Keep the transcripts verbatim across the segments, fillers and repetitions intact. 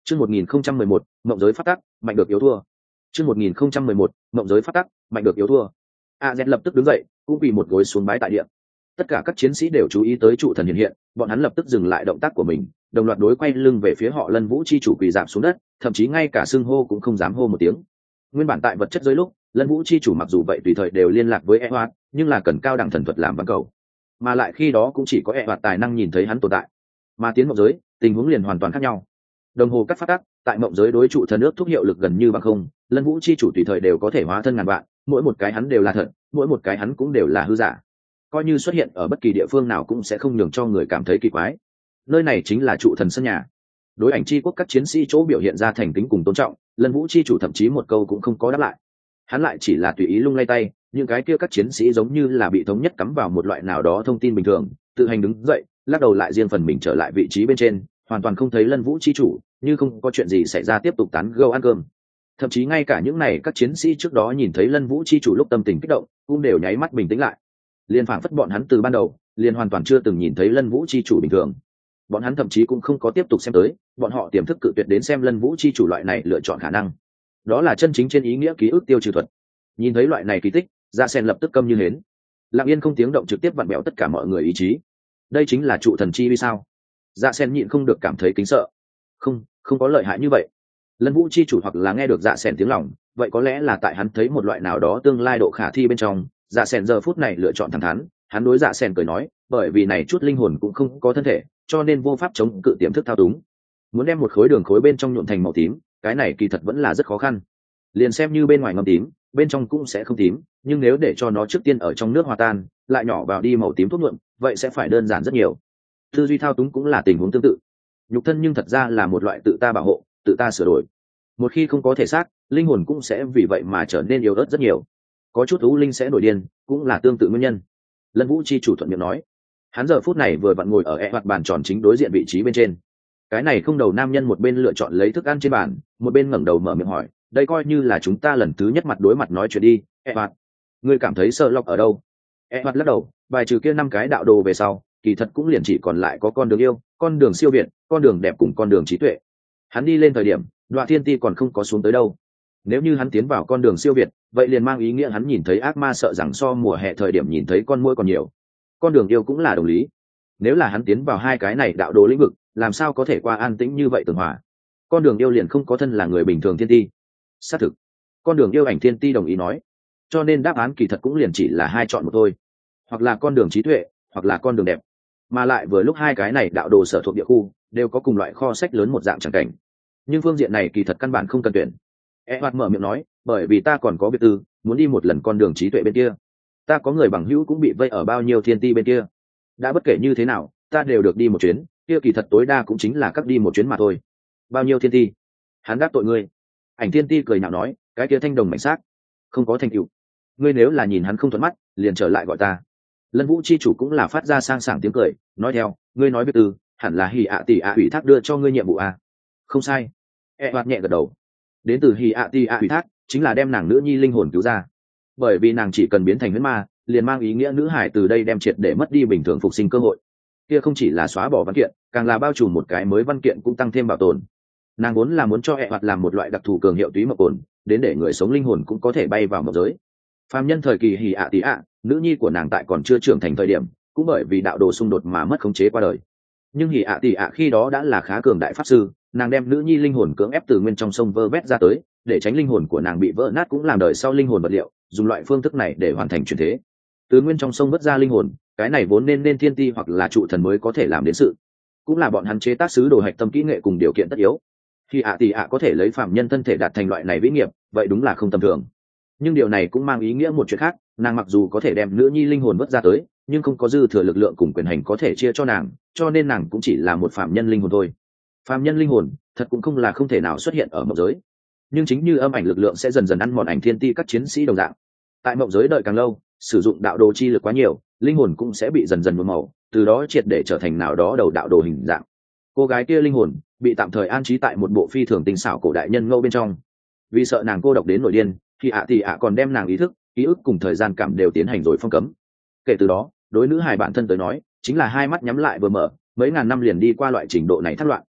Chương một nghìn không trăm mười một, mộng giới phát tắc, mạnh được yếu thua. Chương một nghìn không trăm mười một, mộng giới phát tắc, mạnh được yếu thua. A Z lập tức đứng dậy, cũng quỳ một gối xuống bái tại địa. Tất cả các chiến sĩ đều chú ý tới trụ thần hiện hiện, bọn hắn lập tức dừng lại động tác của mình, đồng loạt đối quay lưng về phía họ Lân Vũ chi chủ quỳ rạp xuống đất, thậm chí ngay cả xưng hô cũng không dám hô một tiếng. Nguyên bản tại vật chất giới lúc, Lân Vũ chi chủ mặc dù vậy tùy thời đều liên lạc với Eoat, nhưng là cần cao đẳng thần thuật làm văn cầu, mà lại khi đó cũng chỉ có Eoat tài năng nhìn thấy hắn tồn tại. Mà tiến mộng giới, tình huống liền hoàn toàn khác nhau. Đồng hồ cắt phát tắc, tại mộng giới đối trụ thần ước thúc hiệu lực gần như bằng không, Lân Vũ chi chủ tùy thời đều có thể hóa thân ngàn vạn, mỗi một cái hắn đều là thật, mỗi một cái hắn cũng đều là hư giả. Coi như xuất hiện ở bất kỳ địa phương nào cũng sẽ không nhường cho người cảm thấy kỳ quái. Nơi này chính là trụ thần sân nhà. Đối ảnh chi quốc các chiến sĩ chỗ biểu hiện ra thành kính cùng tôn trọng, Lân Vũ chi chủ thậm chí một câu cũng không có đáp lại. Hắn lại chỉ là tùy ý lung lay tay, những cái kia các chiến sĩ giống như là bị thống nhất cắm vào một loại nào đó thông tin bình thường, tự hành đứng dậy, lắc đầu lại riêng phần mình trở lại vị trí bên trên, hoàn toàn không thấy Lân Vũ chi chủ, như không có chuyện gì xảy ra tiếp tục tán gẫu ăn cơm. Thậm chí ngay cả những này các chiến sĩ trước đó nhìn thấy Lân Vũ chi chủ lúc tâm tình kích động, cũng đều nháy mắt bình tĩnh lại. Liên phảng phất bọn hắn từ ban đầu, liền hoàn toàn chưa từng nhìn thấy Lân Vũ chi chủ bình thường. Bọn hắn thậm chí cũng không có tiếp tục xem tới, bọn họ tiềm thức cự tuyệt đến xem Lân Vũ chi chủ loại này lựa chọn khả năng. Đó là chân chính trên ý nghĩa ký ức tiêu trừ thuật. Nhìn thấy loại này kỳ tích, Dạ Sen lập tức câm như hến. Lặng yên không tiếng động trực tiếp vặn bẹo tất cả mọi người ý chí. Đây chính là trụ thần chi vì sao? Dạ Sen nhịn không được cảm thấy kính sợ. Không, không có lợi hại như vậy. Lân Vũ chi chủ hoặc là nghe được Dạ Sen tiếng lòng, vậy có lẽ là tại hắn thấy một loại nào đó tương lai độ khả thi bên trong. Dạ Sen giờ phút này lựa chọn thẳng thắn, hắn đối Dạ Sen cười nói, bởi vì này chút linh hồn cũng không có thân thể, cho nên vô pháp chống cự tiềm thức thao túng. Muốn đem một khối đường khối bên trong nhuộm thành màu tím, cái này kỳ thật vẫn là rất khó khăn. Liền xem như bên ngoài ngâm tím, bên trong cũng sẽ không tím, nhưng nếu để cho nó trước tiên ở trong nước hòa tan, lại nhỏ vào đi màu tím thuốc nhuộm, vậy sẽ phải đơn giản rất nhiều. Tư duy thao túng cũng là tình huống tương tự. Nhục thân nhưng thật ra là một loại tự ta bảo hộ, tự ta sửa đổi. Một khi không có thể xác, linh hồn cũng sẽ vì vậy mà trở nên yếu ớt rất nhiều. Có chút u linh sẽ nổi điên, cũng là tương tự nguyên nhân. Lân Vũ chi chủ thuận miệng nói, hắn giờ phút này vừa vặn ngồi ở e hoặc bàn tròn chính đối diện vị trí bên trên. Cái này không đầu nam nhân một bên lựa chọn lấy thức ăn trên bàn, một bên ngẩng đầu mở miệng hỏi, đây coi như là chúng ta lần thứ nhất mặt đối mặt nói chuyện đi. E hoặc, ngươi cảm thấy sợ lọc ở đâu? E hoặc lắc đầu, bài trừ kia năm cái đạo đồ về sau, kỳ thật cũng liền chỉ còn lại có con đường yêu, con đường siêu việt, con đường đẹp cùng con đường trí tuệ. Hắn đi lên thời điểm, Đoạ Thiên Ti còn không có xuống tới đâu. Nếu như hắn tiến vào con đường siêu việt, vậy liền mang ý nghĩa hắn nhìn thấy ác ma sợ rằng so mùa hè thời điểm nhìn thấy con muỗi còn nhiều. Con đường yêu cũng là đồng lý. Nếu là hắn tiến vào hai cái này đạo đồ lĩnh vực, làm sao có thể qua an tĩnh như vậy tường hòa? Con đường yêu liền không có thân là người bình thường thiên ti. Xác thực, con đường yêu ảnh thiên ti đồng ý nói. Cho nên đáp án kỳ thật cũng liền chỉ là hai chọn một thôi, hoặc là con đường trí tuệ, hoặc là con đường đẹp. Mà lại vừa lúc hai cái này đạo đồ sở thuộc địa khu đều có cùng loại kho sách lớn một dạng chẳng cảnh, nhưng phương diện này kỳ thật căn bản không cần tuyển. E hoạt mở miệng nói, bởi vì ta còn có việc tư, muốn đi một lần con đường trí tuệ bên kia. Ta có người bằng hữu cũng bị vây ở bao nhiêu thiên ti bên kia. Đã bất kể như thế nào, ta đều được đi một chuyến, kia kỳ thật tối đa cũng chính là các đi một chuyến mà thôi. Bao nhiêu thiên ti? Hắn đáp tội ngươi. Ảnh thiên ti cười nhạo nói, cái kia thanh đồng mảnh xác, không có thành tựu. Ngươi nếu là nhìn hắn không thuận mắt, liền trở lại gọi ta. Lân Vũ chi chủ cũng là phát ra sang sảng tiếng cười, nói theo, ngươi nói biết từ, hẳn là Hỉ ạ tỷ ạ ủy thác đưa cho ngươi nhiệm vụ à? Không sai. E hoạt nhẹ gật đầu. Đến từ Hỉ ạ tỷ ạ ủy thác, chính là đem nàng nữ nhi linh hồn cứu ra. Bởi vì nàng chỉ cần biến thành huyễn ma, liền mang ý nghĩa nữ hải từ đây đem triệt để mất đi bình thường phục sinh cơ hội. Kia không chỉ là xóa bỏ văn kiện, càng là bao trùm một cái mới văn kiện cũng tăng thêm bảo tồn. Nàng vốn là muốn cho E hoạt làm một loại đặc thù cường hiệu túy mộng cồn, đến để người sống linh hồn cũng có thể bay vào mộng giới. Phàm nhân thời kỳ Hỉ ạ tỷ ạ, nữ nhi của nàng tại còn chưa trưởng thành thời điểm, cũng bởi vì đạo đồ xung đột mà mất khống chế qua đời. Nhưng Hỉ ạ tỷ ạ khi đó đã là khá cường đại pháp sư, nàng đem nữ nhi linh hồn cưỡng ép từ nguyên trong sông vơ vét ra tới, để tránh linh hồn của nàng bị vỡ nát cũng làm đời sau linh hồn vật liệu, dùng loại phương thức này để hoàn thành chuyển thế. Từ nguyên trong sông vớt ra linh hồn, cái này vốn nên nên thiên ti hoặc là trụ thần mới có thể làm đến sự, cũng là bọn hắn chế tác sứ đồ hạch tâm kỹ nghệ cùng điều kiện tất yếu. Khi ạ tỷ ạ có thể lấy phàm nhân thân thể đạt thành loại này vĩ nghiệp, vậy đúng là không tầm thường. Nhưng điều này cũng mang ý nghĩa một chuyện khác, nàng mặc dù có thể đem nữ nhi linh hồn vớt ra tới, nhưng không có dư thừa lực lượng cùng quyền hành có thể chia cho nàng, cho nên nàng cũng chỉ là một phàm nhân linh hồn thôi. Phàm nhân linh hồn thật cũng không là không thể nào xuất hiện ở mộng giới, nhưng chính như âm ảnh lực lượng sẽ dần dần ăn mòn ảnh thiên ti các chiến sĩ đồng dạng. Tại mộng giới đợi càng lâu, sử dụng đạo đồ chi lực quá nhiều, linh hồn cũng sẽ bị dần dần nhuộm màu, từ đó triệt để trở thành nào đó đầu đạo đồ hình dạng. Cô gái kia linh hồn bị tạm thời an trí tại một bộ phi thường tinh xảo cổ đại nhân ngẫu bên trong, vì sợ nàng cô độc đến nổi điên, thì ạ thì ạ còn đem nàng ý thức, ký ức cùng thời gian cảm đều tiến hành rồi phong cấm. Kể từ đó, đối nữ hài bản thân tới nói, chính là hai mắt nhắm lại vừa mở, mấy ngàn năm liền đi qua loại trình độ này thất loạn.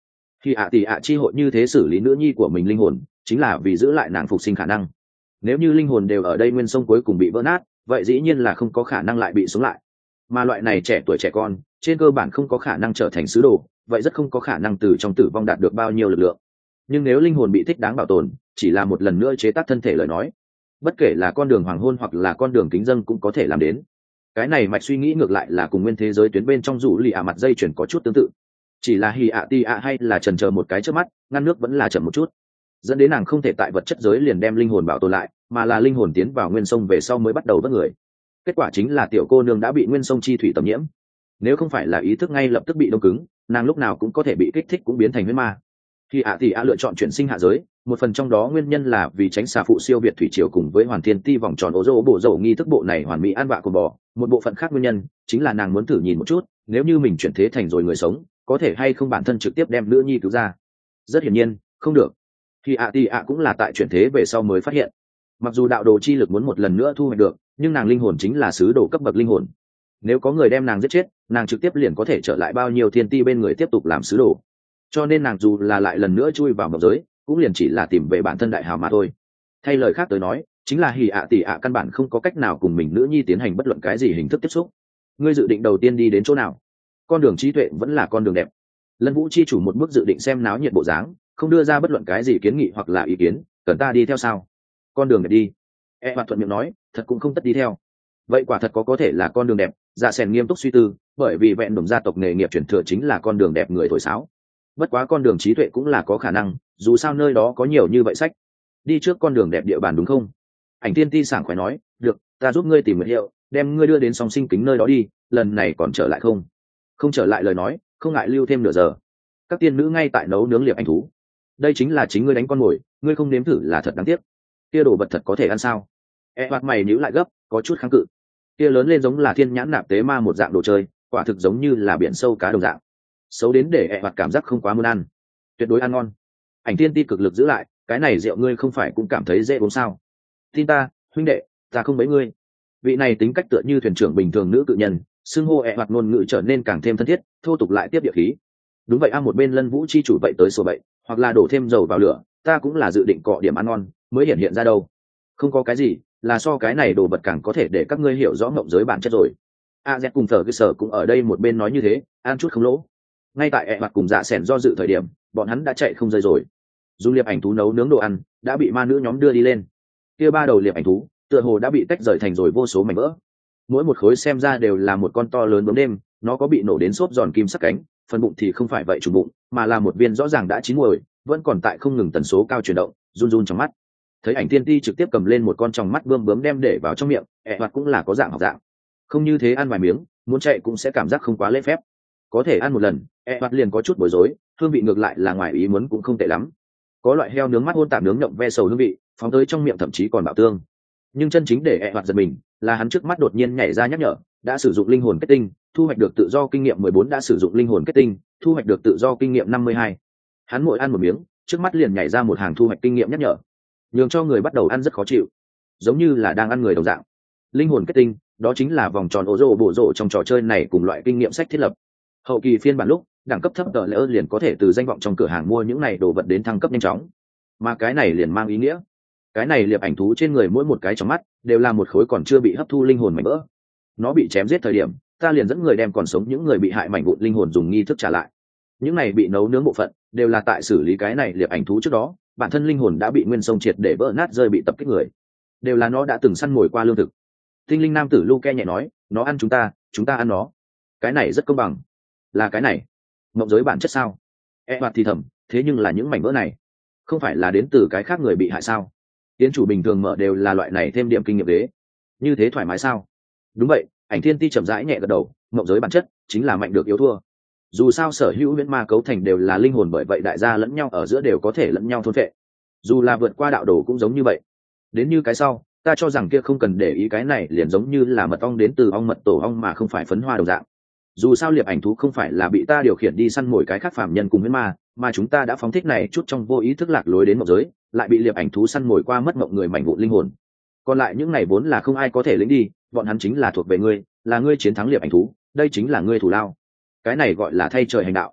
Khi ạ tỷ ạ chi hội như thế xử lý nữ nhi của mình linh hồn, chính là vì giữ lại nàng phục sinh khả năng. Nếu như linh hồn đều ở đây nguyên sông cuối cùng bị vỡ nát, vậy dĩ nhiên là không có khả năng lại bị sống lại. Mà loại này trẻ tuổi trẻ con, trên cơ bản không có khả năng trở thành sứ đồ, vậy rất không có khả năng từ trong tử vong đạt được bao nhiêu lực lượng. Nhưng nếu linh hồn bị thích đáng bảo tồn, chỉ là một lần nữa chế tác thân thể lời nói, bất kể là con đường hoàng hôn hoặc là con đường kính dâng cũng có thể làm đến. Cái này mạch suy nghĩ ngược lại là cùng nguyên thế giới tuyến bên trong rủ lì ạ mặt dây chuyển có chút tương tự, chỉ là hì ạ ti ạ hay là chần chờ một cái trước mắt, ngăn nước vẫn là chậm một chút, dẫn đến nàng không thể tại vật chất giới liền đem linh hồn bảo tồn lại, mà là linh hồn tiến vào nguyên sông về sau mới bắt đầu vớt người. Kết quả chính là tiểu cô nương đã bị nguyên sông chi thủy tầm nhiễm. Nếu không phải là ý thức ngay lập tức bị đông cứng, nàng lúc nào cũng có thể bị kích thích cũng biến thành huyết ma. Khi ạ thì ạ lựa chọn chuyển sinh hạ giới, một phần trong đó nguyên nhân là vì tránh xà phụ siêu việt thủy triều cùng với hoàn thiên ti vòng tròn ố rô bộ dầu nghi thức bộ này hoàn mỹ an bạ của bò. Một bộ phận khác nguyên nhân chính là nàng muốn thử nhìn một chút, nếu như mình chuyển thế thành rồi người sống, có thể hay không bản thân trực tiếp đem nữ nhi cứu ra. Rất hiển nhiên không được. Khi ạ thì ạ cũng là tại chuyển thế về sau mới phát hiện, mặc dù đạo đồ chi lực muốn một lần nữa thu hoạch được, nhưng nàng linh hồn chính là sứ đồ cấp bậc linh hồn. Nếu có người đem nàng giết chết, nàng trực tiếp liền có thể trở lại bao nhiêu thiên ti bên người tiếp tục làm sứ đồ. Cho nên nàng dù là lại lần nữa chui vào mộng giới, cũng liền chỉ là tìm về bản thân đại hào mà thôi. Thay lời khác tới nói, chính là hỉ ạ tỷ ạ căn bản không có cách nào cùng mình nữ nhi tiến hành bất luận cái gì hình thức tiếp xúc. Ngươi dự định đầu tiên đi đến chỗ nào? Con đường trí tuệ vẫn là con đường đẹp. Lân Vũ chi chủ một bước dự định xem náo nhiệt bộ dáng, không đưa ra bất luận cái gì kiến nghị hoặc là ý kiến, cần ta đi theo sao? Con đường đẹp đi. E hoạt thuận miệng nói, thật cũng không tất đi theo. Vậy quả thật có có thể là con đường đẹp. Dạ Sẻn nghiêm túc suy tư, bởi vì vẹn đổm gia tộc nghề nghiệp truyền thừa chính là con đường đẹp người thổi sáo. Bất quá con đường trí tuệ cũng là có khả năng, dù sao nơi đó có nhiều như vậy sách. Đi trước con đường đẹp địa bàn đúng không? Ảnh Tiên Ti sảng khoái nói, được, ta giúp ngươi tìm một hiệu, đem ngươi đưa đến song sinh kính nơi đó đi, lần này còn trở lại không? Không trở lại lời nói, không ngại lưu thêm nửa giờ. Các tiên nữ ngay tại nấu nướng liệp ảnh thú. Đây chính là chính ngươi đánh con mồi, ngươi không nếm thử là thật đáng tiếc. Kia đồ vật thật có thể ăn sao? E hoạt mày nhíu lại gấp, có chút kháng cự. Kia lớn lên giống là thiên nhãn nạp tế ma một dạng đồ chơi, quả thực giống như là biển sâu cá đồng dạng. Xấu đến để E hoạt cảm giác không quá muốn ăn. Tuyệt đối ăn ngon. Ảnh Tiên Ti cực lực giữ lại, cái này rượu ngươi không phải cũng cảm thấy dễ uống sao? Tin ta, huynh đệ, ta không bấy ngươi. Vị này tính cách tựa như thuyền trưởng bình thường nữ cự nhân, xưng hô E hoạt ngôn ngữ trở nên càng thêm thân thiết, thô tục lại tiếp địa khí. Đúng vậy a, một bên Lân Vũ chi chủ vậy tới sổ bậy, hoặc là đổ thêm dầu vào lửa, ta cũng là dự định cọ điểm ăn ngon mới hiện hiện ra đâu. Không có cái gì, là so cái này đồ vật càng có thể để các ngươi hiểu rõ mộng giới bản chất rồi. A Z cùng Thở Cơ Sở cũng ở đây một bên nói như thế, ăn chút không lỗ. Ngay tại E hoạt cùng Dạ Sẻn do dự thời điểm, bọn hắn đã chạy không rơi rồi. Dùng liệp ảnh thú nấu nướng đồ ăn đã bị ma nữ nhóm đưa đi lên. Kia ba đầu liệp ảnh thú tựa hồ đã bị tách rời thành rồi vô số mảnh vỡ, mỗi một khối xem ra đều là một con to lớn bướm đêm, nó có bị nổ đến xốp giòn kim sắc cánh, phần bụng thì không phải vậy trùng bụng, mà là một viên rõ ràng đã chín muồi, vẫn còn tại không ngừng tần số cao chuyển động, run run trong mắt. Thấy Ảnh Tiên Ti trực tiếp cầm lên một con trong mắt bươm bướm đem để vào trong miệng, ẹ hoạt cũng là có dạng học dạng, không như thế ăn vài miếng, muốn chạy cũng sẽ cảm giác không quá lễ phép. Có thể ăn một lần, ẹ hoạt liền có chút bối rối, hương vị ngược lại là ngoài ý muốn cũng không tệ lắm. Có loại heo nướng mắt hôn tạm nướng nhộng ve sầu hương vị, phóng tới trong miệng thậm chí còn bạo tương. Nhưng chân chính để ẹ hoạt giật mình là hắn trước mắt đột nhiên nhảy ra nhắc nhở, đã sử dụng linh hồn kết tinh, thu hoạch được tự do kinh nghiệm mười bốn, đã sử dụng linh hồn kết tinh, thu hoạch được tự do kinh nghiệm năm mươi hai. Hắn mỗi ăn một miếng, trước mắt liền nhảy ra một hàng thu hoạch kinh nghiệm nhắc nhở, nhường cho người bắt đầu ăn rất khó chịu, giống như là đang ăn người đồng dạng. Linh hồn kết tinh, đó chính là vòng tròn ổ rồ bổ rộ trong trò chơi này cùng loại kinh nghiệm sách thiết lập. Hậu kỳ phiên bản lúc, đẳng cấp thấp tờ lỡ liền có thể từ danh vọng trong cửa hàng mua những này đồ vật đến thăng cấp nhanh chóng. Mà cái này liền mang ý nghĩa, cái này liệp ảnh thú trên người mỗi một cái trong mắt đều là một khối còn chưa bị hấp thu linh hồn mảnh vỡ. Nó bị chém giết thời điểm, ta liền dẫn người đem còn sống những người bị hại mảnh vụn linh hồn dùng nghi thức trả lại. Những này bị nấu nướng bộ phận đều là tại xử lý cái này liệp ảnh thú trước đó, bản thân linh hồn đã bị nguyên sông triệt để vỡ nát rơi bị tập kích người, đều là nó đã từng săn mồi qua lương thực. Tinh linh nam tử Luke nhẹ nói, nó ăn chúng ta, chúng ta ăn nó, cái này rất công bằng. Là cái này mộng giới bản chất sao? E hoạt thì thầm, thế nhưng là những mảnh vỡ này không phải là đến từ cái khác người bị hại sao? Tiến chủ bình thường mở đều là loại này thêm điểm kinh nghiệm đế, như thế thoải mái sao? Đúng vậy. Ảnh Thiên Ti chậm rãi nhẹ gật đầu, mộng giới bản chất chính là mạnh được yếu thua. Dù sao sở hữu huyễn ma cấu thành đều là linh hồn, bởi vậy đại gia lẫn nhau ở giữa đều có thể lẫn nhau thôn phệ. Dù là vượt qua đạo đồ cũng giống như vậy. Đến như cái sau, ta cho rằng kia không cần để ý, cái này liền giống như là mật ong đến từ ong mật tổ ong mà không phải phấn hoa đồng dạng. Dù sao liệp ảnh thú không phải là bị ta điều khiển đi săn mồi cái khác phàm nhân cùng huyễn ma, mà chúng ta đã phóng thích này chút trong vô ý thức lạc lối đến mộng giới, lại bị liệp ảnh thú săn mồi qua mất mộng người mảnh vụn linh hồn. Còn lại những này vốn là không ai có thể lĩnh đi, bọn hắn chính là thuộc về ngươi, là ngươi chiến thắng liệp ảnh thú, đây chính là ngươi thủ lao. Cái này gọi là thay trời hành đạo.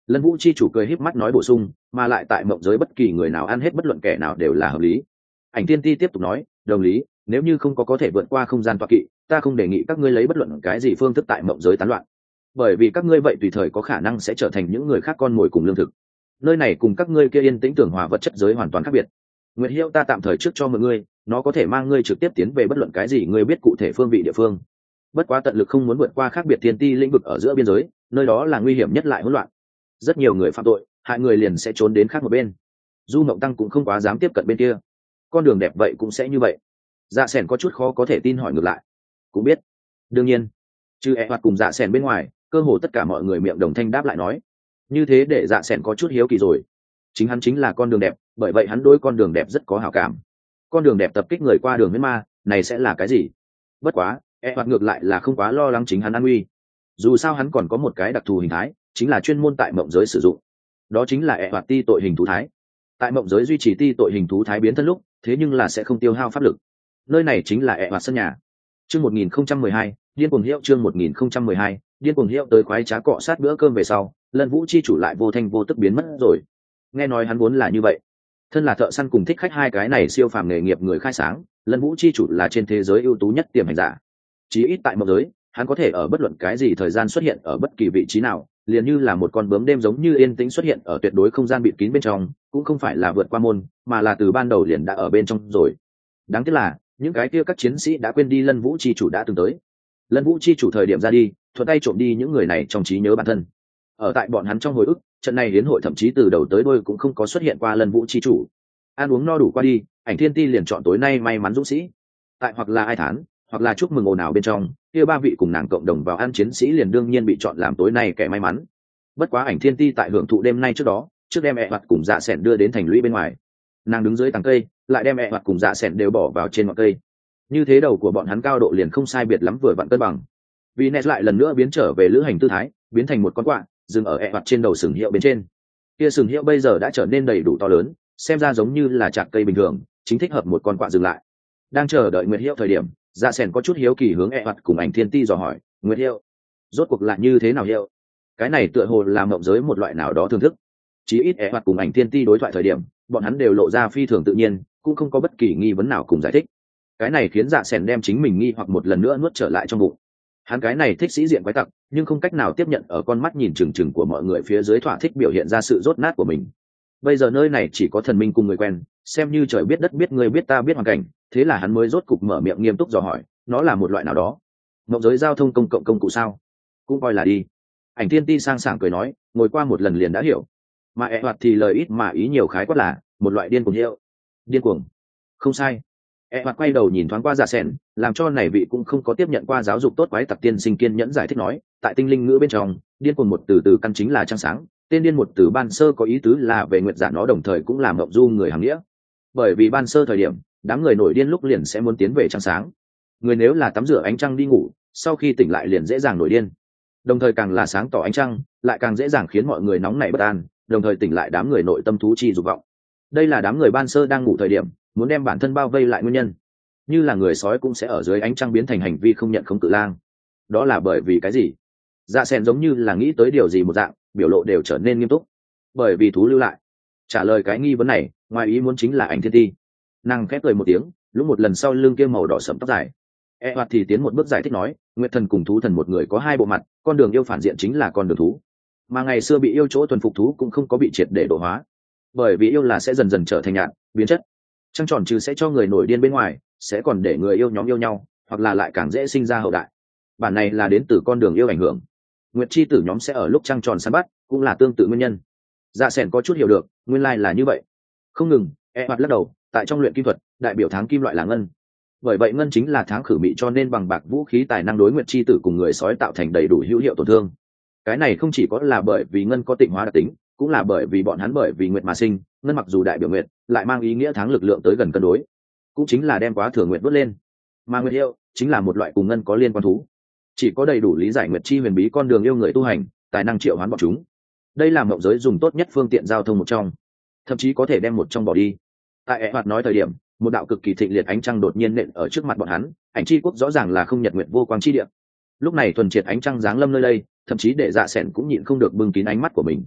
Lân Vũ chi chủ cười híp mắt nói bổ sung, mà lại tại mộng giới bất kỳ người nào ăn hết bất luận kẻ nào đều là hợp lý. Ảnh Thiên Ti tiếp tục nói, đồng lý, nếu như không có có thể vượt qua không gian toa kỵ, ta không đề nghị các ngươi lấy bất luận cái gì phương thức tại mộng giới tán loạn, bởi vì các ngươi vậy tùy thời có khả năng sẽ trở thành những người khác con mồi cùng lương thực. Nơi này cùng các ngươi kia yên tĩnh tưởng hòa vật chất giới hoàn toàn khác biệt. Nguyệt Hiệu ta tạm thời trước cho mọi ngươi, nó có thể mang ngươi trực tiếp tiến về bất luận cái gì ngươi biết cụ thể phương vị địa phương. Bất quá tận lực không muốn vượt qua khác biệt thiên ti lĩnh vực ở giữa biên giới, nơi đó là nguy hiểm nhất lại hỗn loạn. Rất nhiều người phạm tội, hại người liền sẽ trốn đến khác một bên. Du Mộng Tăng cũng không quá dám tiếp cận bên kia. Con đường đẹp vậy cũng sẽ như vậy. Dạ Sẻn có chút khó có thể tin hỏi ngược lại. Cũng biết. Đương nhiên. Trừ e hoặc cùng Dạ Sẻn bên ngoài, cơ hồ tất cả mọi người miệng đồng thanh đáp lại nói. Như thế để Dạ Sẻn có chút hiếu kỳ rồi. Chính hắn chính là con đường đẹp, bởi vậy hắn đối con đường đẹp rất có hảo cảm. Con đường đẹp tập kích người qua đường huyễn ma, này sẽ là cái gì? Bất quá, e hoặc ngược lại là không quá lo lắng chính hắn an nguy. Dù sao hắn còn có một cái đặc thù hình thái, chính là chuyên môn tại mộng giới sử dụng. Đó chính là e hoặc ti tội hình thú thái. Tại mộng giới duy trì ti tội hình thú thái biến thân lúc, thế nhưng là sẽ không tiêu hao pháp lực. Nơi này chính là e hoặc sân nhà. Chương một nghìn không trăm mười hai, điên cuồng hiệu chương một nghìn không trăm mười hai, điên cuồng hiệu tới khoái trá cọ sát bữa cơm về sau, Lân Vũ chi chủ lại vô thanh vô tức biến mất rồi. Nghe nói hắn vốn là như vậy. Thân là thợ săn cùng thích khách hai cái này siêu phàm nghề nghiệp người khai sáng, Lân Vũ chi chủ là trên thế giới ưu tú nhất tiềm hành giả. Chí ít tại mộng giới, hắn có thể ở bất luận cái gì thời gian xuất hiện ở bất kỳ vị trí nào, liền như là một con bướm đêm giống như yên tĩnh xuất hiện ở tuyệt đối không gian bịt kín bên trong, cũng không phải là vượt qua môn, mà là từ ban đầu liền đã ở bên trong rồi. Đáng tiếc là, những cái kia các chiến sĩ đã quên đi Lân Vũ chi chủ đã từng tới. Lân Vũ chi chủ thời điểm ra đi, thuận tay trộm đi những người này trong trí nhớ bản thân. Ở tại bọn hắn trong hồi ức, trận này hiến hội thậm chí từ đầu tới đuôi cũng không có xuất hiện qua Lân Vũ chi chủ. Ăn uống no đủ qua đi, Ảnh Thiên Ti liền chọn tối nay may mắn dũng sĩ. Tại hoặc là ai thán, hoặc là chúc mừng ồn ào bên trong, kia ba vị cùng nàng cộng đồng vào ăn chiến sĩ liền đương nhiên bị chọn làm tối nay kẻ may mắn. Bất quá Ảnh Thiên Ti tại hưởng thụ đêm nay trước đó, trước đem ẹ hoặc cùng Dạ Sẻn đưa đến thành lũy bên ngoài. Nàng đứng dưới tàng cây, lại đem ẹ hoặc cùng Dạ Sẻn đều bỏ vào trên ngọn cây. Như thế đầu của bọn hắn cao độ liền không sai biệt lắm vừa vặn cân bằng. Vì nét lại lần nữa biến trở về lữ hành tư thái, biến thành một con quạ, dừng ở ẹ hoặc trên đầu sừng hiệu bên trên. Kia sừng hiệu bây giờ đã trở nên đầy đủ to lớn, xem ra giống như là chạc cây bình thường, chính thích hợp một con quạ dừng lại. Đang chờ đợi Nguyệt Hiệu thời điểm, Dạ Sẻn có chút hiếu kỳ hướng ẹ hoặc cùng Ảnh Thiên Ti dò hỏi, Nguyệt Hiệu, rốt cuộc là như thế nào Hiệu? Cái này tựa hồ là mộng giới một loại nào đó thưởng thức. Chí ít ẹ hoặc cùng Ảnh Thiên Ti đối thoại thời điểm, bọn hắn đều lộ ra phi thường tự nhiên, cũng không có bất kỳ nghi vấn nào cùng giải thích. Cái này khiến Dạ Sẻn đem chính mình nghi hoặc một lần nữa nuốt trở lại trong bụng. Hắn cái này thích sĩ diện quái tặc, nhưng không cách nào tiếp nhận ở con mắt nhìn chừng chừng của mọi người phía dưới thỏa thích biểu hiện ra sự rốt nát của mình. Bây giờ nơi này chỉ có thần minh cùng người quen, xem như trời biết đất biết người biết ta biết hoàn cảnh, thế là hắn mới rốt cục mở miệng nghiêm túc dò hỏi, nó là một loại nào đó mộng giới giao thông công cộng công cụ sao? Cũng coi là đi. Ảnh Thiên Ti sang sảng cười nói, ngồi qua một lần liền đã hiểu. Mà ẹ hoạt thì lời ít mà ý nhiều khái quát là một loại điên cuồng hiệu. Điên cuồng? Không sai. E hoặc quay đầu nhìn thoáng qua Dạ Sẻn, làm cho này vị cũng không có tiếp nhận qua giáo dục tốt quái tặc tiên sinh kiên nhẫn giải thích nói, tại tinh linh ngữ bên trong, điên cuồng một từ từ căn chính là trăng sáng, tên điên một từ ban sơ có ý tứ là về nguyệt giả nó đồng thời cũng là mộng du người hàng nghĩa. Bởi vì ban sơ thời điểm, đám người nổi điên lúc liền sẽ muốn tiến về trăng sáng. Người nếu là tắm rửa ánh trăng đi ngủ, sau khi tỉnh lại liền dễ dàng nổi điên. Đồng thời càng là sáng tỏ ánh trăng, lại càng dễ dàng khiến mọi người nóng nảy bất an, đồng thời tỉnh lại đám người nội tâm thú chi dục vọng. Đây là đám người ban sơ đang ngủ thời điểm, muốn đem bản thân bao vây lại nguyên nhân. Như là người sói cũng sẽ ở dưới ánh trăng biến thành hành vi không nhận không cự lang. Đó là bởi vì cái gì? Dạ Sẻn giống như là nghĩ tới điều gì một dạng, biểu lộ đều trở nên nghiêm túc. Bởi vì thú lưu lại. Trả lời cái nghi vấn này, ngoài ý muốn chính là Ảnh Thiên Ti. Nàng khép cười một tiếng, lúc một lần sau lưng kia màu đỏ sẫm tóc dài. E hoạt thì tiến một bước giải thích nói, Nguyệt thần cùng thú thần một người có hai bộ mặt, con đường yêu phản diện chính là con đường thú. Mà ngày xưa bị yêu chỗ thuần phục thú cũng không có bị triệt để độ hóa. Bởi vì yêu là sẽ dần dần trở thành nhạt, biến chất. Trăng tròn trừ sẽ cho người nổi điên bên ngoài, sẽ còn để người yêu nhóm yêu nhau, hoặc là lại càng dễ sinh ra hậu đại. Bản này là đến từ con đường yêu ảnh hưởng. Nguyệt chi tử nhóm sẽ ở lúc trăng tròn săn bắt, cũng là tương tự nguyên nhân. Dạ Sẻn có chút hiểu được, nguyên lai là như vậy. Không ngừng, e hoạt lắc đầu, tại trong luyện kim thuật, đại biểu tháng kim loại là ngân. Bởi vậy ngân chính là tháng khử mị, cho nên bằng bạc vũ khí tài năng đối Nguyệt chi tử cùng người sói tạo thành đầy đủ hữu hiệu tổn thương. Cái này không chỉ có là bởi vì ngân có tịnh hóa đặc tính, cũng là bởi vì bọn hắn bởi vì nguyệt mà sinh, ngân mặc dù đại biểu nguyệt, lại mang ý nghĩa tháng lực lượng tới gần cân đối, cũng chính là đem quá thừa nguyệt vớt lên. Mà nguyệt hiệu chính là một loại cùng ngân có liên quan thú, chỉ có đầy đủ lý giải nguyệt chi huyền bí con đường yêu người tu hành, tài năng triệu hoán bọn chúng. Đây là mộng giới dùng tốt nhất phương tiện giao thông một trong, thậm chí có thể đem một trong bỏ đi. Tại ẹ hoạt nói thời điểm, một đạo cực kỳ thịnh liệt ánh trăng đột nhiên nện ở trước mặt bọn hắn, ảnh chi quốc rõ ràng là không nhật nguyệt vô quang chi địa. Lúc này thuần triệt ánh trăng giáng lâm nơi đây, thậm chí để Dạ Sẻn cũng nhịn không được bưng kín ánh mắt của mình.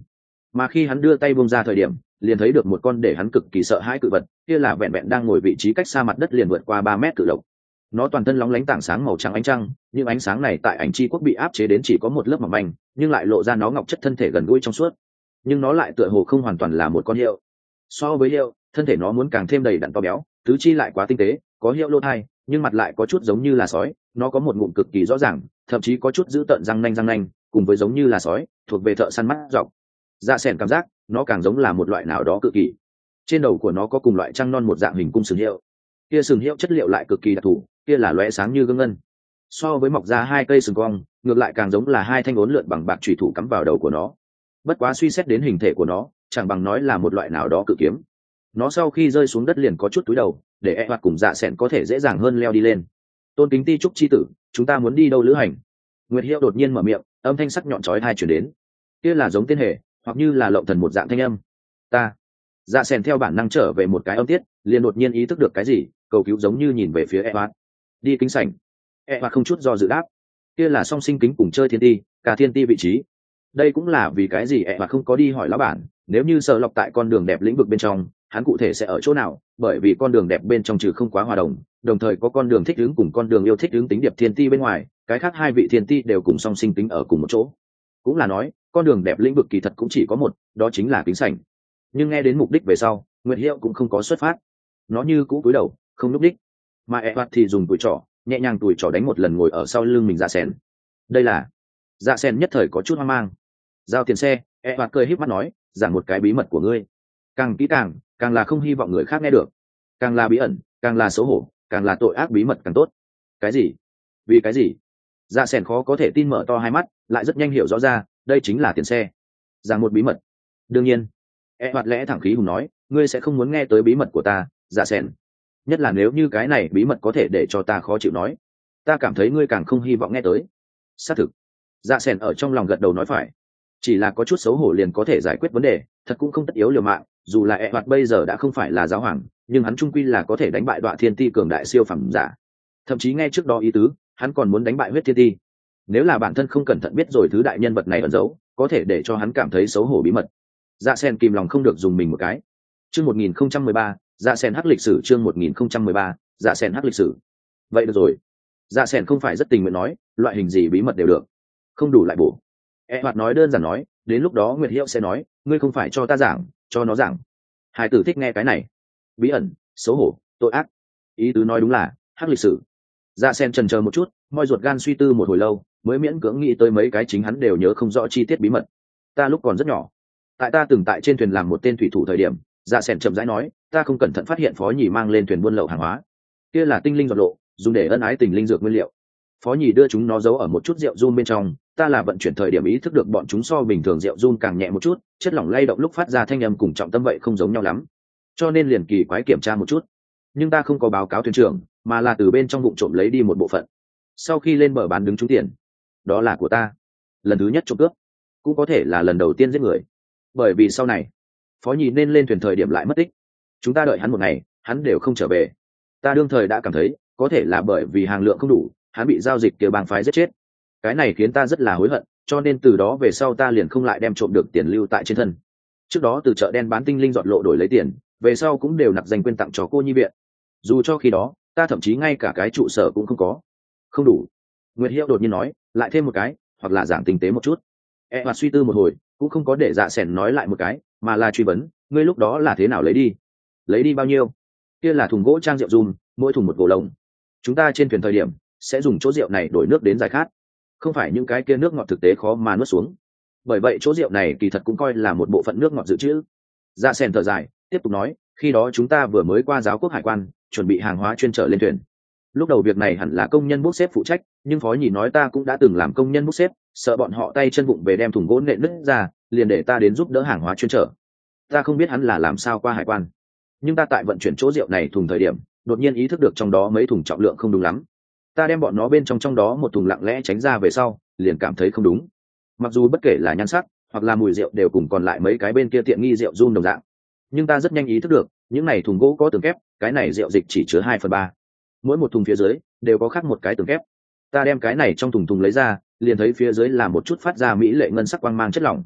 mà khi hắn đưa tay buông ra thời điểm liền thấy được một con để hắn cực kỳ sợ hãi cự vật, kia là vẹn vẹn đang ngồi vị trí cách xa mặt đất liền vượt qua ba mét cự độc. Nó toàn thân lóng lánh tảng sáng màu trắng ánh trăng, nhưng ánh sáng này tại ảnh chi quốc bị áp chế đến chỉ có một lớp mỏng manh, nhưng lại lộ ra nó ngọc chất thân thể gần gũi trong suốt. Nhưng nó lại tựa hồ không hoàn toàn là một con hiệu. So với hiệu, thân thể nó muốn càng thêm đầy đặn to béo, tứ chi lại quá tinh tế, có hiệu lỗ thai, nhưng mặt lại có chút giống như là sói. Nó có một ngụm cực kỳ rõ ràng, thậm chí có chút giữ tợn răng nanh răng nanh, cùng với giống như là sói, thuộc về thợ săn mắt dọc. Dạ Sẻn cảm giác nó càng giống là một loại nào đó cự kỳ. Trên đầu của nó có cùng loại trăng non một dạng hình cung sừng hiệu, kia sừng hiệu chất liệu lại cực kỳ đặc thù, kia là lóe sáng như gương ngân. So với mọc ra hai cây sừng cong, ngược lại càng giống là hai thanh uốn lượn bằng bạc chủy thủ cắm vào đầu của nó. Bất quá suy xét đến hình thể của nó, chẳng bằng nói là một loại nào đó cự kiếm. Nó sau khi rơi xuống đất liền có chút túi đầu, để e hoặc cùng Dạ Sẻn có thể dễ dàng hơn leo đi lên. Tôn kính ti trúc chi tử, chúng ta muốn đi đâu lữ hành? Nguyệt Hiệu đột nhiên mở miệng, âm thanh sắc nhọn chói tai truyền đến. Kia là giống tiên hề, hoặc như là lộng thần một dạng thanh âm. Ta. Dạ Sẻn theo bản năng trở về một cái âm tiết, liền đột nhiên ý thức được cái gì, cầu cứu giống như nhìn về phía Evat. Đi kính sảnh. Evat không chút do dự đáp. Kia là song sinh kính cùng chơi thiên ti, cả thiên ti vị trí. Đây cũng là vì cái gì Evat không có đi hỏi lão bản, nếu như Sở Lộc tại con đường đẹp lĩnh vực bên trong, hắn cụ thể sẽ ở chỗ nào, bởi vì con đường đẹp bên trong trừ không quá hòa đồng, đồng thời có con đường thích ứng cùng con đường yêu thích ứng tính điệp thiên ti bên ngoài, cái khác hai vị thiên ti đều cùng song sinh tính ở cùng một chỗ. Cũng là nói, con đường đẹp lĩnh vực kỳ thật cũng chỉ có một, đó chính là kính sảnh. Nhưng nghe đến mục đích về sau, Nguyệt Hiệu cũng không có xuất phát. Nó như cũ cúi đầu, không lúc đích. Mà Evat thì dùng tuổi trỏ, nhẹ nhàng tuổi trỏ đánh một lần ngồi ở sau lưng mình Dạ Sẻn. Đây là... Dạ Sẻn nhất thời có chút hoang mang. Giao tiền xe, Evat cười híp mắt nói, giảng một cái bí mật của ngươi. Càng kỹ càng, càng là không hy vọng người khác nghe được. Càng là bí ẩn, càng là xấu hổ, càng là tội ác bí mật càng tốt. Cái gì? Vì cái gì? Dạ Sẻn khó có thể tin mở to hai mắt, lại rất nhanh hiểu rõ ra, đây chính là tiền xe. Giảng một bí mật. Đương nhiên. E hoạt lẽ thẳng khí hùng nói, ngươi sẽ không muốn nghe tới bí mật của ta, Dạ Sẻn. Nhất là nếu như cái này bí mật có thể để cho ta khó chịu nói, ta cảm thấy ngươi càng không hy vọng nghe tới. Xác thực. Dạ Sẻn ở trong lòng gật đầu nói phải. Chỉ là có chút xấu hổ liền có thể giải quyết vấn đề, thật cũng không tất yếu liều mạng. Dù là E hoạt bây giờ đã không phải là giáo hoàng, nhưng hắn trung quy là có thể đánh bại Đoạ Thiên Ti cường đại siêu phẩm giả. Thậm chí nghe trước đó ý tứ, hắn còn muốn đánh bại Huyết Thiên Ti. Nếu là bản thân không cẩn thận biết rồi thứ đại nhân vật này ẩn giấu, có thể để cho hắn cảm thấy xấu hổ bí mật. Dạ Sen kìm lòng không được dùng mình một cái. Chương một nghìn không trăm mười ba, Dạ Sen hắc lịch sử chương một nghìn không trăm mười ba, Dạ Sen hắc lịch sử. Vậy được rồi. Dạ Sen không phải rất tình nguyện nói, loại hình gì bí mật đều được. Không đủ lại bổ. E hoạt nói đơn giản nói, đến lúc đó Nguyệt Hiệu sẽ nói, ngươi không phải cho ta giảng, cho nó giảng. Hải tử thích nghe cái này. Bí ẩn, xấu hổ, tội ác. Ý tứ nói đúng là hắc lịch sử. Dạ Sen chần chờ một chút, moi ruột gan suy tư một hồi lâu, mới miễn cưỡng nghĩ tới mấy cái chính hắn đều nhớ không rõ chi tiết bí mật. Ta lúc còn rất nhỏ, tại ta từng tại trên thuyền làm một tên thủy thủ thời điểm, Dạ Sẻn chậm rãi nói, ta không cẩn thận phát hiện phó nhì mang lên thuyền buôn lậu hàng hóa. Kia là tinh linh giọt lộ, dùng để ân ái tình linh dược nguyên liệu. Phó nhì đưa chúng nó giấu ở một chút rượu run bên trong, ta là vận chuyển thời điểm ý thức được bọn chúng so bình thường rượu run càng nhẹ một chút, chất lỏng lay động lúc phát ra thanh âm cùng trọng tâm vậy không giống nhau lắm, cho nên liền kỳ quái kiểm tra một chút. Nhưng ta không có báo cáo thuyền trưởng, mà là từ bên trong bụng trộm lấy đi một bộ phận. Sau khi lên bờ bán đứng trúng tiền, đó là của ta. Lần thứ nhất trộm cướp, cũng có thể là lần đầu tiên giết người, bởi vì sau này phó nhì nên lên thuyền thời điểm lại mất tích, chúng ta đợi hắn một ngày hắn đều không trở về. Ta đương thời đã cảm thấy có thể là bởi vì hàng lượng không đủ, hắn bị giao dịch kia bang phái giết chết. Cái này khiến ta rất là hối hận, cho nên từ đó về sau ta liền không lại đem trộm được tiền lưu tại trên thân. Trước đó từ chợ đen bán tinh linh dọn lộ đổi lấy tiền, về sau cũng đều nạp danh quyên tặng cho cô nhi viện. Dù cho khi đó ta thậm chí ngay cả cái trụ sở cũng không có. Không đủ. Nguyệt Hiệu đột nhiên nói, lại thêm một cái, hoặc là giảng tinh tế một chút. E hoạt suy tư một hồi, cũng không có để Dạ Sẻn nói lại một cái, mà là truy vấn, ngươi lúc đó là thế nào lấy đi? Lấy đi bao nhiêu? Kia là thùng gỗ trang rượu dùm, mỗi thùng một gỗ lồng. Chúng ta trên thuyền thời điểm sẽ dùng chỗ rượu này đổi nước đến giải khát, không phải những cái kia nước ngọt thực tế khó mà nuốt xuống. Bởi vậy chỗ rượu này kỳ thật cũng coi là một bộ phận nước ngọt dự trữ. Dạ Sẻn thở dài, tiếp tục nói, khi đó chúng ta vừa mới qua giáo quốc hải quan, chuẩn bị hàng hóa chuyên trở lên thuyền. Lúc đầu việc này hẳn là công nhân bốc xếp phụ trách, nhưng phó nhì nói ta cũng đã từng làm công nhân bốc xếp, sợ bọn họ tay chân vụng về đem thùng gỗ nện nứt ra, liền để ta đến giúp đỡ hàng hóa chuyên trở. Ta không biết hắn là làm sao qua hải quan, nhưng ta tại vận chuyển chỗ rượu này thùng thời điểm, đột nhiên ý thức được trong đó mấy thùng trọng lượng không đúng lắm. Ta đem bọn nó bên trong trong đó một thùng lặng lẽ tránh ra về sau, liền cảm thấy không đúng. Mặc dù bất kể là nhan sắc hoặc là mùi rượu đều cùng còn lại mấy cái bên kia tiện nghi rượu run đồng dạng, nhưng ta rất nhanh ý thức được, những này thùng gỗ có tường kép, cái này rượu dịch chỉ chứa hai phần ba. Mỗi một thùng phía dưới đều có khác một cái tường kép. Ta đem cái này trong thùng thùng lấy ra, liền thấy phía dưới là một chút phát ra mỹ lệ ngân sắc quang mang chất lỏng.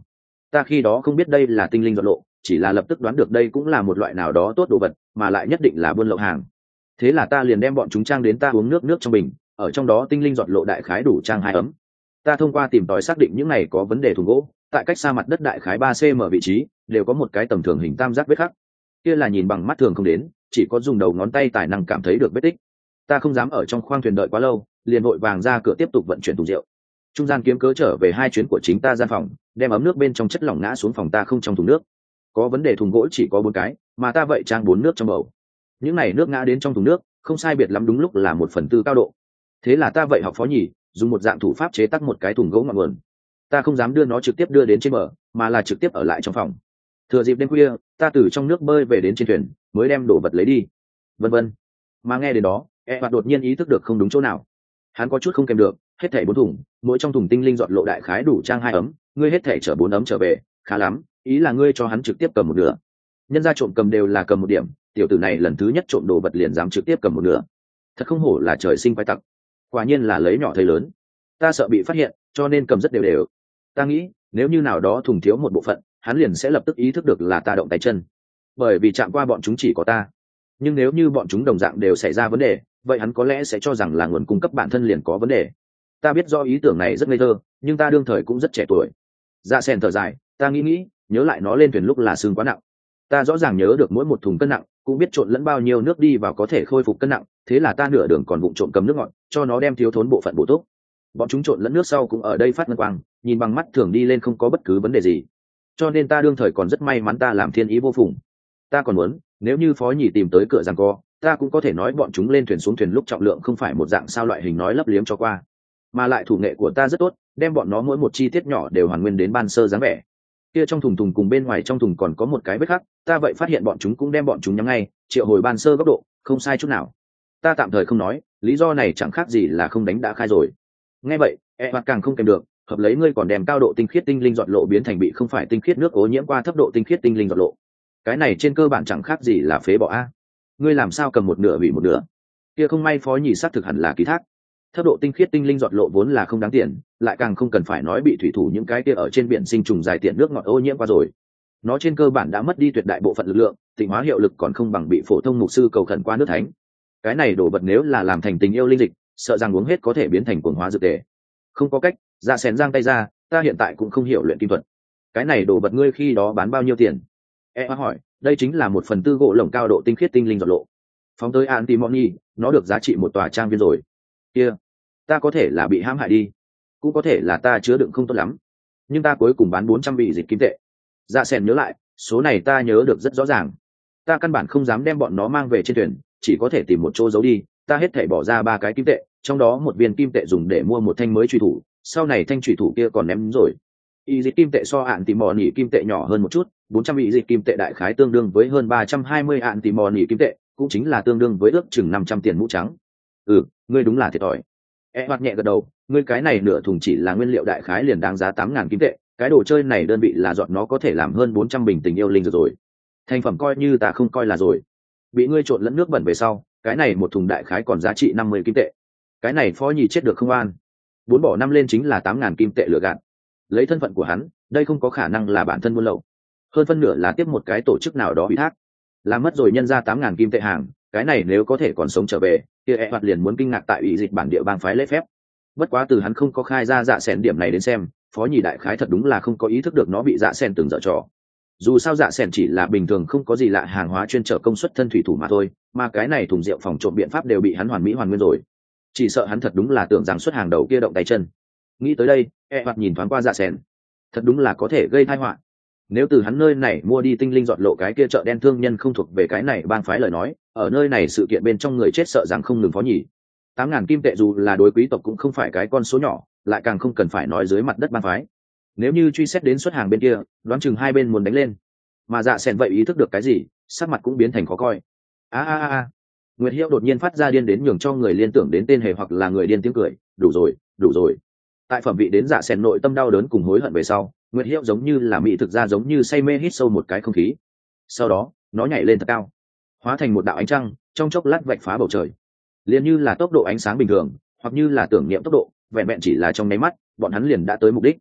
Ta khi đó không biết đây là tinh linh giọt lộ, chỉ là lập tức đoán được đây cũng là một loại nào đó tốt đồ vật, mà lại nhất định là buôn lậu hàng. Thế là ta liền đem bọn chúng trang đến ta uống nước nước trong bình, ở trong đó tinh linh giọt lộ đại khái đủ trang hai ấm. Ta thông qua tìm tòi xác định những này có vấn đề thùng gỗ, tại cách xa mặt đất đại khái ba xăng ti mét vị trí, đều có một cái tầm thường hình tam giác vết khắc. Kia là nhìn bằng mắt thường không đến, chỉ có dùng đầu ngón tay tài năng cảm thấy được vết tích. Ta không dám ở trong khoang thuyền đợi quá lâu, liền vội vàng ra cửa tiếp tục vận chuyển thùng rượu. Trung gian kiếm cớ trở về hai chuyến của chính ta gian phòng, đem ấm nước bên trong chất lỏng ngã xuống phòng ta không trong thùng nước. Có vấn đề thùng gỗ chỉ có bốn cái, mà ta vậy trang bốn nước trong bầu. Những này nước ngã đến trong thùng nước, không sai biệt lắm đúng lúc là một phần tư cao độ. Thế là ta vậy học phó nhỉ, dùng một dạng thủ pháp chế tác một cái thùng gỗ ngọn nguồn. Ta không dám đưa nó trực tiếp đưa đến trên bờ, mà là trực tiếp ở lại trong phòng. Thừa dịp đêm khuya, ta từ trong nước bơi về đến trên thuyền, mới đem đồ vật lấy đi. Vân vân. Mà nghe đến đó, e hoạt đột nhiên ý thức được không đúng chỗ nào. Hắn có chút không kèm được, hết thảy bốn thùng, mỗi trong thùng tinh linh giọt lộ đại khái đủ trang hai ấm, ngươi hết thảy chở bốn ấm trở về, khá lắm, ý là ngươi cho hắn trực tiếp cầm một nửa. Nhân gia trộm cầm đều là cầm một điểm, tiểu tử này lần thứ nhất trộm đồ vật liền dám trực tiếp cầm một nửa. Thật không hổ là trời sinh quái tặc. Quả nhiên là lấy nhỏ thấy lớn. Ta sợ bị phát hiện, cho nên cầm rất đều đều. Ta nghĩ, nếu như nào đó thùng thiếu một bộ phận, hắn liền sẽ lập tức ý thức được là ta động tay chân. Bởi vì chạm qua bọn chúng chỉ có ta. Nhưng nếu như bọn chúng đồng dạng đều xảy ra vấn đề, vậy hắn có lẽ sẽ cho rằng là nguồn cung cấp bản thân liền có vấn đề. Ta biết do ý tưởng này rất ngây thơ, nhưng ta đương thời cũng rất trẻ tuổi. Dạ sen thở dài, ta nghĩ nghĩ, nhớ lại nó lên thuyền lúc là xương quá nặng. Ta rõ ràng nhớ được mỗi một thùng cân nặng, cũng biết trộn lẫn bao nhiêu nước đi vào có thể khôi phục cân nặng, thế là ta nửa đường còn vụng trộm cầm nước ngọt, cho nó đem thiếu thốn bộ phận bổ túc. Bọn chúng trộn lẫn nước sau cũng ở đây phát ngân quang, nhìn bằng mắt thường đi lên không có bất cứ vấn đề gì. Cho nên ta đương thời còn rất may mắn ta làm thiên ý vô phùng. Ta còn muốn, nếu như phó nhì tìm tới cửa giằng co, ta cũng có thể nói bọn chúng lên thuyền xuống thuyền lúc trọng lượng không phải một dạng sao loại hình nói lấp liếm cho qua, mà lại thủ nghệ của ta rất tốt, đem bọn nó mỗi một chi tiết nhỏ đều hoàn nguyên đến ban sơ dáng vẻ. Kia trong thùng thùng cùng bên ngoài trong thùng còn có một cái vết khắc, ta vậy phát hiện bọn chúng cũng đem bọn chúng nhắm ngay, triệu hồi ban sơ góc độ, không sai chút nào. Ta tạm thời không nói, lý do này chẳng khác gì là không đánh đã khai rồi. Nghe vậy, e hoặc càng không kèm được, hợp lấy ngươi còn đem cao độ tinh khiết tinh linh giọt lộ biến thành bị không phải tinh khiết nước ô nhiễm qua thấp độ tinh khiết tinh linh giọt lộ. Cái này trên cơ bản chẳng khác gì là phế bỏ a. Ngươi làm sao cầm một nửa hủy một nửa? Kia không may phó nhì xác thực hẳn là ký thác. Thấp độ tinh khiết tinh linh giọt lộ vốn là không đáng tiền, lại càng không cần phải nói bị thủy thủ những cái kia ở trên biển sinh trùng dài tiện nước ngọt ô nhiễm qua rồi. Nó trên cơ bản đã mất đi tuyệt đại bộ phận lực lượng, tịnh hóa hiệu lực còn không bằng bị phổ thông mục sư cầu khẩn qua nước thánh. Cái này đổ vật nếu là làm thành tình yêu linh dịch, sợ rằng uống hết có thể biến thành cuồng hóa dược tề. Không có cách, Dạ Xén giang tay ra, ta hiện tại cũng không hiểu luyện kim thuật. Cái này đổ vật ngươi khi đó bán bao nhiêu tiền? E hỏi, đây chính là một phần tư gỗ lồng cao độ tinh khiết tinh linh giọt lộ. Phóng tới Antimony, nó được giá trị một tòa trang viên rồi. Kia, ta có thể là bị hãm hại đi, cũng có thể là ta chứa đựng không tốt lắm, nhưng ta cuối cùng bán bốn trăm vị dịch kim tệ. Dạ Sen nhớ lại, số này ta nhớ được rất rõ ràng. Ta căn bản không dám đem bọn nó mang về trên thuyền, chỉ có thể tìm một chỗ giấu đi. Ta hết thảy bỏ ra ba cái kim tệ, trong đó một viên kim tệ dùng để mua một thanh mới truy thủ, sau này thanh truy thủ kia còn ném rồi. Y dịch kim tệ so ạn tìm mò nỉ kim tệ nhỏ hơn một chút, bốn trăm vị dịch kim tệ đại khái tương đương với hơn ba trăm hai mươi ạn tìm mò nỉ kim tệ, cũng chính là tương đương với ước chừng năm trăm tiền mũ trắng. Ừ, ngươi đúng là thiệt thòi. E hoặc nhẹ gật đầu, ngươi cái này nửa thùng chỉ là nguyên liệu đại khái liền đáng giá tám ngàn kim tệ, cái đồ chơi này đơn vị là dọn nó có thể làm hơn bốn trăm bình tình yêu linh rồi. Thành phẩm coi như ta không coi là rồi. Bị ngươi trộn lẫn nước bẩn về sau, cái này một thùng đại khái còn giá trị năm mươi kim tệ. Cái này phó nhì chết được không an. Bốn bỏ năm lên chính là tám ngàn kim tệ lừa gạt. Lấy thân phận của hắn, đây không có khả năng là bản thân buôn lậu. Hơn phân nửa là tiếp một cái tổ chức nào đó ủy thác. Làm mất rồi nhân ra tám ngàn kim tệ hàng, cái này nếu có thể còn sống trở về, kia e hoạt liền muốn kinh ngạc tại ủy dịch bản địa bang phái lễ phép. Bất quá từ hắn không có khai ra Dạ Xẻn điểm này đến xem, phó nhì đại khái thật đúng là không có ý thức được nó bị Dạ Xẻn từng dở trò. Dù sao Dạ Xẻn chỉ là bình thường không có gì lạ hàng hóa chuyên trở công suất thân thủy thủ mà thôi, mà cái này thùng rượu phòng trộm biện pháp đều bị hắn hoàn mỹ hoàn nguyên rồi. Chỉ sợ hắn thật đúng là tưởng rằng xuất hàng đầu kia động tay chân. Nghĩ tới đây, e hoạt nhìn thoáng qua Dạ Xẻn, thật đúng là có thể gây tai họa. Nếu từ hắn nơi này mua đi tinh linh dọn lộ cái kia chợ đen thương nhân không thuộc về cái này bang phái lời nói, ở nơi này sự kiện bên trong người chết sợ rằng không ngừng phó nhỉ. Tám ngàn kim tệ dù là đối quý tộc cũng không phải cái con số nhỏ, lại càng không cần phải nói dưới mặt đất bang phái. Nếu như truy xét đến xuất hàng bên kia, đoán chừng hai bên muốn đánh lên. Mà Dạ Xẻn vậy ý thức được cái gì, sắc mặt cũng biến thành khó coi. A a a. Nguyệt Hiếu đột nhiên phát ra điên đến nhường cho người liên tưởng đến tên hề hoặc là người điên tiếng cười, đủ rồi, đủ rồi. Tại phẩm vị đến Dạ Xẻn nội tâm đau đớn cùng hối hận về sau, Nguyệt Hiếu giống như là mỹ thực ra giống như say mê hít sâu một cái không khí. Sau đó, nó nhảy lên thật cao, hóa thành một đạo ánh trăng, trong chốc lát vạch phá bầu trời. Liền như là tốc độ ánh sáng bình thường, hoặc như là tưởng niệm tốc độ, vẹn vẹn chỉ là trong nháy mắt, bọn hắn liền đã tới mục đích.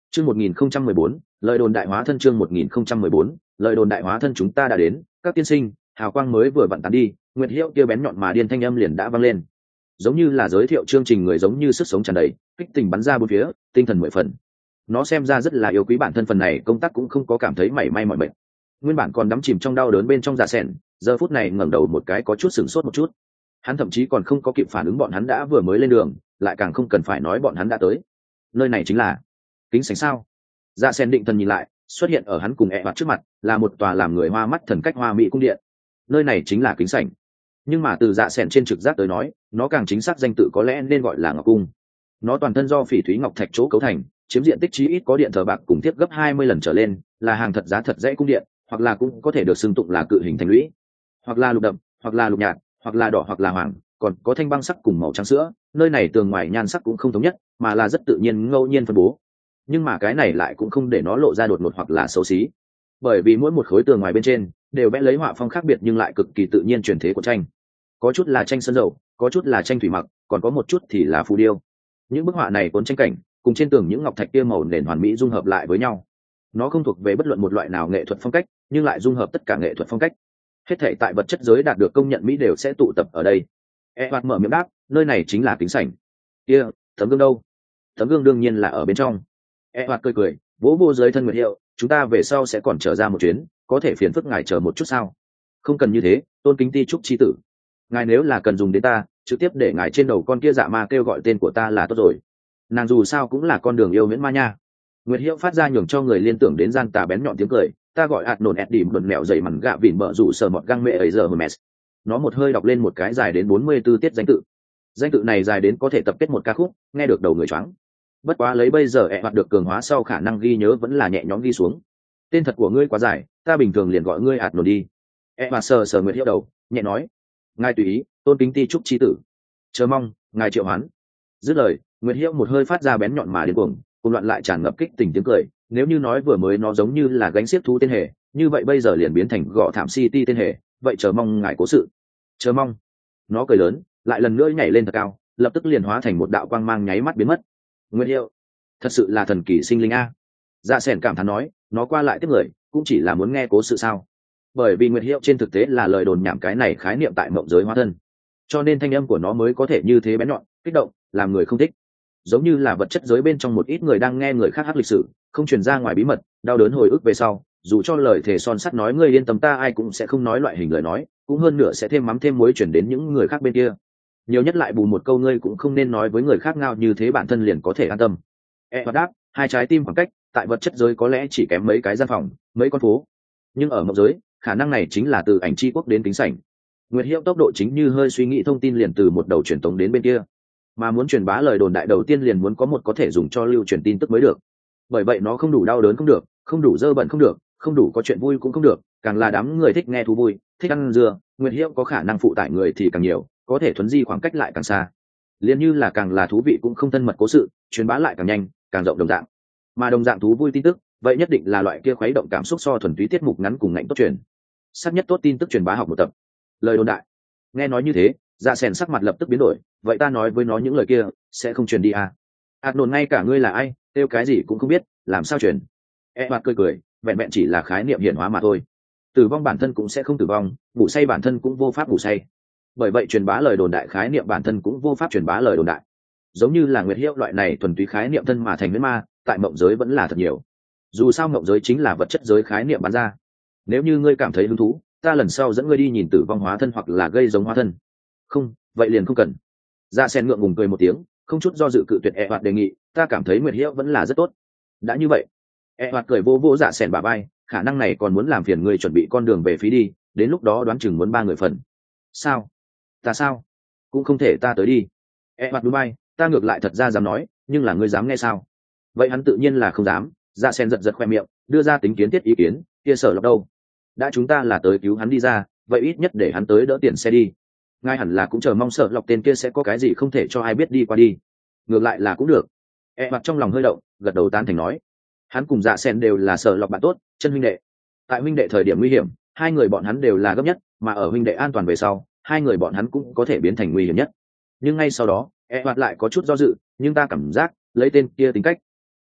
Chương một nghìn không trăm mười bốn, lời đồn đại hóa thân. Chương một nghìn không trăm mười bốn, lời đồn đại hóa thân. Chúng ta đã đến, các tiên sinh. Hào quang mới vừa vặn tán đi, Nguyệt Hiệu kia bén nhọn mà điên thanh âm liền đã vang lên. Giống như là giới thiệu chương trình người, giống như sức sống tràn đầy, kích tình bắn ra bốn phía, tinh thần mười phần. Nó xem ra rất là yêu quý bản thân, phần này công tác cũng không có cảm thấy mảy may mỏi mệt. Nguyên bản còn đắm chìm trong đau đớn bên trong Dạ Sẻn, giờ phút này ngẩng đầu một cái có chút sửng sốt một chút. Hắn thậm chí còn không có kịp phản ứng bọn hắn đã vừa mới lên đường, lại càng không cần phải nói bọn hắn đã tới. Nơi này chính là kính sảnh sao? Dạ Sẻn định thần nhìn lại, xuất hiện ở hắn cùng ẹ e trước mặt là một tòa làm người hoa mắt thần cách hoa mỹ cung điện. Nơi này chính là kính sảnh, nhưng mà từ Dạ Sẻn trên trực giác tới nói, nó càng chính xác danh tự có lẽ nên gọi là ngọc cung. Nó toàn thân do phỉ thúy ngọc thạch chỗ cấu thành, chiếm diện tích chí ít có điện thờ bạc cùng tiếp gấp hai mươi lần trở lên, là hàng thật giá thật dãy cung điện, hoặc là cũng có thể được xưng tụng là cự hình thành lũy, hoặc là lục đậm, hoặc là lục nhạt, hoặc là đỏ, hoặc là hoàng, còn có thanh băng sắc cùng màu trắng sữa. Nơi này tường ngoài nhan sắc cũng không thống nhất, mà là rất tự nhiên ngẫu nhiên phân bố. Nhưng mà cái này lại cũng không để nó lộ ra đột ngột hoặc là xấu xí, bởi vì mỗi một khối tường ngoài bên trên đều vẽ lấy họa phong khác biệt nhưng lại cực kỳ tự nhiên truyền thế của tranh. Có chút là tranh sơn dầu, có chút là tranh thủy mặc, còn có một chút thì là phù điêu. Những bức họa này cuốn tranh cảnh cùng trên tường những ngọc thạch kia màu nền hoàn mỹ dung hợp lại với nhau. Nó không thuộc về bất luận một loại nào nghệ thuật phong cách, nhưng lại dung hợp tất cả nghệ thuật phong cách. Hết thảy tại vật chất giới đạt được công nhận mỹ đều sẽ tụ tập ở đây. E hoạt mở miệng đáp, nơi này chính là kính sảnh. Kia, tấm gương đâu? Tấm gương đương nhiên là ở bên trong. E hoạt cười cười, vỗ vô dưới thân Nguyệt Hiệu, chúng ta về sau sẽ còn trở ra một chuyến, có thể phiền phức ngài chờ một chút sao? Không cần như thế, tôn kính ti trúc chi tử. Ngài nếu là cần dùng đến ta, trực tiếp để ngài trên đầu con kia dạ ma kêu gọi tên của ta là tốt rồi. Nàng dù sao cũng là con đường yêu miễn ma nha. Nguyệt Hiệu phát ra nhường cho người liên tưởng đến gian tà bén nhọn tiếng cười, ta gọi ạt nổn ẹt đỉm bẩn mẹo dày mằn gạ vỉn bợ rủ sờ mọt găng mẹ ấy giờ hermes. Nó một hơi đọc lên một cái dài đến bốn mươi 44 tiết danh tự. Danh tự này dài đến có thể tập kết một ca khúc, nghe được đầu người choáng. Bất quá lấy bây giờ ẹ hoạt được cường hóa sau, khả năng ghi nhớ vẫn là nhẹ nhõm ghi xuống. Tên thật của ngươi quá dài, ta bình thường liền gọi ngươi ạt nổn đi. ẹ hoạt sờ sờ Nguyệt Hiệu đầu, nhẹ nói, ngài tùy ý, tôn kính ti trúc chi tử. Chờ mong ngài triệu hoán. Dứt lời, Nguyệt Hiệu một hơi phát ra bén nhọn mà điên cuồng, cùng loạn lại tràn ngập kích tình tiếng cười. Nếu như nói vừa mới nó giống như là gánh xiếc thú tên hề, như vậy bây giờ liền biến thành gõ thảm city tên hề. Vậy chờ mong ngài cố sự. Chờ mong. Nó cười lớn, lại lần nữa nhảy lên thật cao, lập tức liền hóa thành một đạo quang mang nháy mắt biến mất. Nguyệt Hiệu, thật sự là thần kỳ sinh linh a. Dạ Sẻn cảm thán nói, nó qua lại tiếp người cũng chỉ là muốn nghe cố sự sao? Bởi vì Nguyệt Hiệu trên thực tế là lời đồn nhảm cái này khái niệm tại mộng giới hóa thân, cho nên thanh âm của nó mới có thể như thế bén nhọn, kích động, làm người không thích. Giống như là vật chất giới bên trong một ít người đang nghe người khác hát lịch sử, không truyền ra ngoài bí mật, đau đớn hồi ức về sau, dù cho lời thề son sắt nói ngươi yên tâm ta ai cũng sẽ không nói loại hình lời nói, cũng hơn nữa sẽ thêm mắm thêm muối chuyển đến những người khác bên kia. Nhiều nhất lại bù một câu ngươi cũng không nên nói với người khác, ngao như thế bản thân liền có thể an tâm. E hoạt đáp, hai trái tim khoảng cách, tại vật chất giới có lẽ chỉ kém mấy cái gian phòng, mấy con phố, nhưng ở mộng giới, khả năng này chính là từ ảnh chi quốc đến kính sảnh. Nguyệt Hiệu tốc độ chính như hơi suy nghĩ thông tin liền từ một đầu truyền tống đến bên kia, mà muốn truyền bá lời đồn đại đầu tiên liền muốn có một có thể dùng cho lưu truyền tin tức mới được. Bởi vậy nó không đủ đau đớn không được, không đủ dơ bẩn không được, không đủ có chuyện vui cũng không được, càng là đám người thích nghe thú vui, thích ăn dưa, Nguyệt Hiệu có khả năng phụ tải người thì càng nhiều, có thể thuấn di khoảng cách lại càng xa. Liên như là càng là thú vị cũng không thân mật cố sự, truyền bá lại càng nhanh, càng rộng đồng dạng. Mà đồng dạng thú vui tin tức, vậy nhất định là loại kia khuấy động cảm xúc so thuần túy tiết mục ngắn cùng ngạnh tốt truyền. Sắc nhất tốt tin tức truyền bá học một tập. Lời đồn đại. Nghe nói như thế, Dạ Sẻn sắc mặt lập tức biến đổi, vậy ta nói với nó những lời kia sẽ không truyền đi à? Ạt nổn ngay cả ngươi là ai, kêu cái gì cũng không biết, làm sao truyền? E hoạt cười cười, vẹn vẹn chỉ là khái niệm hiển hóa mà thôi. Tử vong bản thân cũng sẽ không tử vong, ngủ say bản thân cũng vô pháp ngủ say. Bởi vậy truyền bá lời đồn đại khái niệm bản thân cũng vô pháp truyền bá lời đồn đại. Giống như là Nguyệt Hiệu loại này thuần túy khái niệm thân mà thành huyễn ma, tại mộng giới vẫn là thật nhiều. Dù sao mộng giới chính là vật chất giới khái niệm bán ra. Nếu như ngươi cảm thấy hứng thú, ta lần sau dẫn ngươi đi nhìn tử vong hóa thân hoặc là gây giống hóa thân. Không, vậy liền không cần. Dạ Sẻn ngượng ngùng cười một tiếng, không chút do dự cự tuyệt E hoạt đề nghị, ta cảm thấy Nguyệt Hiệu vẫn là rất tốt. Đã như vậy, E hoạt cười vô vô Dạ Sẻn bả vai, khả năng này còn muốn làm phiền ngươi chuẩn bị con đường về phí đi, đến lúc đó đoán chừng muốn ba người phần. Sao? Ta sao? Cũng không thể ta tới đi. E hoạt Dubai, ta ngược lại thật ra dám nói, nhưng là ngươi dám nghe sao? Vậy hắn tự nhiên là không dám. Dạ Sẻn giật giật khoe miệng, đưa ra tính kiến thiết ý kiến, kia sở lọc đâu? Đã chúng ta là tới cứu hắn đi ra, vậy ít nhất để hắn tới đỡ tiền xe đi. Ngay hẳn là cũng chờ mong sợ lọc tên kia sẽ có cái gì không thể cho ai biết đi qua đi. Ngược lại là cũng được. E mặt trong lòng hơi động, gật đầu tán thành nói, hắn cùng Dạ Sẻn đều là sợ lọc bạn tốt, chân huynh đệ. Tại huynh đệ thời điểm nguy hiểm, hai người bọn hắn đều là gấp nhất, mà ở huynh đệ an toàn về sau, hai người bọn hắn cũng có thể biến thành nguy hiểm nhất. Nhưng ngay sau đó, E mặt lại có chút do dự, nhưng ta cảm giác lấy tên kia tính cách,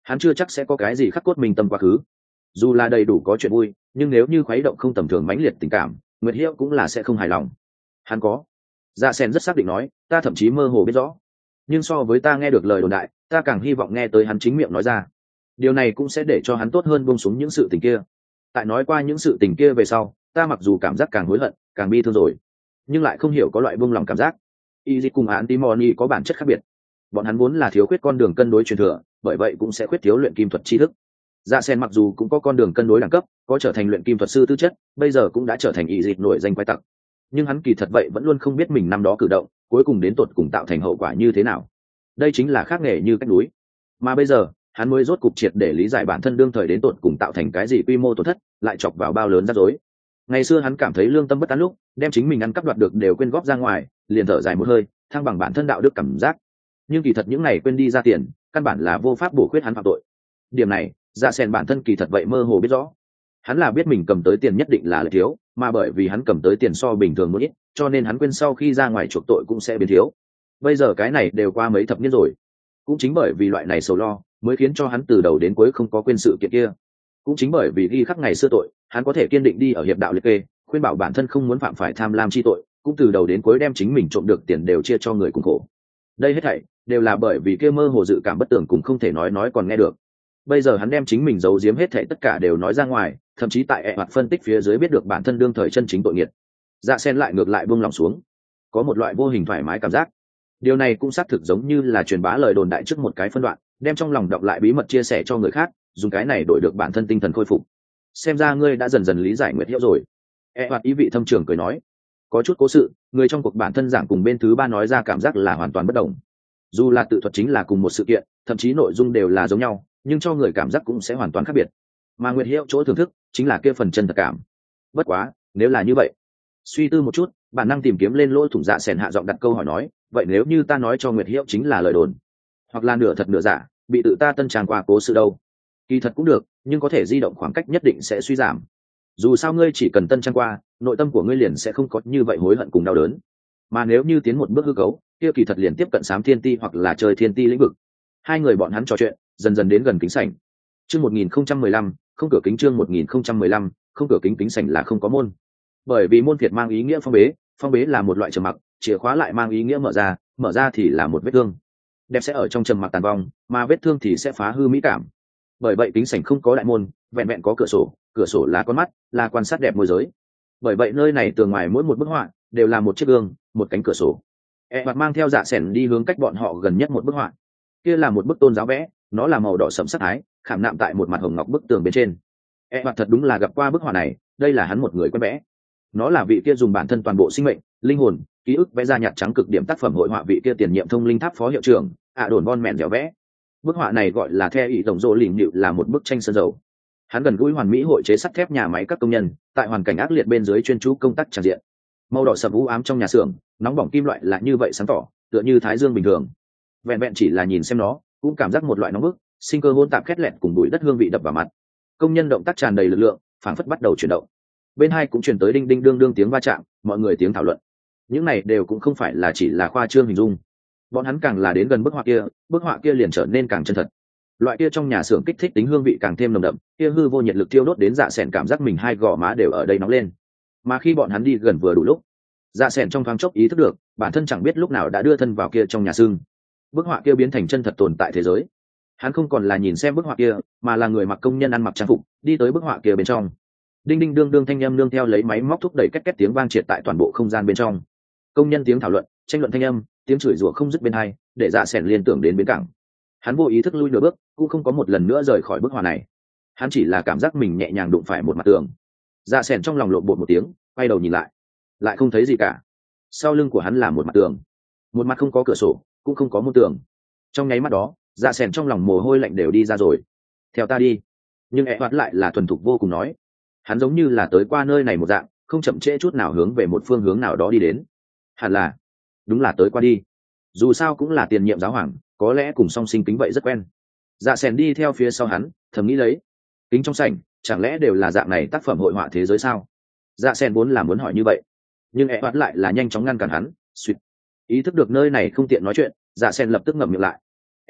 hắn chưa chắc sẽ có cái gì khắc cốt mình tâm quá khứ. Dù là đầy đủ có chuyện vui, nhưng nếu như khuấy động không tầm thường mãnh liệt tình cảm, Nguyệt Hiệu cũng là sẽ không hài lòng. Hắn có. Dạ Sen rất xác định nói, ta thậm chí mơ hồ biết rõ. Nhưng so với ta nghe được lời đồn đại, ta càng hy vọng nghe tới hắn chính miệng nói ra. Điều này cũng sẽ để cho hắn tốt hơn buông xuống những sự tình kia. Tại nói qua những sự tình kia về sau, ta mặc dù cảm giác càng hối hận, càng bi thương rồi, nhưng lại không hiểu có loại buông lòng cảm giác. Y cùng Antimony có bản chất khác biệt. Bọn hắn vốn là thiếu khuyết con đường cân đối truyền thừa, bởi vậy cũng sẽ khuyết thiếu luyện kim thuật tri thức. Dạ Sen mặc dù cũng có con đường cân đối đẳng cấp, có trở thành luyện kim thuật sư tư chất, bây giờ cũng đã trở thành Y nổi danh quái tặc. Nhưng hắn kỳ thật vậy vẫn luôn không biết mình năm đó cử động, cuối cùng đến tột cùng tạo thành hậu quả như thế nào. Đây chính là khác nghề như cách núi. Mà bây giờ, hắn mới rốt cục triệt để lý giải bản thân đương thời đến tột cùng tạo thành cái gì quy mô tổn thất, lại chọc vào bao lớn rắc rối. Ngày xưa hắn cảm thấy lương tâm bất an lúc, đem chính mình ăn cắp đoạt được đều quên góp ra ngoài, liền thở dài một hơi, thăng bằng bản thân đạo đức cảm giác. Nhưng kỳ thật những này quên đi ra tiền, căn bản là vô pháp bổ khuyết hắn phạm tội. Điểm này, Dạ Sen bản thân kỳ thật vậy mơ hồ biết rõ. Hắn là biết mình cầm tới tiền nhất định là lợi thiếu, mà bởi vì hắn cầm tới tiền so bình thường một ít, cho nên hắn quên sau khi ra ngoài chuộc tội cũng sẽ biến thiếu. Bây giờ cái này đều qua mấy thập niên rồi, cũng chính bởi vì loại này sầu lo, mới khiến cho hắn từ đầu đến cuối không có quên sự kiện kia. Cũng chính bởi vì ghi khắc ngày xưa tội, hắn có thể kiên định đi ở hiệp đạo liệt kê, khuyên bảo bản thân không muốn phạm phải tham lam chi tội, cũng từ đầu đến cuối đem chính mình trộm được tiền đều chia cho người cùng khổ. Đây hết thảy đều là bởi vì kia mơ hồ dự cảm bất tường cũng không thể nói nói còn nghe được. Bây giờ hắn đem chính mình giấu giếm hết thảy tất cả đều nói ra ngoài, thậm chí tại ẹ mặt phân tích phía dưới biết được bản thân đương thời chân chính tội nghiệt. Dạ Sen lại ngược lại buông lòng xuống, có một loại vô hình thoải mái cảm giác. Điều này cũng xác thực giống như là truyền bá lời đồn đại trước một cái phân đoạn, đem trong lòng đọc lại bí mật chia sẻ cho người khác, dùng cái này đổi được bản thân tinh thần khôi phục. Xem ra ngươi đã dần dần lý giải Nguyệt Hiệu rồi. E hoạt ý vị thâm trường cười nói, có chút cố sự, người trong cuộc bản thân giảng cùng bên thứ ba nói ra cảm giác là hoàn toàn bất đồng. Dù là tự thuật chính là cùng một sự kiện, thậm chí nội dung đều là giống nhau, nhưng cho người cảm giác cũng sẽ hoàn toàn khác biệt. Mà Nguyệt Hiệu chỗ thưởng thức chính là kia phần chân thật cảm. Bất quá, nếu là như vậy, suy tư một chút, bản năng tìm kiếm lên lỗ thủng. Dạ Sen hạ giọng đặt câu hỏi nói, vậy nếu như ta nói cho Nguyệt Hiệu chính là lời đồn, hoặc là nửa thật nửa giả, bị tự ta tân tràng qua cố sự đâu? Kỳ thật cũng được, nhưng có thể di động khoảng cách nhất định sẽ suy giảm. Dù sao ngươi chỉ cần tân trang qua, nội tâm của ngươi liền sẽ không có như vậy hối hận cùng đau đớn. Mà nếu như tiến một bước hư cấu, kia kỳ thật liền tiếp cận sám thiên ti hoặc là chơi thiên ti lĩnh vực. Hai người bọn hắn trò chuyện, dần dần đến gần kính sảnh. Chương một nghìn không trăm mười lăm, không cửa kính. Chương một nghìn không trăm mười lăm, không cửa kính. Kính sảnh là không có môn. Bởi vì môn Việt mang ý nghĩa phong bế, phong bế là một loại trầm mặc, chìa khóa lại mang ý nghĩa mở ra, mở ra thì là một vết thương. Đẹp sẽ ở trong trầm mặc tàn vong, mà vết thương thì sẽ phá hư mỹ cảm. Bởi vậy kính sảnh không có đại môn, vẹn vẹn có cửa sổ, cửa sổ là con mắt, là quan sát đẹp môi giới. Bởi vậy nơi này tường ngoài mỗi một bức họa đều là một chiếc gương, một cánh cửa sổ. E mặt mang theo Dạ Sen đi hướng cách bọn họ gần nhất một bức họa. Kia là một bức tôn giáo vẽ, nó là màu đỏ sẫm sắc thái, khảm nạm tại một mặt hồng ngọc bức tường bên trên. E mặt thật đúng là gặp qua bức họa này, đây là hắn một người quen vẽ. Nó là vị kia dùng bản thân toàn bộ sinh mệnh, linh hồn, ký ức vẽ ra nhạt trắng cực điểm tác phẩm hội họa vị kia tiền nhiệm thông linh tháp phó hiệu trưởng, ạ đồn bon mẹn dẻo vẽ. Bức họa này gọi là The ý tổng rô lỉnh nhịu, là một bức tranh sơn dầu. Hắn gần gũi hoàn mỹ hội chế sắt thép nhà máy các công nhân, tại hoàn cảnh ác liệt bên dưới chuyên chú công tác tràn diện. Màu đỏ sậm u ám trong nhà xưởng, nóng bỏng kim loại là như vậy sáng tỏ, tựa như thái dương bình thường. Vẹn vẹn chỉ là nhìn xem nó, cũng cảm giác một loại nóng bức, sinh cơ hỗn tạp khét lẹt cùng bụi đất hương vị đập vào mặt. Công nhân động tác tràn đầy lực lượng, phảng phất bắt đầu chuyển động. Bên hai cũng truyền tới đinh đinh đương đương tiếng va chạm, mọi người tiếng thảo luận. Những này đều cũng không phải là chỉ là khoa trương hình dung. Bọn hắn càng là đến gần bức họa kia, bức họa kia liền trở nên càng chân thật. Loại kia trong nhà xưởng kích thích tính hương vị càng thêm nồng đậm, kia hư vô nhiệt lực thiêu đốt đến Dạ Sen cảm giác mình hai gò má đều ở đây nóng lên. Mà khi bọn hắn đi gần vừa đủ lúc, Dạ Sen trong thoáng chốc ý thức được, bản thân chẳng biết lúc nào đã đưa thân vào kia trong nhà xương. Bức họa kia biến thành chân thật tồn tại thế giới. Hắn không còn là nhìn xem bức họa kia, mà là người mặc công nhân ăn mặc trang phục, đi tới bức họa kia bên trong. Đinh đinh đương đương thanh âm nương theo lấy máy móc thúc đẩy két két tiếng vang triệt tại toàn bộ không gian bên trong. Công nhân tiếng thảo luận, tranh luận thanh âm, tiếng chửi rủa không dứt bên hai, để Dạ Sen liên tưởng đến bến cảng. Hắn vô ý thức lui nửa bước, cũng không có một lần nữa rời khỏi bức họa này. Hắn chỉ là cảm giác mình nhẹ nhàng đụng phải một mặt tường. Dạ Sen trong lòng lộn bột một tiếng, quay đầu nhìn lại, lại không thấy gì cả. Sau lưng của hắn là một mặt tường, một mặt không có cửa sổ, cũng không có môn tường. Trong nháy mắt đó, Dạ Sen trong lòng mồ hôi lạnh đều đi ra rồi. Theo ta đi. Nhưng ẹ hoạt lại là thuần thục vô cùng nói. Hắn giống như là tới qua nơi này một dạng, không chậm trễ chút nào hướng về một phương hướng nào đó đi đến. Hẳn là, đúng là tới qua đi. Dù sao cũng là tiền nhiệm giáo hoàng, có lẽ cùng song sinh kính vậy rất quen. Dạ Sen đi theo phía sau hắn, thầm nghĩ lấy, kính trong sảnh chẳng lẽ đều là dạng này tác phẩm hội họa thế giới sao? Dạ Sen vốn là muốn hỏi như vậy, nhưng ẹ hoạt lại là nhanh chóng ngăn cản hắn. Suýt. Ý thức được nơi này không tiện nói chuyện, Dạ Sen lập tức ngậm miệng lại.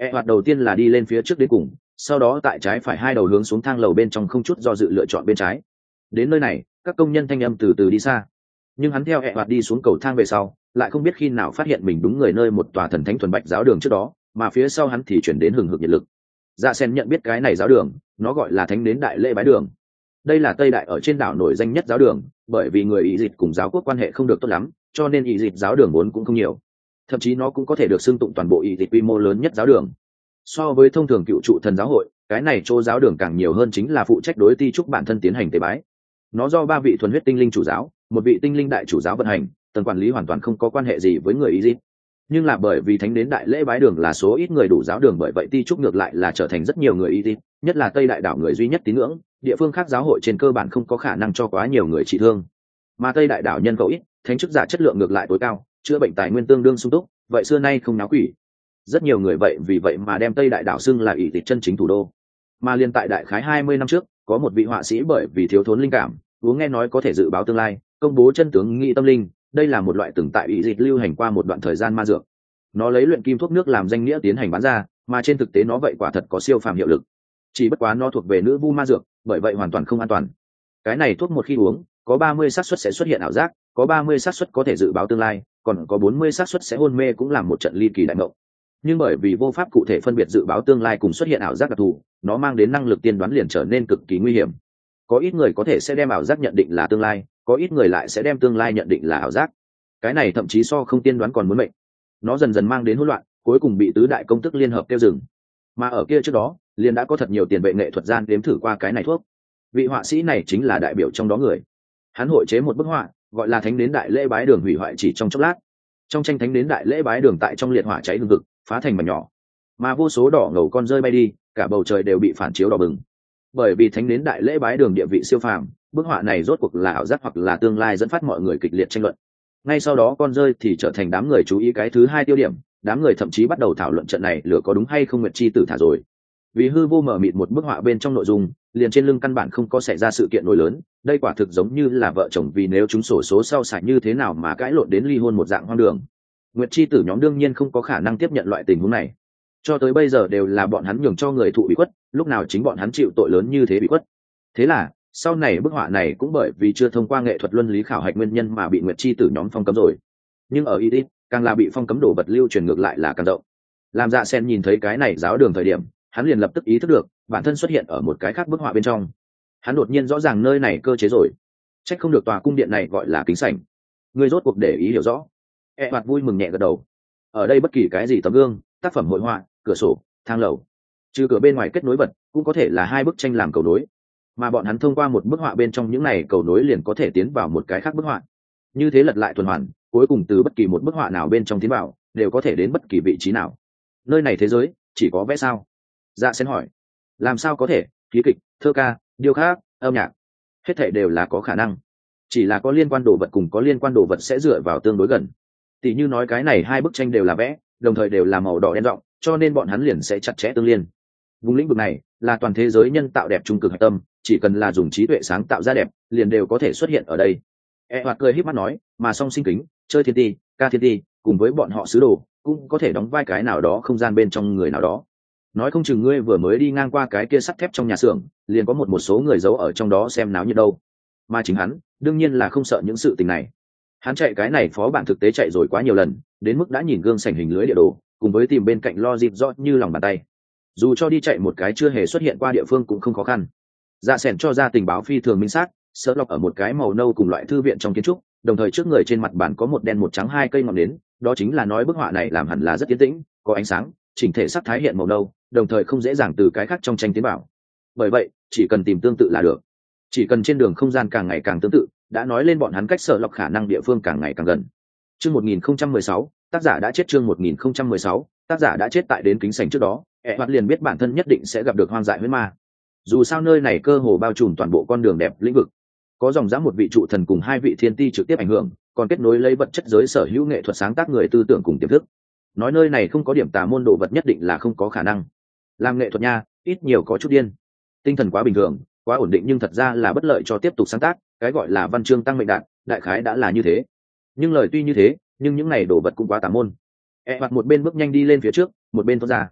E hoạt đầu tiên là đi lên phía trước đến cùng, sau đó tại trái phải hai đầu hướng xuống thang lầu bên trong không chút do dự lựa chọn bên trái. Đến nơi này, các công nhân thanh âm từ từ đi xa, nhưng hắn theo E hoạt đi xuống cầu thang về sau, lại không biết khi nào phát hiện mình đúng người nơi một tòa thần thánh thuần bạch giáo đường trước đó, mà phía sau hắn thì chuyển đến hừng hực nhiệt lực. Dạ Sen nhận biết cái này giáo đường, nó gọi là Thánh Đến Đại Lễ Bái Đường. Đây là Tây Đại ở trên đảo nổi danh nhất giáo đường, bởi vì người Ý Dịch cùng giáo quốc quan hệ không được tốt lắm, cho nên Ý Dịch giáo đường vốn cũng không nhiều. Thậm chí nó cũng có thể được xưng tụng toàn bộ Ý Dịch quy mô lớn nhất giáo đường. So với thông thường cựu trụ thần giáo hội, cái này chỗ giáo đường càng nhiều hơn chính là phụ trách đối ti trúc bản thân tiến hành tế bái. Nó do ba vị thuần huyết tinh linh chủ giáo, một vị tinh linh đại chủ giáo vận hành, tầng quản lý hoàn toàn không có quan hệ gì với người Ý Dịch. Nhưng là bởi vì Thánh Đến Đại Lễ Bái Đường là số ít người đủ giáo đường, bởi vậy ti trúc ngược lại là trở thành rất nhiều người Ý Dịch, nhất là Tây Đại đảo người duy nhất tín ngưỡng, địa phương khác giáo hội trên cơ bản không có khả năng cho quá nhiều người trị thương, mà Tây Đại đảo nhân khẩu ít, thánh chức giả chất lượng ngược lại tối cao, chữa bệnh tài nguyên tương đương sung túc, vậy xưa nay không náo quỷ. Rất nhiều người vậy vì vậy mà đem Tây Đại đảo xưng là Ý Dịch chân chính thủ đô. Mà liên tại đại khái hai mươi năm trước, có một vị họa sĩ bởi vì thiếu thốn linh cảm, uống nghe nói có thể dự báo tương lai, công bố chân tướng nghị tâm linh, đây là một loại từng tại Ý Dịch lưu hành qua một đoạn thời gian ma dược. Nó lấy luyện kim thuốc nước làm danh nghĩa tiến hành bán ra, mà trên thực tế nó vậy quả thật có siêu phàm hiệu lực. Chỉ bất quá nó thuộc về nữ vu ma dược, bởi vậy hoàn toàn không an toàn. Cái này thuốc một khi uống, có ba mươi xác suất sẽ xuất hiện ảo giác, có ba mươi xác suất có thể dự báo tương lai, còn có bốn mươi xác suất sẽ hôn mê cũng làm một trận ly kỳ đại mộng. Nhưng bởi vì vô pháp cụ thể phân biệt dự báo tương lai cùng xuất hiện ảo giác đặc thù, nó mang đến năng lực tiên đoán liền trở nên cực kỳ nguy hiểm. Có ít người có thể sẽ đem ảo giác nhận định là tương lai, có ít người lại sẽ đem tương lai nhận định là ảo giác. Cái này thậm chí so không tiên đoán còn muốn mệnh. Nó dần dần mang đến hỗn loạn, cuối cùng bị tứ đại công tức liên hợp tiêu dừng. Mà ở kia trước đó, liền đã có thật nhiều tiền vệ nghệ thuật gian đếm thử qua cái này thuốc. Vị họa sĩ này chính là đại biểu trong đó người. Hắn hội chế một bức họa, gọi là Thánh Đến Đại Lễ Bái Đường hủy hoại chỉ trong chốc lát. Trong tranh Thánh Đến Đại Lễ Bái Đường tại trong liệt hỏa cháy hừng hực, phá thành mảnh nhỏ, mà vô số đỏ ngầu con rơi bay đi, cả bầu trời đều bị phản chiếu đỏ bừng. Bởi vì Thánh Đến Đại Lễ Bái Đường địa vị siêu phàm, bức họa này rốt cuộc là ảo giác hoặc là tương lai dẫn phát mọi người kịch liệt tranh luận. Ngay sau đó con rơi thì trở thành đám người chú ý cái thứ hai tiêu điểm, đám người thậm chí bắt đầu thảo luận trận này lửa có đúng hay không Nguyệt Chi Tử thả rồi. Vì hư vô mờ mịt một bức họa bên trong nội dung, liền trên lưng căn bản không có xảy ra sự kiện nổi lớn, đây quả thực giống như là vợ chồng vì nếu chúng sổ số sau xài như thế nào mà cãi lộn đến ly hôn một dạng hoang đường. Nguyệt Chi Tử nhóm đương nhiên không có khả năng tiếp nhận loại tình huống này. Cho tới bây giờ đều là bọn hắn nhường cho người thụ bị khuất, lúc nào chính bọn hắn chịu tội lớn như thế bị khuất. Thế là, sau này bức họa này cũng bởi vì chưa thông qua nghệ thuật luân lý khảo hạch nguyên nhân mà bị Nguyệt Chi Tử nhóm phong cấm rồi. Nhưng ở Idit, càng là bị phong cấm đồ vật lưu truyền ngược lại là càng rộng. Làm Dạ Sen nhìn thấy cái này giáo đường thời điểm, hắn liền lập tức ý thức được bản thân xuất hiện ở một cái khác bức họa bên trong. Hắn đột nhiên rõ ràng nơi này cơ chế rồi. Trách không được tòa cung điện này gọi là kính sảnh. Người rốt cuộc để ý hiểu rõ. E hoạt vui mừng nhẹ gật đầu. Ở đây bất kỳ cái gì tấm gương, tác phẩm hội họa, cửa sổ, thang lầu, trừ cửa bên ngoài kết nối vật, cũng có thể là hai bức tranh làm cầu nối. Mà bọn hắn thông qua một bức họa bên trong những này cầu nối liền có thể tiến vào một cái khác bức họa. Như thế lật lại tuần hoàn, cuối cùng từ bất kỳ một bức họa nào bên trong tiến vào, đều có thể đến bất kỳ vị trí nào. Nơi này thế giới chỉ có vẽ sao? Dạ Sen hỏi. Làm sao có thể? Khí kịch, thơ ca, điêu khắc, âm nhạc, hết thảy đều là có khả năng. Chỉ là có liên quan đồ vật cùng có liên quan đồ vật sẽ dựa vào tương đối gần. Tỷ như nói cái này hai bức tranh đều là vẽ, đồng thời đều là màu đỏ đen rộng, cho nên bọn hắn liền sẽ chặt chẽ tương liên. Vùng lĩnh vực này là toàn thế giới nhân tạo đẹp trung cực hạch tâm, chỉ cần là dùng trí tuệ sáng tạo ra đẹp, liền đều có thể xuất hiện ở đây. E hoạt cười híp mắt nói, mà song sinh kính, chơi thiên ti, ca thiên ti, cùng với bọn họ sứ đồ, cũng có thể đóng vai cái nào đó không gian bên trong người nào đó. Nói không chừng ngươi vừa mới đi ngang qua cái kia sắt thép trong nhà xưởng, liền có một một số người giấu ở trong đó xem náo nhiệt đâu. Mà chính hắn, đương nhiên là không sợ những sự tình này. Hắn chạy cái này phó bản thực tế chạy rồi quá nhiều lần, đến mức đã nhìn gương sảnh hình lưới địa đồ, cùng với tìm bên cạnh lo dịp rõ như lòng bàn tay. Dù cho đi chạy một cái chưa hề xuất hiện qua địa phương cũng không khó khăn. Dạ Sẻn cho ra tình báo phi thường minh xác, sợ lọc ở một cái màu nâu cùng loại thư viện trong kiến trúc, đồng thời trước người trên mặt bàn có một đen một trắng hai cây ngọn nến, đó chính là nói bức họa này làm hẳn là rất tiến tĩnh, có ánh sáng, chỉnh thể sắc thái hiện màu nâu, đồng thời không dễ dàng từ cái khác trong tranh tiến bảo. Bởi vậy, chỉ cần tìm tương tự là được. Chỉ cần trên đường không gian càng ngày càng tương tự, đã nói lên bọn hắn cách sợ lọc khả năng địa phương càng ngày càng gần. Chương một nghìn không trăm mười sáu, tác giả đã chết. Chương một nghìn không trăm mười sáu, tác giả đã chết. Tại đến kính sảnh trước đó, E hoạt liền biết bản thân nhất định sẽ gặp được hoang dại huyết ma. Dù sao nơi này cơ hồ bao trùm toàn bộ con đường đẹp lĩnh vực, có dòng dã một vị trụ thần cùng hai vị thiên ti trực tiếp ảnh hưởng, còn kết nối lấy vật chất giới sở hữu nghệ thuật sáng tác người tư tưởng cùng tiềm thức. Nói nơi này không có điểm tà môn đồ vật nhất định là không có khả năng. Làm nghệ thuật nha, ít nhiều có chút điên. Tinh thần quá bình thường, quá ổn định nhưng thật ra là bất lợi cho tiếp tục sáng tác, cái gọi là văn chương tăng mệnh đạt, đại khái đã là như thế. Nhưng lời tuy như thế, nhưng những này đồ vật cũng quá tà môn. E hoạt một bên bước nhanh đi lên phía trước, một bên thoát ra.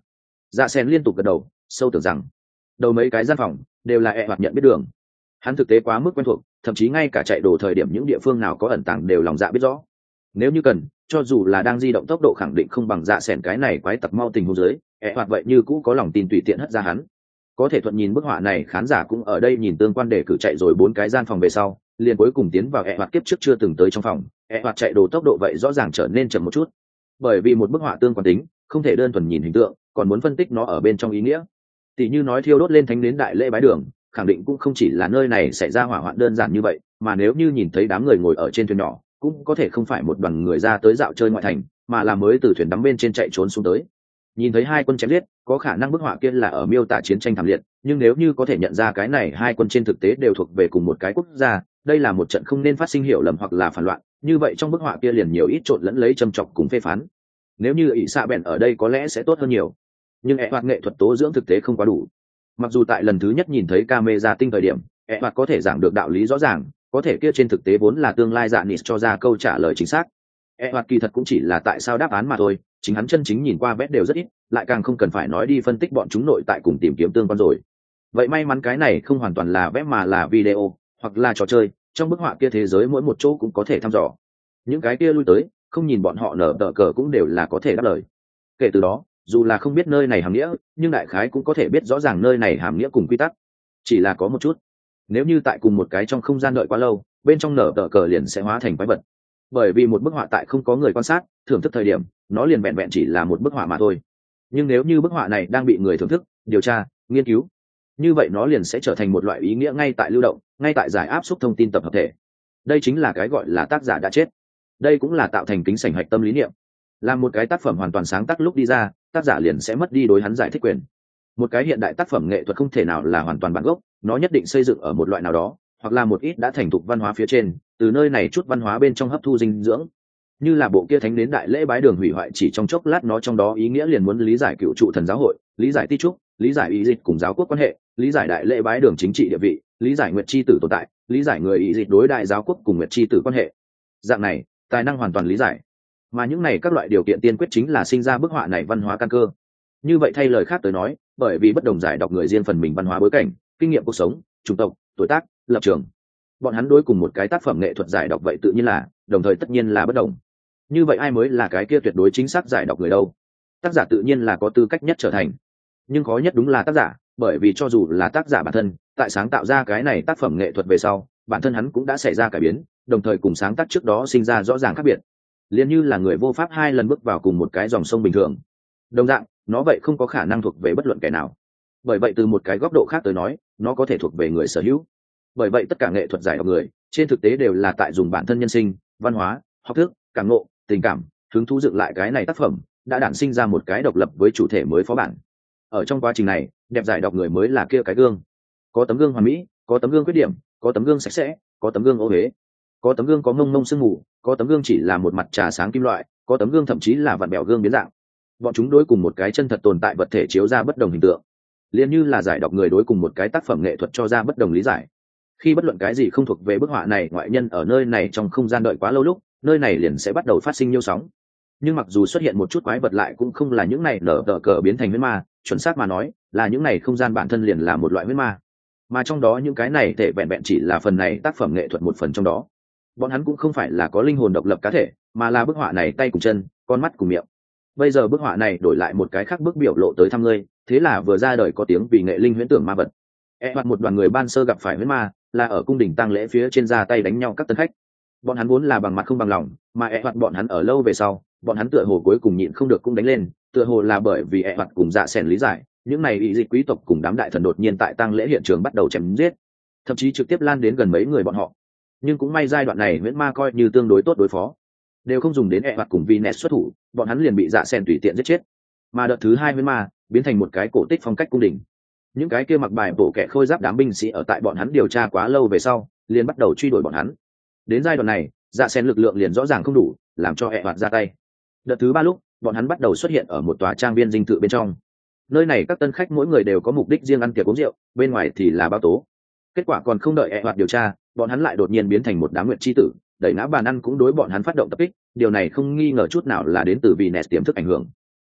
Dạ sen liên tục gật đầu, sâu tưởng rằng đầu mấy cái gian phòng đều là e hoạt nhận biết đường. Hắn thực tế quá mức quen thuộc, thậm chí ngay cả chạy đồ thời điểm những địa phương nào có ẩn tàng đều lòng dạ biết rõ. Nếu như cần, cho dù là đang di động tốc độ khẳng định không bằng dạ sẻn cái này quái tặc mau tình huống dưới, e hoạt vậy như cũ có lòng tin tùy tiện hất ra hắn. Có thể thuận nhìn bức họa này, khán giả cũng ở đây nhìn tương quan để cử chạy rồi bốn cái gian phòng về sau, liền cuối cùng tiến vào e hoạt kiếp trước chưa từng tới trong phòng. E hoạt chạy đồ tốc độ vậy rõ ràng trở nên chậm một chút, bởi vì một bức họa tương quan tính không thể đơn thuần nhìn hình tượng, còn muốn phân tích nó ở bên trong ý nghĩa. Tỷ như nói thiêu đốt lên thánh đến đại lễ bái đường, khẳng định cũng không chỉ là nơi này xảy ra hỏa hoạn đơn giản như vậy, mà nếu như nhìn thấy đám người ngồi ở trên thuyền nhỏ, cũng có thể không phải một đoàn người ra tới dạo chơi ngoại thành, mà là mới từ thuyền đắm bên trên chạy trốn xuống tới. Nhìn thấy hai quân chém giết, có khả năng bức họa kia là ở miêu tả chiến tranh thảm liệt, nhưng nếu như có thể nhận ra cái này hai quân trên thực tế đều thuộc về cùng một cái quốc gia, đây là một trận không nên phát sinh hiểu lầm hoặc là phản loạn, như vậy trong bức họa kia liền nhiều ít trộn lẫn lấy châm chọc cùng phê phán. Nếu như ỷ xạ bèn ở đây có lẽ sẽ tốt hơn nhiều, nhưng e hoạt nghệ thuật tố dưỡng thực tế không quá đủ. Mặc dù tại lần thứ nhất nhìn thấy camera tinh thời điểm, e hoạt có thể giảng được đạo lý rõ ràng, có thể kia trên thực tế vốn là tương lai dạ nịt cho ra câu trả lời chính xác. E hoạt kỳ thật cũng chỉ là tại sao đáp án mà thôi, chính hắn chân chính nhìn qua vét đều rất ít, lại càng không cần phải nói đi phân tích bọn chúng nội tại cùng tìm kiếm tương quan rồi. Vậy may mắn cái này không hoàn toàn là vét mà là video hoặc là trò chơi, trong bức họa kia thế giới mỗi một chỗ cũng có thể thăm dò. Những cái kia lui tới, không nhìn bọn họ nở tờ cờ cũng đều là có thể đáp lời. Kể từ đó, dù là không biết nơi này hàm nghĩa, nhưng đại khái cũng có thể biết rõ ràng nơi này hàm nghĩa cùng quy tắc. Chỉ là có một chút, nếu như tại cùng một cái trong không gian đợi quá lâu, bên trong nở tờ cờ liền sẽ hóa thành quái vật. Bởi vì một bức họa tại không có người quan sát thưởng thức thời điểm, nó liền vẹn vẹn chỉ là một bức họa mà thôi. Nhưng nếu như bức họa này đang bị người thưởng thức, điều tra, nghiên cứu, như vậy nó liền sẽ trở thành một loại ý nghĩa ngay tại lưu động, ngay tại giải áp xúc thông tin tập hợp thể. Đây chính là cái gọi là tác giả đã chết. Đây cũng là tạo thành kính sảnh hạch tâm lý niệm. Làm một cái tác phẩm hoàn toàn sáng tác lúc đi ra, tác giả liền sẽ mất đi đối hắn giải thích quyền. Một cái hiện đại tác phẩm nghệ thuật không thể nào là hoàn toàn bản gốc, nó nhất định xây dựng ở một loại nào đó, hoặc là một ít đã thành thục văn hóa phía trên, từ nơi này chút văn hóa bên trong hấp thu dinh dưỡng. Như là bộ kia thánh đến đại lễ bái đường hủy hoại chỉ trong chốc lát, nó trong đó ý nghĩa liền muốn lý giải cựu trụ thần giáo hội, lý giải ti trúc, lý giải ý dịch cùng giáo quốc quan hệ, lý giải đại lễ bái đường chính trị địa vị, lý giải nguyệt chi tử tồn tại, lý giải người ý dịch đối đại giáo quốc cùng nguyệt chi tử quan hệ. Dạng này, tài năng hoàn toàn lý giải. Mà những này các loại điều kiện tiên quyết chính là sinh ra bức họa này văn hóa căn cơ. Như vậy thay lời khác tới nói, bởi vì bất đồng giải đọc người riêng phần mình văn hóa bối cảnh, kinh nghiệm cuộc sống, chủng tộc, tuổi tác, lập trường, bọn hắn đối cùng một cái tác phẩm nghệ thuật giải đọc vậy tự nhiên là, đồng thời tất nhiên là bất đồng. Như vậy ai mới là cái kia tuyệt đối chính xác giải đọc người đâu? Tác giả tự nhiên là có tư cách nhất trở thành. Nhưng khó nhất đúng là tác giả, bởi vì cho dù là tác giả bản thân, tại sáng tạo ra cái này tác phẩm nghệ thuật về sau, bản thân hắn cũng đã xảy ra cải biến, đồng thời cùng sáng tác trước đó sinh ra rõ ràng khác biệt. Liên như là người vô pháp hai lần bước vào cùng một cái dòng sông bình thường. Đồng dạng, nó vậy không có khả năng thuộc về bất luận kẻ nào. Bởi vậy từ một cái góc độ khác tới nói, nó có thể thuộc về người sở hữu. Bởi vậy tất cả nghệ thuật giải đọc người, trên thực tế đều là tại dùng bản thân nhân sinh, văn hóa, học thức, cảm ngộ, tình cảm, hứng thú dựng lại cái này tác phẩm, đã đản sinh ra một cái độc lập với chủ thể mới phó bản. Ở trong quá trình này, đẹp giải đọc người mới là kia cái gương. Có tấm gương hoàn mỹ, có tấm gương khuyết điểm, có tấm gương sạch sẽ, có tấm gương ô uế, có tấm gương có mông mông sương mù, có tấm gương chỉ là một mặt trà sáng kim loại, có tấm gương thậm chí là vặn bẹo gương biến dạng. Bọn chúng đối cùng một cái chân thật tồn tại vật thể chiếu ra bất đồng hình tượng, liền như là giải đọc người đối cùng một cái tác phẩm nghệ thuật cho ra bất đồng lý giải. Khi bất luận cái gì không thuộc về bức họa này ngoại nhân ở nơi này trong không gian đợi quá lâu lúc, nơi này liền sẽ bắt đầu phát sinh nhiêu sóng. Nhưng mặc dù xuất hiện một chút quái vật lại cũng không là những này nở tờ cờ biến thành huyết ma, chuẩn xác mà nói là những này không gian bản thân liền là một loại huyết ma, mà trong đó những cái này thể vẹn vẹn chỉ là phần này tác phẩm nghệ thuật một phần trong đó. Bọn hắn cũng không phải là có linh hồn độc lập cá thể, mà là bức họa này tay cùng chân, con mắt cùng miệng. Bây giờ bức họa này đổi lại một cái khác bức biểu lộ tới thăm ngươi, thế là vừa ra đời có tiếng vì nghệ linh huyễn tưởng ma vật. E hoặc một đoàn người ban sơ gặp phải huyễn ma, là ở cung đình tang lễ phía trên ra tay đánh nhau các tân khách. Bọn hắn vốn là bằng mặt không bằng lòng, mà E hoặc bọn hắn ở lâu về sau, bọn hắn tựa hồ cuối cùng nhịn không được cũng đánh lên, tựa hồ là bởi vì E hoặc cùng dạ sẻn lý giải, những này ý dịch quý tộc cùng đám đại thần đột nhiên tại tang lễ hiện trường bắt đầu chém giết, thậm chí trực tiếp lan đến gần mấy người bọn họ. Nhưng cũng may giai đoạn này huyễn ma coi như tương đối tốt đối phó, đều không dùng đến E hoặc cùng Vinet xuất thủ, bọn hắn liền bị dạ sẻn tùy tiện giết chết. Mà đợt thứ hai huyễn ma biến thành một cái cổ tích phong cách cung đình. Những cái kia mặc bài bộ kẻ khôi giáp đám binh sĩ ở tại bọn hắn điều tra quá lâu về sau, liền bắt đầu truy đuổi bọn hắn. Đến giai đoạn này, dạ sẻn lực lượng liền rõ ràng không đủ, làm cho E hoặc ra tay. Đợt thứ ba lúc, bọn hắn bắt đầu xuất hiện ở một tòa trang viên dinh thự bên trong. Nơi này các tân khách mỗi người đều có mục đích riêng ăn tiệc uống rượu, bên ngoài thì là bao tố. Kết quả còn không đợi E hoặc điều tra, bọn hắn lại đột nhiên biến thành một đám nguyệt chi tử, đẩy ngã bàn ăn cũng đối bọn hắn phát động tập kích, điều này không nghi ngờ chút nào là đến từ vì nẹt tiềm thức ảnh hưởng.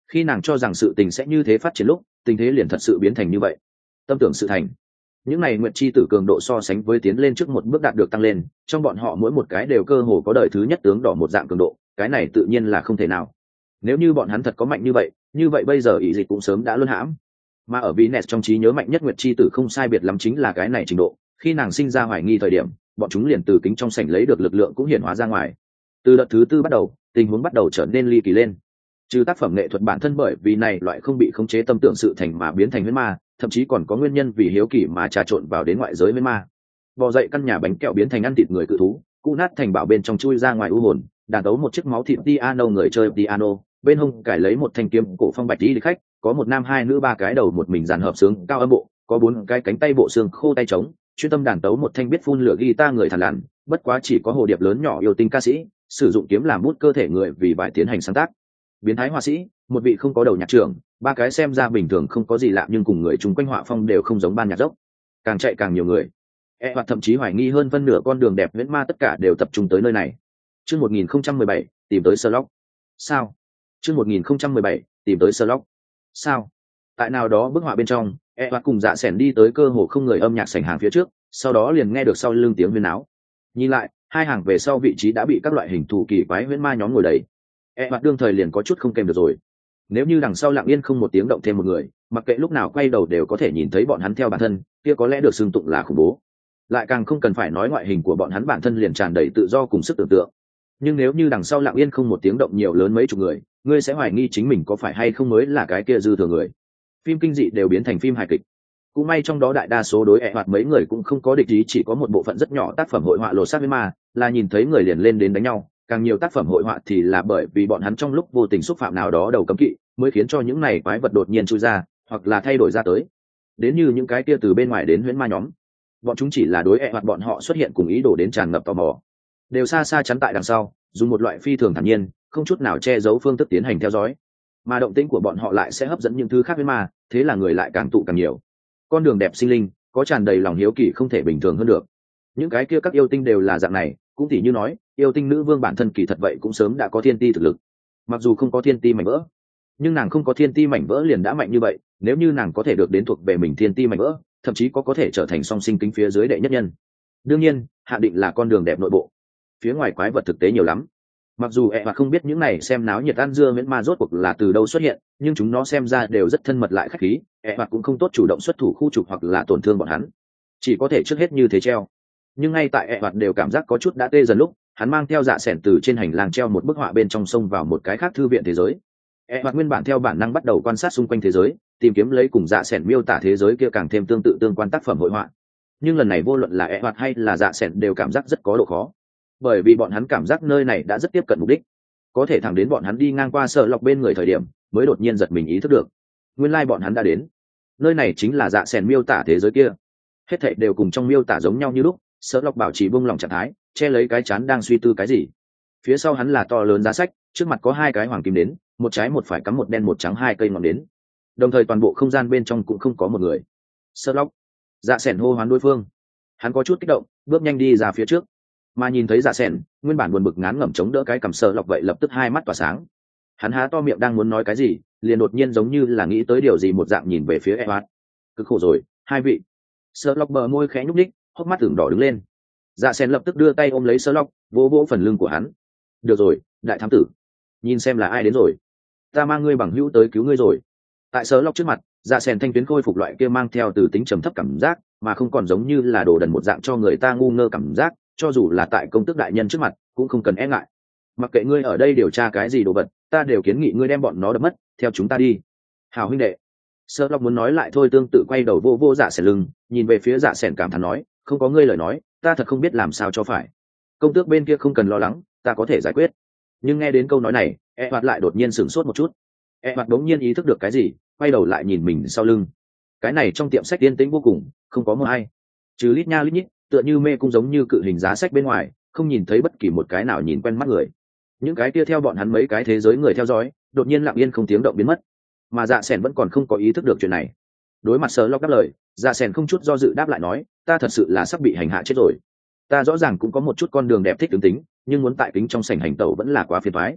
Khi nàng cho rằng sự tình sẽ như thế phát triển lúc, tình thế liền thật sự biến thành như vậy. Tâm tưởng sự thành. Những này nguyện chi tử cường độ so sánh với tiến lên trước một bước đạt được tăng lên, trong bọn họ mỗi một cái đều cơ hồ có đời thứ nhất tướng đỏ một dạng cường độ, cái này tự nhiên là không thể nào. Nếu như bọn hắn thật có mạnh như vậy, như vậy bây giờ ý dịch cũng sớm đã luân hãm. Mà ở Venus trong trí nhớ mạnh nhất nguyệt chi tử không sai biệt lắm chính là cái này trình độ, khi nàng sinh ra hoài nghi thời điểm, bọn chúng liền từ kính trong sảnh lấy được lực lượng cũng hiển hóa ra ngoài. Từ đợt thứ tư bắt đầu, tình huống bắt đầu trở nên ly kỳ lên. Trừ tác phẩm nghệ thuật bản thân bởi vì này loại không bị khống chế tâm tưởng sự thành mà biến thành huyễn ma, thậm chí còn có nguyên nhân vì hiếu kỳ mà trà trộn vào đến ngoại giới huyễn ma. Bò dậy căn nhà bánh kẹo biến thành ăn thịt người cự thú, cụ nát thành bảo bên trong chui ra ngoài u hồn, đàn đấu một chiếc máu thịt piano người chơi piano, bên hông cải lấy một thanh kiếm cổ phong bạch đi khách, có một nam hai nữ ba cái đầu một mình dàn hợp sướng cao âm bộ, có bốn cái cánh tay bộ xương khô tay trống, chuyên tâm đàn tấu một thanh biết phun lửa guitar người thằn lằn, bất quá chỉ có hồ điệp lớn nhỏ yêu tinh ca sĩ, sử dụng kiếm làm bút cơ thể người vì bài tiến hành sáng tác. Biến thái họa sĩ, một vị không có đầu nhạc trưởng, ba cái xem ra bình thường không có gì lạ nhưng cùng người chung quanh họa phong đều không giống ban nhạc dốc. Càng chạy càng nhiều người. E hoặc thậm chí hoài nghi hơn phân nửa con đường đẹp huyễn ma tất cả đều tập trung tới nơi này. Chương một nghìn không trăm mười bảy, tìm tới Sherlock. Sao? Chương một nghìn không trăm mười bảy, tìm tới Sherlock. Sao? Tại nào đó bức họa bên trong, E hoặc cùng Dạ Sẻn đi tới cơ hồ không người âm nhạc sảnh hàng phía trước, sau đó liền nghe được sau lưng tiếng huyên náo. Nhìn lại, hai hàng về sau vị trí đã bị các loại hình thù kỳ quái huyễn ma nhóm ngồi đầy. E hoặc đương thời liền có chút không kèm được rồi. Nếu như đằng sau lặng yên không một tiếng động thêm một người, mặc kệ lúc nào quay đầu đều có thể nhìn thấy bọn hắn theo bản thân, kia có lẽ được xưng tụng là khủng bố. Lại càng không cần phải nói ngoại hình của bọn hắn bản thân liền tràn đầy tự do cùng sức tưởng tượng. Nhưng nếu như đằng sau lặng yên không một tiếng động nhiều lớn mấy chục người, ngươi sẽ hoài nghi chính mình có phải hay không mới là cái kia dư thừa người. Phim kinh dị đều biến thành phim hài kịch. Cũng may trong đó đại đa số đối ẹ hoạt mấy người cũng không có địch ý, chỉ có một bộ phận rất nhỏ tác phẩm hội họa lột xác với ma, là nhìn thấy người liền lên đến đánh nhau. Càng nhiều tác phẩm hội họa thì là bởi vì bọn hắn trong lúc vô tình xúc phạm nào đó đầu cấm kỵ, mới khiến cho những này quái vật đột nhiên chui ra, hoặc là thay đổi ra tới. Đến như những cái kia từ bên ngoài đến huyễn ma nhóm, bọn chúng chỉ là đối ẹ hoạt bọn họ xuất hiện cùng ý đồ đến tràn ngập tò mò, đều xa xa chắn tại đằng sau, dùng một loại phi thường thản nhiên, không chút nào che giấu phương thức tiến hành theo dõi. Mà động tĩnh của bọn họ lại sẽ hấp dẫn những thứ khác huyễn ma, thế là người lại càng tụ càng nhiều. Con đường đẹp sinh linh, có tràn đầy lòng hiếu kỳ không thể bình thường hơn được. Những cái kia các yêu tinh đều là dạng này, cũng tỉ như nói, yêu tinh nữ vương bản thân kỳ thật vậy cũng sớm đã có thiên ti thực lực. Mặc dù không có thiên ti mảnh vỡ, nhưng nàng không có thiên ti mảnh vỡ liền đã mạnh như vậy, nếu như nàng có thể được đến thuộc về mình thiên ti mảnh vỡ, thậm chí có có thể trở thành song sinh kính phía dưới đệ nhất nhân. Đương nhiên, hạn định là con đường đẹp nội bộ. Phía ngoài quái vật thực tế nhiều lắm. Mặc dù ẹ hoặc không biết những này xem náo nhiệt ăn dưa miễn ma rốt cuộc là từ đâu xuất hiện, nhưng chúng nó xem ra đều rất thân mật lại khách khí, ẹ hoặc cũng không tốt chủ động xuất thủ khu trục hoặc là tổn thương bọn hắn, chỉ có thể trước hết như thế treo. Nhưng ngay tại ẹ hoặc đều cảm giác có chút đã tê dần lúc, hắn mang theo Dạ Sẻn từ trên hành lang treo một bức họa bên trong sông vào một cái khác thư viện thế giới. ẹ hoặc nguyên bản theo bản năng bắt đầu quan sát xung quanh thế giới, tìm kiếm lấy cùng Dạ Sẻn miêu tả thế giới kia càng thêm tương tự tương quan tác phẩm hội họa. Nhưng lần này vô luận là ẹ hoặc hay là Dạ Sẻn đều cảm giác rất có độ khó, bởi vì bọn hắn cảm giác nơi này đã rất tiếp cận mục đích, có thể thẳng đến bọn hắn đi ngang qua sợ lọc bên người thời điểm mới đột nhiên giật mình ý thức được, nguyên lai bọn hắn đã đến. Nơi này chính là Dạ Sẻn miêu tả thế giới kia, hết thảy đều cùng trong miêu tả giống nhau như lúc. Sợ lọc bảo trì buông lỏng trạng thái, che lấy cái chán đang suy tư cái gì. Phía sau hắn là to lớn giá sách, trước mặt có hai cái hoàng kim đến, một trái một phải cắm một đen một trắng hai cây ngọn đến, đồng thời toàn bộ không gian bên trong cũng không có một người. Sợ lọc, Dạ Sẻn hô hoán đối phương. Hắn có chút kích động, bước nhanh đi ra phía trước, mà nhìn thấy Dạ Sẻn, nguyên bản buồn bực ngán ngẩm chống đỡ cái cầm Sợ lọc vậy lập tức hai mắt tỏa sáng. Hắn há to miệng đang muốn nói cái gì, liền đột nhiên giống như là nghĩ tới điều gì một dạng nhìn về phía Edward. Cực khổ rồi, hai vị. Sợ lọc bờ môi khẽ nhúc nhích, hốc mắt tưởng đỏ đứng lên. Dạ Sẻn lập tức đưa tay ôm lấy Sherlock, vỗ vỗ phần lưng của hắn. Được rồi, đại thám tử, nhìn xem là ai đến rồi. Ta mang ngươi bằng hữu tới cứu ngươi rồi. Tại Sherlock trước mặt, Dạ Sẻn thanh tuyến khôi phục loại kia mang theo từ tính trầm thấp cảm giác, mà không còn giống như là đồ đần một dạng cho người ta ngu ngơ cảm giác, cho dù là tại công tước đại nhân trước mặt, cũng không cần e ngại. Mặc kệ ngươi ở đây điều tra cái gì đồ vật, ta đều kiến nghị ngươi đem bọn nó đập mất, theo chúng ta đi. Hảo huynh đệ. Sherlock muốn nói lại thôi, tương tự quay đầu vô vô Dạ Sẻn lưng, nhìn về phía Dạ Sẻn cảm thán nói, không có ngươi lời nói, ta thật không biết làm sao cho phải. Công tước bên kia không cần lo lắng, ta có thể giải quyết. Nhưng nghe đến câu nói này, e hoạt lại đột nhiên sửng sốt một chút. E hoạt đống nhiên ý thức được cái gì, quay đầu lại nhìn mình sau lưng. Cái này trong tiệm sách yên tĩnh vô cùng, không có một ai, trừ lít nha lít nhít, tựa như mê cung giống như cự hình giá sách bên ngoài, không nhìn thấy bất kỳ một cái nào nhìn quen mắt người. Những cái kia theo bọn hắn mấy cái thế giới người theo dõi, đột nhiên lặng yên không tiếng động biến mất, mà Dạ Sẻn vẫn còn không có ý thức được chuyện này. Đối mặt Sherlock đáp lời, Dạ Sẻn không chút do dự đáp lại nói, ta thật sự là sắp bị hành hạ chết rồi. Ta rõ ràng cũng có một chút con đường đẹp thích tướng tính, nhưng muốn tại kính trong sảnh hành tẩu vẫn là quá phiền toái.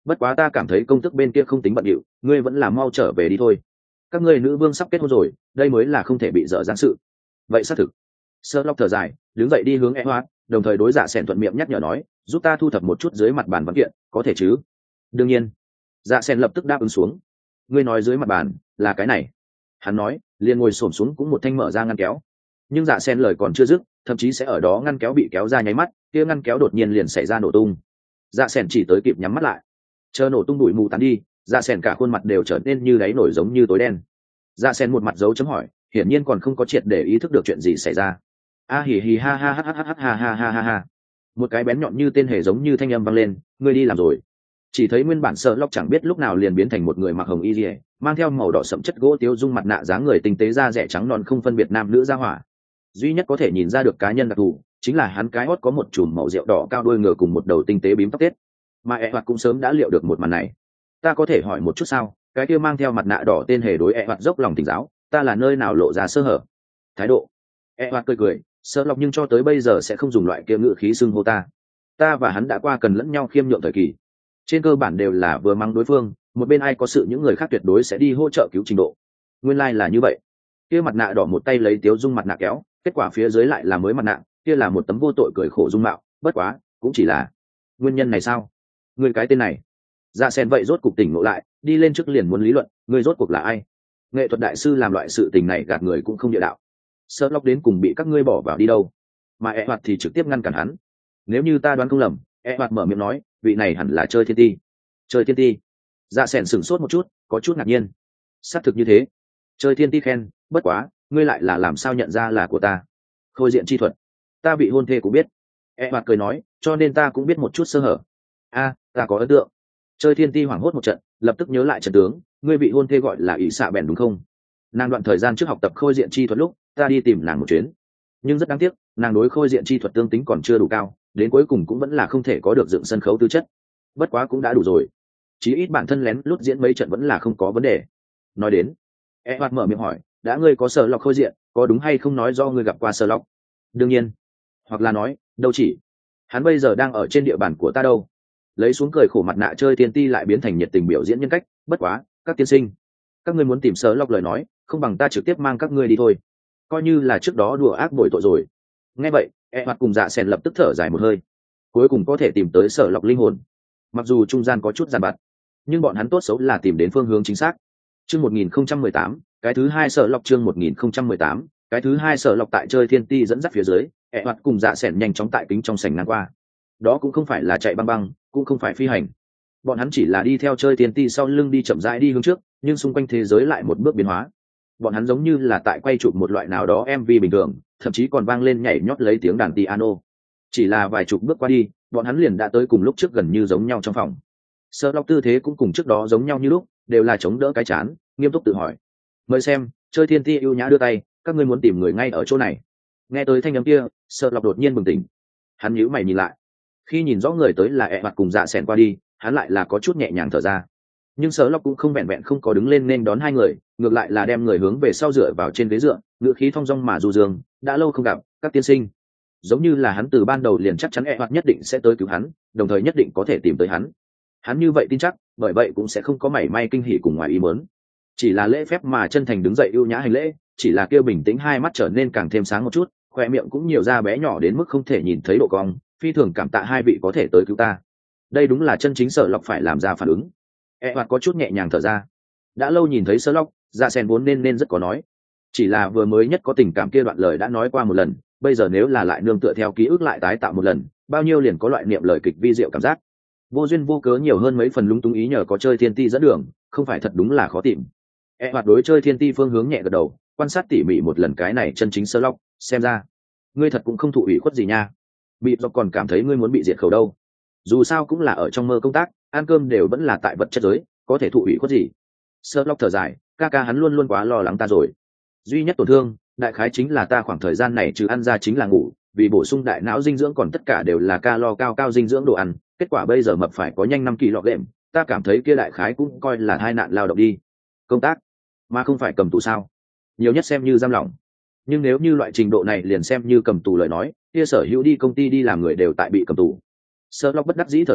bất quá ta cảm thấy công tước bên kia không tính bận điệu, ngươi vẫn là mau trở về đi thôi. Các ngươi nữ vương sắp kết hôn rồi, đây mới là không thể bị dở dang sự. Vậy xác thực. Sherlock thở dài, đứng dậy đi hướng Edward, đồng thời đối Dạ Sẻn thuận miệng nhắc nhở nói, giúp ta thu thập một chút dưới mặt bàn văn kiện, có thể chứ? Đương nhiên. Dạ Sẻn lập tức đáp ứng xuống. Ngươi nói dưới mặt bàn là cái này. Hắn nói, liền ngồi xổm xuống cũng một thanh mở ra ngăn kéo. Nhưng Dạ Sẻn lời còn chưa dứt, thậm chí sẽ ở đó ngăn kéo bị kéo ra nháy mắt, kia ngăn kéo đột nhiên liền xảy ra nổ tung. Dạ Sẻn chỉ tới kịp nhắm mắt lại. Chờ nổ tung bụi mù tán đi, Dạ Sẻn cả khuôn mặt đều trở nên như đáy nổi giống như tối đen. Dạ Sẻn một mặt dấu chấm hỏi, hiển nhiên còn không có triệt để ý thức được chuyện gì xảy ra. A hì hì ha ha ha ha ha ha ha ha ha ha. Một cái bén nhọn như tên hề giống như thanh âm vang lên, ngươi đi làm rồi. Chỉ thấy nguyên bản Sherlock chẳng biết lúc nào liền biến thành một người mặc hồng y liễu, mang theo màu đỏ sẫm chất gỗ tiêu dung mặt nạ dáng người tinh tế da rẻ trắng non không phân biệt nam nữ ra hỏa. Duy nhất có thể nhìn ra được cá nhân đặc thù chính là hắn cái hót có một chùm màu rượu đỏ cao đuôi ngựa cùng một đầu tinh tế bím tóc tết. Mà Edward cũng sớm đã liệu được một màn này. Ta có thể hỏi một chút sao? Cái kia mang theo mặt nạ đỏ tên hề đối Edward dốc lòng tỉnh giáo, ta là nơi nào lộ ra sơ hở? Thái độ. Edward cười cười, Sherlock nhưng cho tới bây giờ sẽ không dùng loại kia ngữ khí xưng hô ta. Ta và hắn đã qua cần lẫn nhau khiêm nhượng thời kỳ. Trên cơ bản đều là vừa mắng đối phương, một bên ai có sự những người khác tuyệt đối sẽ đi hỗ trợ cứu trình độ. Nguyên lai like là như vậy. Kia mặt nạ đỏ một tay lấy tiếu dung mặt nạ kéo, kết quả phía dưới lại là mới mặt nạ, kia là một tấm vô tội cười khổ dung mạo, bất quá, cũng chỉ là nguyên nhân này sao? Người cái tên này. Dạ Sen vậy rốt cục tỉnh ngộ lại, đi lên trước liền muốn lý luận, người rốt cuộc là ai? Nghệ thuật đại sư làm loại sự tình này gạt người cũng không địa đạo. Sherlock đến cùng bị các ngươi bỏ vào đi đâu? Mà Edward thì trực tiếp ngăn cản hắn. Nếu như ta đoán không lầm, Edward mở miệng nói, vị này hẳn là chơi thiên ti. Chơi thiên ti. Dạ Sen sửng sốt một chút, có chút ngạc nhiên. Xác thực như thế. Chơi thiên ti khen, bất quá, ngươi lại là làm sao nhận ra là của ta? Khôi diện chi thuật. Ta bị hôn thê cũng biết. Edward cười nói, cho nên ta cũng biết một chút sơ hở. A, ta có ấn tượng. Chơi thiên ti hoảng hốt một trận, lập tức nhớ lại trận tướng, ngươi bị hôn thê gọi là ỷ xạ bèn đúng không? Nàng đoạn thời gian trước học tập khôi diện chi thuật lúc, ta đi tìm nàng một chuyến. Nhưng rất đáng tiếc, nàng đối khôi diện chi thuật tương tính còn chưa đủ cao, đến cuối cùng cũng vẫn là không thể có được dựng sân khấu tư chất. Bất quá cũng đã đủ rồi. Chí ít bản thân lén lút diễn mấy trận vẫn là không có vấn đề. Nói đến, Edward mở miệng hỏi, đã ngươi có sở lọc khôi diện, có đúng hay không nói do ngươi gặp qua sở lọc? Đương nhiên. Hoặc là nói, đâu chỉ. Hắn bây giờ đang ở trên địa bàn của ta đâu. Lấy xuống cười khổ mặt nạ chơi thiên ti lại biến thành nhiệt tình biểu diễn nhân cách, bất quá, các tiên sinh. Các ngươi muốn tìm sở lọc lời nói, không bằng ta trực tiếp mang các ngươi đi thôi. Coi như là trước đó đùa ác bội tội rồi. Nghe vậy, Edward cùng Dạ Sen lập tức thở dài một hơi. Cuối cùng có thể tìm tới sở lọc linh hồn. Mặc dù trung gian có chút giàn vặt, nhưng bọn hắn tốt xấu là tìm đến phương hướng chính xác. Chương một nghìn không trăm mười tám, cái thứ hai sở lọc chương một nghìn không trăm mười tám, cái thứ hai sở lọc tại chơi thiên ti dẫn dắt phía dưới, Edward cùng Dạ Sen nhanh chóng tại kính trong sảnh ngang qua. Đó cũng không phải là chạy băng băng, cũng không phải phi hành. Bọn hắn chỉ là đi theo chơi thiên ti sau lưng đi chậm rãi đi hướng trước, nhưng xung quanh thế giới lại một bước biến hóa. Bọn hắn giống như là tại quay chụp một loại nào đó em vê bình thường, thậm chí còn vang lên nhảy nhót lấy tiếng đàn piano. Chỉ là vài chục bước qua đi, bọn hắn liền đã tới cùng lúc trước gần như giống nhau trong phòng. Sherlock tư thế cũng cùng trước đó giống nhau như lúc, đều là chống đỡ cái chán, nghiêm túc tự hỏi. Mời xem, chơi thiên ti ưu nhã đưa tay, các ngươi muốn tìm người ngay ở chỗ này. Nghe tới thanh âm kia, Sherlock đột nhiên bừng tỉnh. Hắn nhíu mày nhìn lại. Khi nhìn rõ người tới là Edward cùng Dạ Sen qua đi, hắn lại là có chút nhẹ nhàng thở ra. Nhưng Sherlock cũng không vẹn vẹn không có đứng lên nên đón hai người, ngược lại là đem người hướng về sau dựa vào trên ghế dựa, ngữ khí thong dong mà du dương, đã lâu không gặp, các tiên sinh. Giống như là hắn từ ban đầu liền chắc chắn Edward nhất định sẽ tới cứu hắn, đồng thời nhất định có thể tìm tới hắn. Hắn như vậy tin chắc, bởi vậy cũng sẽ không có mảy may kinh hỉ cùng ngoài ý muốn. Chỉ là lễ phép mà chân thành đứng dậy ưu nhã hành lễ, chỉ là kêu bình tĩnh hai mắt trở nên càng thêm sáng một chút, khoe miệng cũng nhiều ra bé nhỏ đến mức không thể nhìn thấy độ cong, phi thường cảm tạ hai vị có thể tới cứu ta. Đây đúng là chân chính Sherlock phải làm ra phản ứng. Edward có chút nhẹ nhàng thở ra. Đã lâu nhìn thấy Sherlock, Dạ Sen vốn nên nên rất có nói. Chỉ là vừa mới nhất có tình cảm kia đoạn lời đã nói qua một lần, bây giờ nếu là lại nương tựa theo ký ức lại tái tạo một lần, bao nhiêu liền có loại niệm lời kịch vi diệu cảm giác. Vô duyên vô cớ nhiều hơn mấy phần lúng túng ý nhờ có chơi thiên ti dẫn đường, không phải thật đúng là khó tìm. Edward đối chơi thiên ti phương hướng nhẹ gật đầu, quan sát tỉ mỉ một lần cái này chân chính Sherlock, xem ra ngươi thật cũng không thụ ủy khuất gì nha. Bị do còn cảm thấy ngươi muốn bị diệt khẩu đâu. Dù sao cũng là ở trong mơ công tác, ăn cơm đều vẫn là tại vật chất giới, có thể thụ ủy khuất gì. Sherlock thở dài, ca ca hắn luôn luôn quá lo lắng ta rồi. Duy nhất tổn thương, đại khái chính là ta khoảng thời gian này trừ ăn ra chính là ngủ, vì bổ sung đại não dinh dưỡng còn tất cả đều là calo cao cao dinh dưỡng đồ ăn, kết quả bây giờ mập phải có nhanh năm kỳ lọ lệm, ta cảm thấy kia đại khái cũng coi là tai nạn lao động đi. Công tác, mà không phải cầm tù sao? Nhiều nhất xem như giam lỏng. Nhưng nếu như loại trình độ này liền xem như cầm tù lời nói, kia sở hữu đi công ty đi làm người đều tại bị cầm tù. Sherlock bất đắc dĩ thở dài,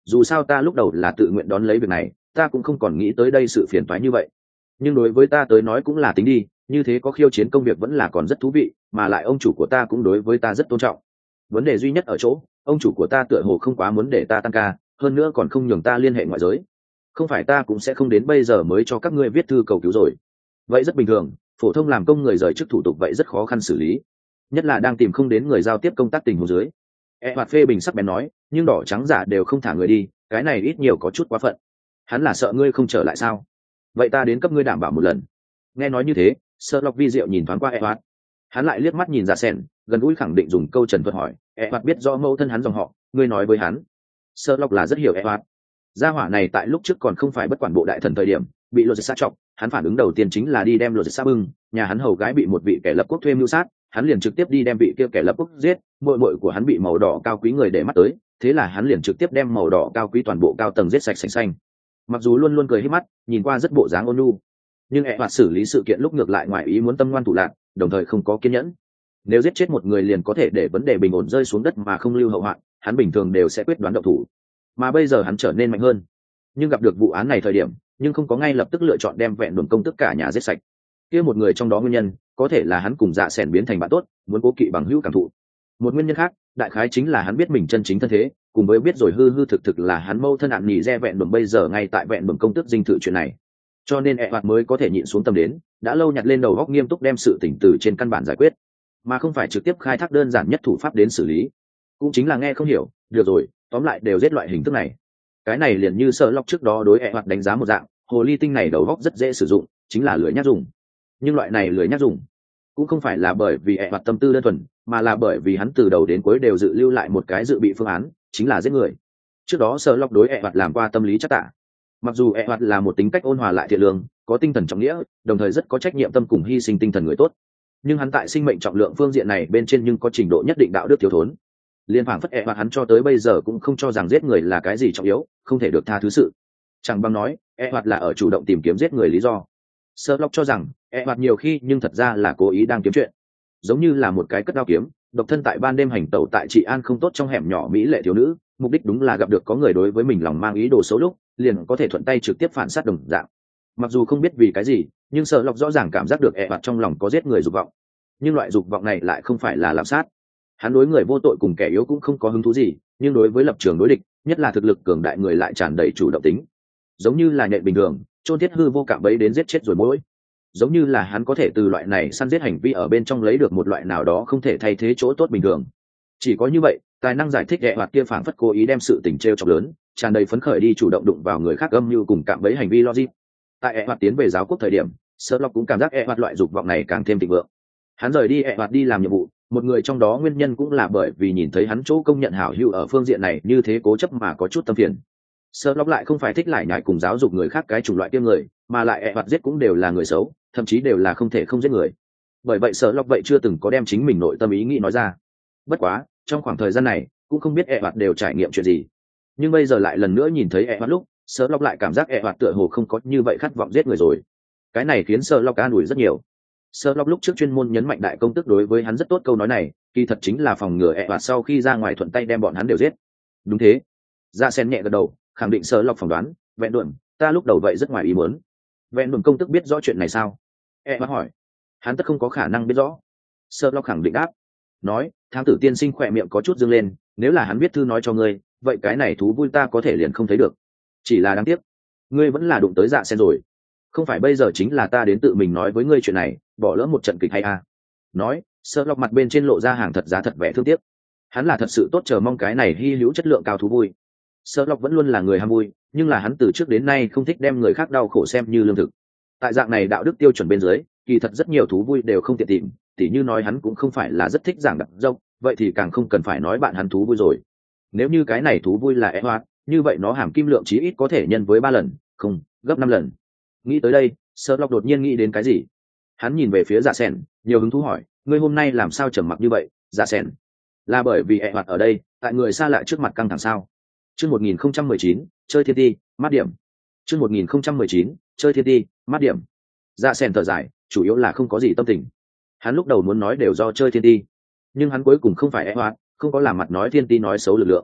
dù sao ta lúc đầu là tự nguyện đón lấy việc này, ta cũng không còn nghĩ tới đây sự phiền toái như vậy. Nhưng đối với ta tới nói cũng là tính đi, như thế có khiêu chiến công việc vẫn là còn rất thú vị, mà lại ông chủ của ta cũng đối với ta rất tôn trọng. Vấn đề duy nhất ở chỗ, ông chủ của ta tựa hồ không quá muốn để ta tăng ca, hơn nữa còn không nhường ta liên hệ ngoại giới. Không phải ta cũng sẽ không đến bây giờ mới cho các ngươi viết thư cầu cứu rồi. Vậy rất bình thường, phổ thông làm công người rời chức thủ tục vậy rất khó khăn xử lý, nhất là đang tìm không đến người giao tiếp công tác tình huống dưới. E hoạt phê bình sắc bén nói, nhưng đỏ trắng giả đều không thả người đi, cái này ít nhiều có chút quá phận. Hắn là sợ ngươi không trở lại sao? Vậy ta đến cấp ngươi đảm bảo một lần. Nghe nói như thế, Sherlock vi diệu nhìn thoáng qua E hoạt, hắn lại liếc mắt nhìn Dạ Sen, gần gũi khẳng định dùng câu trần thuật hỏi, E hoạt biết rõ mẫu thân hắn dòng họ, ngươi nói với hắn. Sherlock là rất hiểu E hoạt. Gia hỏa này tại lúc trước còn không phải bất quản bộ đại thần thời điểm, bị luật sát trọng, hắn phản ứng đầu tiên chính là đi đem luật sát bưng, nhà hắn hầu gái bị một vị kẻ lập quốc thuê mưu sát, hắn liền trực tiếp đi đem vị kia kẻ lập quốc giết, muội muội của hắn bị màu đỏ cao quý người để mắt tới, thế là hắn liền trực tiếp đem màu đỏ cao quý toàn bộ cao tầng giết sạch sành xanh. Mặc dù luôn luôn cười hết mắt, nhìn qua rất bộ dáng ôn nhu, nhưng ẹ hoạt xử lý sự kiện lúc ngược lại ngoài ý muốn tâm ngoan thủ lạc, đồng thời không có kiên nhẫn. Nếu giết chết một người liền có thể để vấn đề bình ổn rơi xuống đất mà không lưu hậu hoạn, hắn bình thường đều sẽ quyết đoán động thủ. Mà bây giờ hắn trở nên mạnh hơn, nhưng gặp được vụ án này thời điểm, nhưng không có ngay lập tức lựa chọn đem vẹn đồn công tất cả nhà giết sạch. Kia một người trong đó nguyên nhân, có thể là hắn cùng Dạ Sẻn biến thành bạn tốt, muốn cố kỵ bằng hữu cảm thụ. Một nguyên nhân khác, đại khái chính là hắn biết mình chân chính thân thế, cùng với biết rồi hư hư thực thực là hắn mâu thân ạn nhì re vẹn đồn bây giờ ngay tại vẹn đồn công tức dinh thự chuyện này. Cho nên ẹ hoạt mới có thể nhịn xuống tâm đến, đã lâu nhặt lên đầu góc nghiêm túc đem sự tỉnh từ trên căn bản giải quyết, mà không phải trực tiếp khai thác đơn giản nhất thủ pháp đến xử lý. Cũng chính là nghe không hiểu, được rồi, tóm lại đều giết loại hình thức này. Cái này liền như sợ lọc trước đó đối ẹ hoạt đánh giá một dạng, hồ ly tinh này đầu góc rất dễ sử dụng, chính là lưỡi nhác dùng. Nhưng loại này lưỡi nhác dùng cũng không phải là bởi vì ẹ hoạt tâm tư đơn thuần, mà là bởi vì hắn từ đầu đến cuối đều dự lưu lại một cái dự bị phương án, chính là giết người. Trước đó sợ lọc đối ẹ hoạt làm qua tâm lý chắc tả. Mặc dù ẹ hoạt là một tính cách ôn hòa lại thiện lương, có tinh thần trọng nghĩa, đồng thời rất có trách nhiệm tâm cùng hy sinh tinh thần người tốt, nhưng hắn tại sinh mệnh trọng lượng phương diện này bên trên nhưng có trình độ nhất định đạo đức thiếu thốn. Liên phảng phất ẹ hoạt hắn cho tới bây giờ cũng không cho rằng giết người là cái gì trọng yếu, không thể được tha thứ sự. Chẳng bằng nói, ẹ hoạt là ở chủ động tìm kiếm giết người lý do. Sherlock cho rằng, ẹ hoạt nhiều khi nhưng thật ra là cố ý đang kiếm chuyện. Giống như là một cái cất đao kiếm, độc thân tại ban đêm hành tẩu tại trị an không tốt trong hẻm nhỏ mỹ lệ thiếu nữ, mục đích đúng là gặp được có người đối với mình lòng mang ý đồ xấu lúc, liền có thể thuận tay trực tiếp phản sát đồng dạng. Mặc dù không biết vì cái gì, nhưng Sherlock rõ ràng cảm giác được ẹ hoạt trong lòng có giết người dục vọng. Nhưng loại dục vọng này lại không phải là lạm sát. Hắn đối người vô tội cùng kẻ yếu cũng không có hứng thú gì, nhưng đối với lập trường đối địch, nhất là thực lực cường đại người lại tràn đầy chủ động tính. Giống như là nhện bình thường, chôn thiết hư vô cạm bẫy đến giết chết rồi mỗi. Giống như là hắn có thể từ loại này săn giết hành vi ở bên trong lấy được một loại nào đó không thể thay thế chỗ tốt bình thường. Chỉ có như vậy, tài năng giải thích ẹ hoạt kia phảng phất cố ý đem sự tình trêu chọc lớn, tràn đầy phấn khởi đi chủ động đụng vào người khác âm mưu cùng cạm bẫy hành vi logic. Tại ẹ hoạt tiến về giáo quốc thời điểm, Sherlock cũng cảm giác ẹ hoạt loại dục vọng này càng thêm thịnh vượng. Hắn rời đi ẹ hoạt đi làm nhiệm vụ, một người trong đó nguyên nhân cũng là bởi vì nhìn thấy hắn chỗ công nhận hảo hữu ở phương diện này như thế cố chấp mà có chút tâm phiền. Sherlock lại không phải thích lại nhại cùng giáo dục người khác cái chủng loại kia người, mà lại ẹ hoạt giết cũng đều là người xấu, thậm chí đều là không thể không giết người. Bởi vậy Sherlock vậy chưa từng có đem chính mình nội tâm ý nghĩ nói ra. Bất quá, trong khoảng thời gian này, cũng không biết ẹ hoạt đều trải nghiệm chuyện gì. Nhưng bây giờ lại lần nữa nhìn thấy ẹ hoạt lúc, Sherlock lại cảm giác ẹ hoạt tựa hồ không có như vậy khát vọng giết người rồi. Cái này khiến Sherlock an ủi rất nhiều. Sherlock lúc trước chuyên môn nhấn mạnh đại công tức đối với hắn rất tốt câu nói này, kỳ thật chính là phòng ngừa ẹ hoạt sau khi ra ngoài thuận tay đem bọn hắn đều giết. Đúng thế. Dạ Sen nhẹ gật đầu, khẳng định Sherlock phỏng đoán, vẹn đuổi, ta lúc đầu vậy rất ngoài ý muốn. Vẹn đuổi công tức biết rõ chuyện này sao? ẹ hoạt hỏi. Hắn tất không có khả năng biết rõ. Sherlock khẳng định đáp. Nói, thám tử tiên sinh khỏe miệng có chút dương lên, nếu là hắn biết thư nói cho ngươi, vậy cái này thú vui ta có thể liền không thấy được. Chỉ là đáng tiếc, ngươi vẫn là đụng tới Dạ Sen rồi. Không phải bây giờ chính là ta đến tự mình nói với ngươi chuyện này, bỏ lỡ một trận kịch hay à. Nói, Sherlock mặt bên trên lộ ra hàng thật giá thật vẻ thương tiếc. Hắn là thật sự tốt chờ mong cái này hy hữu chất lượng cao thú vui. Sherlock vẫn luôn là người ham vui, nhưng là hắn từ trước đến nay không thích đem người khác đau khổ xem như lương thực. Tại dạng này đạo đức tiêu chuẩn bên dưới, kỳ thật rất nhiều thú vui đều không tiện tìm, tỉ như nói hắn cũng không phải là rất thích giảng đặc dốc, vậy thì càng không cần phải nói bạn hắn thú vui rồi. Nếu như cái này thú vui là ẹ hoạt, như vậy nó hàm kim lượng chí ít có thể nhân với ba lần, không, gấp năm lần. Nghĩ tới đây, Sherlock đột nhiên nghĩ đến cái gì. Hắn nhìn về phía Dạ Sen, nhiều hứng thú hỏi, ngươi hôm nay làm sao trầm mặc như vậy, Dạ Sen? Là bởi vì ẹ hoạt ở đây, tại người xa lạ trước mặt căng thẳng sao? Chương một nghìn không trăm mười chín, chơi thiên ti, mát điểm. Chương một nghìn không trăm mười chín, chơi thiên ti, mát điểm. Dạ Sen thở dài, chủ yếu là không có gì tâm tình. Hắn lúc đầu muốn nói đều do chơi thiên ti, nhưng hắn cuối cùng không phải ẹ hoạt, không có làm mặt nói thiên ti nói xấu lực lượng.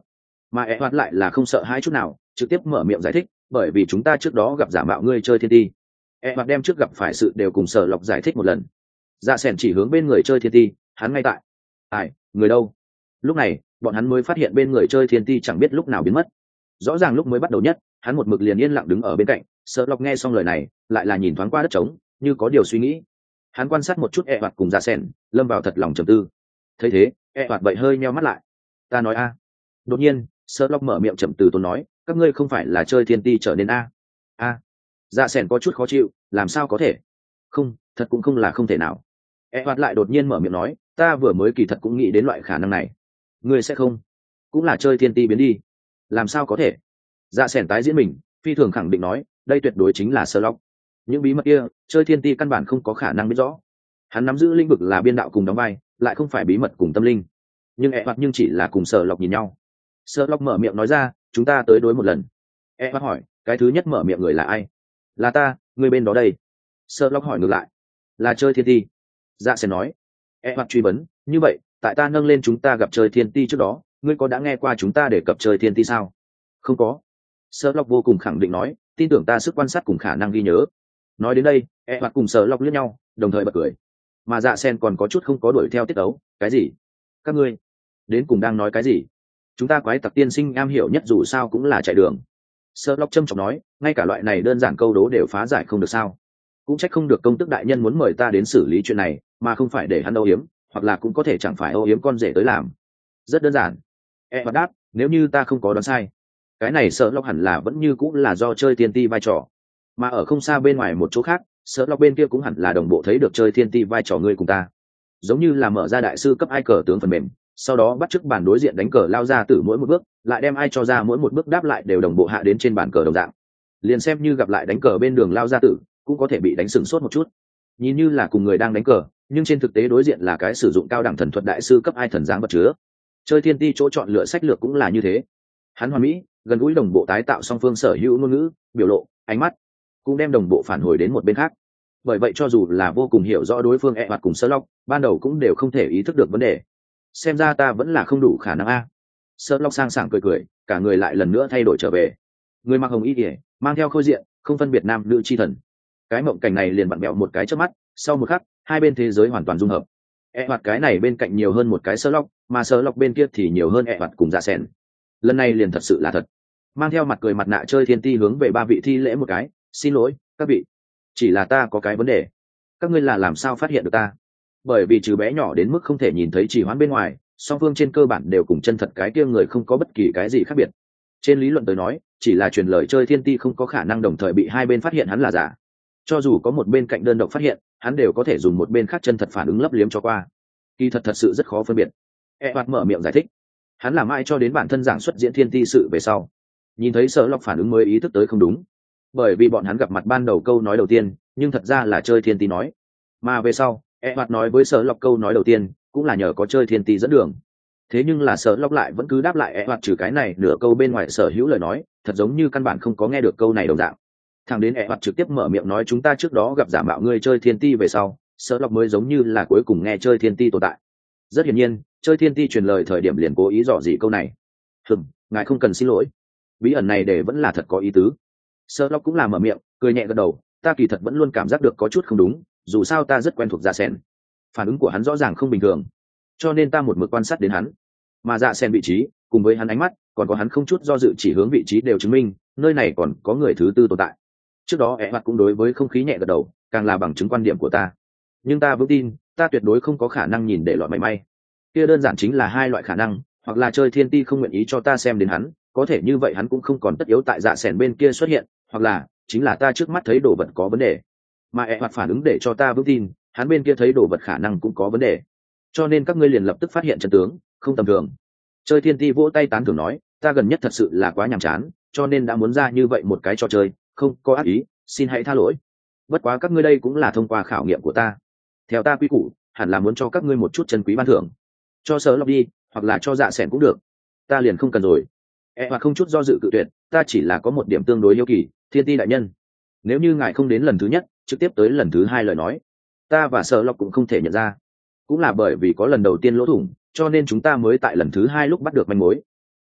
mà e hoạt lại là không sợ hãi chút nào, trực tiếp mở miệng giải thích, bởi vì chúng ta trước đó gặp giả mạo ngươi chơi thiên ti. E hoạt đem trước gặp phải sự đều cùng Sở Lộc giải thích một lần. Dạ Sẻn chỉ hướng bên người chơi thiên ti, hắn ngay tại. Ai, người đâu? Lúc này, bọn hắn mới phát hiện bên người chơi thiên ti chẳng biết lúc nào biến mất. Rõ ràng lúc mới bắt đầu nhất, hắn một mực liền yên lặng đứng ở bên cạnh. Sở Lộc nghe xong lời này, lại là nhìn thoáng qua đất trống, như có điều suy nghĩ. Hắn quan sát một chút E hoạt cùng Dạ Sẻn, lâm vào thật lòng trầm tư. Thấy thế, E hoạt vậy hơi nheo mắt lại. Ta nói a. Đột nhiên, Sở Lộc mở miệng chậm từ tốn nói, các ngươi không phải là chơi thiên ti trở nên a. A. Dạ Sẻn có chút khó chịu, làm sao có thể? Không, thật cũng không là không thể nào. E hoạt lại đột nhiên mở miệng nói, ta vừa mới kỳ thật cũng nghĩ đến loại khả năng này. Ngươi sẽ không? Cũng là chơi thiên ti biến đi. Làm sao có thể? Dạ Sẻn tái diễn mình, phi thường khẳng định nói, đây tuyệt đối chính là Sở Lộc. Những bí mật kia, chơi thiên ti căn bản không có khả năng biết rõ. Hắn nắm giữ lĩnh vực là biên đạo cùng đóng vai, lại không phải bí mật cùng tâm linh. Nhưng E hoạt nhưng chỉ là cùng Sở Lộc nhìn nhau. Sở Lộc mở miệng nói ra, chúng ta tới đối một lần. E hoạt hỏi, cái thứ nhất mở miệng người là ai? Là ta, người bên đó đây. Sở Lộc hỏi ngược lại, là chơi thiên ti. Dạ sẽ nói. E hoạt truy vấn, như vậy tại ta nâng lên chúng ta gặp chơi thiên ti trước đó, ngươi có đã nghe qua chúng ta để cập chơi thiên ti sao? Không có. Sở Lộc vô cùng khẳng định nói, tin tưởng ta sức quan sát cùng khả năng ghi nhớ. Nói đến đây, E hoạt cùng Sở Lộc liếc nhau, đồng thời bật cười. Mà Dạ Sen còn có chút không có đuổi theo tiết ấu. Cái gì? Các ngươi đến cùng đang nói cái gì? Chúng ta quái tặc tiên sinh am hiểu nhất dù sao cũng là chạy đường. Sở Lộc trâm trọng nói, ngay cả loại này đơn giản câu đố đều phá giải không được sao? Cũng trách không được công tước đại nhân muốn mời ta đến xử lý chuyện này, mà không phải để hắn âu yếm, hoặc là cũng có thể chẳng phải âu yếm con rể tới làm. Rất đơn giản. E hoạt đáp, nếu như ta không có đoán sai, cái này Sở Lộc hẳn là vẫn như cũng là do chơi thiên ti vai trò, mà ở không xa bên ngoài một chỗ khác, Sở Lộc bên kia cũng hẳn là đồng bộ thấy được chơi thiên ti vai trò ngươi cùng ta, giống như là mở ra đại sư cấp ai cờ tướng phần mềm, sau đó bắt chước bản đối diện đánh cờ lao ra từ mỗi một bước, lại đem ai cho ra mỗi một bước đáp lại đều đồng bộ hạ đến trên bàn cờ đồng dạng. Liền xem như gặp lại đánh cờ bên đường lao ra tử, cũng có thể bị đánh sừng sốt một chút, nhìn như là cùng người đang đánh cờ, nhưng trên thực tế đối diện là cái sử dụng cao đẳng thần thuật đại sư cấp ai thần dáng vật chứa. Chơi thiên ti chỗ chọn lựa sách lược cũng là như thế. Hắn hoàn mỹ, gần gũi đồng bộ tái tạo song phương sở hữu ngôn ngữ, biểu lộ, ánh mắt, cũng đem đồng bộ phản hồi đến một bên khác. Bởi vậy cho dù là vô cùng hiểu rõ đối phương E hoạt cùng Sở Lộc, ban đầu cũng đều không thể ý thức được vấn đề. Xem ra ta vẫn là không đủ khả năng a. Sở Lộc sang sảng cười cười, cả người lại lần nữa thay đổi trở về. Người mặc hồng y kỉa, mang theo khôi diện, không phân biệt nam nữ chi thần. Cái mộng cảnh này liền vặn bẹo một cái chớp mắt, sau một khắc, hai bên thế giới hoàn toàn dung hợp. E hoạt cái này bên cạnh nhiều hơn một cái Sở Lộc, mà Sở Lộc bên kia thì nhiều hơn E hoạt cùng Dạ Sẻn. Lần này liền thật sự là thật. Mang theo mặt cười mặt nạ chơi thiên ti hướng về ba vị thi lễ một cái, xin lỗi các vị, chỉ là ta có cái vấn đề. Các ngươi là làm sao phát hiện được ta? Bởi vì trừ bé nhỏ đến mức không thể nhìn thấy trì hoãn bên ngoài, song phương trên cơ bản đều cùng chân thật cái kia người không có bất kỳ cái gì khác biệt. Trên lý luận tới nói, chỉ là truyền lời chơi thiên ti không có khả năng đồng thời bị hai bên phát hiện hắn là giả. Cho dù có một bên cạnh đơn độc phát hiện, hắn đều có thể dùng một bên khác chân thật phản ứng lấp liếm cho qua. Kỳ thật thật sự rất khó phân biệt. E hoạt mở miệng giải thích. Hắn làm ai cho đến bản thân giảng xuất diễn thiên ti sự về sau, nhìn thấy Sở Lộc phản ứng mới ý thức tới không đúng, bởi vì bọn hắn gặp mặt ban đầu câu nói đầu tiên nhưng thật ra là chơi thiên ti nói, mà về sau E hoạt nói với Sở Lộc câu nói đầu tiên cũng là nhờ có chơi thiên ti dẫn đường. Thế nhưng là Sở Lộc lại vẫn cứ đáp lại E hoạt trừ cái này nửa câu bên ngoài sở hữu lời nói, thật giống như căn bản không có nghe được câu này đồng dạng. Thằng đến E hoạt trực tiếp mở miệng nói chúng ta trước đó gặp giả mạo ngươi chơi thiên ti về sau, Sở Lộc mới giống như là cuối cùng nghe chơi thiên ti tồn tại. Rất hiển nhiên, chơi thiên ti truyền lời thời điểm liền cố ý dò dỉ câu này. Hừm, ngài không cần xin lỗi, bí ẩn này để vẫn là thật có ý tứ. Sở Lộc cũng là mở miệng, cười nhẹ gật đầu, ta kỳ thật vẫn luôn cảm giác được có chút không đúng, dù sao ta rất quen thuộc Dạ Sen. Phản ứng của hắn rõ ràng không bình thường, cho nên ta một mực quan sát đến hắn. Mà Dạ Sen vị trí, cùng với hắn ánh mắt, còn có hắn không chút do dự chỉ hướng vị trí đều chứng minh, nơi này còn có người thứ tư tồn tại. Trước đó ẻ mặt cũng đối với không khí nhẹ gật đầu, càng là bằng chứng quan điểm của ta. Nhưng ta vững tin, ta tuyệt đối không có khả năng nhìn để loại mảy may. Kia đơn giản chính là hai loại khả năng, hoặc là chơi thiên ti không nguyện ý cho ta xem đến hắn, có thể như vậy hắn cũng không còn tất yếu tại Dạ Sẻn bên kia xuất hiện, hoặc là chính là ta trước mắt thấy đồ vật có vấn đề, mà ẹ hoạt phản ứng để cho ta vững tin hắn bên kia thấy đồ vật khả năng cũng có vấn đề, cho nên các ngươi liền lập tức phát hiện chân tướng không tầm thường. Chơi thiên ti vỗ tay tán thưởng nói, ta gần nhất thật sự là quá nhàm chán, cho nên đã muốn ra như vậy một cái trò chơi, không có ác ý, xin hãy tha lỗi. Bất quá các ngươi đây cũng là thông qua khảo nghiệm của ta, theo ta quy củ hẳn là muốn cho các ngươi một chút chân quý ban thưởng, cho Sở Lộc đi, hoặc là cho Dạ Sẻn cũng được, ta liền không cần rồi. E hoặc không chút do dự cự tuyệt, ta chỉ là có một điểm tương đối yêu kỳ, thiên ti đại nhân, nếu như ngài không đến lần thứ nhất trực tiếp tới lần thứ hai lời nói, ta và Sở Lộc cũng không thể nhận ra, cũng là bởi vì có lần đầu tiên lỗ thủng, cho nên chúng ta mới tại lần thứ hai lúc bắt được manh mối.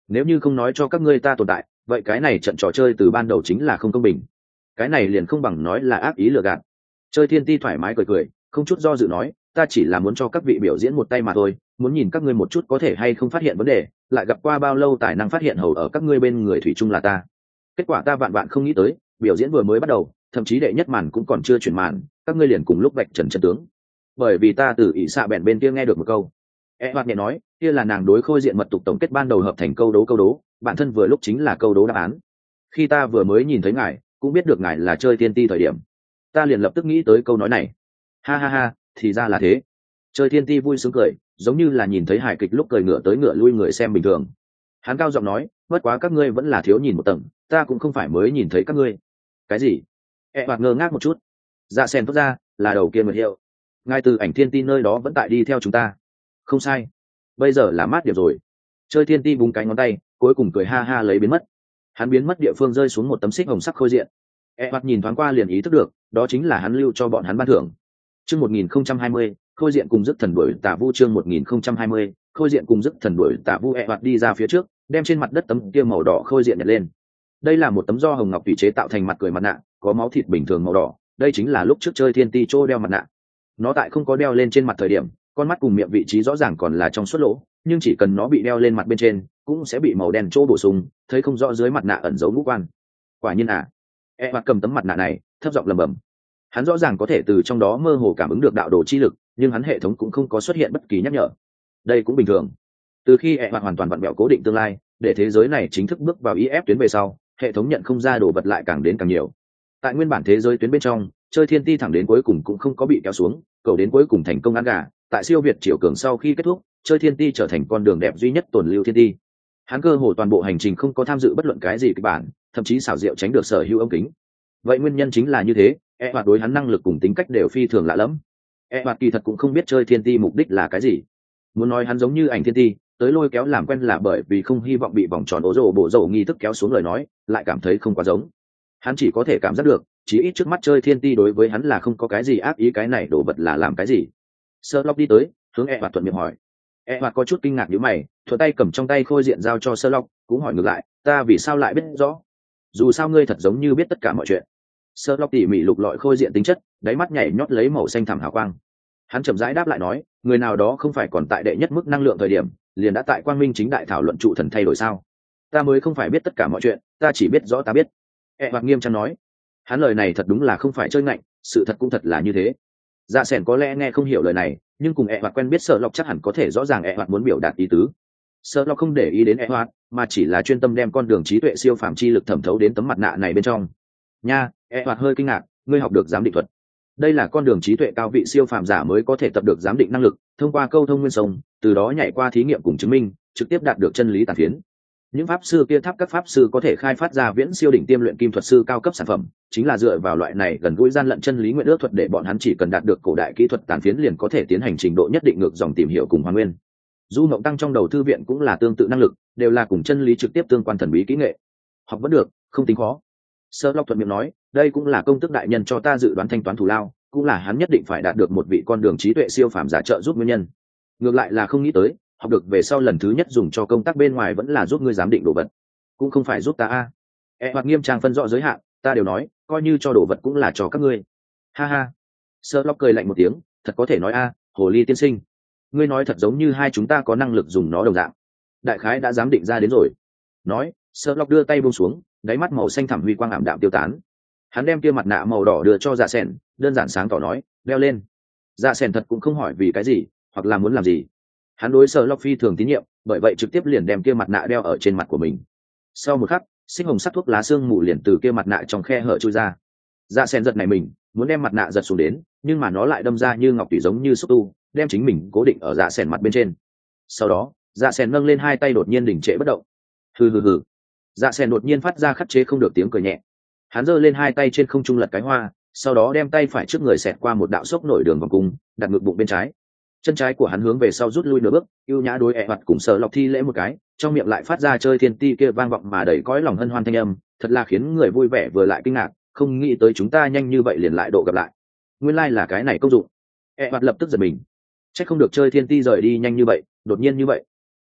nếu như không nói cho các ngươi ta tồn tại, vậy cái này trận trò chơi từ ban đầu chính là không công bình. Cái này liền không bằng nói là ác ý lừa gạt. Chơi thiên ti thoải mái cười cười, không chút do dự nói, ta chỉ là muốn cho các vị biểu diễn một tay mà thôi, muốn nhìn các ngươi một chút có thể hay không phát hiện vấn đề, lại gặp qua bao lâu tài năng phát hiện hầu ở các ngươi bên người thủy chung là ta. Kết quả ta vạn vạn không nghĩ tới, biểu diễn vừa mới bắt đầu, thậm chí đệ nhất màn cũng còn chưa chuyển màn, các ngươi liền cùng lúc vạch trần chân tướng. Bởi vì ta từ ỷ xạ bèn bên kia nghe được một câu. E hoạt nhẹ nói, kia là nàng đối Khôi Diện mật tục tổng kết ban đầu hợp thành câu đấu câu đố, bản thân vừa lúc chính là câu đố đáp án. Khi ta vừa mới nhìn thấy ngài, cũng biết được ngài là chơi tiên ti thời điểm, ta liền lập tức nghĩ tới câu nói này. Ha ha ha, thì ra là thế. Chơi thiên ti vui sướng cười, giống như là nhìn thấy hài kịch lúc cười ngựa tới ngựa lui người xem bình thường. Hắn cao giọng nói, bất quá các ngươi vẫn là thiếu nhìn một tầng, ta cũng không phải mới nhìn thấy các ngươi. Cái gì? E hoạt ngơ ngác một chút. Dạ sen thốt ra, là đầu kia nguyệt hiệu. Ngài từ ảnh thiên ti nơi đó vẫn tại đi theo chúng ta. Không sai. Bây giờ là mát điểm rồi. Chơi thiên ti búng cái ngón tay, cuối cùng cười ha ha lấy biến mất. Hắn biến mất địa phương rơi xuống một tấm xích hồng sắc khôi diện. E hoạt nhìn thoáng qua liền ý thức được, đó chính là hắn lưu cho bọn hắn ban thưởng. Chương một nghìn không trăm hai mươi, Khôi Diện cùng Dứt Thần đuổi Tà Vu. Chương một nghìn không trăm hai mươi, Khôi Diện cùng Dứt Thần đuổi Tà Vu. E hoạt đi ra phía trước, đem trên mặt đất tấm kia màu đỏ khôi diện nhặt lên. Đây là một tấm do hồng ngọc tùy chế tạo thành mặt cười mặt nạ, có máu thịt bình thường màu đỏ. Đây chính là lúc trước chơi thiên ti trô đeo mặt nạ. Nó tại không có đeo lên trên mặt thời điểm, con mắt cùng miệng vị trí rõ ràng còn là trong suốt lỗ, nhưng chỉ cần nó bị đeo lên mặt bên trên, cũng sẽ bị màu đen trô bổ sung, thấy không rõ dưới mặt nạ ẩn giấu ngũ quan. Quả nhiên à? E hoạt cầm tấm mặt nạ này, thấp giọng lẩm bẩm. Hắn rõ ràng có thể từ trong đó mơ hồ cảm ứng được đạo đồ chi lực, nhưng hắn hệ thống cũng không có xuất hiện bất kỳ nhắc nhở. Đây cũng bình thường. Từ khi E hoạt hoàn toàn vặn vẹo cố định tương lai, để thế giới này chính thức bước vào i ép tuyến về sau, hệ thống nhận không ra đồ vật lại càng đến càng nhiều. Tại nguyên bản thế giới tuyến bên trong, chơi thiên ti thẳng đến cuối cùng cũng không có bị kéo xuống, cầu đến cuối cùng thành công ăn gà. Tại siêu việt triều cường sau khi kết thúc, chơi thiên ti trở thành con đường đẹp duy nhất tồn lưu thiên ti. Hắn cơ hồ toàn bộ hành trình không có tham dự bất luận cái gì kịch bản, thậm chí xảo diệu tránh được sở hữu ống kính. Vậy nguyên nhân chính là như thế, E hoạt đối hắn năng lực cùng tính cách đều phi thường lạ lẫm. E hoạt kỳ thật cũng không biết chơi thiên ti mục đích là cái gì. Muốn nói hắn giống như ảnh thiên ti, tới lôi kéo làm quen là bởi vì không hy vọng bị vòng tròn ố rồ bộ rồ nghi thức kéo xuống lời nói, lại cảm thấy không quá giống. Hắn chỉ có thể cảm giác được, chí ít trước mắt chơi thiên ti đối với hắn là không có cái gì ác ý, cái này đổ vật là làm cái gì. Sherlock đi tới, hướng E hoạt thuận miệng hỏi. E hoạt có chút kinh ngạc nhíu mày, thuận tay cầm trong tay khôi diện giao cho Sherlock, cũng hỏi ngược lại, ta vì sao lại biết rõ? Dù sao ngươi thật giống như biết tất cả mọi chuyện. Sherlock tỉ mỉ lục lọi khôi diện tính chất, đáy mắt nhảy nhót lấy màu xanh thẳm hào quang. Hắn chậm rãi đáp lại nói, người nào đó không phải còn tại đệ nhất mức năng lượng thời điểm, liền đã tại quang minh chính đại thảo luận trụ thần thay đổi sao? Ta mới không phải biết tất cả mọi chuyện, ta chỉ biết rõ ta biết. E hoạt nghiêm trang nói. Hắn lời này thật đúng là không phải chơi ngạnh, sự thật cũng thật là như thế. Dạ Sẻn có lẽ nghe không hiểu lời này, nhưng cùng E hoạt quen biết Sherlock chắc hẳn có thể rõ ràng E hoạt muốn biểu đạt ý tứ. Sherlock không để ý đến E hoạt, mà chỉ là chuyên tâm đem con đường trí tuệ siêu phàm chi lực thẩm thấu đến tấm mặt nạ này bên trong. Nha, E hoạt hơi kinh ngạc, ngươi học được giám định thuật. Đây là con đường trí tuệ cao vị siêu phàm giả mới có thể tập được giám định năng lực, thông qua câu thông nguyên sông, từ đó nhảy qua thí nghiệm cùng chứng minh, trực tiếp đạt được chân lý tàn phiến. Những pháp sư kia tháp các pháp sư có thể khai phát ra viễn siêu đỉnh tiêm luyện kim thuật sư cao cấp sản phẩm, chính là dựa vào loại này gần gũi gian lận chân lý nguyện ước thuật để bọn hắn chỉ cần đạt được cổ đại kỹ thuật tàn phiến liền có thể tiến hành trình độ nhất định ngược dòng tìm hiểu cùng hoàn nguyên. Du Mộng Tăng trong đầu thư viện cũng là tương tự năng lực, đều là cùng chân lý trực tiếp tương quan thần bí kỹ nghệ. Học vẫn được, không tính khó. Sherlock thuận miệng nói, đây cũng là công tước đại nhân cho ta dự đoán thanh toán thù lao, cũng là hắn nhất định phải đạt được một vị con đường trí tuệ siêu phàm giả trợ giúp nguyên nhân. Ngược lại là không nghĩ tới, học được về sau lần thứ nhất dùng cho công tác bên ngoài vẫn là giúp ngươi giám định đồ vật, cũng không phải giúp ta a. E hoạt nghiêm trang phân rõ giới hạn, ta đều nói, coi như cho đồ vật cũng là cho các ngươi. Ha ha. Sherlock cười lạnh một tiếng, thật có thể nói a, hồ ly tiên sinh, ngươi nói thật giống như hai chúng ta có năng lực dùng nó đồng dạng. Đại khái đã giám định ra đến rồi. Nói, Sherlock đưa tay buông xuống, đáy mắt màu xanh thẳm huy quang ảm đạm tiêu tán. Hắn đem kia mặt nạ màu đỏ đưa cho Dạ Sẻn, đơn giản sáng tỏ nói, đeo lên. Dạ Sẻn thật cũng không hỏi vì cái gì, hoặc là muốn làm gì. Hắn đối Sherlock phi thường tín nhiệm, bởi vậy trực tiếp liền đem kia mặt nạ đeo ở trên mặt của mình. Sau một khắc, xích hồng sắc thuốc lá xương mù liền từ kia mặt nạ trong khe hở chui ra. Dạ Sẻn giật này mình, muốn đem mặt nạ giật xuống đến, nhưng mà nó lại đâm ra như ngọc tủy giống như xúc tu, đem chính mình cố định ở Dạ Sẻn mặt bên trên. Sau đó, Dạ Sẻn nâng lên hai tay đột nhiên đình trệ bất động. Hừ hừ hừ. Dạ Sẻn đột nhiên phát ra khắt chế không được tiếng cười nhẹ. Hắn giơ lên hai tay trên không trung lật cái hoa, sau đó đem tay phải trước người xẹt qua một đạo sốc nổi đường vòng cung, đặt ngực bụng bên trái. Chân trái của hắn hướng về sau rút lui nửa bước, ưu nhã đối E hoạt cùng Sherlock thi lễ một cái, trong miệng lại phát ra chơi thiên ti kia vang vọng mà đầy cõi lòng hân hoan thanh âm, thật là khiến người vui vẻ vừa lại kinh ngạc, không nghĩ tới chúng ta nhanh như vậy liền lại độ gặp lại. Nguyên lai like là cái này công dụng. E hoạt lập tức giật mình. Chắc không được chơi thiên ti rời đi nhanh như vậy, đột nhiên như vậy.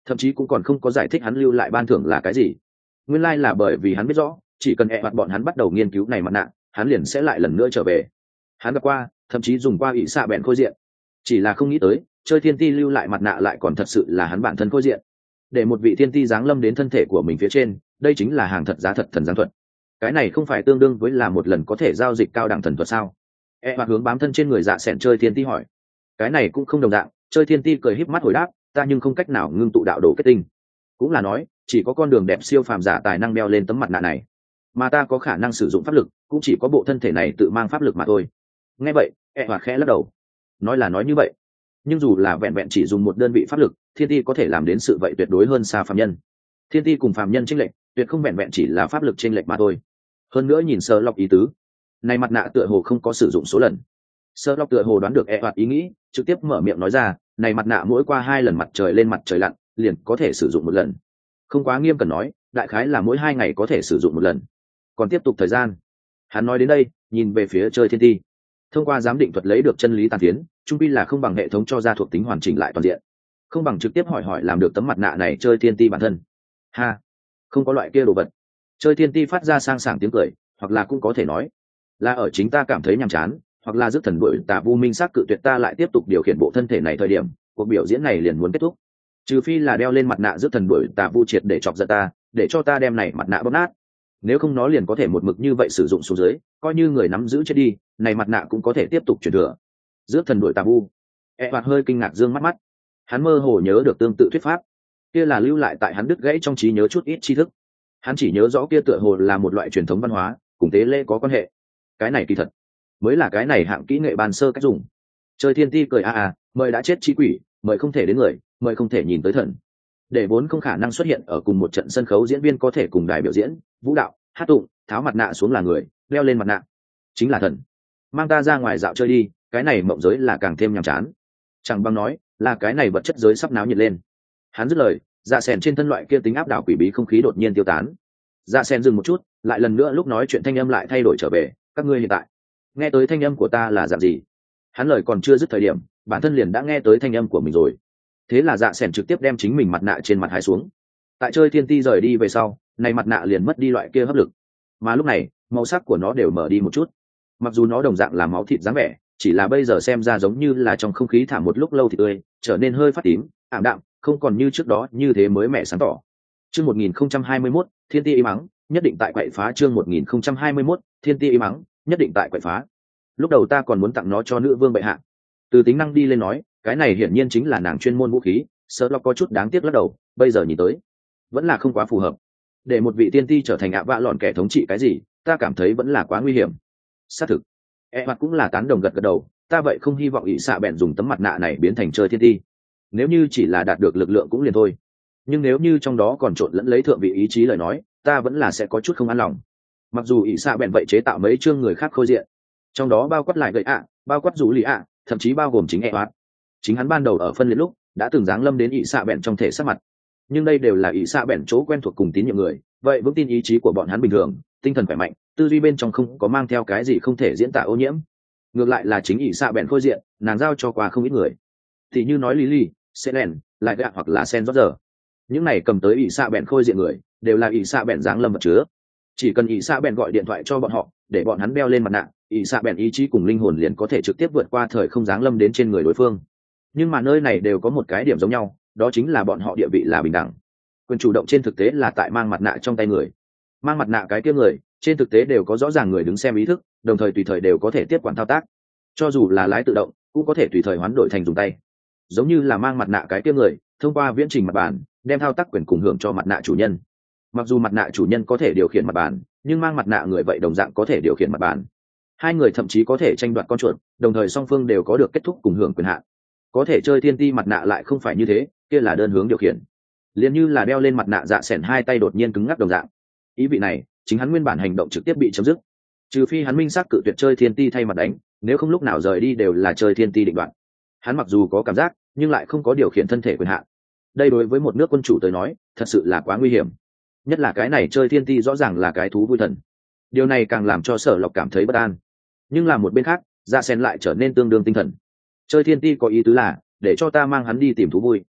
thậm chí cũng còn không có giải thích hắn lưu lại ban thưởng là cái gì. Nguyên lai là bởi vì hắn biết rõ chỉ cần e mặt bọn hắn bắt đầu nghiên cứu này mặt nạ, hắn liền sẽ lại lần nữa trở về. Hắn gặp qua, thậm chí dùng qua ỷ xạ bèn khôi diện, chỉ là không nghĩ tới chơi thiên ti lưu lại mặt nạ lại còn thật sự là hắn bản thân khôi diện, để một vị thiên ti giáng lâm đến thân thể của mình phía trên. Đây chính là hàng thật giá thật thần giáng thuật. Cái này không phải tương đương với là một lần có thể giao dịch cao đẳng thần thuật sao? E mặt hướng bám thân trên người dạ sẻn chơi thiên ti hỏi. Cái này cũng không đồng dạng. Chơi thiên ti cười híp mắt hồi đáp, ta nhưng không cách nào ngưng tụ đạo đồ kết tinh. Cũng là nói chỉ có con đường đẹp siêu phàm giả tài năng đeo lên tấm mặt nạ này, mà ta có khả năng sử dụng pháp lực cũng chỉ có bộ thân thể này tự mang pháp lực mà thôi. Nghe vậy E hoạt khẽ lắc đầu. Nói là nói như vậy, nhưng dù là vẹn vẹn chỉ dùng một đơn vị pháp lực, thiên ti có thể làm đến sự vậy tuyệt đối hơn xa phàm nhân. Thiên ti cùng phàm nhân chênh lệch tuyệt không vẹn vẹn chỉ là pháp lực chênh lệch mà thôi. Hơn nữa nhìn sơ lọc ý tứ, này mặt nạ tựa hồ không có sử dụng số lần. Sơ lọc tựa hồ đoán được E hoạt ý nghĩ, trực tiếp mở miệng nói ra, này mặt nạ mỗi qua hai lần mặt trời lên mặt trời lặn liền có thể sử dụng một lần. Không quá nghiêm cần nói, đại khái là mỗi hai ngày có thể sử dụng một lần, còn tiếp tục thời gian. Hắn nói đến đây nhìn về phía chơi thiên ti. Thông qua giám định thuật lấy được chân lý tàn tiến, trung pi là không bằng hệ thống cho ra thuộc tính hoàn chỉnh lại toàn diện, không bằng trực tiếp hỏi hỏi làm được tấm mặt nạ này chơi thiên ti bản thân. Ha, không có loại kia đồ vật. Chơi thiên ti phát ra sang sảng tiếng cười, hoặc là cũng có thể nói là ở chính ta cảm thấy nhàm chán, hoặc là giết thần đuổi tà vu minh sắc cự tuyệt ta lại tiếp tục điều khiển bộ thân thể này thời điểm, cuộc biểu diễn này liền muốn kết thúc. Trừ phi là đeo lên mặt nạ giết thần đuổi tà vu triệt để chọc giận ta, để cho ta đem này mặt nạ bóp nát. Nếu không nó liền có thể một mực như vậy sử dụng xuống dưới, coi như người nắm giữ chết đi, này mặt nạ cũng có thể tiếp tục truyền thừa. Giết thần đuổi tà vu. E hoạt hơi kinh ngạc dương mắt mắt. Hắn mơ hồ nhớ được tương tự thuyết pháp, kia là lưu lại tại hắn đứt gãy trong trí nhớ chút ít tri thức. Hắn chỉ nhớ rõ kia tựa hồ là một loại truyền thống văn hóa, cùng tế lễ có quan hệ. Cái này kỳ thật mới là cái này hạng kỹ nghệ bàn sơ cách dùng. Chơi thiên ti cười a a, mời đã chết trí quỷ, mời không thể đến người, mời không thể nhìn tới thần. Để vốn không khả năng xuất hiện ở cùng một trận sân khấu diễn viên có thể cùng đài biểu diễn, vũ đạo, hát tụng, tháo mặt nạ xuống là người, đeo lên mặt nạ chính là thần. Mang ta ra ngoài dạo chơi đi, cái này mộng giới là càng thêm nhàm chán. Chẳng bằng nói là cái này vật chất giới sắp náo nhiệt lên. Hắn dứt lời, dạ sẻn trên thân loại kia tính áp đảo quỷ bí không khí đột nhiên tiêu tán. Dạ sẻn dừng một chút, lại lần nữa lúc nói chuyện thanh âm lại thay đổi trở về, các ngươi hiện tại nghe tới thanh âm của ta là dạng gì? Hắn lời còn chưa dứt thời điểm, bản thân liền đã nghe tới thanh âm của mình rồi. Thế là dạ sẻn trực tiếp đem chính mình mặt nạ trên mặt hái xuống. Tại chơi thiên ti rời đi về sau, này mặt nạ liền mất đi loại kia hấp lực, mà lúc này màu sắc của nó đều mở đi một chút. Mặc dù nó đồng dạng là máu thịt dáng vẻ, chỉ là bây giờ xem ra giống như là trong không khí thả một lúc lâu thì tươi, trở nên hơi phát tím, ảm đạm, không còn như trước đó như thế mới mẻ sáng tỏ. Chương một nghìn không trăm hai mươi mốt, thiên ti im mắng, nhất định tại quậy phá. Chương một nghìn không trăm hai mươi mốt, thiên ti im mắng, nhất định tại quậy phá. Lúc đầu ta còn muốn tặng nó cho nữ vương bệ hạ. Từ tính năng đi lên nói, cái này hiển nhiên chính là nàng chuyên môn vũ khí, sợ lo có chút đáng tiếc lắc đầu, bây giờ nhìn tới vẫn là không quá phù hợp. Để một vị tiên ti trở thành ạ vạ lọn kẻ thống trị cái gì, ta cảm thấy vẫn là quá nguy hiểm. Xác thực, e mặt cũng là tán đồng gật gật đầu, ta vậy không hy vọng ỷ xạ bèn dùng tấm mặt nạ này biến thành chơi thiên ti. Nếu như chỉ là đạt được lực lượng cũng liền thôi, nhưng nếu như trong đó còn trộn lẫn lấy thượng vị ý chí lời nói, ta vẫn là sẽ có chút không an lòng. Mặc dù ỷ xạ bèn vậy chế tạo mấy chương người khác khôi diện, trong đó bao quát lại gậy ạ, bao quát rủ lì ạ, thậm chí bao gồm chính e hoạt. Chính hắn ban đầu ở phân liệt lúc đã từng giáng lâm đến ỷ xạ bèn trong thể sắc mặt, nhưng đây đều là ỷ xạ bèn chỗ quen thuộc cùng tín nhiệm người, vậy vững tin ý chí của bọn hắn bình thường, tinh thần khỏe mạnh, tư duy bên trong không có mang theo cái gì không thể diễn tả ô nhiễm. Ngược lại là chính ỷ xạ bèn khôi diện, nàng giao cho qua không ít người, thì như nói Lily, Selen, lại gạ hoặc là Sen rót giờ. Những này cầm tới ỷ xạ bèn khôi diện người đều là ỷ xạ bèn giáng lâm vật chứa. Chỉ cần ỷ xạ bèn gọi điện thoại cho bọn họ để bọn hắn đeo lên mặt nạ, ỷ xạ bèn ý chí cùng linh hồn liền có thể trực tiếp vượt qua thời không giáng lâm đến trên người đối phương. Nhưng mà nơi này đều có một cái điểm giống nhau, đó chính là bọn họ địa vị là bình đẳng. Quyền chủ động trên thực tế là tại mang mặt nạ trong tay người. Mang mặt nạ cái kia người trên thực tế đều có rõ ràng người đứng xem ý thức, đồng thời tùy thời đều có thể tiếp quản thao tác, cho dù là lái tự động cũng có thể tùy thời hoán đổi thành dùng tay. Giống như là mang mặt nạ cái kia người thông qua viễn trình mặt bàn đem thao tác quyền cùng hưởng cho mặt nạ chủ nhân. Mặc dù mặt nạ chủ nhân có thể điều khiển mặt bàn, nhưng mang mặt nạ người vậy đồng dạng có thể điều khiển mặt bàn. Hai người thậm chí có thể tranh đoạt con chuột, đồng thời song phương đều có được kết thúc cùng hưởng quyền hạn. Có thể chơi thiên ti mặt nạ lại không phải như thế, kia là đơn hướng điều khiển, liền như là đeo lên mặt nạ dạ sẻn hai tay đột nhiên cứng ngắc đồng dạng. Ý vị này chính hắn nguyên bản hành động trực tiếp bị chấm dứt, trừ phi hắn minh xác cự tuyệt chơi thiên ti thay mặt đánh, nếu không lúc nào rời đi đều là chơi thiên ti định đoạn. Hắn mặc dù có cảm giác nhưng lại không có điều khiển thân thể quyền hạn. Đây đối với một nước quân chủ tới nói thật sự là quá nguy hiểm, nhất là cái này chơi thiên ti rõ ràng là cái thú vui thần. Điều này càng làm cho Sở Lộc cảm thấy bất an. Nhưng là một bên khác, dạ sen lại trở nên tương đương tinh thần. Chơi thiên ti có ý tứ là để cho ta mang hắn đi tìm thú vui.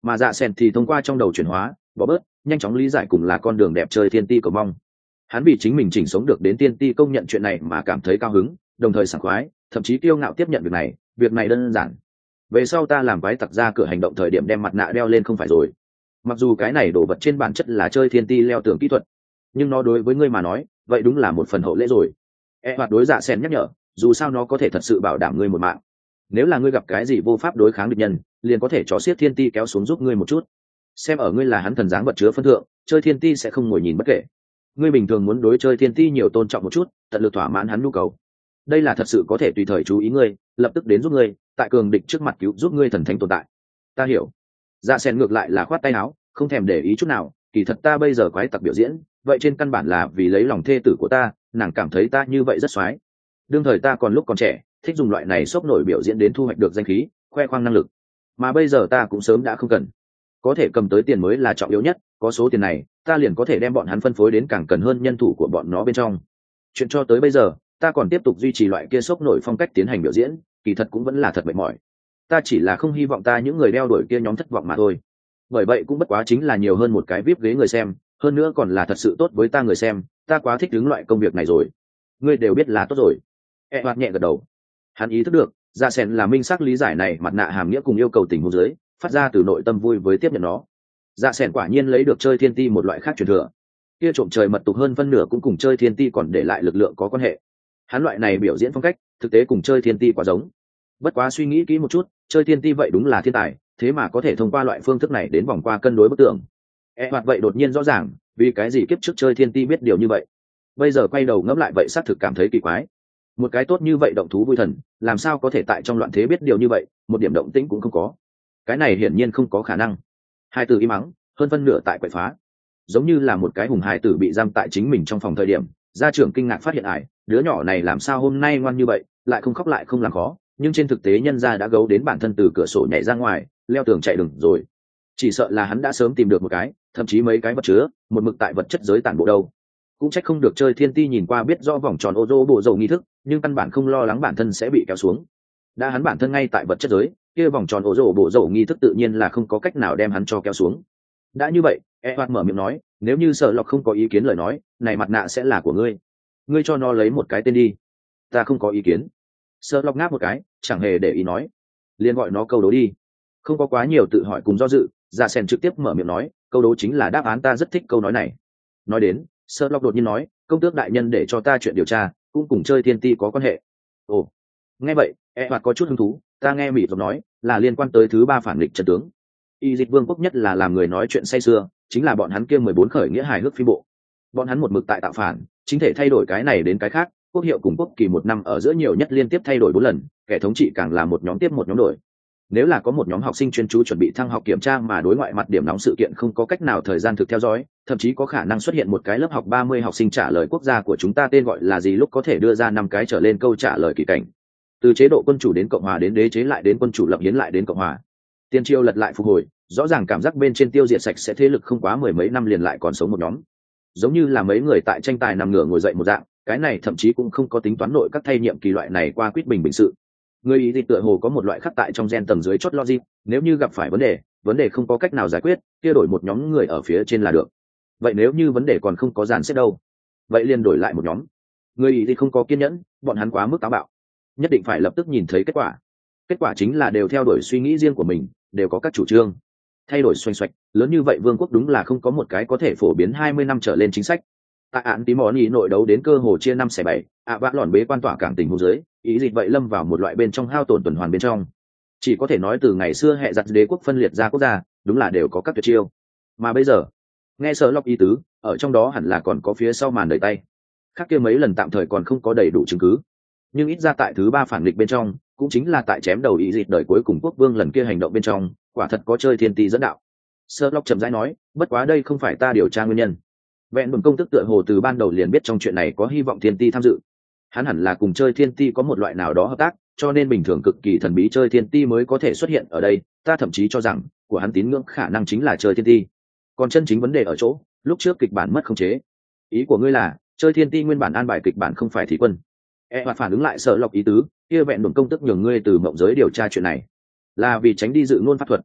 mà dạ sen thì thông qua trong đầu chuyển hóa bỏ bớt nhanh chóng lý giải cùng là con đường đẹp chơi thiên ti cầu mong. Hắn vì chính mình chỉnh sống được đến tiên ti công nhận chuyện này mà cảm thấy cao hứng, đồng thời sảng khoái, thậm chí kiêu ngạo tiếp nhận việc này. Việc này đơn giản, về sau ta làm quái tặc ra cửa hành động thời điểm đem mặt nạ đeo lên không phải rồi. Mặc dù cái này đồ vật trên bản chất là chơi thiên ti leo tường kỹ thuật, nhưng nó đối với ngươi mà nói vậy đúng là một phần hậu lễ rồi. E hoạt đối dạ sen nhắc nhở, dù sao nó có thể thật sự bảo đảm ngươi một mạng. Nếu là ngươi gặp cái gì vô pháp đối kháng địch nhân, liền có thể cho xiết thiên ti kéo xuống giúp ngươi một chút. Xem ở ngươi là hắn thần dáng vật chứa phân thượng, chơi thiên ti sẽ không ngồi nhìn bất kể. Ngươi bình thường muốn đối chơi thiên ti nhiều tôn trọng một chút, tận lực thỏa mãn hắn nhu cầu. Đây là thật sự có thể tùy thời chú ý ngươi, lập tức đến giúp ngươi, tại cường địch trước mặt cứu giúp ngươi thần thánh tồn tại. Ta hiểu. Dạ sen ngược lại là khoát tay áo, không thèm để ý chút nào. Kỳ thật ta bây giờ quái tặc biểu diễn, vậy trên căn bản là vì lấy lòng thê tử của ta, nàng cảm thấy ta như vậy rất xoái. Đương thời ta còn lúc còn trẻ, thích dùng loại này sốc nổi biểu diễn đến thu hoạch được danh khí, khoe khoang năng lực. Mà bây giờ ta cũng sớm đã không cần. Có thể cầm tới tiền mới là trọng yếu nhất, có số tiền này, ta liền có thể đem bọn hắn phân phối đến càng cần hơn nhân thủ của bọn nó bên trong. Chuyện cho tới bây giờ, ta còn tiếp tục duy trì loại kia sốc nổi phong cách tiến hành biểu diễn, kỳ thật cũng vẫn là thật mệt mỏi. Ta chỉ là không hy vọng ta những người đeo đuổi kia nhóm thất vọng mà thôi. Bởi vậy cũng bất quá chính là nhiều hơn một cái víp ghế người xem, hơn nữa còn là thật sự tốt với ta người xem, ta quá thích đứng loại công việc này rồi. Ngươi đều biết là tốt rồi. E hoạt nhẹ gật đầu. Hắn ý thức được, Dạ Sen là minh xác lý giải này mặt nạ hàm nghĩa cùng yêu cầu tình huống dưới, phát ra từ nội tâm vui với tiếp nhận nó. Dạ Sen quả nhiên lấy được chơi thiên ti một loại khác truyền thừa. Kia trộm trời mật tục hơn phân nửa cũng cùng chơi thiên ti còn để lại lực lượng có quan hệ. Hắn loại này biểu diễn phong cách, thực tế cùng chơi thiên ti quá giống. Bất quá suy nghĩ kỹ một chút, chơi thiên ti vậy đúng là thiên tài, thế mà có thể thông qua loại phương thức này đến vòng qua cân đối bức tượng. E hoạt vậy đột nhiên rõ ràng, vì cái gì kiếp trước chơi thiên ti biết điều như vậy. Bây giờ quay đầu ngẫm lại vậy xác thực cảm thấy kỳ quái. Một cái tốt như vậy động thú vui thần, làm sao có thể tại trong loạn thế biết điều như vậy, một điểm động tĩnh cũng không có. Cái này hiển nhiên không có khả năng. Hai từ im mắng, hơn phân nửa tại quậy phá. Giống như là một cái hùng hài tử bị giam tại chính mình trong phòng thời điểm, gia trưởng kinh ngạc phát hiện ải, đứa nhỏ này làm sao hôm nay ngoan như vậy, lại không khóc lại không làm khó, nhưng trên thực tế nhân gia đã gấu đến bản thân từ cửa sổ nhảy ra ngoài, leo tường chạy đừng rồi. Chỉ sợ là hắn đã sớm tìm được một cái, thậm chí mấy cái vật chứa, một mực tại vật chất giới tản bộ đâu. Cũng trách không được chơi thiên ti nhìn qua biết rõ vòng tròn ô tô bộ dầu nghi thức, nhưng căn bản không lo lắng bản thân sẽ bị kéo xuống. Đã hắn bản thân ngay tại vật chất giới, kia vòng tròn ô tô bộ dầu nghi thức tự nhiên là không có cách nào đem hắn cho kéo xuống. Đã như vậy, E hoạt mở miệng nói, nếu như Sở Lộc không có ý kiến lời nói, này mặt nạ sẽ là của ngươi. Ngươi cho nó lấy một cái tên đi. Ta không có ý kiến. Sở Lộc ngáp một cái, chẳng hề để ý nói, liền gọi nó câu đố đi. Không có quá nhiều tự hỏi cùng do dự, Dạ Sen trực tiếp mở miệng nói, câu đố chính là đáp án, ta rất thích câu nói này. Nói đến, Sở Lộc đột nhiên nói, công tước đại nhân để cho ta chuyện điều tra, cũng cùng chơi thiên ti có quan hệ. Ồ, nghe vậy, E hoạt có chút hứng thú, ta nghe Mỹ Dọc nói, là liên quan tới thứ ba phản nghịch trận tướng. Y Dịch Vương quốc nhất là làm người nói chuyện say sưa, chính là bọn hắn kia mười bốn khởi nghĩa hài hước phim bộ. Bọn hắn một mực tại tạo phản, chính thể thay đổi cái này đến cái khác, quốc hiệu cùng quốc kỳ một năm ở giữa nhiều nhất liên tiếp thay đổi bốn lần, kẻ thống trị càng là một nhóm tiếp một nhóm đổi. Nếu là có một nhóm học sinh chuyên chú chuẩn bị thăng học kiểm tra mà đối ngoại mặt điểm nóng sự kiện không có cách nào thời gian thực theo dõi, thậm chí có khả năng xuất hiện một cái lớp học ba mươi học sinh trả lời quốc gia của chúng ta tên gọi là gì lúc có thể đưa ra năm cái trở lên câu trả lời kỳ cảnh. Từ chế độ quân chủ đến cộng hòa đến đế chế lại đến quân chủ lập hiến lại đến cộng hòa. Tiên triều lật lại phục hồi, rõ ràng cảm giác bên trên tiêu diệt sạch sẽ thế lực không quá mười mấy năm liền lại còn sống một nhóm. Giống như là mấy người tại tranh tài nằm ngửa ngồi dậy một dạng, cái này thậm chí cũng không có tính toán nội các thay nhiệm kỳ loại này qua quyết bình bình sự. Người ý thì tựa hồ có một loại khắc tại trong gen tầng dưới chốt logic, nếu như gặp phải vấn đề, vấn đề không có cách nào giải quyết, kia đổi một nhóm người ở phía trên là được. Vậy nếu như vấn đề còn không có dàn xếp đâu, vậy liền đổi lại một nhóm. Người ý thì không có kiên nhẫn, bọn hắn quá mức táo bạo, nhất định phải lập tức nhìn thấy kết quả. Kết quả chính là đều theo đuổi suy nghĩ riêng của mình, đều có các chủ trương thay đổi xoành xoạch, lớn như vậy vương quốc đúng là không có một cái có thể phổ biến hai mươi năm trở lên chính sách. Tại án tí món ý nội đấu đến cơ hồ chia năm xẻ bảy, ạ vã lòn bế quan tỏa cảng tình hồ dưới, ý dịch vậy lâm vào một loại bên trong hao tổn tuần hoàn bên trong. Chỉ có thể nói từ ngày xưa hệ giặt đế quốc phân liệt ra quốc gia, đúng là đều có các tuyệt chiêu. Mà bây giờ, nghe Sở Lộc ý tứ, ở trong đó hẳn là còn có phía sau màn đẩy tay. Khác kia mấy lần tạm thời còn không có đầy đủ chứng cứ, nhưng ít ra tại thứ ba phản nghịch bên trong, cũng chính là tại chém đầu ý dịch đời cuối cùng quốc vương lần kia hành động bên trong, quả thật có chơi thiên ti dẫn đạo. Sở Lộc chậm rãi nói, bất quá đây không phải ta điều tra nguyên nhân. Vẹn đồn công tức tựa hồ từ ban đầu liền biết trong chuyện này có hy vọng thiên ti tham dự. Hắn hẳn là cùng chơi thiên ti có một loại nào đó hợp tác, cho nên bình thường cực kỳ thần bí chơi thiên ti mới có thể xuất hiện ở đây. Ta thậm chí cho rằng của hắn tín ngưỡng khả năng chính là chơi thiên ti. Còn chân chính vấn đề ở chỗ, lúc trước kịch bản mất khống chế. Ý của ngươi là chơi thiên ti nguyên bản an bài kịch bản không phải thí quân. E hoạt phản ứng lại Sở Lộc ý tứ, kia vẹn đồn công tức nhường ngươi từ mộng giới điều tra chuyện này, là vì tránh đi dự ngôn pháp thuật.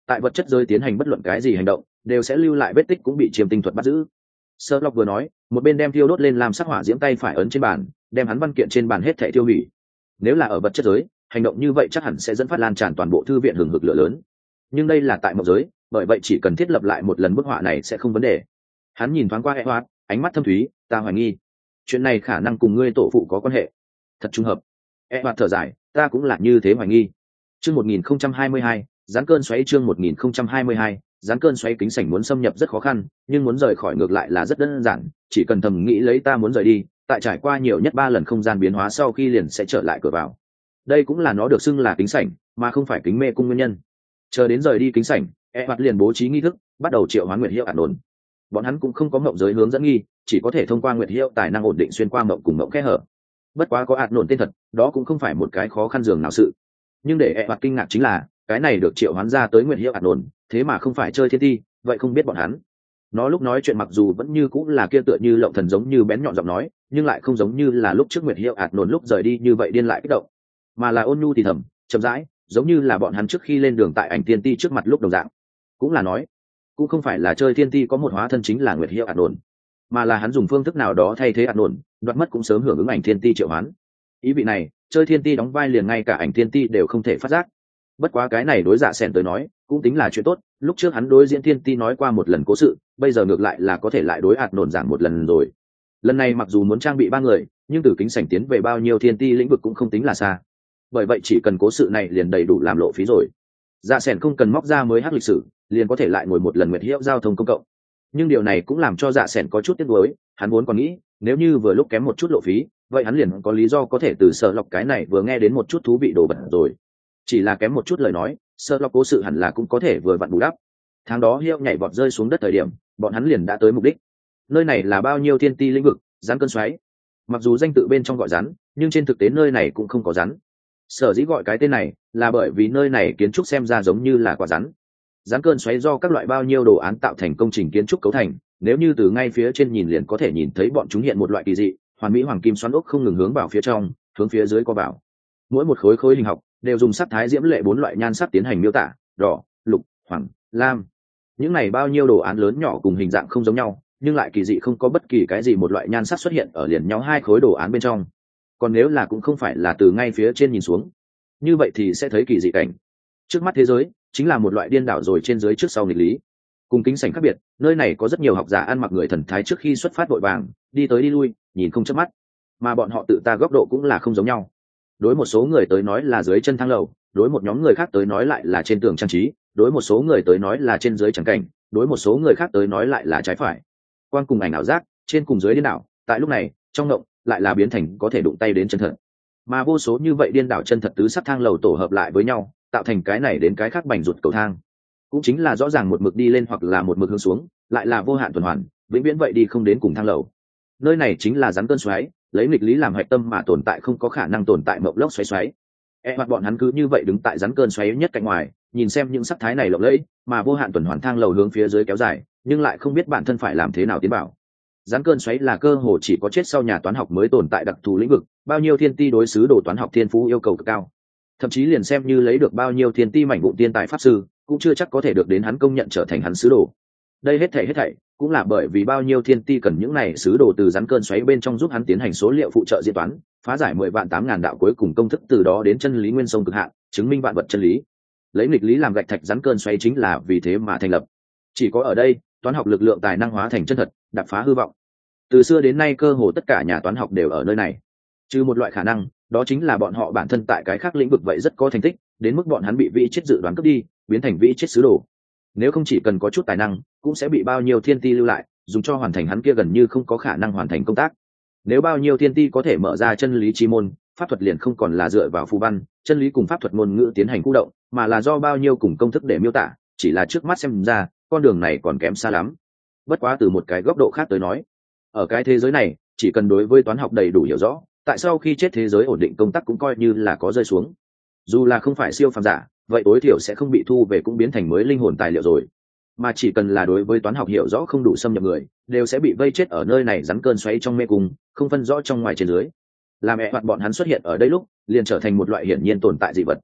tại vật chất giới tiến hành bất luận cái gì hành động đều sẽ lưu lại vết tích, cũng bị chiêm tinh thuật bắt giữ. Sherlock vừa nói, một bên đem thiêu đốt lên làm sắc hỏa diễm tay phải ấn trên bàn, đem hắn văn kiện trên bàn hết thảy tiêu hủy. Nếu là ở vật chất giới, hành động như vậy chắc hẳn sẽ dẫn phát lan tràn toàn bộ thư viện hừng hực lửa lớn. Nhưng đây là tại mộng giới, bởi vậy chỉ cần thiết lập lại một lần bức họa này sẽ không vấn đề. Hắn nhìn thoáng qua Edward, ánh mắt thâm thúy, ta hoài nghi, chuyện này khả năng cùng ngươi tổ phụ có quan hệ. Thật trùng hợp. Edward thở dài, ta cũng là như thế hoài nghi. Chương một nghìn không trăm hai mươi hai, gián cơn xoáy chương một nghìn không trăm hai mươi hai, gián cơn xoáy kính sảnh muốn xâm nhập rất khó khăn, nhưng muốn rời khỏi ngược lại là rất đơn giản, chỉ cần thầm nghĩ lấy ta muốn rời đi, tại trải qua nhiều nhất ba lần không gian biến hóa sau khi liền sẽ trở lại cửa vào. Đây cũng là nó được xưng là kính sảnh, mà không phải kính mê cung nguyên nhân. Chờ đến rời đi kính sảnh, Edward liền bố trí nghi thức, bắt đầu triệu hoán Nguyệt Hiệu ản ổn. Bọn hắn cũng không có mộng giới hướng dẫn nghi, chỉ có thể thông qua Nguyệt Hiệu tài năng ổn định xuyên qua mộng cùng mộng kẽ hở. Bất quá có ản ổn tên thật, đó cũng không phải một cái khó khăn dường nào sự. Nhưng để Edward kinh ngạc chính là, cái này được triệu hoán ra tới Nguyệt Hiệu ản ổn, thế mà không phải chơi thiên ti, vậy không biết bọn hắn. Nó lúc nói chuyện mặc dù vẫn như cũng là kia tựa như lộng thần giống như bén nhọn giọng nói, nhưng lại không giống như là lúc trước Nguyệt Hiệu ản ổn lúc rời đi như vậy điên lại kích động, mà là ôn nhu thì thầm, chậm rãi, giống như là bọn hắn trước khi lên đường tại ảnh thiên ti trước mặt lúc đồng dạng. Cũng là nói, cũng không phải là chơi thiên ti có một hóa thân chính là Nguyệt Hiệu ản ổn, mà là hắn dùng phương thức nào đó thay thế ản ổn, đoạt mất cũng sớm hưởng ứng ảnh thiên ti triệu hoán. Ý vị này, chơi thiên ti đóng vai liền ngay cả ảnh thiên ti đều không thể phát giác. Bất quá cái này đối Dạ Sẻn tới nói cũng tính là chuyện tốt, lúc trước hắn đối diễn thiên ti nói qua một lần cố sự, bây giờ ngược lại là có thể lại đối ạt nổn giảng một lần rồi. Lần này mặc dù muốn trang bị ba người, nhưng từ kính sảnh tiến về bao nhiêu thiên ti lĩnh vực cũng không tính là xa, bởi vậy chỉ cần cố sự này liền đầy đủ làm lộ phí rồi. Dạ Sẻn không cần móc ra mới hát lịch sử, liền có thể lại ngồi một lần Nguyệt Hiệu giao thông công cộng. Nhưng điều này cũng làm cho Dạ Sẻn có chút tiếc nuối, hắn vốn còn nghĩ nếu như vừa lúc kém một chút lộ phí, vậy hắn liền có lý do có thể từ sở lọc cái này vừa nghe đến một chút thú vị đồ vật rồi. Chỉ là kém một chút lời nói, sơ lọc cố sự hẳn là cũng có thể vừa vặn bù đắp. Tháng đó Hiệu nhảy vọt rơi xuống đất thời điểm, bọn hắn liền đã tới mục đích. Nơi này là bao nhiêu thiên ti lĩnh vực, rắn cơn xoáy. Mặc dù danh tự bên trong gọi rắn, nhưng trên thực tế nơi này cũng không có rắn. Sở dĩ gọi cái tên này là bởi vì nơi này kiến trúc xem ra giống như là quả rắn. Rắn cơn xoáy do các loại bao nhiêu đồ án tạo thành công trình kiến trúc cấu thành, nếu như từ ngay phía trên nhìn liền có thể nhìn thấy bọn chúng hiện một loại kỳ dị, hoàn mỹ hoàng kim xoắn ốc không ngừng hướng vào phía trong, hướng phía dưới co vào. Mỗi một khối khối hình học đều dùng sắc thái diễm lệ bốn loại nhan sắc tiến hành miêu tả, đỏ, lục, hoàng, lam. Những này bao nhiêu đồ án lớn nhỏ cùng hình dạng không giống nhau, nhưng lại kỳ dị không có bất kỳ cái gì một loại nhan sắc xuất hiện ở liền nhau hai khối đồ án bên trong. Còn nếu là cũng không phải là từ ngay phía trên nhìn xuống, như vậy thì sẽ thấy kỳ dị cảnh. Trước mắt thế giới chính là một loại điên đảo rồi trên dưới trước sau nghịch lý. Cùng kính sảnh khác biệt, nơi này có rất nhiều học giả ăn mặc người thần thái trước khi xuất phát vội vàng, đi tới đi lui, nhìn không chớp mắt. Mà bọn họ tự ta góc độ cũng là không giống nhau. Đối một số người tới nói là dưới chân thang lầu, đối một nhóm người khác tới nói lại là trên tường trang trí, đối một số người tới nói là trên dưới chẳng cảnh, đối một số người khác tới nói lại là trái phải. Quan cùng ảnh ảo giác, trên cùng dưới điên đảo, tại lúc này, trong động lại là biến thành có thể đụng tay đến chân thật. Mà vô số như vậy điên đảo chân thật tứ sắc thang lầu tổ hợp lại với nhau, tạo thành cái này đến cái khác bành rụt cầu thang. Cũng chính là rõ ràng một mực đi lên hoặc là một mực hướng xuống, lại là vô hạn tuần hoàn, vĩnh viễn vậy đi không đến cùng thang lầu. Nơi này chính là rắn cơn xoáy, lấy nghịch lý làm hạch tâm mà tồn tại không có khả năng tồn tại mộng lốc xoáy xoáy. E hoặc bọn hắn cứ như vậy đứng tại rắn cơn xoáy nhất cạnh ngoài, nhìn xem những sắc thái này lộng lẫy, mà vô hạn tuần hoàn thang lầu hướng phía dưới kéo dài, nhưng lại không biết bản thân phải làm thế nào tiến bảo. Rắn cơn xoáy là cơ hồ chỉ có chết sau nhà toán học mới tồn tại đặc thù lĩnh vực, bao nhiêu thiên ti đối xứ đồ toán học thiên phú yêu cầu cực cao. Thậm chí liền xem như lấy được bao nhiêu thiên ti mảnh vụn tiên tài pháp sư, cũng chưa chắc có thể được đến hắn công nhận trở thành hắn sứ đồ. Đây hết thảy hết thảy cũng là bởi vì bao nhiêu thiên ti cần những này sứ đồ từ rắn cơn xoáy bên trong giúp hắn tiến hành số liệu phụ trợ diễn toán, phá giải mười vạn tám ngàn đạo cuối cùng công thức, từ đó đến chân lý nguyên sông cực hạn, chứng minh vạn vật chân lý. Lấy nghịch lý làm gạch thạch rắn cơn xoáy chính là vì thế mà thành lập. Chỉ có ở đây, toán học lực lượng tài năng hóa thành chân thật, đập phá hư vọng. Từ xưa đến nay cơ hồ tất cả nhà toán học đều ở nơi này. Trừ một loại khả năng, đó chính là bọn họ bản thân tại cái khác lĩnh vực vậy rất có thành tích, đến mức bọn hắn bị vĩ chết dự đoán cướp đi, biến thành vĩ chết sứ đồ. Nếu không chỉ cần có chút tài năng, cũng sẽ bị bao nhiêu thiên ti lưu lại, dùng cho hoàn thành hắn kia gần như không có khả năng hoàn thành công tác. Nếu bao nhiêu thiên ti có thể mở ra chân lý chi môn, pháp thuật liền không còn là dựa vào phù văn, chân lý cùng pháp thuật ngôn ngữ tiến hành cụ động, mà là do bao nhiêu cùng công thức để miêu tả, chỉ là trước mắt xem ra, con đường này còn kém xa lắm. Bất quá từ một cái góc độ khác tới nói, ở cái thế giới này, chỉ cần đối với toán học đầy đủ hiểu rõ, tại sao khi chết thế giới ổn định công tác cũng coi như là có rơi xuống. Dù là không phải siêu phàm giả, vậy tối thiểu sẽ không bị thu về cũng biến thành mới linh hồn tài liệu rồi. Mà chỉ cần là đối với toán học hiểu rõ không đủ xâm nhập người, đều sẽ bị vây chết ở nơi này rắn cơn xoáy trong mê cung, không phân rõ trong ngoài trên dưới. Làm mẹ hoặc bọn hắn xuất hiện ở đây lúc, liền trở thành một loại hiển nhiên tồn tại dị vật.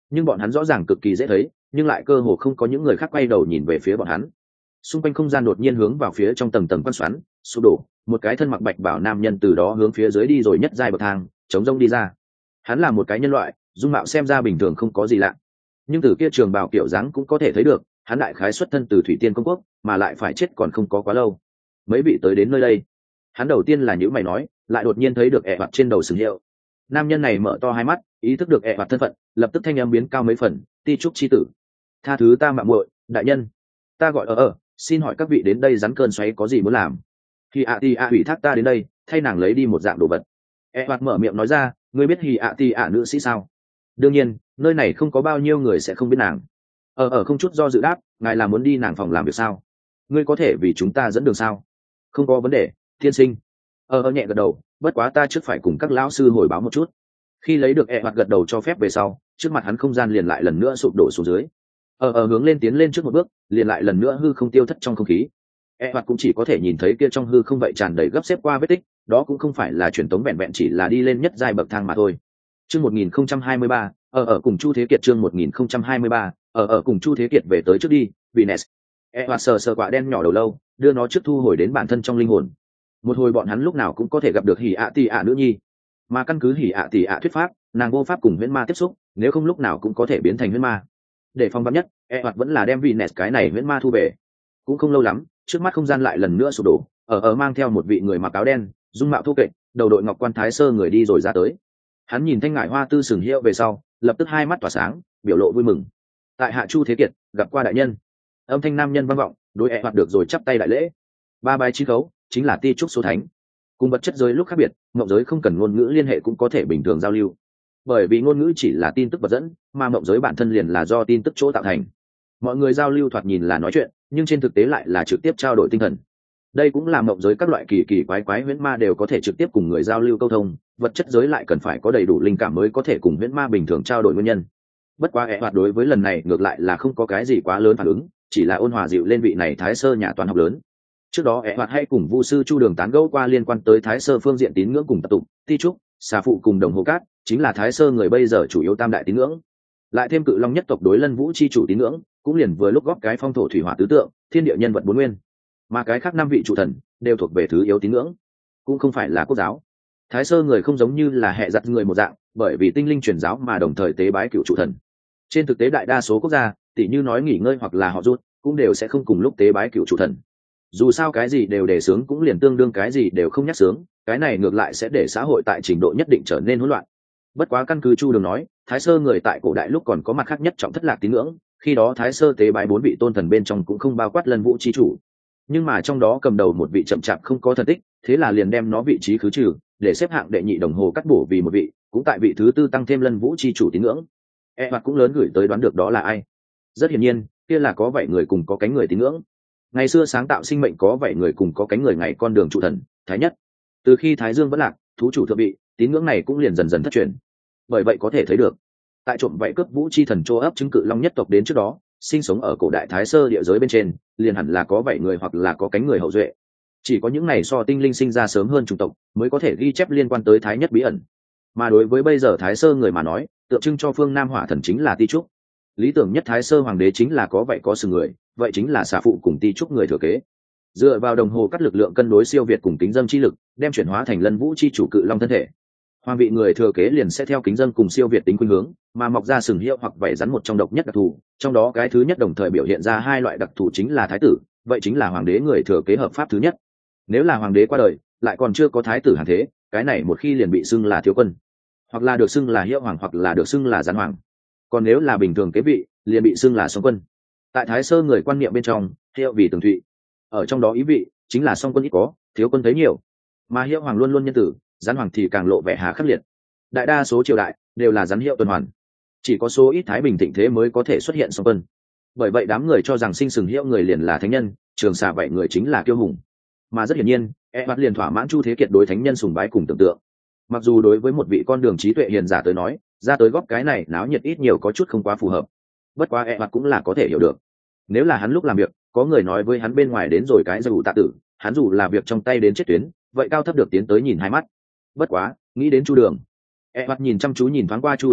nhưng bọn hắn rõ ràng cực kỳ dễ thấy, nhưng lại cơ hồ không có những người khác quay đầu nhìn về phía bọn hắn. Xung quanh không gian đột nhiên hướng vào phía trong tầng tầng quan xoắn sụp đổ, một cái thân mặc bạch bảo nam nhân từ đó hướng phía dưới đi rồi nhất giai bậc thang chống rông đi ra. Hắn là một cái nhân loại, dung mạo xem ra bình thường không có gì lạ, nhưng từ kia trường bào kiểu dáng cũng có thể thấy được hắn đại khái xuất thân từ thủy tiên công quốc, mà lại phải chết còn không có quá lâu. Mấy vị tới đến nơi đây, hắn đầu tiên là những mày nói, lại đột nhiên thấy được ẹ vặt trên đầu sừng hiệu. Nam nhân này mở to hai mắt, ý thức được ẹ vặt thân phận, lập tức thanh âm biến cao mấy phần, ti trúc chi tử, tha thứ ta mạo muội, đại nhân, ta gọi ở ở, xin hỏi các vị đến đây rắn cơn xoáy có gì muốn làm? Thì ạ ti ạ ủy thác ta đến đây, thay nàng lấy đi một dạng đồ vật. ẹ vặt mở miệng nói ra, ngươi biết hì ạ ti ạ nữ sĩ sao? Đương nhiên, nơi này không có bao nhiêu người sẽ không biết nàng. Ở ở không chút do dự đáp, ngài là muốn đi nàng phòng làm việc sao? Ngươi có thể vì chúng ta dẫn đường sao? Không có vấn đề, thiên sinh. Ở ở nhẹ gật đầu, bất quá ta trước phải cùng các lão sư hồi báo một chút. Khi lấy được ẹ vặt gật đầu cho phép về sau, trước mặt hắn không gian liền lại lần nữa sụp đổ xuống dưới. Ở ở hướng lên tiến lên trước một bước, liền lại lần nữa hư không tiêu thất trong không khí. E hoặc cũng chỉ có thể nhìn thấy kia trong hư không vậy tràn đầy gấp xếp qua vết tích, đó cũng không phải là truyền tống vẹn vẹn chỉ là đi lên nhất giai bậc thang mà thôi. Chương một nghìn không trăm hai mươi ba, ở ở cùng Chu Thế Kiệt chương một nghìn không trăm hai mươi ba, ở ở cùng Chu Thế Kiệt về tới trước đi, Venus. E hoặc sờ sờ quả đen nhỏ đầu lâu, đưa nó trước thu hồi đến bản thân trong linh hồn. Một hồi bọn hắn lúc nào cũng có thể gặp được hỉ ạ tỷ ạ nữ nhi, mà căn cứ hỉ ạ tỷ ạ thuyết pháp, nàng vô pháp cùng huyễn ma tiếp xúc, nếu không lúc nào cũng có thể biến thành huyễn ma. Để phòng vắn nhất, E hoặc vẫn là đem Venus cái này huyễn ma thu về. Cũng không lâu lắm, trước mắt không gian lại lần nữa sụp đổ, ở ở mang theo một vị người mặc áo đen, dung mạo thô kệch, đầu đội ngọc quan thái sơ người đi rồi ra tới. Hắn nhìn thanh ngải hoa tư sừng hiệu về sau, lập tức hai mắt tỏa sáng, biểu lộ vui mừng. Tại hạ Chu Thế Kiệt, gặp qua đại nhân. Âm thanh nam nhân vang vọng, đối E hoặc được rồi chắp tay đại lễ. Ba bài chi khấu, chính là ti trúc số thánh. Cùng vật chất giới lúc khác biệt, mộng giới không cần ngôn ngữ liên hệ cũng có thể bình thường giao lưu. Bởi vì ngôn ngữ chỉ là tin tức vật dẫn, mà mộng giới bản thân liền là do tin tức chỗ tạo thành. Mọi người giao lưu thoạt nhìn là nói chuyện, nhưng trên thực tế lại là trực tiếp trao đổi tinh thần. Đây cũng là mộng giới các loại kỳ kỳ quái quái huyễn ma đều có thể trực tiếp cùng người giao lưu câu thông, vật chất giới lại cần phải có đầy đủ linh cảm mới có thể cùng huyễn ma bình thường trao đổi nguyên nhân. Bất quá ẻ hoạt đối với lần này ngược lại là không có cái gì quá lớn phản ứng, chỉ là ôn hòa dịu lên vị này thái sơ nhà toán học lớn. Trước đó ẻ hoạt hay cùng vu sư Chu Đường tán gẫu qua liên quan tới thái sơ phương diện tín ngưỡng cùng tập tụng, ti trúc, xà phụ cùng đồng hồ cát, chính là thái sơ người bây giờ chủ yếu tam đại tín ngưỡng. Lại thêm cự long nhất tộc đối lân vũ chi chủ tín ngưỡng, cũng liền vừa lúc góp cái phong thổ thủy hỏa tứ tượng, thiên địa nhân vật bốn nguyên. Mà cái khác năm vị chủ thần đều thuộc về thứ yếu tín ngưỡng, cũng không phải là quốc giáo. Thái sơ người không giống như là hệ giặt người một dạng, bởi vì tinh linh truyền giáo mà đồng thời tế bái cựu chủ thần. Trên thực tế đại đa số quốc gia, tỉ như nói nghỉ ngơi hoặc là họ rút, cũng đều sẽ không cùng lúc tế bái cựu chủ thần. Dù sao cái gì đều đề xướng cũng liền tương đương cái gì đều không nhắc xướng, cái này ngược lại sẽ để xã hội tại trình độ nhất định trở nên hỗn loạn. Bất quá căn cứ Chu Đường nói, thái sơ người tại cổ đại lúc còn có mặt khác nhất trọng thất lạc tín ngưỡng, khi đó thái sơ tế bái bốn vị tôn thần bên trong cũng không bao quát lân vũ chi chủ, nhưng mà trong đó cầm đầu một vị chậm chạp không có thần tích, thế là liền đem nó vị trí khứ trừ, để xếp hạng đệ nhị đồng hồ cắt bổ vì một vị, cũng tại vị thứ tư tăng thêm lân vũ chi chủ tín ngưỡng. E hoặc cũng lớn gửi tới đoán được đó là ai. Rất hiển nhiên, kia là có vậy người cùng có cánh người tín ngưỡng. Ngày xưa sáng tạo sinh mệnh có vậy người cùng có cánh người ngày con đường trụ thần thái nhất. Từ khi thái dương vẫn lạc, thú chủ thượng vị, tín ngưỡng này cũng liền dần dần thất truyền. Bởi vậy có thể thấy được, tại trộm vậy cướp vũ chi thần châu ấp chứng cự long nhất tộc đến trước đó, sinh sống ở cổ đại thái sơ địa giới bên trên, liền hẳn là có vậy người hoặc là có cánh người hậu duệ. Chỉ có những này so tinh linh sinh ra sớm hơn chủng tộc mới có thể ghi chép liên quan tới thái nhất bí ẩn. Mà đối với bây giờ thái sơ người mà nói, tượng trưng cho phương nam hỏa thần chính là ti trúc. Lý tưởng nhất thái sơ hoàng đế chính là có vậy có sừng người, vậy chính là xà phụ cùng ti trúc người thừa kế. Dựa vào đồng hồ cắt lực lượng cân đối siêu việt cùng kính dâm chi lực, đem chuyển hóa thành lân vũ chi chủ cự long thân thể. Hoàng vị người thừa kế liền sẽ theo kính dâm cùng siêu việt tính khuynh hướng, mà mọc ra sừng hiệu hoặc vảy rắn một trong độc nhất đặc thù, trong đó cái thứ nhất đồng thời biểu hiện ra hai loại đặc thù chính là thái tử, vậy chính là hoàng đế người thừa kế hợp pháp thứ nhất. Nếu là hoàng đế qua đời, lại còn chưa có thái tử hàng thế, cái này một khi liền bị xưng là thiếu quân, hoặc là được xưng là hiệu hoàng hoặc là được xưng là rắn hoàng. Còn nếu là bình thường kế vị, liền bị xưng là song quân. Tại thái sơ người quan niệm bên trong, hiệu vì tường thụy, ở trong đó ý vị chính là song quân ít có, thiếu quân thấy nhiều, mà hiệu hoàng luôn luôn nhân tử, rắn hoàng thì càng lộ vẻ hà khắc liệt. Đại đa số triều đại đều là rắn hiệu tuần hoàn, chỉ có số ít thái bình thịnh thế mới có thể xuất hiện song quân. Bởi vậy đám người cho rằng sinh sừng hiệu người liền là thánh nhân, trường xà vậy người chính là kiêu hùng. Mà rất hiển nhiên, e bắt liền thỏa mãn Chu Thế Kiệt đối thánh nhân sùng bái cùng tưởng tượng. Mặc dù đối với một vị con đường trí tuệ hiền giả tới nói, ra tới góp cái này náo nhiệt ít nhiều có chút không quá phù hợp. Bất quá e bắt cũng là có thể hiểu được. Nếu là hắn lúc làm việc, có người nói với hắn bên ngoài đến rồi cái dù tạ tử, hắn dù là việc trong tay đến chết tuyến, vậy cao thấp được tiến tới nhìn hai mắt. Bất quá, nghĩ đến Chu Đường, e bắt nhìn chăm chú nhìn thoáng qua Chu Thế Kiệt,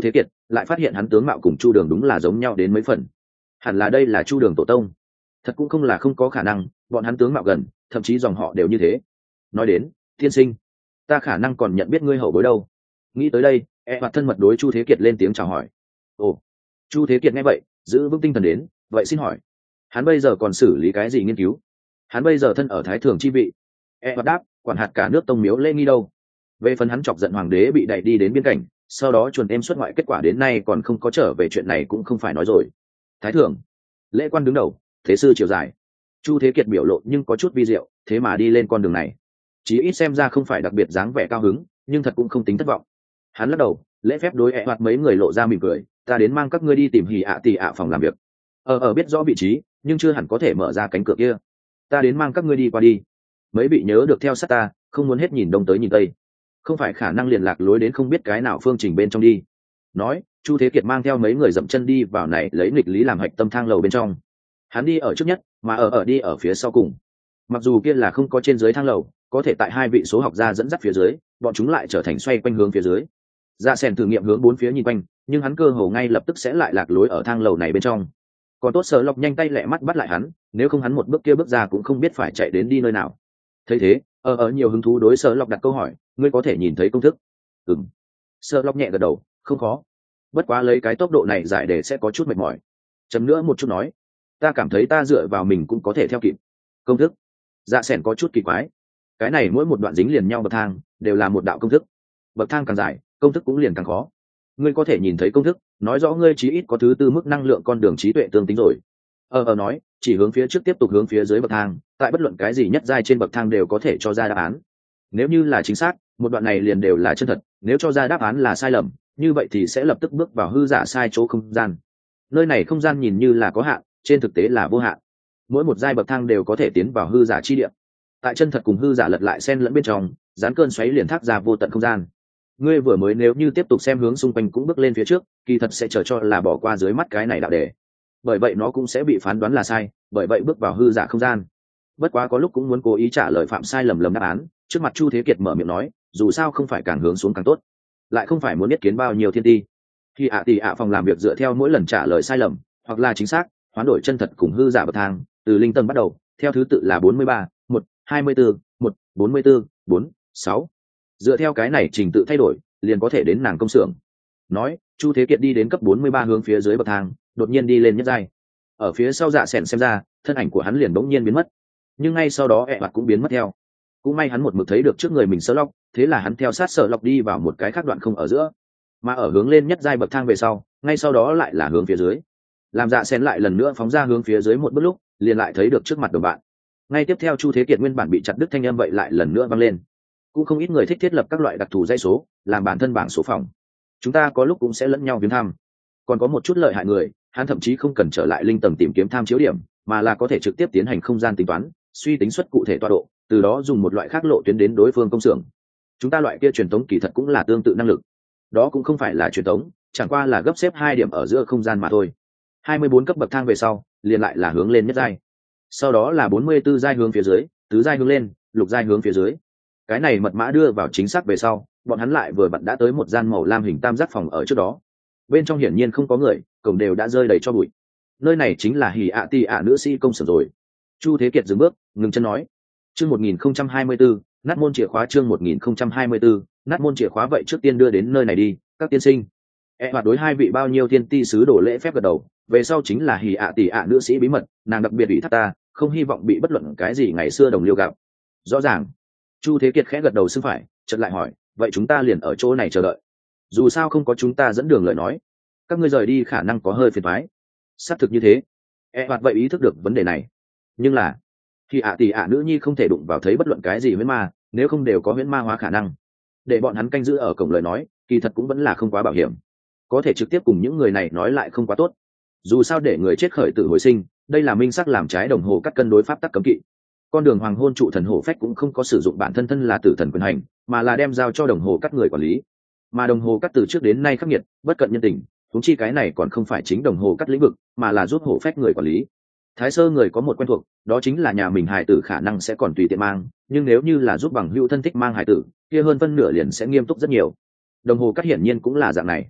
lại phát hiện hắn tướng mạo cùng chu đường đúng là giống nhau đến mấy phần. Hẳn là đây là chu đường tổ tông. Thật cũng không là không có khả năng, bọn hắn tướng mạo gần, thậm chí dòng họ đều như thế. Nói đến tiên sinh, ta khả năng còn nhận biết ngươi hậu bối đâu. Nghĩ tới đây, e mặt thân mật đối Chu Thế Kiệt lên tiếng chào hỏi. Ồ. Chu Thế Kiệt nghe vậy, giữ vững tinh thần đến, vậy xin hỏi, hắn bây giờ còn xử lý cái gì nghiên cứu? Hắn bây giờ thân ở thái thường chi vị. E mặt đáp, quản hạt cả nước tông miếu lễ nghi đâu. Về phần hắn chọc giận hoàng đế bị đẩy đi đến biên cảnh, sau đó chuồn em xuất ngoại, kết quả đến nay còn không có trở về, chuyện này cũng không phải nói rồi. Thái thường, lễ quan đứng đầu, thế sư chiều dài. Chu Thế Kiệt biểu lộ nhưng có chút vi diệu, thế mà đi lên con đường này, chí ít xem ra không phải đặc biệt dáng vẻ cao hứng, nhưng thật cũng không tính thất vọng. Hắn lắc đầu, lễ phép đối ẹ hoặc mấy người lộ ra mỉm cười, ta đến mang các ngươi đi tìm hỉ ạ tỷ ạ phòng làm việc. Ở ở biết rõ vị trí, nhưng chưa hẳn có thể mở ra cánh cửa kia. Ta đến mang các ngươi đi qua đi. Mấy vị nhớ được theo sát ta, không muốn hết nhìn đông tới nhìn tây, không phải khả năng liền lạc lối đến không biết cái nào phương trình bên trong đi. Nói, Chu Thế Kiệt mang theo mấy người dậm chân đi vào này lấy nghịch lý làm hạch tâm thang lầu bên trong. Hắn đi ở trước nhất, mà ở ở đi ở phía sau cùng. Mặc dù kia là không có trên dưới thang lầu, có thể tại hai vị số học gia dẫn dắt phía dưới, bọn chúng lại trở thành xoay quanh hướng phía dưới. Dạ Sen thử nghiệm hướng bốn phía nhìn quanh, nhưng hắn cơ hồ ngay lập tức sẽ lại lạc lối ở thang lầu này bên trong. Còn tốt Sở Lộc nhanh tay lẹ mắt bắt lại hắn, nếu không hắn một bước kia bước ra cũng không biết phải chạy đến đi nơi nào. Thấy thế, ở ở nhiều hứng thú đối Sở Lộc đặt câu hỏi, ngươi có thể nhìn thấy công thức? Ừm. Sở Lộc nhẹ gật đầu, không khó. Bất quá lấy cái tốc độ này giải đề sẽ có chút mệt mỏi. Chấm nữa một chút nói, ta cảm thấy ta dựa vào mình cũng có thể theo kịp. Công thức? Dạ Sen có chút kỳ quái. Cái này mỗi một đoạn dính liền nhau bậc thang đều là một đạo công thức, bậc thang càng dài công thức cũng liền càng khó. Ngươi có thể nhìn thấy công thức, nói rõ ngươi chí ít có thứ tư mức năng lượng con đường trí tuệ tương tính rồi. Ờ ờ nói, chỉ hướng phía trước tiếp tục hướng phía dưới bậc thang, tại bất luận cái gì nhất giai trên bậc thang đều có thể cho ra đáp án. Nếu như là chính xác, một đoạn này liền đều là chân thật, nếu cho ra đáp án là sai lầm, như vậy thì sẽ lập tức bước vào hư giả sai chỗ không gian. Nơi này không gian nhìn như là có hạn, trên thực tế là vô hạn. Mỗi một giai bậc thang đều có thể tiến vào hư giả chi địa. Tại chân thật cùng hư giả lật lại xen lẫn bên trong, dán cơn xoáy liền thác ra vô tận không gian. Ngươi vừa mới nếu như tiếp tục xem hướng xung quanh cũng bước lên phía trước, kỳ thật sẽ chờ cho là bỏ qua dưới mắt cái này đạo đề. Bởi vậy nó cũng sẽ bị phán đoán là sai, bởi vậy bước vào hư giả không gian. Bất quá có lúc cũng muốn cố ý trả lời phạm sai lầm lầm đáp án, trước mặt Chu Thế Kiệt mở miệng nói, dù sao không phải càng hướng xuống càng tốt, lại không phải muốn biết kiến bao nhiêu thiên ti. Khi ạ tỷ ạ phòng làm việc dựa theo mỗi lần trả lời sai lầm, hoặc là chính xác, hoán đổi chân thật cùng hư giả bậc thang, từ linh tầng bắt đầu, theo thứ tự là bốn mươi ba, một, hai mươi bốn, một, bốn mươi bốn, bốn, sáu. Dựa theo cái này trình tự thay đổi, liền có thể đến nàng công xưởng. Nói, Chu Thế Kiệt đi đến cấp bốn mươi ba hướng phía dưới bậc thang, đột nhiên đi lên nhất giai. Ở phía sau Dạ Sẻn xem ra, thân ảnh của hắn liền bỗng nhiên biến mất. Nhưng ngay sau đó ẹ mặt cũng biến mất theo. Cũng may hắn một mực thấy được trước người mình Sở Lộc, thế là hắn theo sát Sở Lộc đi vào một cái khác đoạn không ở giữa. Mà ở hướng lên nhất giai bậc thang về sau, ngay sau đó lại là hướng phía dưới. Làm Dạ Sẻn lại lần nữa phóng ra hướng phía dưới một bước lúc, liền lại thấy được trước mặt đồng bạn. Ngay tiếp theo Chu Thế Kiệt nguyên bản bị chặt đứt thanh âm vậy lại lần nữa vang lên. Cũng không ít người thích thiết lập các loại đặc thù dãy số, làm bản thân bảng số phòng. Chúng ta có lúc cũng sẽ lẫn nhau viếng thăm. Còn có một chút lợi hại người, hắn thậm chí không cần trở lại linh tầng tìm kiếm tham chiếu điểm, mà là có thể trực tiếp tiến hành không gian tính toán, suy tính xuất cụ thể tọa độ, từ đó dùng một loại khác lộ tuyến đến đối phương công xưởng. Chúng ta loại kia truyền tống kỳ thật cũng là tương tự năng lực. Đó cũng không phải là truyền tống, chẳng qua là gấp xếp hai điểm ở giữa không gian mà thôi. hai mươi bốn cấp bậc thang về sau, liền lại là hướng lên nhất giai. Sau đó là bốn mươi tư giai hướng phía dưới, tứ giai hướng lên, lục giai hướng phía dưới. Cái này mật mã đưa vào chính xác về sau, bọn hắn lại vừa vặn đã tới một gian màu lam hình tam giác phòng ở trước đó. Bên trong hiển nhiên không có người, cổng đều đã rơi đầy cho bụi. Nơi này chính là Hỉ ạ tỷ ạ nữ sĩ công xưởng rồi. Chu Thế Kiệt dừng bước, ngừng chân nói, chương một nghìn không trăm hai mươi bốn, nát môn chìa khóa, chương một nghìn không trăm hai mươi bốn, nát môn chìa khóa, vậy trước tiên đưa đến nơi này đi, các tiên sinh. E hoạt đối hai vị bao nhiêu tiên ti sứ đổ lễ phép gật đầu, về sau chính là Hỉ ạ tỷ ạ nữ sĩ bí mật, nàng đặc biệt ủy thác ta, không hy vọng bị bất luận cái gì ngày xưa đồng liêu gặp. Rõ ràng. Chu Thế Kiệt khẽ gật đầu xưng phải, chợt lại hỏi, vậy chúng ta liền ở chỗ này chờ đợi. Dù sao không có chúng ta dẫn đường lời nói, các ngươi rời đi khả năng có hơi phiền toái. Xác thực như thế. E hoạt vậy ý thức được vấn đề này. Nhưng là, khi ạ tỷ ạ nữ nhi không thể đụng vào thấy bất luận cái gì huyễn ma, nếu không đều có huyễn ma hóa khả năng. Để bọn hắn canh giữ ở cổng lời nói, kỳ thật cũng vẫn là không quá bảo hiểm. Có thể trực tiếp cùng những người này nói lại không quá tốt. Dù sao để người chết khởi tử hồi sinh, đây là minh xác làm trái đồng hồ cắt cân đối pháp tắc cấm kỵ. Con đường hoàng hôn trụ thần hổ phách cũng không có sử dụng bản thân thân là tử thần quyền hành, mà là đem giao cho đồng hồ cắt người quản lý. Mà đồng hồ cắt từ trước đến nay khắc nghiệt, bất cận nhân tình, huống chi cái này còn không phải chính đồng hồ cắt lĩnh vực, mà là giúp hổ phách người quản lý. Thái sơ người có một quen thuộc, đó chính là nhà mình hài tử khả năng sẽ còn tùy tiện mang, nhưng nếu như là giúp bằng hữu thân thích mang hài tử, kia hơn phân nửa liền sẽ nghiêm túc rất nhiều. Đồng hồ cắt hiển nhiên cũng là dạng này.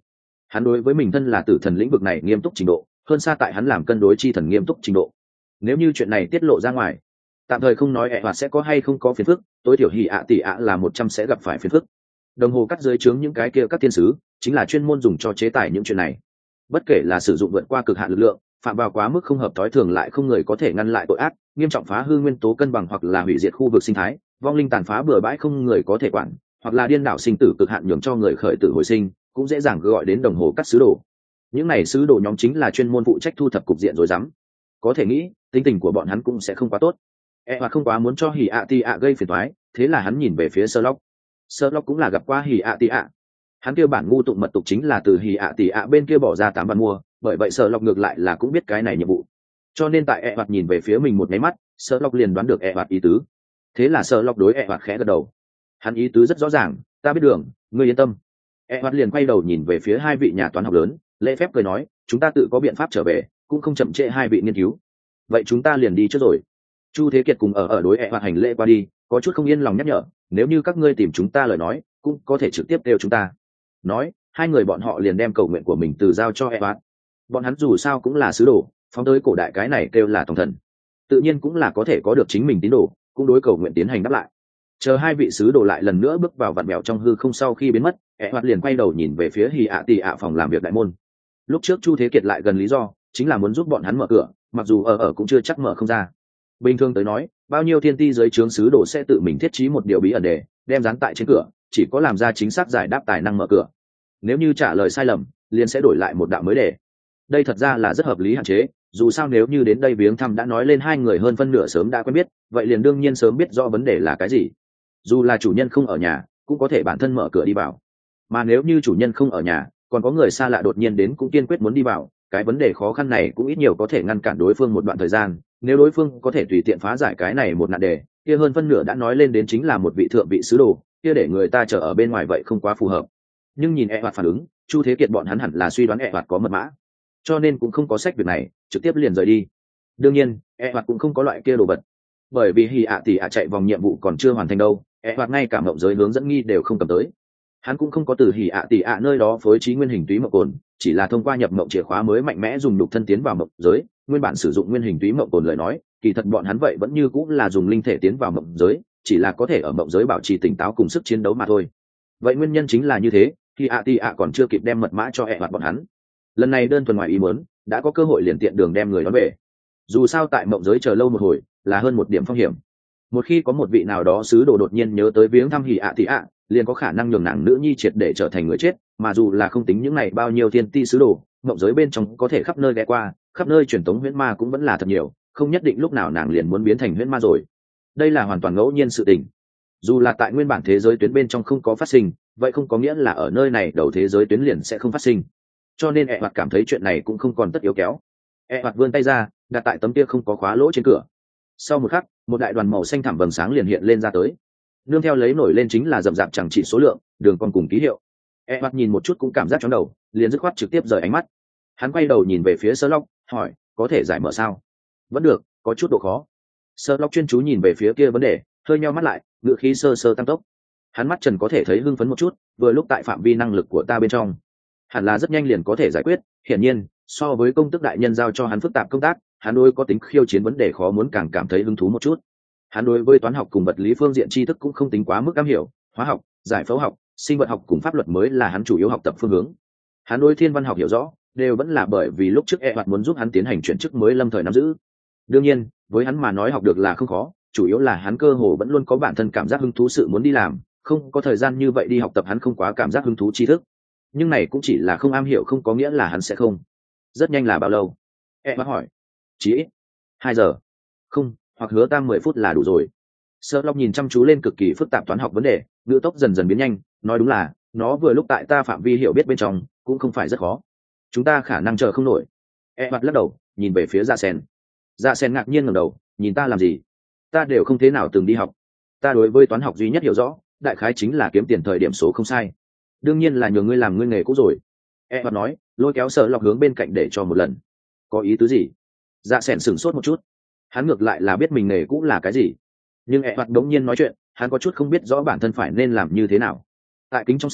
Hắn đối với mình thân là tử thần lĩnh vực này nghiêm túc trình độ hơn xa tại hắn làm cân đối chi thần nghiêm túc trình độ. Nếu như chuyện này tiết lộ ra ngoài, tạm thời không nói ẹ hoạt sẽ có hay không có phiền phức, tối thiểu hỉ ạ tỷ ạ là một trăm sẽ gặp phải phiền phức. Đồng hồ cắt dưới trướng những cái kia các thiên sứ chính là chuyên môn dùng cho chế tài những chuyện này. Bất kể là sử dụng vượt qua cực hạn lực lượng, phạm vào quá mức không hợp thói thường lại không người có thể ngăn lại tội ác, nghiêm trọng phá hư nguyên tố cân bằng hoặc là hủy diệt khu vực sinh thái, vong linh tàn phá bừa bãi không người có thể quản, hoặc là điên đảo sinh tử cực hạn nhường cho người khởi tử hồi sinh, cũng dễ dàng gọi đến đồng hồ cắt sứ đồ. Những này sứ đồ nhóm chính là chuyên môn phụ trách thu thập cục diện rối rắm. Có thể nghĩ, tính tình của bọn hắn cũng sẽ không quá tốt. E hoặc không quá muốn cho hỉ ạ tì ạ gây phiền toái, thế là hắn nhìn về phía Sherlock. Sherlock cũng là gặp qua hỉ ạ tì ạ. Hắn kia bản ngu tụng mật tục chính là từ hỉ ạ tì ạ bên kia bỏ ra tám vạn mua, bởi vậy Sherlock ngược lại là cũng biết cái này nhiệm vụ. Cho nên tại E hoặc nhìn về phía mình một cái mắt, Sherlock liền đoán được E hoặc ý tứ. Thế là Sherlock đối E hoặc khẽ gật đầu. Hắn ý tứ rất rõ ràng, ta biết đường, ngươi yên tâm. E hoặc liền quay đầu nhìn về phía hai vị nhà toán học lớn, lễ phép cười nói, chúng ta tự có biện pháp trở về, cũng không chậm trễ hai vị nghiên cứu. Vậy chúng ta liền đi trước rồi. Chu Thế Kiệt cùng ở ở đối E hoặc hành lễ qua đi, có chút không yên lòng nhắc nhở, nếu như các ngươi tìm chúng ta lời nói, cũng có thể trực tiếp kêu chúng ta. Nói, hai người bọn họ liền đem cầu nguyện của mình từ giao cho E hoặc. Bọn hắn dù sao cũng là sứ đồ, phóng tới cổ đại cái này kêu là tổng thần, tự nhiên cũng là có thể có được chính mình tín đồ, cũng đối cầu nguyện tiến hành đáp lại. Chờ hai vị sứ đồ lại lần nữa bước vào vạn mèo trong hư không sau khi biến mất, E hoặc liền quay đầu nhìn về phía hì ạ tì ạ phòng làm việc đại môn. Lúc trước Chu Thế Kiệt lại gần lý do chính là muốn giúp bọn hắn mở cửa, mặc dù ở ở cũng chưa chắc mở không ra. Bình thường tới nói, bao nhiêu thiên ti dưới trướng sứ đồ sẽ tự mình thiết trí một điều bí ẩn đề, đem dán tại trên cửa, chỉ có làm ra chính xác giải đáp tài năng mở cửa. Nếu như trả lời sai lầm, liền sẽ đổi lại một đạo mới đề. Đây thật ra là rất hợp lý hạn chế, dù sao nếu như đến đây viếng thăm đã nói lên hai người hơn phân nửa sớm đã quen biết, vậy liền đương nhiên sớm biết rõ vấn đề là cái gì. Dù là chủ nhân không ở nhà, cũng có thể bản thân mở cửa đi vào. Mà nếu như chủ nhân không ở nhà, còn có người xa lạ đột nhiên đến cũng kiên quyết muốn đi vào, cái vấn đề khó khăn này cũng ít nhiều có thể ngăn cản đối phương một đoạn thời gian. Nếu đối phương có thể tùy tiện phá giải cái này một nạn đề, kia hơn phân nửa đã nói lên đến chính là một vị thượng vị sứ đồ, kia để người ta chờ ở bên ngoài vậy không quá phù hợp. Nhưng nhìn E hoạt phản ứng, Chu Thế Kiệt bọn hắn hẳn là suy đoán E hoạt có mật mã, cho nên cũng không có sách việc này, trực tiếp liền rời đi. Đương nhiên, E hoạt cũng không có loại kia đồ vật, bởi vì hì ạ tỷ ạ chạy vòng nhiệm vụ còn chưa hoàn thành đâu, E hoạt ngay cả mộng giới hướng dẫn nghi đều không cầm tới. Hắn cũng không có từ hỉ ạ tỷ ạ nơi đó phối trí nguyên hình túy mộng cồn, chỉ là thông qua nhập mộng chìa khóa mới mạnh mẽ dùng đục thân tiến vào mộng giới. Nguyên bản sử dụng nguyên hình túy mộng cồn lời nói, kỳ thật bọn hắn vậy vẫn như cũng là dùng linh thể tiến vào mộng giới, chỉ là có thể ở mộng giới bảo trì tỉnh táo cùng sức chiến đấu mà thôi. Vậy nguyên nhân chính là như thế, hỉ ạ tỷ ạ còn chưa kịp đem mật mã cho E hoạt bọn hắn. Lần này đơn thuần ngoài ý muốn, đã có cơ hội liền tiện đường đem người đón về. Dù sao tại mộng giới chờ lâu một hồi, là hơn một điểm phong hiểm. Một khi có một vị nào đó sứ đồ đột nhiên nhớ tới viếng thăm hỉ ạ tỷ ạ, liền có khả năng nhường nàng nữ nhi triệt để trở thành người chết, mà dù là không tính những này bao nhiêu thiên ti sứ đồ, mộng giới bên trong có thể khắp nơi ghé qua, khắp nơi truyền tống huyễn ma cũng vẫn là thật nhiều, không nhất định lúc nào nàng liền muốn biến thành huyễn ma rồi. Đây là hoàn toàn ngẫu nhiên sự tình. Dù là tại nguyên bản thế giới tuyến bên trong không có phát sinh, vậy không có nghĩa là ở nơi này đầu thế giới tuyến liền sẽ không phát sinh. Cho nên E hoạt cảm thấy chuyện này cũng không còn tất yếu kéo. E hoạt vươn tay ra, đặt tại tấm kia không có khóa lỗ trên cửa. Sau một khắc, một đại đoàn màu xanh thẳm vầng sáng liền hiện lên ra tới. Nương theo lấy nổi lên chính là rậm rạp chẳng trị số lượng, đường còn cùng ký hiệu. E mặt nhìn một chút cũng cảm giác chóng đầu, liền dứt khoát trực tiếp rời ánh mắt. Hắn quay đầu nhìn về phía Sherlock, hỏi, có thể giải mở sao? Vẫn được, có chút độ khó. Sherlock chuyên chú nhìn về phía kia vấn đề, hơi nheo mắt lại, ngữ khí sơ sơ tăng tốc. Hắn mắt trần có thể thấy hưng phấn một chút, vừa lúc tại phạm vi năng lực của ta bên trong, hẳn là rất nhanh liền có thể giải quyết. Hiển nhiên, so với công tước đại nhân giao cho hắn phức tạp công tác, hắn đối có tính khiêu chiến vấn đề khó muốn càng cảm thấy hứng thú một chút. Hắn đối với toán học cùng vật lý phương diện tri thức cũng không tính quá mức am hiểu, hóa học, giải phẫu học, sinh vật học cùng pháp luật mới là hắn chủ yếu học tập phương hướng. Hắn đối thiên văn học hiểu rõ, đều vẫn là bởi vì lúc trước E hoạt muốn giúp hắn tiến hành chuyển chức mới lâm thời nắm giữ. Đương nhiên, với hắn mà nói học được là không khó, chủ yếu là hắn cơ hồ vẫn luôn có bản thân cảm giác hứng thú sự muốn đi làm, không có thời gian như vậy đi học tập hắn không quá cảm giác hứng thú tri thức. Nhưng này cũng chỉ là không am hiểu không có nghĩa là hắn sẽ không. Rất nhanh là bao lâu? E hoạt hỏi. Chỉ ít hai giờ. Không, hoặc hứa ta mười phút là đủ rồi. Sherlock nhìn chăm chú lên cực kỳ phức tạp toán học vấn đề, ngữ tốc dần dần biến nhanh, nói đúng là, nó vừa lúc tại ta phạm vi hiểu biết bên trong, cũng không phải rất khó. Chúng ta khả năng chờ không nổi. E mặt lắc đầu, nhìn về phía Dạ Sen. Dạ Sen ngạc nhiên ngẩng đầu, nhìn ta làm gì? Ta đều không thế nào từng đi học. Ta đối với toán học duy nhất hiểu rõ, đại khái chính là kiếm tiền thời điểm số không sai. Đương nhiên là nhờ ngươi làm ngươi nghề cũ rồi. E mặt nói, lôi kéo Sherlock hướng bên cạnh để cho một lần. Có ý tứ gì? Dạ Sen sửng sốt một chút. Hắn ngược lại là biết mình nghề cũ là cái gì, nhưng E hoạt đống nhiên nói chuyện, hắn có chút không biết rõ bản thân phải nên làm như thế nào. Tại kính trong sảnh,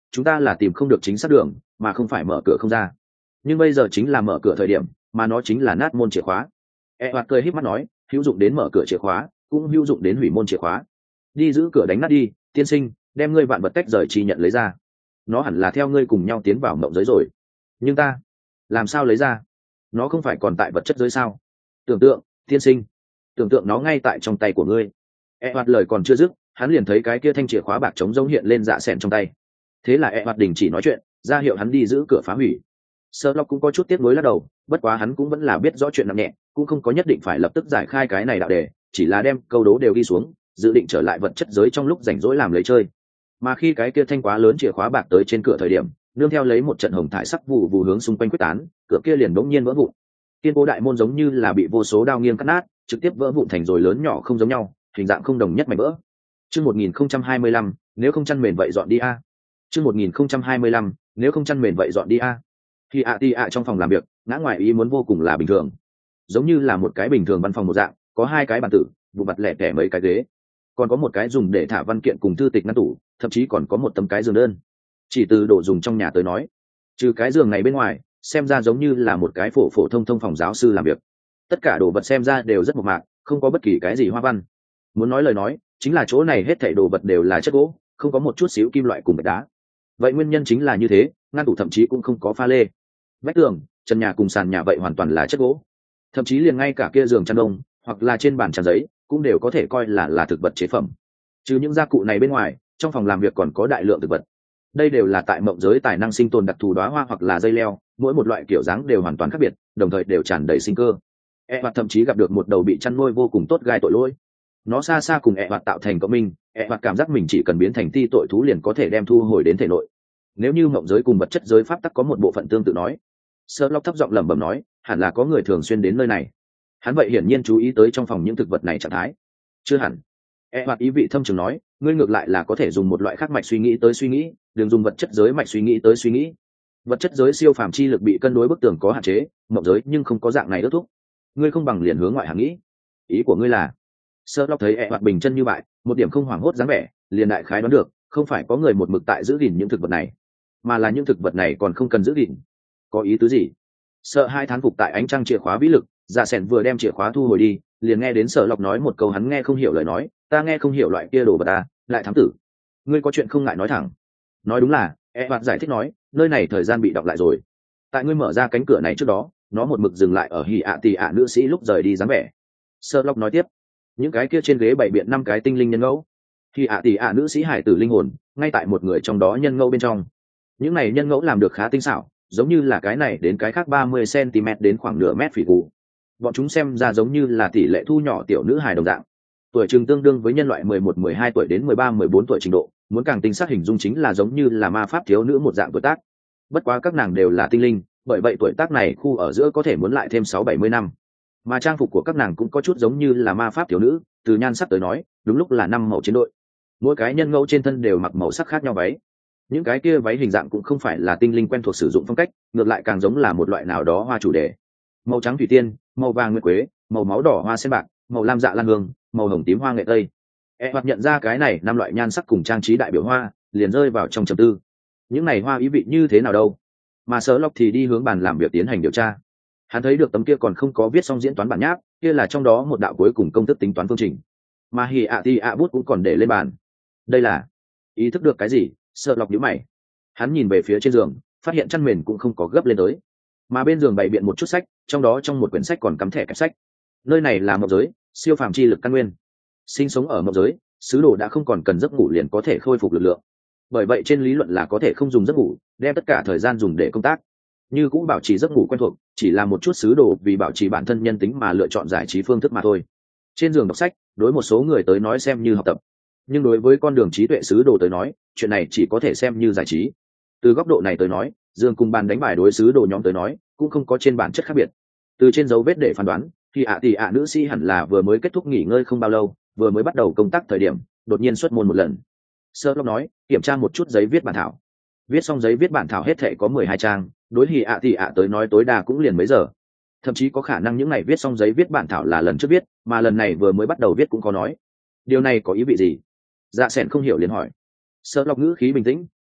chúng ta là tìm không được chính xác đường mà không phải mở cửa không ra, nhưng bây giờ chính là mở cửa thời điểm mà nó chính là nát môn chìa khóa. E hoạt cười híp mắt nói, hữu dụng đến mở cửa chìa khóa cũng hữu dụng đến hủy môn chìa khóa. Đi giữ cửa đánh nát đi, tiên sinh, đem ngươi vạn vật tách rời chi nhận lấy ra. Nó hẳn là theo ngươi cùng nhau tiến vào mộng giới rồi, nhưng ta làm sao lấy ra? Nó không phải còn tại vật chất giới sao? Tưởng tượng, tiên sinh, tưởng tượng nó ngay tại trong tay của ngươi. E hoạt lời còn chưa dứt, hắn liền thấy cái kia thanh chìa khóa bạc trống rỗng hiện lên dạ sẹn trong tay. Thế là E hoạt đình chỉ nói chuyện, ra hiệu hắn đi giữ cửa phá hủy. Sherlock cũng có chút tiếc nuối lắc đầu, bất quá hắn cũng vẫn là biết rõ chuyện nặng nhẹ, cũng không có nhất định phải lập tức giải khai cái này đạo đề, chỉ là đem câu đố đều ghi xuống, dự định trở lại vật chất giới trong lúc rảnh rỗi làm lấy chơi. Mà khi cái kia thanh quá lớn chìa khóa bạc tới trên cửa thời điểm, nương theo lấy một trận hồng thải sắc vụ vụ hướng xung quanh quyết tán, cửa kia liền bỗng nhiên vỡ vụn. Kiên cố đại môn giống như là bị vô số đao nghiêng cắt nát, trực tiếp vỡ vụn thành rồi lớn nhỏ không giống nhau, hình dạng không đồng nhất mảnh vỡ. Chương một nghìn không trăm hai mươi lăm, nếu không chăn mền vậy dọn đi a. Chương một nghìn không trăm hai mươi lăm, nếu không chăn mền vậy dọn đi a. Khi ạ tì ạ trong phòng làm việc, ngã ngoài ý muốn vô cùng là bình thường, giống như là một cái bình thường văn phòng một dạng, có hai cái bàn tử, vụ mặt lẻ tẻ mấy cái ghế, còn có một cái dùng để thả văn kiện cùng thư tịch ngăn tủ, thậm chí còn có một tấm cái giường đơn. Chỉ từ đồ dùng trong nhà tới nói, trừ cái giường này bên ngoài, xem ra giống như là một cái phổ phổ thông thông phòng giáo sư làm việc. Tất cả đồ vật xem ra đều rất mộc mạc, không có bất kỳ cái gì hoa văn. Muốn nói lời nói, chính là chỗ này hết thảy đồ vật đều là chất gỗ, không có một chút xíu kim loại cùng gạch đá. Vậy nguyên nhân chính là như thế, ngăn tủ thậm chí cũng không có pha lê. Vách tường, trần nhà cùng sàn nhà vậy hoàn toàn là chất gỗ, thậm chí liền ngay cả kia giường chăn đông hoặc là trên bàn tràn giấy cũng đều có thể coi là là thực vật chế phẩm. Trừ những gia cụ này bên ngoài, trong phòng làm việc còn có đại lượng thực vật. Đây đều là tại mộng giới tài năng sinh tồn đặc thù đóa hoa hoặc là dây leo, mỗi một loại kiểu dáng đều hoàn toàn khác biệt, đồng thời đều tràn đầy sinh cơ. E hoạt thậm chí gặp được một đầu bị chăn nuôi vô cùng tốt gai tội lỗi. Nó xa xa cùng E hoạt tạo thành cộng minh, E hoạt cảm giác mình chỉ cần biến thành ti tội thú liền có thể đem thu hồi đến thể nội. Nếu như mộng giới cùng vật chất giới pháp tắc có một bộ phận tương tự nói, Sherlock thấp giọng lẩm bẩm nói, hẳn là có người thường xuyên đến nơi này. Hắn vậy hiển nhiên chú ý tới trong phòng những thực vật này trạng thái. Chưa hẳn. E hoạt ý vị thâm trường nói, ngươi ngược lại là có thể dùng một loại khác mạch suy nghĩ tới suy nghĩ, đừng dùng vật chất giới mạch suy nghĩ tới suy nghĩ. Vật chất giới siêu phàm chi lực bị cân đối bức tường có hạn chế, mộng giới nhưng không có dạng này ước thúc. Ngươi không bằng liền hướng ngoại hàng nghĩ. Ý của ngươi là? Sherlock thấy E hoạt bình chân như vậy, một điểm không hoảng hốt dáng vẻ, liền đại khái đoán được, không phải có người một mực tại giữ gìn những thực vật này, mà là những thực vật này còn không cần giữ gìn. Có ý tứ gì? Sợ hai thán phục tại ánh trăng chìa khóa vĩ lực, Dạ Sẻn vừa đem chìa khóa thu hồi đi, liền nghe đến Sở Lộc nói một câu hắn nghe không hiểu lời nói, ta nghe không hiểu loại kia đồ vật ta, lại thám tử. Ngươi có chuyện không ngại nói thẳng. Nói đúng là, E hoạt giải thích nói, nơi này thời gian bị đọc lại rồi. Tại ngươi mở ra cánh cửa này trước đó, nó một mực dừng lại ở hỉ ạ tỷ ạ nữ sĩ lúc rời đi dáng vẻ. Sở Lộc nói tiếp, những cái kia trên ghế bảy biện năm cái tinh linh nhân ngẫu, hỉ ạ tỷ ạ nữ sĩ hải tử linh hồn, ngay tại một người trong đó nhân ngẫu bên trong. Những này nhân ngẫu làm được khá tinh xảo, giống như là cái này đến cái khác ba mươi xăng-ti-mét đến khoảng nửa mét phỉ cụ. Bọn chúng xem ra giống như là tỷ lệ thu nhỏ tiểu nữ hài đồng dạng. Tuổi chừng tương đương với nhân loại mười một mười hai tuổi đến mười ba mười bốn tuổi trình độ, muốn càng tinh xác hình dung chính là giống như là ma pháp thiếu nữ một dạng tuổi tác. Bất quá các nàng đều là tinh linh, bởi vậy tuổi tác này khu ở giữa có thể muốn lại thêm sáu bảy mươi năm. Mà trang phục của các nàng cũng có chút giống như là ma pháp thiếu nữ, từ nhan sắc tới nói, đúng lúc là năm màu chiến đội. Mỗi cái nhân ngẫu trên thân đều mặc màu sắc khác nhau váy. Những cái kia váy hình dạng cũng không phải là tinh linh quen thuộc sử dụng phong cách, ngược lại càng giống là một loại nào đó hoa chủ đề. Màu trắng thủy tiên, màu vàng nguyệt quế, màu máu đỏ hoa sen bạc, màu lam dạ lan hương, màu hồng tím hoa nghệ tây. E hoặc nhận ra cái này năm loại nhan sắc cùng trang trí đại biểu hoa, liền rơi vào trong trầm tư. Những này hoa ý vị như thế nào đâu? Mà Sherlock thì đi hướng bàn làm việc tiến hành điều tra. Hắn thấy được tấm kia còn không có viết xong diễn toán bản nháp, kia là trong đó một đạo cuối cùng công thức tính toán phương trình. Mà hì ạ thì ạ bút cũng còn để lên bàn. Đây là ý thức được cái gì? Sherlock nhíu mày. Hắn nhìn về phía trên giường, phát hiện chăn mền cũng không có gấp lên tới, mà bên giường bày biện một chút sách, trong đó trong một quyển sách còn cắm thẻ kẹp sách. Nơi này là mộng giới, siêu phàm chi lực căn nguyên. Sinh sống ở mộng giới, sứ đồ đã không còn cần giấc ngủ liền có thể khôi phục lực lượng. Bởi vậy trên lý luận là có thể không dùng giấc ngủ, đem tất cả thời gian dùng để công tác. Như cũng bảo trì giấc ngủ quen thuộc, chỉ là một chút sứ đồ vì bảo trì bản thân nhân tính mà lựa chọn giải trí phương thức mà thôi. Trên giường đọc sách, đối một số người tới nói xem như học tập, nhưng đối với con đường trí tuệ sứ đồ tới nói, chuyện này chỉ có thể xem như giải trí. Từ góc độ này tới nói, giường cùng bàn đánh bài đối sứ đồ nhóm tới nói cũng không có trên bản chất khác biệt. Từ trên dấu vết để phán đoán, thì ạ tỷ ạ nữ sĩ hẳn là vừa mới kết thúc nghỉ ngơi không bao lâu, vừa mới bắt đầu công tác thời điểm đột nhiên xuất môn một lần. Sherlock nói, kiểm tra một chút giấy viết bản thảo. Viết xong giấy viết bản thảo hết thảy có mười hai trang, đối hì ạ tỷ ạ tới nói tối đa cũng liền mấy giờ. Thậm chí có khả năng những ngày viết xong giấy viết bản thảo là lần trước viết, mà lần này vừa mới bắt đầu viết cũng có nói. Điều này có ý vị gì? Dạ Sẻn không hiểu liền hỏi. Sherlock ngữ khí bình tĩnh,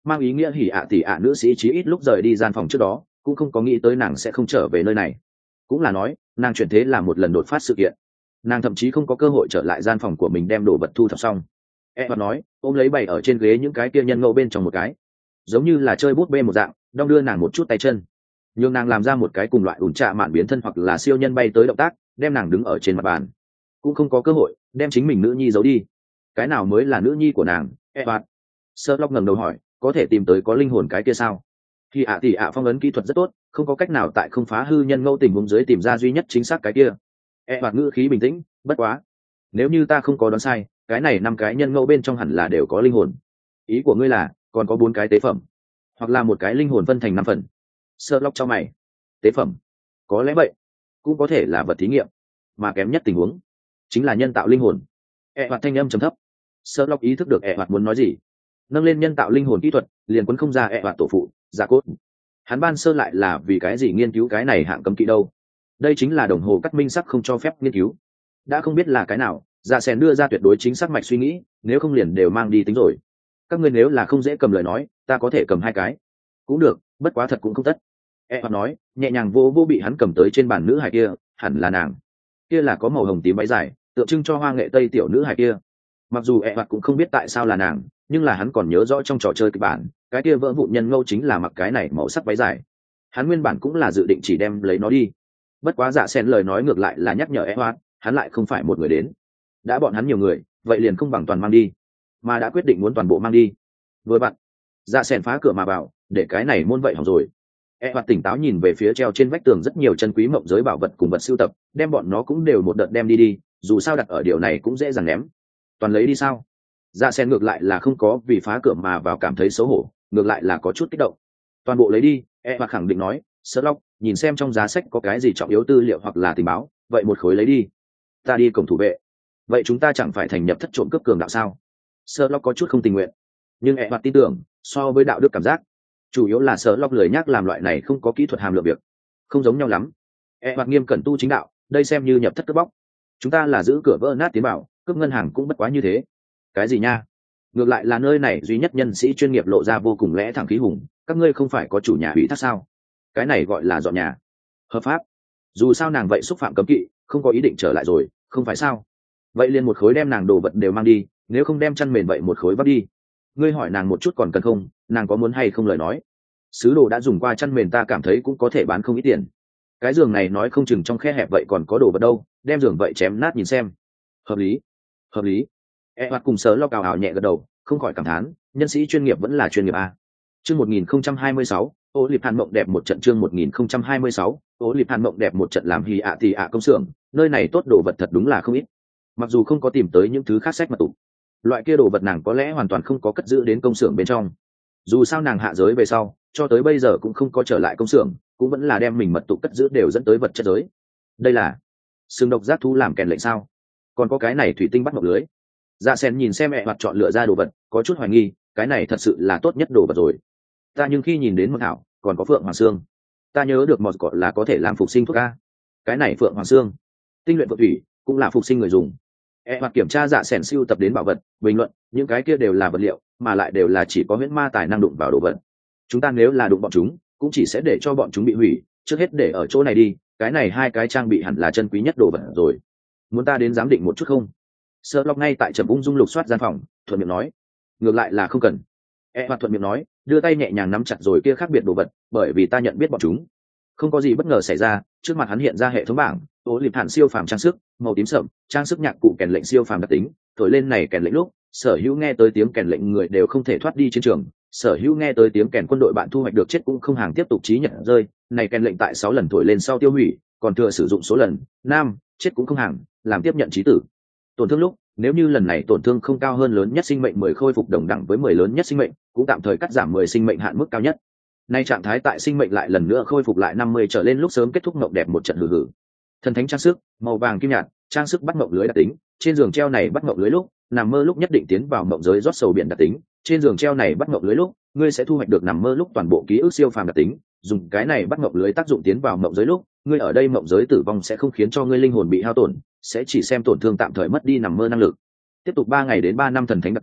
mang ý nghĩa hỉ ạ tỷ ạ nữ sĩ chí ít lúc rời đi gian phòng trước đó cũng không có nghĩ tới nàng sẽ không trở về nơi này. Cũng là nói nàng chuyển thế là một lần đột phát sự kiện, nàng thậm chí không có cơ hội trở lại gian phòng của mình đem đồ vật thu thập xong. Edward nói ôm lấy bày ở trên ghế những cái kia nhân ngẫu bên trong một cái, giống như là chơi bút bê một dạng, đong đưa nàng một chút tay chân, nhưng nàng làm ra một cái cùng loại ủn trạ mạn biến thân hoặc là siêu nhân bay tới động tác, đem nàng đứng ở trên mặt bàn, cũng không có cơ hội đem chính mình nữ nhi giấu đi. Cái nào mới là nữ nhi của nàng? Edward Sherlock ngẩng đầu hỏi, có thể tìm tới có linh hồn cái kia sao? Thì ạ thì ạ phong ấn kỹ thuật rất tốt, không có cách nào tại không phá hư nhân ngẫu tình huống dưới tìm ra duy nhất chính xác cái kia. Edward ngữ khí bình tĩnh, bất quá, nếu như ta không có đoán sai, cái này năm cái nhân ngẫu bên trong hẳn là đều có linh hồn. Ý của ngươi là còn có bốn cái tế phẩm, hoặc là một cái linh hồn phân thành năm phần? Sherlock cho mày. Tế phẩm? Có lẽ vậy, cũng có thể là vật thí nghiệm, mà kém nhất tình huống chính là nhân tạo linh hồn. Edward thanh âm trầm thấp. Sherlock ý thức được Edward muốn nói gì, nâng lên nhân tạo linh hồn kỹ thuật, liền quấn không ra Edward tổ phụ, Dạ Cốt. Hắn ban sơ lại là vì cái gì nghiên cứu cái này hạng cấm kỵ đâu? Đây chính là đồng hồ cắt minh sắc không cho phép nghiên cứu. Đã không biết là cái nào, Dạ Sen đưa ra tuyệt đối chính xác mạch suy nghĩ, nếu không liền đều mang đi tính rồi. Các ngươi nếu là không dễ cầm lời nói, ta có thể cầm hai cái. Cũng được, bất quá thật cũng không tất. Edward nói, nhẹ nhàng vô vô bị hắn cầm tới trên bàn nữ hài kia, hẳn là nàng. Kia là có màu hồng tím váy dài, tượng trưng cho hoa nghệ tây tiểu nữ hài kia. Mặc dù Edward cũng không biết tại sao là nàng, nhưng là hắn còn nhớ rõ trong trò chơi kịch bản, cái kia vỡ vụn nhân ngẫu chính là mặc cái này màu sắc váy dài. Hắn nguyên bản cũng là dự định chỉ đem lấy nó đi. Bất quá Dạ Sen lời nói ngược lại là nhắc nhở Edward, hắn lại không phải một người đến. Đã bọn hắn nhiều người, vậy liền không bằng toàn mang đi, mà đã quyết định muốn toàn bộ mang đi. Vừa bạn, Dạ Sen phá cửa mà vào, để cái này môn vậy hỏng rồi. Edward tỉnh táo nhìn về phía treo trên vách tường rất nhiều chân quý mộng giới bảo vật cùng vật sưu tập, đem bọn nó cũng đều một đợt đem đi đi, dù sao đặt ở điều này cũng dễ dàng ném. Toàn lấy đi sao? Dạ Sen ngược lại là không có vì phá cửa mà vào cảm thấy xấu hổ, ngược lại là có chút kích động. Toàn bộ lấy đi, Edward khẳng định nói. Sherlock, nhìn xem trong giá sách có cái gì trọng yếu tư liệu hoặc là tình báo, vậy một khối lấy đi. Ta đi cổng thủ vệ. Vậy chúng ta chẳng phải thành nhập thất trộm cướp cường đạo sao? Sherlock có chút không tình nguyện, nhưng Edward tin tưởng, so với đạo đức cảm giác, chủ yếu là Sherlock lười nhác làm loại này không có kỹ thuật hàm lượng việc, không giống nhau lắm. Edward nghiêm cẩn tu chính đạo, đây xem như nhập thất cướp bóc. Chúng ta là giữ cửa vỡ nát tiến bảo, cướp ngân hàng cũng bất quá như thế. Cái gì nha? Ngược lại là nơi này duy nhất nhân sĩ chuyên nghiệp lộ ra vô cùng lẽ thẳng khí hùng, các ngươi không phải có chủ nhà ủy thác sao? Cái này gọi là dọn nhà. Hợp pháp. Dù sao nàng vậy xúc phạm cấm kỵ, không có ý định trở lại rồi, không phải sao? Vậy liền một khối đem nàng đồ vật đều mang đi, nếu không đem chăn mền vậy một khối bắt đi. Ngươi hỏi nàng một chút còn cần không, nàng có muốn hay không lời nói. Sứ đồ đã dùng qua chăn mền ta cảm thấy cũng có thể bán không ít tiền. Cái giường này nói không chừng trong khe hẹp vậy còn có đồ vật đâu, đem giường vậy chém nát nhìn xem. Hợp lý. Hợp lý. Edward cùng sớ lo cào ảo nhẹ gật đầu, không khỏi cảm thán, nhân sĩ chuyên nghiệp vẫn là chuyên nghiệp a. Chương một nghìn không trăm hai mươi sáu, Ô Liệp Hàn mộng đẹp một trận. Chương một nghìn không trăm hai mươi sáu, Ô Liệp Hàn mộng đẹp một trận. Làm hì ạ thì ạ công xưởng, nơi này tốt đồ vật thật đúng là không ít. Mặc dù không có tìm tới những thứ khác sách mật tụ, loại kia đồ vật nàng có lẽ hoàn toàn không có cất giữ đến công xưởng bên trong. Dù sao nàng hạ giới về sau, cho tới bây giờ cũng không có trở lại công xưởng, cũng vẫn là đem mình mật tụ cất giữ đều dẫn tới vật chất giới. Đây là xương độc giác thú làm kèn lệnh sao? Còn có cái này thủy tinh bắt ngọc lưới. Dạ Sen nhìn xem mẹ hoặc chọn lựa ra đồ vật, có chút hoài nghi, cái này thật sự là tốt nhất đồ vật rồi. Ta nhưng khi nhìn đến một thảo, còn có phượng hoàng xương, ta nhớ được một cọ là có thể làm phục sinh thuốc a. Cái này phượng hoàng xương, tinh luyện phượng thủy, cũng là phục sinh người dùng. E hoặc kiểm tra Dạ Sen siêu tập đến bảo vật, bình luận, những cái kia đều là vật liệu, mà lại đều là chỉ có huyễn ma tài năng đụng vào đồ vật. Chúng ta nếu là đụng bọn chúng, cũng chỉ sẽ để cho bọn chúng bị hủy, trước hết để ở chỗ này đi, cái này hai cái trang bị hẳn là chân quý nhất đồ vật rồi. Muốn ta đến giám định một chút không? Sherlock ngay tại trầm ung dung lục soát gian phòng, thuận miệng nói. Ngược lại là không cần. E hoặc thuận miệng nói, đưa tay nhẹ nhàng nắm chặt rồi kia khác biệt đồ vật, bởi vì ta nhận biết bọn chúng. Không có gì bất ngờ xảy ra, trước mặt hắn hiện ra hệ thống bảng, Ô Liệp Hàn siêu phàm trang sức, màu tím sậm, trang sức nhạc cụ kèn lệnh siêu phàm đặc tính, thổi lên này kèn lệnh lúc, sở hữu nghe tới tiếng kèn lệnh người đều không thể thoát đi chiến trường, sở hữu nghe tới tiếng kèn quân đội bạn thu hoạch được chết cũng không hàng tiếp tục trí nhận rơi, này kèn lệnh tại sáu lần thổi lên sau tiêu hủy, còn thừa sử dụng số lần, nam, chết cũng không hàng, làm tiếp nhận chí tử. Tổn thương lúc, nếu như lần này tổn thương không cao hơn lớn nhất sinh mệnh mười khôi phục đồng đẳng với mười lớn nhất sinh mệnh, cũng tạm thời cắt giảm mười sinh mệnh hạn mức cao nhất. Nay trạng thái tại sinh mệnh lại lần nữa khôi phục lại năm mươi trở lên lúc sớm kết thúc mộng đẹp một trận hừ hừ. Thần thánh trang sức, màu vàng kim nhạt, trang sức bắt mộng lưới đặc tính, trên giường treo này bắt mộng lưới lúc, nằm mơ lúc nhất định tiến vào mộng giới rót sầu biển đặc tính, trên giường treo này bắt mộng lưới lúc, ngươi sẽ thu hoạch được nằm mơ lúc toàn bộ ký ức siêu phàm đặc tính, dùng cái này bắt mộng lưới tác dụng tiến vào mộng giới lúc, ngươi ở đây mộng giới tử vong sẽ không khiến cho ngươi linh hồn bị hao tổn, sẽ chỉ xem tổn thương tạm thời mất đi nằm mơ năng lực. Tiếp tục ba ngày đến ba năm thần thánh đặc tính,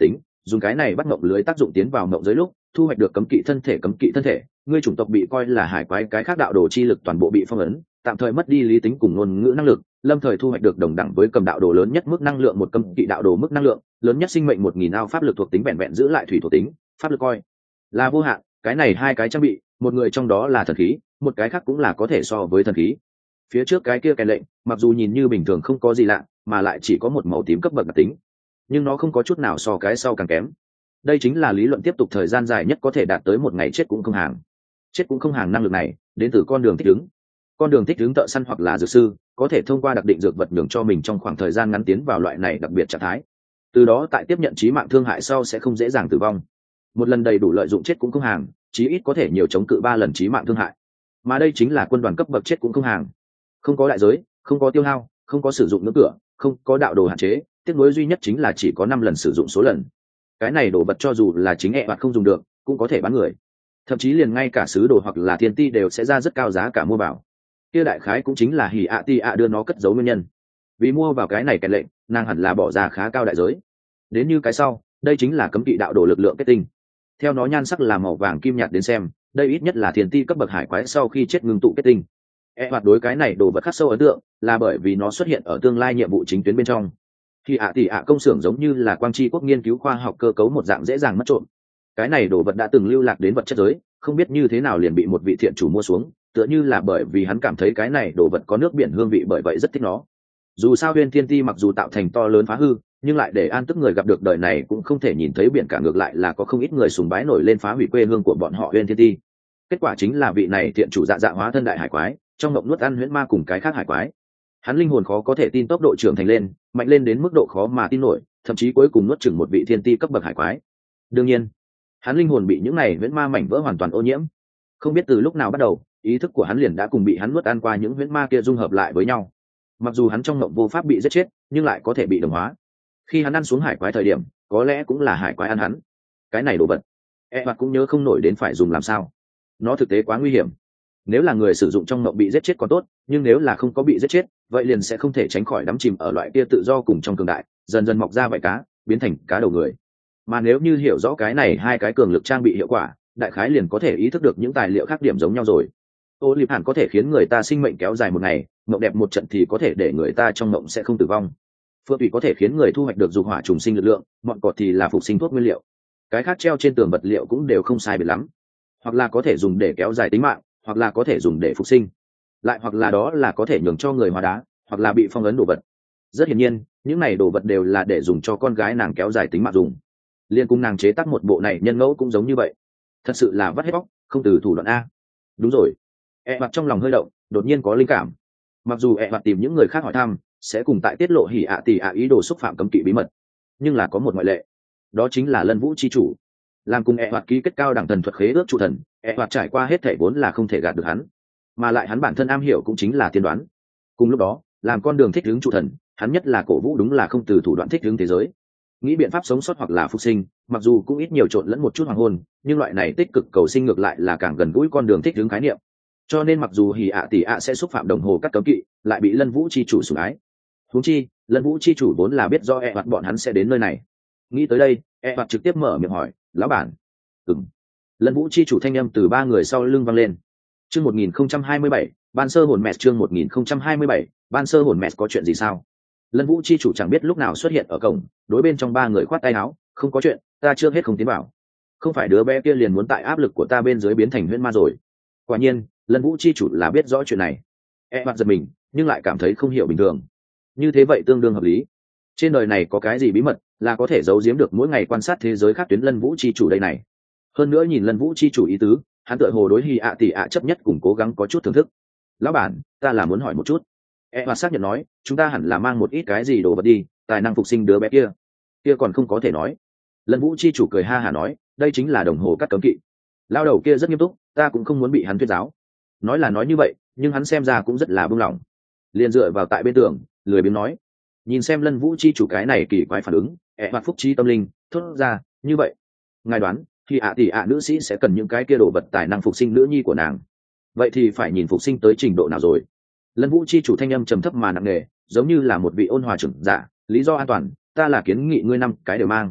dùng cái này bắt mộng lưới tác dụng tiến vào mộng giới lúc thu hoạch được cấm kỵ thân thể cấm kỵ thân thể ngươi chủng tộc bị coi là hải quái, cái khác đạo đồ chi lực toàn bộ bị phong ấn, tạm thời mất đi lý tính cùng ngôn ngữ năng lực, lâm thời thu hoạch được đồng đẳng với cầm đạo đồ lớn nhất mức năng lượng một cấm kỵ đạo đồ mức năng lượng lớn nhất sinh mệnh một nghìn ao pháp lực thuộc tính vẹn vẹn giữ lại thủy thuộc tính, pháp lực coi là vô hạn. Cái này hai cái trang bị, một người trong đó là thần khí, một cái khác cũng là có thể so với thần khí. Phía trước cái kia kèn lệnh mặc dù nhìn như bình thường không có gì lạ, mà lại chỉ có một màu tím cấp bậc đặc tính, nhưng nó không có chút nào so cái sau càng kém. Đây chính là lý luận tiếp tục thời gian dài nhất có thể đạt tới một ngày chết cũng không hàng. Chết cũng không hàng năng lực này đến từ con đường thích ứng. Con đường thích ứng thợ săn hoặc là dược sư có thể thông qua đặc định dược vật nhường cho mình trong khoảng thời gian ngắn tiến vào loại này đặc biệt trạng thái, từ đó tại tiếp nhận chí mạng thương hại sau sẽ không dễ dàng tử vong. Một lần đầy đủ lợi dụng chết cũng không hàng, chí ít có thể nhiều chống cự ba lần chí mạng thương hại. Mà đây chính là quân đoàn cấp bậc chết cũng không hàng, không có đại giới, không có tiêu hao, không có sử dụng ngưỡng cửa, không có đạo đồ hạn chế, tiếc nuối duy nhất chính là chỉ có năm lần sử dụng số lần. Cái này đồ vật cho dù là chính ẹ hoặc không dùng được cũng có thể bán người, thậm chí liền ngay cả sứ đồ hoặc là thiên ti đều sẽ ra rất cao giá cả mua vào. Kia đại khái cũng chính là hỉ ạ ti ạ đưa nó cất giấu nguyên nhân, vì mua vào cái này kèn lệnh nàng hẳn là bỏ ra khá cao đại giới. Đến như cái sau, đây chính là cấm kỵ đạo đồ lực lượng kết tinh. Theo nó nhan sắc là màu vàng kim nhạt đến xem, đây ít nhất là thiên ti cấp bậc hải quái sau khi chết ngưng tụ kết tinh. E hoạt đối cái này đồ vật khắc sâu ấn tượng là bởi vì nó xuất hiện ở tương lai nhiệm vụ chính tuyến bên trong. Khi ạ tỷ ạ công xưởng giống như là quang tri quốc nghiên cứu khoa học cơ cấu một dạng dễ dàng mất trộm. Cái này đồ vật đã từng lưu lạc đến vật chất giới, không biết như thế nào liền bị một vị thiện chủ mua xuống, tựa như là bởi vì hắn cảm thấy cái này đồ vật có nước biển hương vị, bởi vậy rất thích nó. Dù sao Huyền Thiên Ti mặc dù tạo thành to lớn phá hư, nhưng lại để an tức người gặp được đời này cũng không thể nhìn thấy biển cả, ngược lại là có không ít người sùng bái nổi lên phá hủy quê hương của bọn họ Huyền Thiên Ti. Kết quả chính là vị này thiện chủ dạ dạ hóa thân đại hải quái, trong mộng nuốt ăn huyễn ma cùng cái khác hải quái. Hắn linh hồn khó có thể tin tốc độ trưởng thành lên, mạnh lên đến mức độ khó mà tin nổi, thậm chí cuối cùng nuốt chửng một vị thiên ti cấp bậc hải quái. Đương nhiên, hắn linh hồn bị những này huyễn ma mảnh vỡ hoàn toàn ô nhiễm. Không biết từ lúc nào bắt đầu, ý thức của hắn liền đã cùng bị hắn nuốt ăn qua những huyễn ma kia dung hợp lại với nhau. Mặc dù hắn trong mộng vô pháp bị giết chết, nhưng lại có thể bị đồng hóa. Khi hắn ăn xuống hải quái thời điểm, có lẽ cũng là hải quái ăn hắn. Cái này đồ vật, e hoặc cũng nhớ không nổi đến phải dùng làm sao. Nó thực tế quá nguy hiểm. Nếu là người sử dụng trong mộng bị giết chết còn tốt, nhưng nếu là không có bị giết chết, vậy liền sẽ không thể tránh khỏi đắm chìm ở loại kia tự do cùng trong cường đại, dần dần mọc ra vảy cá, biến thành cá đầu người. Mà nếu như hiểu rõ cái này hai cái cường lực trang bị hiệu quả, đại khái liền có thể ý thức được những tài liệu khác điểm giống nhau rồi. Ô liệp hẳn có thể khiến người ta sinh mệnh kéo dài một ngày, mộng đẹp một trận thì có thể để người ta trong mộng sẽ không tử vong. Phượng thủy có thể khiến người thu hoạch được dục hỏa trùng sinh lực lượng, mọn cọt thì là phục sinh thuốc nguyên liệu. Cái khác treo trên tường vật liệu cũng đều không sai biệt lắm, hoặc là có thể dùng để kéo dài tính mạng, hoặc là có thể dùng để phục sinh, lại hoặc là đó là có thể nhường cho người hóa đá, hoặc là bị phong ấn đồ vật. Rất hiển nhiên, những này đồ vật đều là để dùng cho con gái nàng kéo dài tính mạng dùng. Liên cung nàng chế tác một bộ này nhân ngẫu cũng giống như vậy. Thật sự là vắt hết bóc, không từ thủ đoạn a. Đúng rồi. E mặt trong lòng hơi động, đột nhiên có linh cảm. Mặc dù E mặt tìm những người khác hỏi thăm, sẽ cùng tại tiết lộ hỉ ạ tỷ ạ ý đồ xúc phạm cấm kỵ bí mật, nhưng là có một ngoại lệ, đó chính là Lân Vũ chi chủ. Làm cùng E hoạt ký kết cao đẳng thần thuật khế ước trụ thần, E hoạt trải qua hết thảy vốn là không thể gạt được hắn, mà lại hắn bản thân am hiểu cũng chính là tiên đoán. Cùng lúc đó, làm con đường thích ứng trụ thần, hắn nhất là cổ vũ đúng là không từ thủ đoạn thích ứng thế giới, nghĩ biện pháp sống sót hoặc là phục sinh, mặc dù cũng ít nhiều trộn lẫn một chút hoàng hôn, nhưng loại này tích cực cầu sinh ngược lại là càng gần gũi con đường thích ứng khái niệm. Cho nên mặc dù hỉ ạ tỷ ạ sẽ xúc phạm đồng hồ các cấm kỵ, lại bị Lân Vũ chi chủ sủng ái. Huống chi, Lân Vũ chi chủ vốn là biết do E hoạt bọn hắn sẽ đến nơi này. Nghĩ tới đây, E hoạt trực tiếp mở miệng hỏi, lão bản. Ừm. Lân Vũ chi chủ thanh âm từ ba người sau lưng vang lên. Chương một nghìn không trăm hai mươi bảy, ban sơ hồn mẹ, chương một nghìn không trăm hai mươi bảy, ban sơ hồn mẹ, có chuyện gì sao? Lân Vũ chi chủ chẳng biết lúc nào xuất hiện ở cổng, đối bên trong ba người khoát tay áo, không có chuyện, ta chưa hết không tiến vào. Không phải đứa bé kia liền muốn tại áp lực của ta bên dưới biến thành huyễn ma rồi. Quả nhiên, Lân Vũ chi chủ là biết rõ chuyện này. E mặt giật mình, nhưng lại cảm thấy không hiểu bình thường. Như thế vậy tương đương hợp lý. Trên đời này có cái gì bí mật là có thể giấu giếm được mỗi ngày quan sát thế giới khác tuyến Lân Vũ chi chủ đây này. Hơn nữa nhìn Lân Vũ chi chủ ý tứ, hắn tựa hồ đối hỉ ạ tỷ ạ chấp nhất cùng cố gắng có chút thưởng thức. Lão bản, ta là muốn hỏi một chút. E hoạt xác nhận nói, chúng ta hẳn là mang một ít cái gì đồ vật đi, tài năng phục sinh đứa bé kia. Kia còn không có thể nói. Lân Vũ chi chủ cười ha hả nói, đây chính là đồng hồ cắt cấm kỵ. Lao đầu kia rất nghiêm túc, ta cũng không muốn bị hắn thuyết giáo. Nói là nói như vậy, nhưng hắn xem ra cũng rất là buông lỏng. Liền dựa vào tại bên tường, lười biếng nói. Nhìn xem Lân Vũ chi chủ cái này kỳ quái phản ứng, E hoạt phúc trí tâm linh, thốt ra, như vậy. Ngài đoán, thì ạ tỷ ạ nữ sĩ sẽ cần những cái kia đồ vật tài năng phục sinh nữ nhi của nàng. Vậy thì phải nhìn phục sinh tới trình độ nào rồi. Lân Vũ chi chủ thanh âm trầm thấp mà nặng nề, giống như là một vị ôn hòa trưởng giả, lý do an toàn, ta là kiến nghị ngươi năm cái đều mang.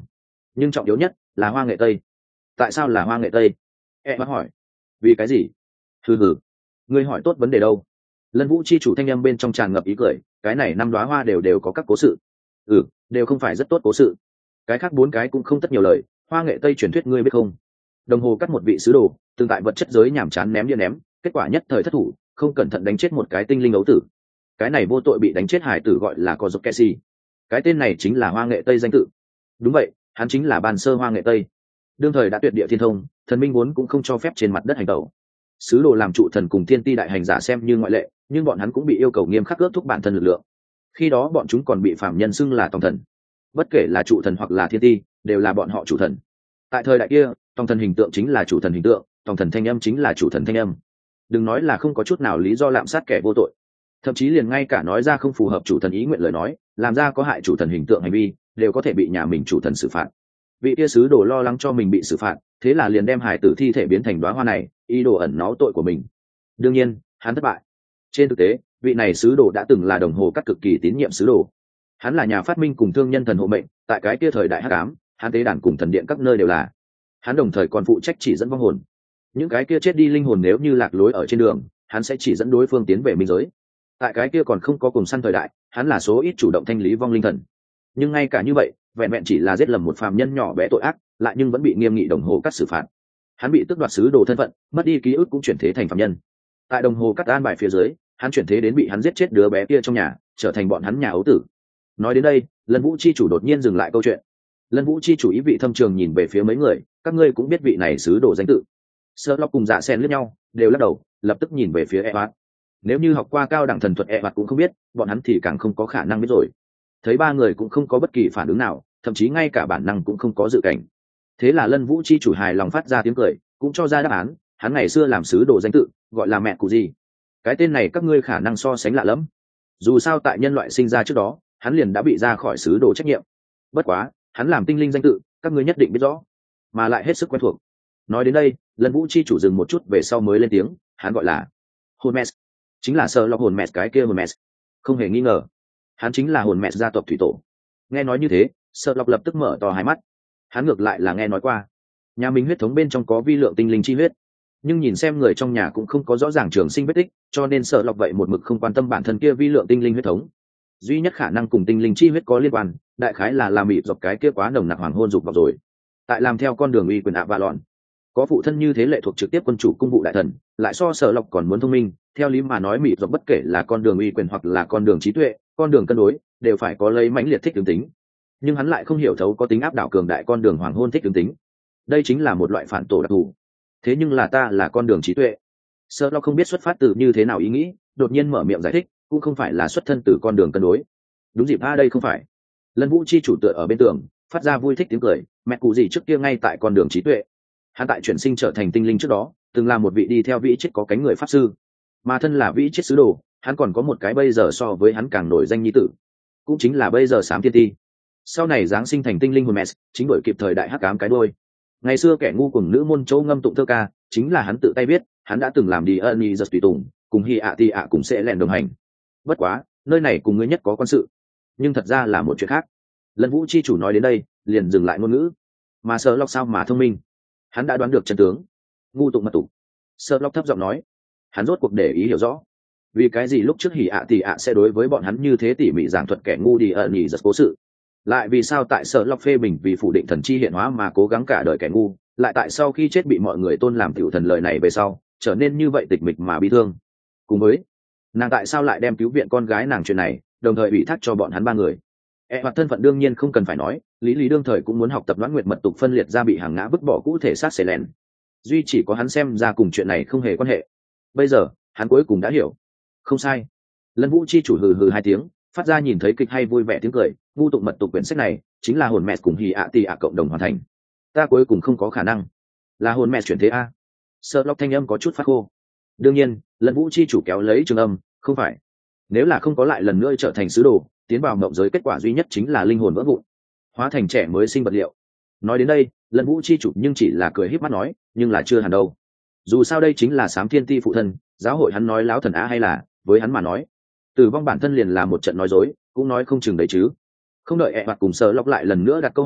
nhưng trọng yếu nhất là hoa nghệ tây. Tại sao là hoa nghệ tây? E bác hỏi. Vì cái gì? Hừ hừ, ngươi hỏi tốt vấn đề đâu. Lân Vũ chi chủ thanh âm bên trong tràn ngập ý cười, cái này năm đóa hoa đều đều có các cố sự. Ừ, đều không phải rất tốt cố sự. Cái khác bốn cái cũng không tất nhiều lời, hoa nghệ tây truyền thuyết ngươi biết không? Đồng hồ cắt một vị sứ đồ, từng tại vật chất giới nhảm chán ném đi ném, kết quả nhất thời thất thủ, không cẩn thận đánh chết một cái tinh linh ấu tử. Cái này vô tội bị đánh chết hải tử gọi là Kozokesi. Cái tên này chính là hoa nghệ tây danh tự. Đúng vậy, hắn chính là ban sơ hoa nghệ tây. Đương thời đã tuyệt địa thiên thông, thần minh muốn cũng không cho phép trên mặt đất hành tẩu. Sứ đồ làm trụ thần cùng thiên ti đại hành giả xem như ngoại lệ, nhưng bọn hắn cũng bị yêu cầu nghiêm khắc ước thúc bản thân lực lượng. Khi đó bọn chúng còn bị phạm nhân xưng là tòng thần. Bất kể là trụ thần hoặc là thiên ti, đều là bọn họ chủ thần. Tại thời đại kia, tòng thần hình tượng chính là chủ thần hình tượng, tòng thần thanh âm chính là chủ thần thanh âm. Đừng nói là không có chút nào lý do lạm sát kẻ vô tội, thậm chí liền ngay cả nói ra không phù hợp chủ thần ý nguyện lời nói, làm ra có hại chủ thần hình tượng hành vi, đều có thể bị nhà mình chủ thần xử phạt. Vị tia sứ đồ lo lắng cho mình bị xử phạt, thế là liền đem hải tử thi thể biến thành đóa hoa này, ý đồ ẩn náu tội của mình. Đương nhiên, hắn thất bại. Trên thực tế, vị này sứ đồ đã từng là đồng hồ cắt cực kỳ tín nhiệm sứ đồ. Hắn là nhà phát minh cùng thương nhân thần hộ mệnh, tại cái kia thời đại hắc ám, hắn tế đàn cùng thần điện các nơi đều là. Hắn đồng thời còn phụ trách chỉ dẫn vong hồn. Những cái kia chết đi linh hồn nếu như lạc lối ở trên đường, hắn sẽ chỉ dẫn đối phương tiến về minh giới. Tại cái kia còn không có cùng săn thời đại, hắn là số ít chủ động thanh lý vong linh thần. Nhưng ngay cả như vậy, vẹn vẹn chỉ là giết lầm một phàm nhân nhỏ bé tội ác, lại nhưng vẫn bị nghiêm nghị đồng hồ cắt xử phạt. Hắn bị tước đoạt sứ đồ thân phận, mất đi ký ức cũng chuyển thế thành phàm nhân. Tại đồng hồ cắt an bài phía dưới, hắn chuyển thế đến bị hắn giết chết đứa bé kia trong nhà, trở thành bọn hắn nhà ấu tử. Nói đến đây, Lân Vũ chi chủ đột nhiên dừng lại câu chuyện. Lân Vũ chi chủ ý vị thâm trường nhìn về phía mấy người, các ngươi cũng biết vị này sứ đồ danh tự. Sơ Lộc cùng Dạ Sen liếc nhau, đều lắc đầu, lập tức nhìn về phía Evat. Nếu như học qua cao đẳng thần thuật Evat cũng không biết, bọn hắn thì càng không có khả năng biết rồi. Thấy ba người cũng không có bất kỳ phản ứng nào, thậm chí ngay cả bản năng cũng không có dự cảnh. Thế là Lân Vũ chi chủ hài lòng phát ra tiếng cười, cũng cho ra đáp án, hắn ngày xưa làm sứ đồ danh tự, gọi là mẹ cụ gì. Cái tên này các ngươi khả năng so sánh lạ lắm. Dù sao tại nhân loại sinh ra trước đó, hắn liền đã bị ra khỏi sứ đồ trách nhiệm. Bất quá, hắn làm tinh linh danh tự, các ngươi nhất định biết rõ, mà lại hết sức quen thuộc. Nói đến đây, Lân Vũ chi chủ dừng một chút về sau mới lên tiếng, hắn gọi là Hermes, chính là Sơ Lộc hồn mẹ cái kia Hermes. Không hề nghi ngờ, hắn chính là hồn mẹ gia tộc thủy tổ. Nghe nói như thế, Sơ Lộc lập tức mở to hai mắt. Hắn ngược lại là nghe nói qua, nhà mình huyết thống bên trong có vi lượng tinh linh chi huyết, nhưng nhìn xem người trong nhà cũng không có rõ ràng trường sinh vết tích, cho nên Sơ Lộc vậy một mực không quan tâm bản thân kia vi lượng tinh linh huyết thống. Duy nhất khả năng cùng tinh linh chi huyết có liên quan, đại khái là làm mịt dọc cái kia quá nồng nặc hoàng hôn dục vào rồi. Tại làm theo con đường uy quyền ạ và lọn, có phụ thân như thế lệ thuộc trực tiếp quân chủ cung vụ đại thần, lại so Sở Lộc còn muốn thông minh. Theo lý mà nói mịt dọc bất kể là con đường uy quyền hoặc là con đường trí tuệ, con đường cân đối, đều phải có lấy mãnh liệt thích ứng tính. Nhưng hắn lại không hiểu thấu có tính áp đảo cường đại con đường hoàng hôn thích ứng tính. Đây chính là một loại phản tổ đặc thù. Thế nhưng là ta là con đường trí tuệ. Sở Lộc không biết xuất phát từ như thế nào ý nghĩ, đột nhiên mở miệng giải thích, cũng không phải là xuất thân từ con đường cân đối. Đúng dịp a đây không phải. Lân Vũ chi chủ tựa ở bên tường, phát ra vui thích tiếng cười, mẹ cụ gì trước kia ngay tại con đường trí tuệ. Hắn tại chuyển sinh trở thành tinh linh trước đó, từng là một vị đi theo vĩ chết có cánh người pháp sư, mà thân là vĩ chết sứ đồ, hắn còn có một cái bây giờ so với hắn càng nổi danh nhi tử, cũng chính là bây giờ Sám Thiên Ti. Sau này giáng sinh thành tinh linh Hermes, chính đổi kịp thời đại hắc ám cái đôi. Ngày xưa kẻ ngu cùng nữ môn châu ngâm tụng thơ ca, chính là hắn tự tay viết, hắn đã từng làm đi ân giật tùy tùng, cùng Hi ạ Ti ạ cùng sẽ lẹn đồng hành. Bất quá, nơi này cùng ngươi nhất có quan sự, nhưng thật ra là một chuyện khác. Lân Vũ chi chủ nói đến đây, liền dừng lại ngôn ngữ. Mà Sở Lộc sao mà thông minh, hắn đã đoán được chân tướng. Ngu tụng mật tụng. Sở Lộc thấp giọng nói, hắn rốt cuộc để ý hiểu rõ, vì cái gì lúc trước Hỉ ạ Tỷ ạ sẽ đối với bọn hắn như thế tỉ mỉ giảng thuật kẻ ngu đi ẩn nhì giật cố sự, lại vì sao tại Sở Lộc phê bình vì phủ định thần chi hiện hóa mà cố gắng cả đời kẻ ngu, lại tại sau khi chết bị mọi người tôn làm tiểu thần lời này về sau trở nên như vậy tịch mịch mà bi thương. Cùng với nàng tại sao lại đem cứu viện con gái nàng chuyện này đồng thời ủy thác cho bọn hắn ba người. E hoặc thân phận đương nhiên không cần phải nói, lý lý đương thời cũng muốn học tập Loan Nguyệt mật tục phân liệt ra bị hàng ngã vứt bỏ cũ thể xác xẻ lẻn. Duy chỉ có hắn xem ra cùng chuyện này không hề quan hệ. Bây giờ hắn cuối cùng đã hiểu. Không sai. Lân Vũ chi chủ hừ hừ hai tiếng, phát ra nhìn thấy kịch hay vui vẻ tiếng cười. Ngu tụng mật tục quyển sách này chính là hồn mẹ cùng Hỉ ạ Tỷ ạ cộng đồng hoàn thành. Ta cuối cùng không có khả năng là hồn mẹ chuyển thế a. Sợ Lộc thanh âm có chút phát khô. Đương nhiên, Lân Vũ chi chủ kéo lấy trường âm, không phải. Nếu là không có lại lần nữa trở thành sứ đồ, tiến vào mộng giới, kết quả duy nhất chính là linh hồn vỡ vụn, hóa thành trẻ mới sinh vật liệu. Nói đến đây, Lân Vũ chi chủ nhưng chỉ là cười híp mắt nói, nhưng là chưa hẳn đâu. Dù sao đây chính là Sám Thiên Ti phụ thân, giáo hội hắn nói láo thần á hay là, với hắn mà nói, tử vong bản thân liền là một trận nói dối, cũng nói không chừng đấy chứ. Không đợi ẹ mặt cùng Sở Lộc lại lần nữa đặt câu hỏi,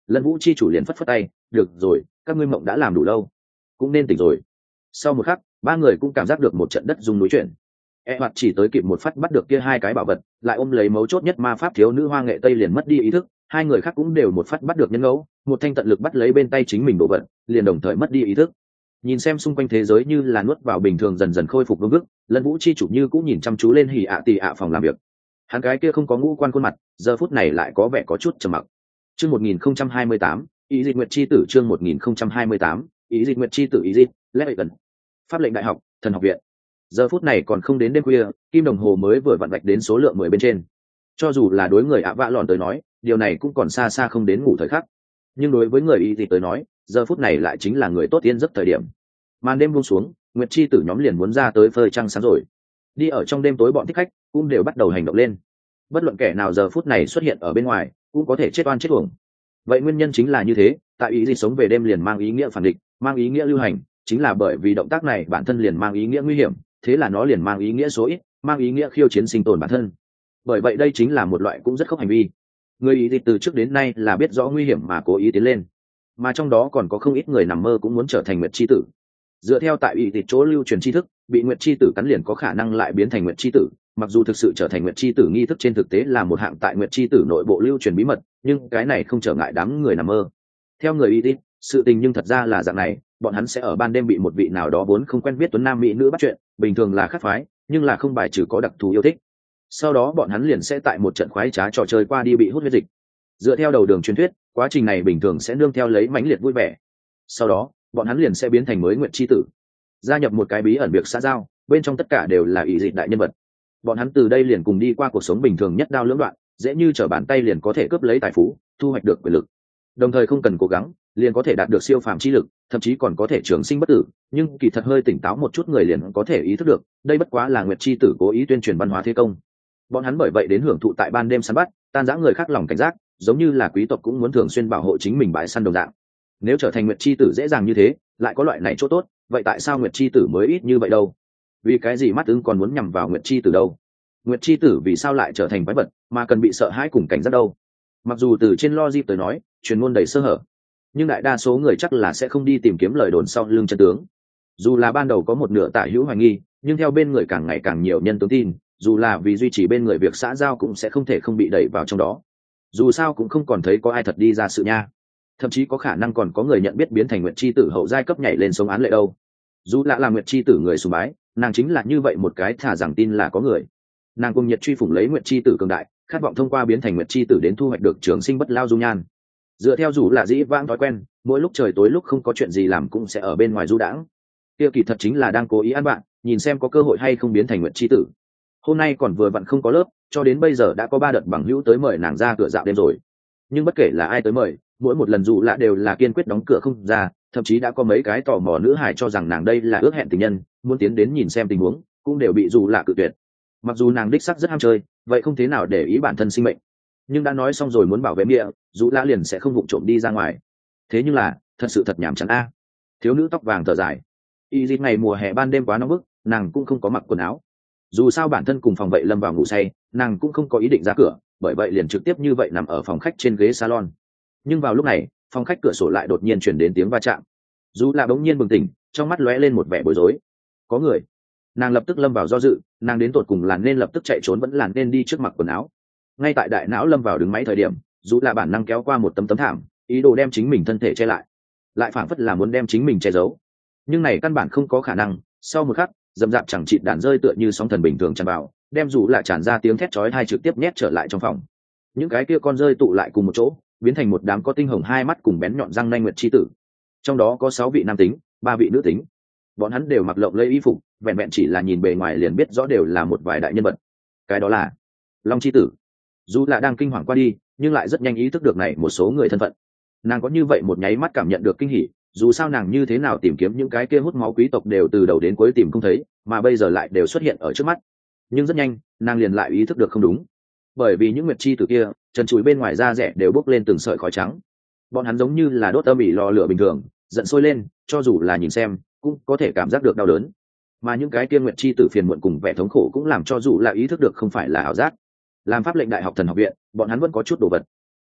Lân Vũ chi chủ liền phất phất tay, được rồi, các ngươi mộng đã làm đủ lâu, cũng nên tỉnh rồi. Sau một khắc, ba người cũng cảm giác được một trận đất rung núi chuyển. E hoạt chỉ tới kịp một phát bắt được kia hai cái bảo vật, lại ôm lấy mấu chốt nhất ma pháp thiếu nữ Hoa Nghệ Tây liền mất đi ý thức. Hai người khác cũng đều một phát bắt được nhân ngẫu, một thanh tận lực bắt lấy bên tay chính mình đồ vật, liền đồng thời mất đi ý thức. Nhìn xem xung quanh thế giới như là nuốt vào bình thường dần dần khôi phục vương vức, Lân Vũ chi chủ như cũng nhìn chăm chú lên Hỉ ạ Tỷ ạ phòng làm việc. Hắn cái kia không có ngũ quan khuôn mặt, giờ phút này lại có vẻ có chút trầm mặc. Chương một nghìn không trăm hai mươi tám, Ý Dịch Nguyệt chi tử chương một nghìn không trăm hai mươi tám, Ý Dịch Nguyệt chi tử Ý Dịch, Lệ Gần. Pháp lệnh đại học, Thần học viện. Giờ phút này còn không đến đêm khuya, kim đồng hồ mới vừa vặn vạch đến số lượng mười bên trên. Cho dù là đối người ạ vạ lòn tới nói, điều này cũng còn xa xa không đến ngủ thời khắc. Nhưng đối với người y thì tới nói, giờ phút này lại chính là người tốt tiên giấc thời điểm. Màn đêm buông xuống, Nguyệt chi tử nhóm liền muốn ra tới phơi trăng sáng rồi. Đi ở trong đêm tối bọn thích khách cũng đều bắt đầu hành động lên. Bất luận kẻ nào giờ phút này xuất hiện ở bên ngoài, cũng có thể chết oan chết uổng. Vậy nguyên nhân chính là như thế, tại ý gì sống về đêm liền mang ý nghĩa phản địch, mang ý nghĩa lưu hành, chính là bởi vì động tác này bản thân liền mang ý nghĩa nguy hiểm, thế là nó liền mang ý nghĩa số ít, mang ý nghĩa khiêu chiến sinh tồn bản thân. Bởi vậy đây chính là một loại cũng rất khốc hành vi. Người ý dịch từ trước đến nay là biết rõ nguy hiểm mà cố ý tiến lên, mà trong đó còn có không ít người nằm mơ cũng muốn trở thành Nguyệt chi tử. Dựa theo tại ý dịch chỗ lưu truyền tri thức, bị Nguyệt chi tử cắn liền có khả năng lại biến thành Nguyệt chi tử. Mặc dù thực sự trở thành Nguyệt chi tử nghi thức trên thực tế là một hạng tại Nguyệt chi tử nội bộ lưu truyền bí mật, nhưng cái này không trở ngại đám người nằm mơ. Theo người ý dịch, sự tình nhưng thật ra là dạng này, bọn hắn sẽ ở ban đêm bị một vị nào đó vốn không quen biết tuấn nam mỹ nữ bắt chuyện, bình thường là khác phái, nhưng là không bài trừ có đặc thù yêu thích. Sau đó bọn hắn liền sẽ tại một trận khoái trá trò chơi qua đi bị hút huyết dịch. Dựa theo đầu đường truyền thuyết, quá trình này bình thường sẽ nương theo lấy mãnh liệt vui vẻ. Sau đó, bọn hắn liền sẽ biến thành mới Nguyệt chi tử, gia nhập một cái bí ẩn việc xã giao, bên trong tất cả đều là ý dịch đại nhân vật. Bọn hắn từ đây liền cùng đi qua cuộc sống bình thường nhất đao lưỡng đoạn, dễ như trở bàn tay liền có thể cướp lấy tài phú, thu hoạch được quyền lực. Đồng thời không cần cố gắng, liền có thể đạt được siêu phàm chi lực, thậm chí còn có thể trường sinh bất tử, nhưng kỳ thật hơi tỉnh táo một chút người liền có thể ý thức được, đây bất quá là Nguyệt chi tử cố ý tuyên truyền văn hóa thế công. Bọn hắn bởi vậy đến hưởng thụ tại ban đêm săn bắt, tan rã người khác lòng cảnh giác, giống như là quý tộc cũng muốn thường xuyên bảo hộ chính mình bãi săn đồng dạng. Nếu trở thành Nguyệt chi tử dễ dàng như thế, lại có loại này chỗ tốt, vậy tại sao Nguyệt chi tử mới ít như vậy đâu? Vì cái gì mắt ứng còn muốn nhằm vào Nguyệt chi tử đâu? Nguyệt chi tử vì sao lại trở thành quái vật, mà cần bị sợ hãi cùng cảnh giác đâu? Mặc dù từ trên logic tới nói, truyền ngôn đầy sơ hở, nhưng đại đa số người chắc là sẽ không đi tìm kiếm lời đồn sau lưng chân tướng. Dù là ban đầu có một nửa tả hữu hoài nghi, nhưng theo bên người càng ngày càng nhiều nhân tướng tin, dù là vì duy trì bên người việc xã giao cũng sẽ không thể không bị đẩy vào trong đó. Dù sao cũng không còn thấy có ai thật đi ra sự nha. Thậm chí có khả năng còn có người nhận biết biến thành Nguyệt chi tử hậu giai cấp nhảy lên sống án lệ đâu. Dù lạ là Nguyệt chi tử người sùng bái, nàng chính là như vậy một cái thả rằng tin là có người. Nàng cùng nhiệt truy phủng lấy Nguyệt chi tử cường đại, khát vọng thông qua biến thành Nguyệt chi tử đến thu hoạch được trường sinh bất lao dung nhan. Dựa theo dù là dĩ vãng thói quen, mỗi lúc trời tối lúc không có chuyện gì làm cũng sẽ ở bên ngoài du đãng. Kia kỳ thật chính là đang cố ý ăn bạn, nhìn xem có cơ hội hay không biến thành Nguyệt chi tử. Hôm nay còn vừa vặn không có lớp, cho đến bây giờ đã có ba đợt bằng hữu tới mời nàng ra cửa dạo đêm rồi. Nhưng bất kể là ai tới mời, mỗi một lần dù lạ đều là kiên quyết đóng cửa không ra, thậm chí đã có mấy cái tò mò nữ hài cho rằng nàng đây là ước hẹn tình nhân, muốn tiến đến nhìn xem tình huống, cũng đều bị dù lạ cự tuyệt. Mặc dù nàng đích sắc rất ham chơi, vậy không thế nào để ý bản thân sinh mệnh, nhưng đã nói xong rồi muốn bảo vệ nghĩa, dù lạ liền sẽ không vụng trộm đi ra ngoài. Thế nhưng là thật sự thật nhàm chán a. Thiếu nữ tóc vàng thở dài, y dịp ngày mùa hè ban đêm quá nóng bức, nàng cũng không có mặc quần áo. Dù sao bản thân cùng phòng vậy lâm vào ngủ say, nàng cũng không có ý định ra cửa, bởi vậy liền trực tiếp như vậy nằm ở phòng khách trên ghế salon. Nhưng vào lúc này, phòng khách cửa sổ lại đột nhiên chuyển đến tiếng va chạm. Dù là bỗng nhiên bừng tỉnh, trong mắt lóe lên một vẻ bối rối. Có người. Nàng lập tức lâm vào do dự, nàng đến tột cùng là nên lập tức chạy trốn vẫn là nên đi trước mặc quần áo. Ngay tại đại não lâm vào đứng máy thời điểm, dù là bản năng kéo qua một tấm tấm thảm, ý đồ đem chính mình thân thể che lại, lại phảng phất là muốn đem chính mình che giấu. Nhưng này căn bản không có khả năng. Sau một khắc, dầm dạp chẳng chịt đàn rơi tựa như sóng thần bình thường tràn vào, đem dù là tràn ra tiếng thét chói tai trực tiếp nhét trở lại trong phòng. Những cái kia con rơi tụ lại cùng một chỗ, biến thành một đám có tinh hồng hai mắt cùng bén nhọn răng nanh Nguyệt chi tử. Trong đó có sáu vị nam tính, ba vị nữ tính. Bọn hắn đều mặc lộng lẫy y phục, vẹn vẹn chỉ là nhìn bề ngoài liền biết rõ đều là một vài đại nhân vật. Cái đó là Long chi tử. Dù là đang kinh hoàng qua đi, nhưng lại rất nhanh ý thức được này một số người thân phận. Nàng có như vậy một nháy mắt cảm nhận được kinh hỉ, dù sao nàng như thế nào tìm kiếm những cái kia hút máu quý tộc đều từ đầu đến cuối tìm không thấy, mà bây giờ lại đều xuất hiện ở trước mắt. Nhưng rất nhanh, nàng liền lại ý thức được không đúng, bởi vì những Nguyệt chi tử kia, trần trụi bên ngoài da rẻ đều bốc lên từng sợi khói trắng. Bọn hắn giống như là đốt âm ỉ lò lửa bình thường, giận sôi lên, cho dù là nhìn xem, cũng có thể cảm giác được đau đớn. Mà những cái kia Nguyệt chi tử phiền muộn cùng vẻ thống khổ cũng làm cho dù là ý thức được không phải là ảo giác. Làm pháp lệnh đại học thần học viện, bọn hắn vẫn có chút đồ vật.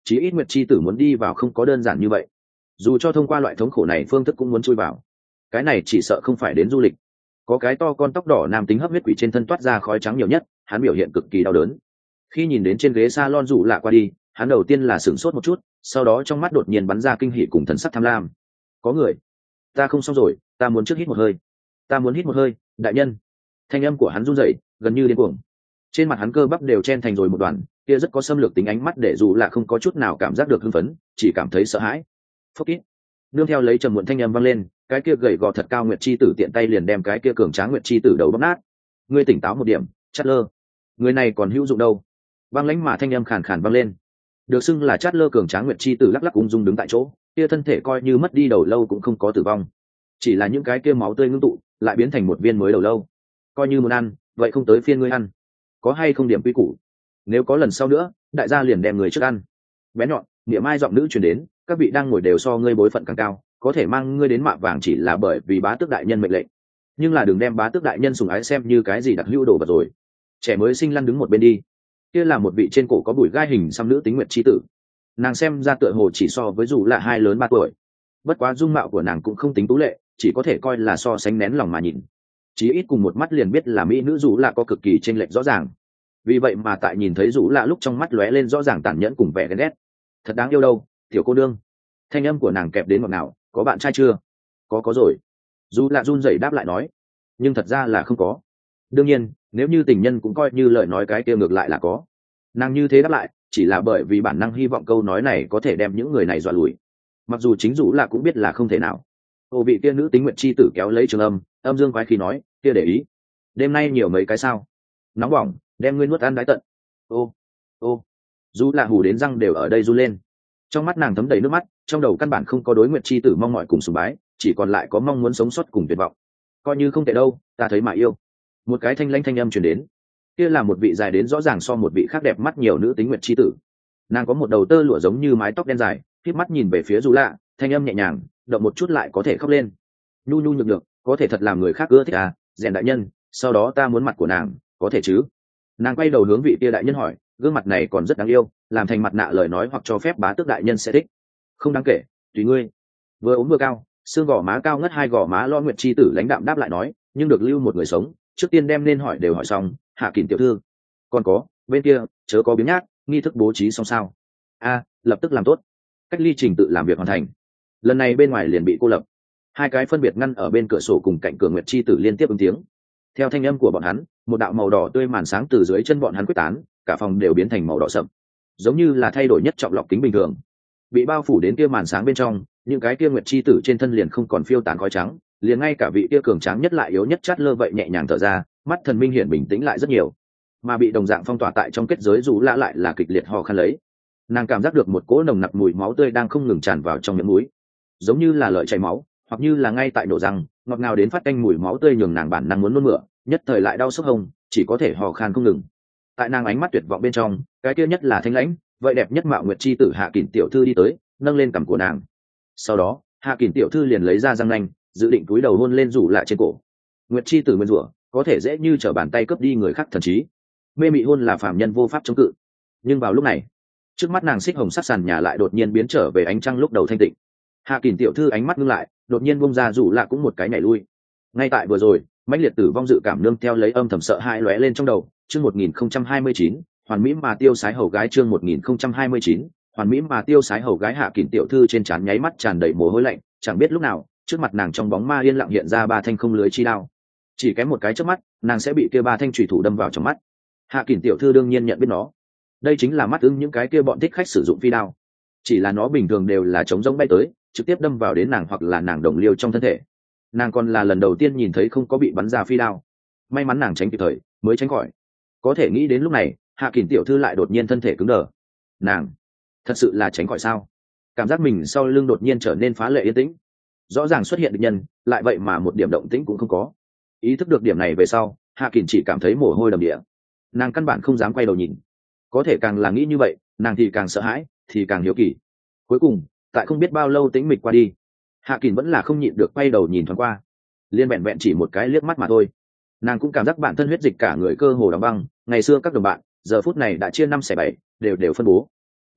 chí ít nguyệt chi tử muốn đi vào không có đơn giản như vậy, dù cho thông qua loại thống khổ này phương thức cũng muốn chui vào. Cái này chỉ sợ không phải đến du lịch. Có cái to con tóc đỏ nam tính hấp huyết quỷ trên thân toát ra khói trắng nhiều nhất, hắn biểu hiện cực kỳ đau đớn. Khi nhìn đến trên ghế salon rủ lạ qua đi, hắn đầu tiên là sửng sốt một chút, sau đó trong mắt đột nhiên bắn ra kinh hỉ cùng thần sắc tham lam. Có người. Ta không xong rồi, ta muốn trước hít một hơi. Ta muốn hít một hơi, đại nhân. Thanh âm của hắn run rẩy, gần như điên cuồng. Trên mặt hắn cơ bắp đều chen thành rồi một đoàn, kia rất có xâm lược tính ánh mắt để dù là không có chút nào cảm giác được hưng phấn, chỉ cảm thấy sợ hãi. Phốc ít. Nương theo lấy trầm muộn thanh âm vang lên, cái kia gầy gò thật cao nguyệt chi tử tiện tay liền đem cái kia cường tráng nguyệt chi tử đầu bóp nát. Ngươi tỉnh táo một điểm, Chát lơ. Người này còn hữu dụng đâu? Vang lãnh mà thanh âm khàn khàn vang lên. Được xưng là Chát lơ cường tráng nguyệt chi tử lắc lắc ung dung đứng tại chỗ, kia thân thể coi như mất đi đầu lâu cũng không có tử vong, chỉ là những cái kia máu tươi ngưng tụ lại biến thành một viên mới đầu lâu. Coi như muốn ăn, vậy không tới phiên ngươi ăn. Có hay không điểm quy củ? Nếu có lần sau nữa, đại gia liền đem người trước ăn. Bé nhọn, niệm ai giọng nữ truyền đến, các vị đang ngồi đều so ngươi bối phận càng cao, có thể mang ngươi đến mạ vàng chỉ là bởi vì bá tước đại nhân mệnh lệnh, nhưng là đừng đem bá tước đại nhân sùng ái xem như cái gì đặc hữu đồ vật rồi. Trẻ mới sinh lăn đứng một bên đi. Kia là một vị trên cổ có bùi gai hình xăm nữ tính nguyệt chi tử, nàng xem ra tựa hồ chỉ so với dù là hai lớn ba tuổi, bất quá dung mạo của nàng cũng không tính tú lệ, chỉ có thể coi là so sánh nén lòng mà nhìn, chí ít cùng một mắt liền biết là mỹ nữ dù là có cực kỳ chênh lệch rõ ràng. Vì vậy mà tại nhìn thấy dù là lúc trong mắt lóe lên rõ ràng tàn nhẫn cùng vẻ ghen ghét. Thật đáng yêu đâu, tiểu cô đương. Thanh âm của nàng kẹp đến ngọt nào, có bạn trai chưa? Có có rồi. Dù là run rẩy đáp lại nói, nhưng thật ra là không có. Đương nhiên, nếu như tình nhân cũng coi như lời nói cái kia ngược lại là có. Nàng như thế đáp lại, chỉ là bởi vì bản năng hy vọng câu nói này có thể đem những người này dọa lùi. Mặc dù chính dù là cũng biết là không thể nào. Ô vị kia nữ tính nguyện chi tử kéo lấy trường âm, âm dương quái khí nói, kia để ý. Đêm nay nhiều mấy cái sao? Nóng bỏng, đem ngươi nuốt ăn đái tận. Ô, ô. Dù là hù đến răng đều ở đây run lên. Trong mắt nàng thấm đầy nước mắt, trong đầu căn bản không có đối nguyện chi tử mong mỏi cùng sùng bái, chỉ còn lại có mong muốn sống sót cùng tuyệt vọng. Coi như không tệ đâu, ta thấy mà yêu. Một cái thanh lãnh thanh âm truyền đến. Kia là một vị dài đến rõ ràng so một vị khác đẹp mắt nhiều nữ tính nguyệt chi tử. Nàng có một đầu tơ lụa giống như mái tóc đen dài, khép mắt nhìn về phía dù lạ, thanh âm nhẹ nhàng, động một chút lại có thể khóc lên. Nhu nhu nhược được, có thể thật làm người khác ưa thích à, rèn đại nhân, sau đó ta muốn mặt của nàng, có thể chứ? Nàng quay đầu hướng vị kia đại nhân hỏi, gương mặt này còn rất đáng yêu, làm thành mặt nạ lời nói hoặc cho phép bá tước đại nhân sẽ thích. Không đáng kể, tùy ngươi. Vừa ốm vừa cao, xương gò má cao ngất hai gò má lo nguyệt chi tử lãnh đạm đáp lại nói, nhưng được lưu một người sống, trước tiên đem nên hỏi đều hỏi xong. Hạ Kình tiểu thư, còn có bên kia chớ có biếng nhác, nghi thức bố trí xong sao? A, lập tức làm tốt. Cách ly trình tự làm việc hoàn thành. Lần này bên ngoài liền bị cô lập, hai cái phân biệt ngăn ở bên cửa sổ cùng cạnh cửa nguyệt chi tử liên tiếp ứng tiếng. Theo thanh âm của bọn hắn, một đạo màu đỏ tươi màn sáng từ dưới chân bọn hắn quyết tán, cả phòng đều biến thành màu đỏ sậm, giống như là thay đổi nhất trọng lọc kính bình thường. Bị bao phủ đến kia màn sáng bên trong, những cái kia nguyệt chi tử trên thân liền không còn phiêu tán khói trắng, liền ngay cả vị kia cường tráng nhất lại yếu nhất Chát lơ vậy nhẹ nhàng thở ra, mắt thần minh hiển bình tĩnh lại rất nhiều. Mà bị đồng dạng phong tỏa tại trong kết giới dù lạ lại là kịch liệt ho khan lấy. Nàng cảm giác được một cỗ nồng nặc mùi máu tươi đang không ngừng tràn vào trong miệng mũi, giống như là lợi chảy máu, hoặc như là ngay tại nổ răng, ngọt ngào đến phát canh mùi máu tươi nhường nàng bản năng muốn nôn mửa, nhất thời lại đau sốc hông, chỉ có thể ho khan không ngừng. Tại nàng ánh mắt tuyệt vọng bên trong, cái kia nhất là thanh lãnh, vậy đẹp nhất mạo nguyệt chi tử Hạ Kình tiểu thư đi tới, nâng lên cằm của nàng. Sau đó, Hạ Kình tiểu thư liền lấy ra răng nanh, dự định cúi đầu hôn lên rủ lại trên cổ. Nguyệt chi tử nguyên rủa, có thể dễ như trở bàn tay cướp đi người khác thần trí. Mê mị hôn là phàm nhân vô pháp chống cự. Nhưng vào lúc này, trước mắt nàng xích hồng sắc sàn nhà lại đột nhiên biến trở về ánh trăng lúc đầu thanh tịnh. Hạ Kình tiểu thư ánh mắt ngưng lại, đột nhiên bung ra rủ lạ cũng một cái nhảy lui. Ngay tại vừa rồi, mãnh liệt tử vong dự cảm nương theo lấy âm thầm sợ hãi lóe lên trong đầu. Chương một nghìn không trăm hai mươi chín, hoàn mỹ mà tiêu sái hầu gái. Chương một nghìn không trăm hai mươi chín, hoàn mỹ mà tiêu sái hầu gái. Hạ Kình tiểu thư trên trán nháy mắt tràn đầy mồ hôi lạnh, chẳng biết lúc nào, trước mặt nàng trong bóng ma yên lặng hiện ra ba thanh không lưới chi đao. Chỉ kém một cái chớp mắt, nàng sẽ bị kia ba thanh chủy thủ đâm vào trong mắt. Hạ Kình tiểu thư đương nhiên nhận biết nó. Đây chính là mắt ưng những cái kia bọn thích khách sử dụng phi đao. Chỉ là nó bình thường đều là chống rỗng bay tới, trực tiếp đâm vào đến nàng hoặc là nàng đồng liêu trong thân thể. Nàng còn là lần đầu tiên nhìn thấy không có bị bắn ra phi đao. May mắn nàng tránh kịp thời, mới tránh khỏi. Có thể nghĩ đến lúc này, Hạ Kình tiểu thư lại đột nhiên thân thể cứng đờ. Nàng thật sự là tránh khỏi sao? Cảm giác mình sau lưng đột nhiên trở nên phá lệ yên tĩnh. Rõ ràng xuất hiện địch nhân, lại vậy mà một điểm động tĩnh cũng không có. Ý thức được điểm này về sau, Hạ Kình chỉ cảm thấy mồ hôi đầm địa. Nàng căn bản không dám quay đầu nhìn. Có thể càng là nghĩ như vậy, nàng thì càng sợ hãi, thì càng hiếu kỳ. Cuối cùng, tại không biết bao lâu tĩnh mịch qua đi, Hạ Kình vẫn là không nhịn được quay đầu nhìn thoáng qua. Liên vẹn vẹn chỉ một cái liếc mắt mà thôi, nàng cũng cảm giác bản thân huyết dịch cả người cơ hồ đóng băng. Ngày xưa các đồng bạn, giờ phút này đã chia năm xẻ bảy, đều đều phân bố.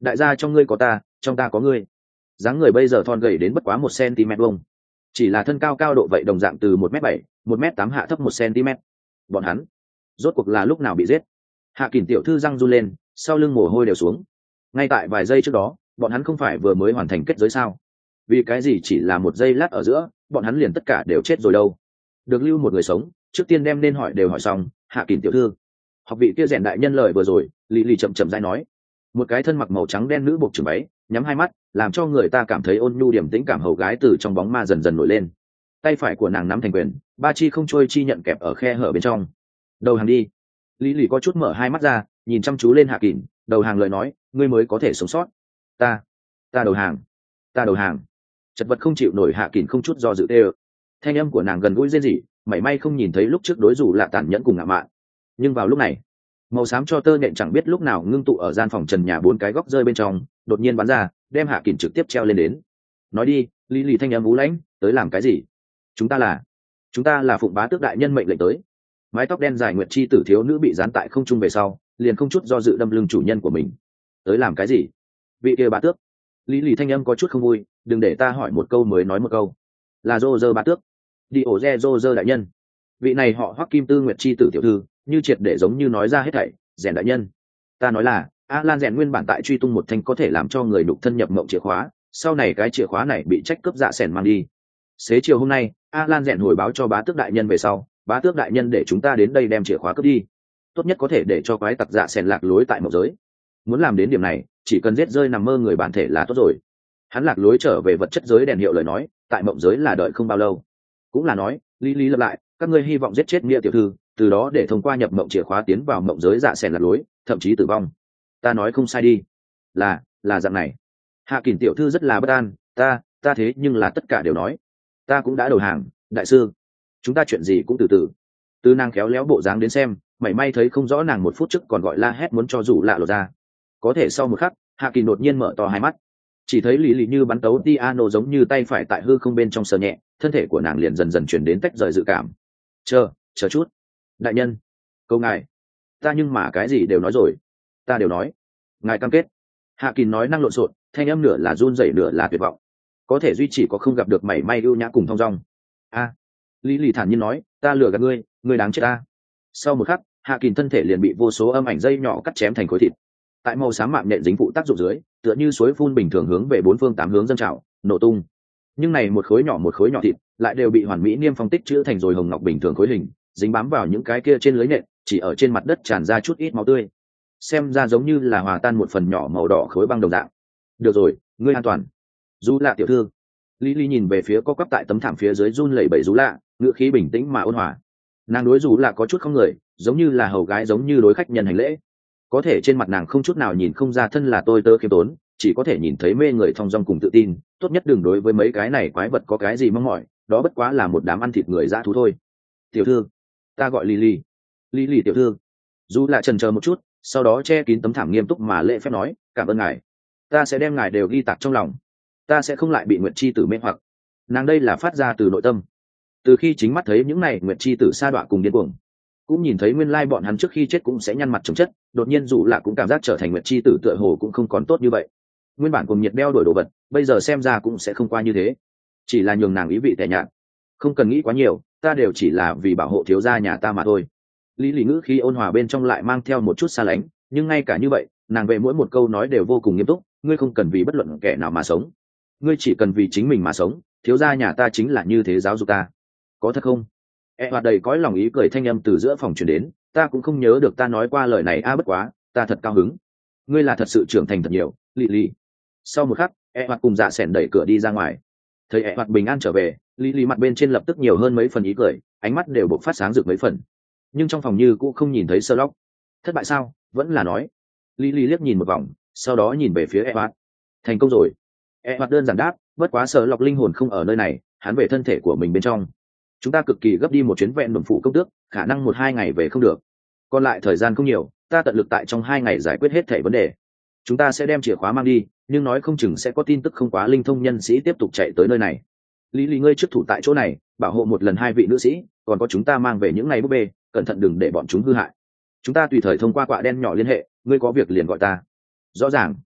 đại gia trong ngươi có ta, trong ta có ngươi. Dáng người bây giờ thon gầy đến bất quá một cm vuông, chỉ là thân cao cao độ vậy đồng dạng từ một m bảy, một m tám hạ thấp một cm. Bọn hắn rốt cuộc là lúc nào bị giết? Hạ Kình tiểu thư răng run lên, sau lưng mồ hôi đều xuống. Ngay tại vài giây trước đó, bọn hắn không phải vừa mới hoàn thành kết giới sao? Vì cái gì chỉ là một giây lát ở giữa, bọn hắn liền tất cả đều chết rồi đâu? Được lưu một người sống, trước tiên đem nên hỏi đều hỏi xong. Hạ Kình tiểu thư, học vị kia rèn đại nhân lời vừa rồi, Lý Lý chậm chậm rãi nói. Một cái thân mặc màu trắng đen nữ buộc trường váy, nhắm hai mắt, làm cho người ta cảm thấy ôn nhu điểm tĩnh cảm hầu gái từ trong bóng ma dần dần nổi lên. Tay phải của nàng nắm thành quyền, ba chi không trôi chi nhận kẹp ở khe hở bên trong. Đầu hàng đi. Lý Lý có chút mở hai mắt ra, nhìn chăm chú lên Hạ Kình, đầu hàng lời nói, ngươi mới có thể sống sót. Ta, ta đầu hàng, ta đầu hàng. Chật vật không chịu nổi Hạ Kình không chút do dự tê. Thanh âm của nàng gần gũi rên rỉ, mảy may không nhìn thấy lúc trước đối dù là tàn nhẫn cùng ngạo mạn. Nhưng vào lúc này, màu xám cho tơ nhện chẳng biết lúc nào ngưng tụ ở gian phòng trần nhà bốn cái góc rơi bên trong, đột nhiên bắn ra, đem Hạ Kình trực tiếp treo lên đến. Nói đi, Lý Lý thanh âm ú lãnh, tới làm cái gì? Chúng ta là, chúng ta là phụng bá tước đại nhân mệnh lệnh tới. Mái tóc đen dài nguyệt chi tử thiếu nữ bị dán tại không trung về sau, liền không chút do dự đâm lưng chủ nhân của mình. Tới làm cái gì? Vị kia bá tước. Lý Lý thanh âm có chút không vui, đừng để ta hỏi một câu mới nói một câu. Là Roger bá tước. Đi ổ re Roger đại nhân. Vị này họ Hoắc Kim Tư nguyệt chi tử tiểu thư, như triệt để giống như nói ra hết thảy, rèn đại nhân. Ta nói là, Alan rèn nguyên bản tại truy tung một thanh có thể làm cho người đục thân nhập mộng chìa khóa, sau này cái chìa khóa này bị trách cướp dạ sẻn mang đi. Xế chiều hôm nay, Alan rèn hồi báo cho bá tước đại nhân về sau, bá tước đại nhân để chúng ta đến đây đem chìa khóa cướp đi. Tốt nhất có thể để cho quái tặc dạ sẻn lạc lối tại mộng giới. Muốn làm đến điểm này, chỉ cần giết rơi nằm mơ người bản thể là tốt rồi. Hắn lạc lối trở về vật chất giới đèn hiệu lời nói, tại mộng giới là đợi không bao lâu. Cũng là nói, lý lý lập lại, các ngươi hy vọng giết chết Nghĩa tiểu thư, từ đó để thông qua nhập mộng chìa khóa tiến vào mộng giới dạ sẻn lạc lối, thậm chí tử vong. Ta nói không sai đi. Là, là dạng này. Hạ Kình tiểu thư rất là bất an, ta, ta thế nhưng là tất cả đều nói. Ta cũng đã đầu hàng, đại sư. Chúng ta chuyện gì cũng từ từ. Từ nàng khéo léo bộ dáng đến xem, mảy may thấy không rõ nàng một phút trước còn gọi la hét muốn cho rủ lạ lột ra. Có thể sau một khắc, Hạ Kình đột nhiên mở to hai mắt, chỉ thấy Lý Lý như bắn tấu piano giống như tay phải tại hư không bên trong sờ nhẹ, thân thể của nàng liền dần dần chuyển đến tách rời dự cảm. Chờ, chờ chút. Đại nhân, câu ngài, ta nhưng mà cái gì đều nói rồi, ta đều nói. Ngài cam kết. Hạ Kình nói năng lộn xộn, thanh âm nửa là run rẩy nửa là tuyệt vọng. Có thể duy chỉ có không gặp được mảy may ưu nhã cùng thong dong. A, Lý Lý thản nhiên nói, ta lừa gạt ngươi, ngươi đáng chết ta. Sau một khắc, Hạ Kình thân thể liền bị vô số âm ảnh dây nhỏ cắt chém thành khối thịt. Tại màu xám mạng nhện dính phụ tác dụng dưới, tựa như suối phun bình thường hướng về bốn phương tám hướng dâng trào, nổ tung. Nhưng này một khối nhỏ một khối nhỏ thịt, lại đều bị hoàn mỹ niêm phong tích chữ thành rồi hồng ngọc bình thường khối hình, dính bám vào những cái kia trên lưới nện, chỉ ở trên mặt đất tràn ra chút ít máu tươi. Xem ra giống như là hòa tan một phần nhỏ màu đỏ khối băng đồng dạng. Được rồi, ngươi an toàn. Du Lạ tiểu thư. Lý Lý nhìn về phía co quắp tại tấm thảm phía dưới run lẩy bẩy Du Lạ, ngữ khí bình tĩnh mà ôn hòa. Nàng đối Du Lạ có chút không người, giống như là hầu gái giống như đối khách nhân hành lễ. Có thể trên mặt nàng không chút nào nhìn không ra thân là tôi tớ khiêm tốn, chỉ có thể nhìn thấy mê người thong dong cùng tự tin. Tốt nhất đừng đối với mấy cái này quái vật có cái gì mong mỏi, đó bất quá là một đám ăn thịt người dã thú thôi. Tiểu thư, ta gọi Lily. Lily tiểu thư. Du Lạ chần chờ một chút, sau đó che kín tấm thảm nghiêm túc mà lễ phép nói, cảm ơn ngài, ta sẽ đem ngài đều ghi tạc trong lòng, ta sẽ không lại bị Nguyệt chi tử mê hoặc. Nàng đây là phát ra từ nội tâm, từ khi chính mắt thấy những này Nguyệt chi tử sa đọa cùng điên cuồng, cũng nhìn thấy nguyên lai bọn hắn trước khi chết cũng sẽ nhăn mặt chống chất, đột nhiên dù là cũng cảm giác trở thành Nguyệt chi tử tựa hồ cũng không còn tốt như vậy. Nguyên bản cùng nhiệt đeo đổi đồ vật, bây giờ xem ra cũng sẽ không qua như thế, chỉ là nhường nàng ý vị tẻ nhạt. Không cần nghĩ quá nhiều, ta đều chỉ là vì bảo hộ thiếu gia nhà ta mà thôi. Lý Lý ngữ khi ôn hòa bên trong lại mang theo một chút xa lánh, nhưng ngay cả như vậy, nàng về mỗi một câu nói đều vô cùng nghiêm túc. Ngươi không cần vì bất luận kẻ nào mà sống, ngươi chỉ cần vì chính mình mà sống. Thiếu gia nhà ta chính là như thế giáo dục ta. Có thật không? E hoạt đầy cõi lòng ý cười thanh âm từ giữa phòng truyền đến. Ta cũng không nhớ được ta nói qua lời này a, bất quá ta thật cao hứng. Ngươi là thật sự trưởng thành thật nhiều, Lý Lý. Sau một khắc, E hoạt cùng dạ sẻn đẩy cửa đi ra ngoài. Thấy E hoạt bình an trở về, Lý Lý mặt bên trên lập tức nhiều hơn mấy phần ý cười, ánh mắt đều bộc phát sáng rực mấy phần. Nhưng trong phòng như cũng không nhìn thấy Sherlock. Thất bại sao? Vẫn là nói. Lý Lý liếc nhìn một vòng, sau đó nhìn về phía Edward. Thành công rồi. Edward đơn giản đáp, bất quá Sherlock linh hồn không ở nơi này, hắn về thân thể của mình bên trong. Chúng ta cực kỳ gấp đi một chuyến vẹn đồn phụ công tước, khả năng một hai ngày về không được. Còn lại thời gian không nhiều, ta tận lực tại trong hai ngày giải quyết hết thảy vấn đề. Chúng ta sẽ đem chìa khóa mang đi, nhưng nói không chừng sẽ có tin tức không quá linh thông nhân sĩ tiếp tục chạy tới nơi này. Lý Lý ngươi trước thủ tại chỗ này, bảo hộ một lần hai vị nữ sĩ, còn có chúng ta mang về những ngày búp bê, cẩn thận đừng để bọn chúng hư hại. Chúng ta tùy thời thông qua quạ đen nhỏ liên hệ, ngươi có việc liền gọi ta. Rõ ràng.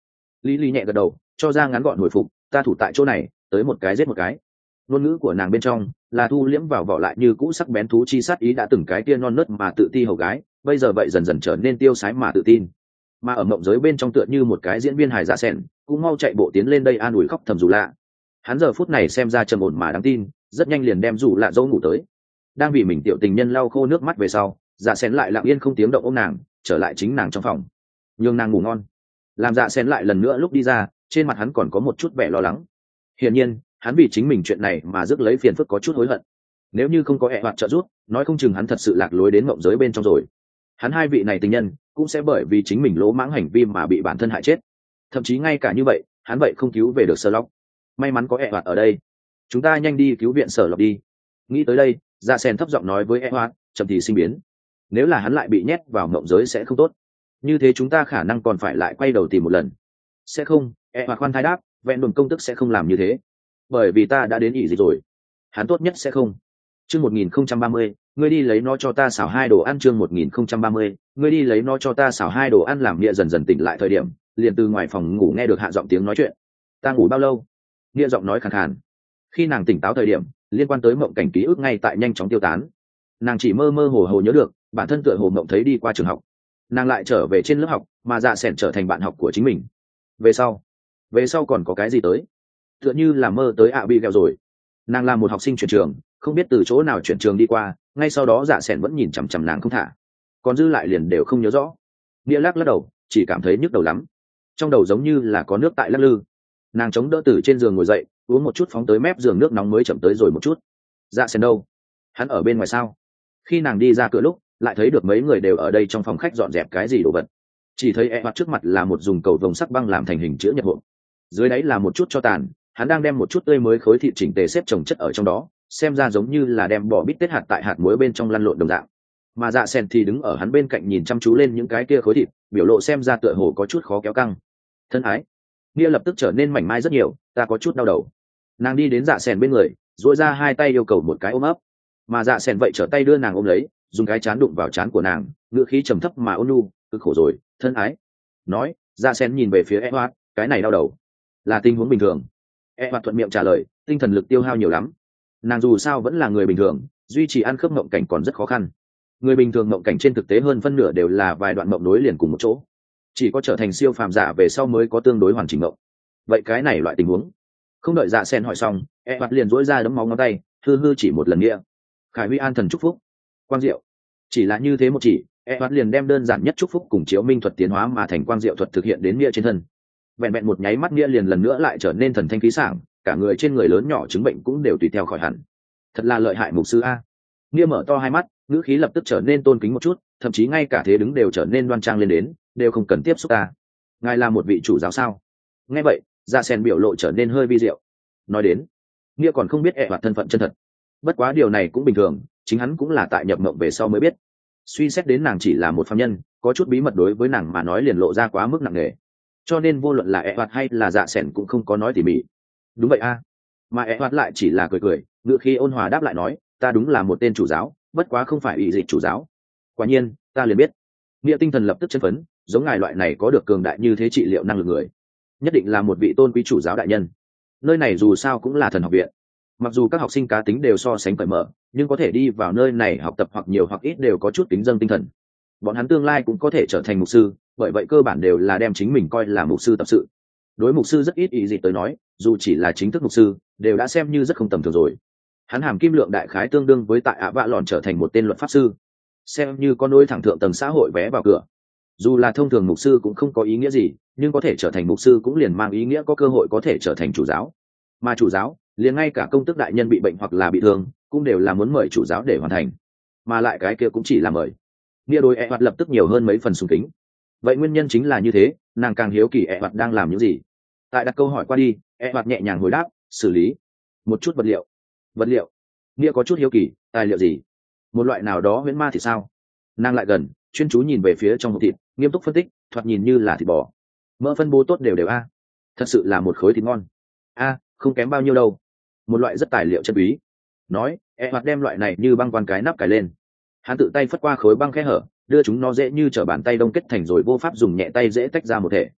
lý lý nhẹ gật đầu cho ra ngắn gọn hồi phục, ta thủ tại chỗ này, tới một cái giết một cái. Ngôn ngữ của nàng bên trong là thu liễm vào vỏ lại như cũ sắc bén thú chi sát ý, đã từng cái kia non nớt mà tự ti hầu gái bây giờ vậy dần dần trở nên tiêu sái mà tự tin. Mà ở mộng giới bên trong tựa như một cái diễn viên hài dạ sẻn cũng mau chạy bộ tiến lên đây an ủi khóc thầm dù lạ. Hắn giờ phút này xem ra trầm ổn mà đáng tin, rất nhanh liền đem dù lạ dâu ngủ tới. Đang vì mình tiểu tình nhân lau khô nước mắt về sau, dạ sẻn lại lặng yên không tiếng động ôm nàng trở lại chính nàng trong phòng, nhường nàng ngủ ngon. Làm dạ sẻn lại lần nữa lúc đi ra, trên mặt hắn còn có một chút vẻ lo lắng. Hiển nhiên hắn vì chính mình chuyện này mà rước lấy phiền phức có chút hối hận. Nếu như không có ẹ hoạt trợ giúp, nói không chừng hắn thật sự lạc lối đến mộng giới bên trong rồi. Hắn hai vị này tình nhân cũng sẽ bởi vì chính mình lỗ mãng hành vi mà bị bản thân hại chết. Thậm chí ngay cả như vậy hắn vậy không cứu về được Sở Lộc. May mắn có ẹ hoạt ở đây, chúng ta nhanh đi cứu viện Sở Lộc đi. Nghĩ tới đây, dạ sen thấp giọng nói với ẹ hoạt, chậm thì sinh biến. Nếu là hắn lại bị nhét vào mộng giới sẽ không tốt, như thế chúng ta khả năng còn phải lại quay đầu tìm một lần. Sẽ không, ẹ hoạt khoan thai đáp, vẹn đồn công tức sẽ không làm như thế, bởi vì ta đã đến ỷ dịch rồi. Hắn tốt nhất sẽ không. Chương một nghìn không trăm ba mươi, ngươi đi lấy nó cho ta xào hai đồ ăn. Chương một nghìn không trăm ba mươi, ngươi đi lấy nó cho ta xào hai đồ ăn. Làm Nia dần dần tỉnh lại thời điểm, liền từ ngoài phòng ngủ nghe được hạ giọng tiếng nói chuyện. Ta ngủ bao lâu? Nia giọng nói khàn khàn. Khi nàng tỉnh táo thời điểm, liên quan tới mộng cảnh ký ức ngay tại nhanh chóng tiêu tán. Nàng chỉ mơ mơ hồ hồ nhớ được bản thân tựa hồ mộng thấy đi qua trường học, nàng lại trở về trên lớp học, mà dạ sẻn trở thành bạn học của chính mình. Về sau, về sau còn có cái gì tới? Tựa như là mơ tới ạ bị ghẹo rồi. Nàng là một học sinh chuyển trường, không biết từ chỗ nào chuyển trường đi qua, ngay sau đó dạ sẻn vẫn nhìn chằm chằm nàng không thả, còn dư lại liền đều không nhớ rõ. Nghĩa lắc lắc đầu, chỉ cảm thấy nhức đầu lắm, trong đầu giống như là có nước tại lắc lư. Nàng chống đỡ từ trên giường ngồi dậy, uống một chút phóng tới mép giường nước nóng mới chậm tới rồi một chút. Dạ sẻn đâu? Hắn ở bên ngoài sao? Khi nàng đi ra cửa lúc, lại thấy được mấy người đều ở đây trong phòng khách dọn dẹp cái gì đồ vật. Chỉ thấy e mặt trước mặt là một dùng cầu vồng sắc băng làm thành hình chữ nhật hộp, dưới đáy là một chút cho tàn. Hắn đang đem một chút tươi mới khối thịt chỉnh tề xếp chồng chất ở trong đó, xem ra giống như là đem bỏ bít tết hạt tại hạt muối bên trong lăn lộn đồng dạng. Mà dạ sen thì đứng ở hắn bên cạnh nhìn chăm chú lên những cái kia khối thịt, biểu lộ xem ra tựa hồ có chút khó kéo căng. Thân ái, Nia lập tức trở nên mảnh mai rất nhiều, ta có chút đau đầu. Nàng đi đến dạ sen bên người, duỗi ra hai tay yêu cầu một cái ôm ấp, mà dạ sen vậy trở tay đưa nàng ôm lấy, dùng cái chán đụng vào chán của nàng, ngữ khí trầm thấp mà ôn nhu, cực khổ rồi, thân ái. Nói, dạ sen nhìn về phía Edward, cái này đau đầu là tình huống bình thường. Edward thuận miệng trả lời, tinh thần lực tiêu hao nhiều lắm. Nàng dù sao vẫn là người bình thường, duy trì ăn khớp mộng cảnh còn rất khó khăn. Người bình thường mộng cảnh trên thực tế hơn phân nửa đều là vài đoạn mộng nối liền cùng một chỗ, chỉ có trở thành siêu phàm giả về sau mới có tương đối hoàn chỉnh mộng. Vậy cái này loại tình huống, không đợi dạ sen hỏi xong, Edward liền dỗi ra đấm máu ngón tay, hư hư chỉ một lần nghĩa. Khải Huy an thần chúc phúc, quang diệu. Chỉ là như thế một chỉ, Edward liền đem đơn giản nhất chúc phúc cùng chiếu minh thuật tiến hóa mà thành quang diệu thuật thực hiện đến nghĩa trên thân. Vẹn vẹn một nháy mắt nghĩa liền lần nữa lại trở nên thần thanh khí sảng, cả người trên người lớn nhỏ chứng bệnh cũng đều tùy theo khỏi hẳn. Thật là lợi hại mục sư a. Nghĩa mở to hai mắt, ngữ khí lập tức trở nên tôn kính một chút, thậm chí ngay cả thế đứng đều trở nên đoan trang lên đến, đều không cần tiếp xúc ta. Ngài là một vị chủ giáo sao? Nghe vậy, Dạ Sen biểu lộ trở nên hơi vi diệu. Nói đến, nghĩa còn không biết Edward thân phận chân thật. Bất quá điều này cũng bình thường, chính hắn cũng là tại nhập mộng về sau mới biết. Suy xét đến nàng chỉ là một phàm nhân, có chút bí mật đối với nàng mà nói liền lộ ra quá mức nặng nề, cho nên vô luận là Edward hay là Dạ Sẻn cũng không có nói tỉ mỉ. Đúng vậy a. Mà Edward lại chỉ là cười cười, ngữ khí ôn hòa đáp lại nói, ta đúng là một tên chủ giáo, bất quá không phải ủy dịch chủ giáo. Quả nhiên, ta liền biết. Nghĩa tinh thần lập tức chấn phấn, giống ngài loại này có được cường đại như thế trị liệu năng lực người, nhất định là một vị tôn quý chủ giáo đại nhân. Nơi này dù sao cũng là thần học viện, mặc dù các học sinh cá tính đều so sánh cởi mở, nhưng có thể đi vào nơi này học tập hoặc nhiều hoặc ít đều có chút kính dâng tinh thần. Bọn hắn tương lai cũng có thể trở thành mục sư, bởi vậy cơ bản đều là đem chính mình coi là mục sư tập sự. Đối mục sư rất ít ý gì tới nói, dù chỉ là chính thức mục sư đều đã xem như rất không tầm thường rồi. Hắn hàm kim lượng đại khái tương đương với tại ạ vạ lòn trở thành một tên luật pháp sư, xem như con nối thẳng thượng tầng xã hội vé vào cửa. Dù là thông thường mục sư cũng không có ý nghĩa gì, nhưng có thể trở thành mục sư cũng liền mang ý nghĩa có cơ hội có thể trở thành chủ giáo. Mà chủ giáo, liền ngay cả công tước đại nhân bị bệnh hoặc là bị thương cũng đều là muốn mời chủ giáo để hoàn thành, mà lại cái kia cũng chỉ là mời. Nghĩa đối e hoạt lập tức nhiều hơn mấy phần sùng kính. Vậy nguyên nhân chính là như thế, nàng càng hiếu kỳ e hoạt đang làm những gì. Tại đặt câu hỏi qua đi, e hoạt nhẹ nhàng hồi đáp, xử lý một chút vật liệu. Vật liệu? Nghĩa có chút hiếu kỳ, tài liệu gì? Một loại nào đó huyễn ma thì sao? Nàng lại gần, chuyên chú nhìn về phía trong hộp thịt, nghiêm túc phân tích, thoạt nhìn như là thịt bò, mỡ phân bố tốt đều đều a. Thật sự là một khối thịt ngon. A, không kém bao nhiêu đâu. Một loại rất tài liệu chân quý. Nói, e hoạt đem loại này như băng quan cái nắp cài lên. Hắn tự tay phất qua khối băng khe hở, đưa chúng nó dễ như trở bàn tay đông kết thành rồi vô pháp dùng nhẹ tay dễ tách ra một thể.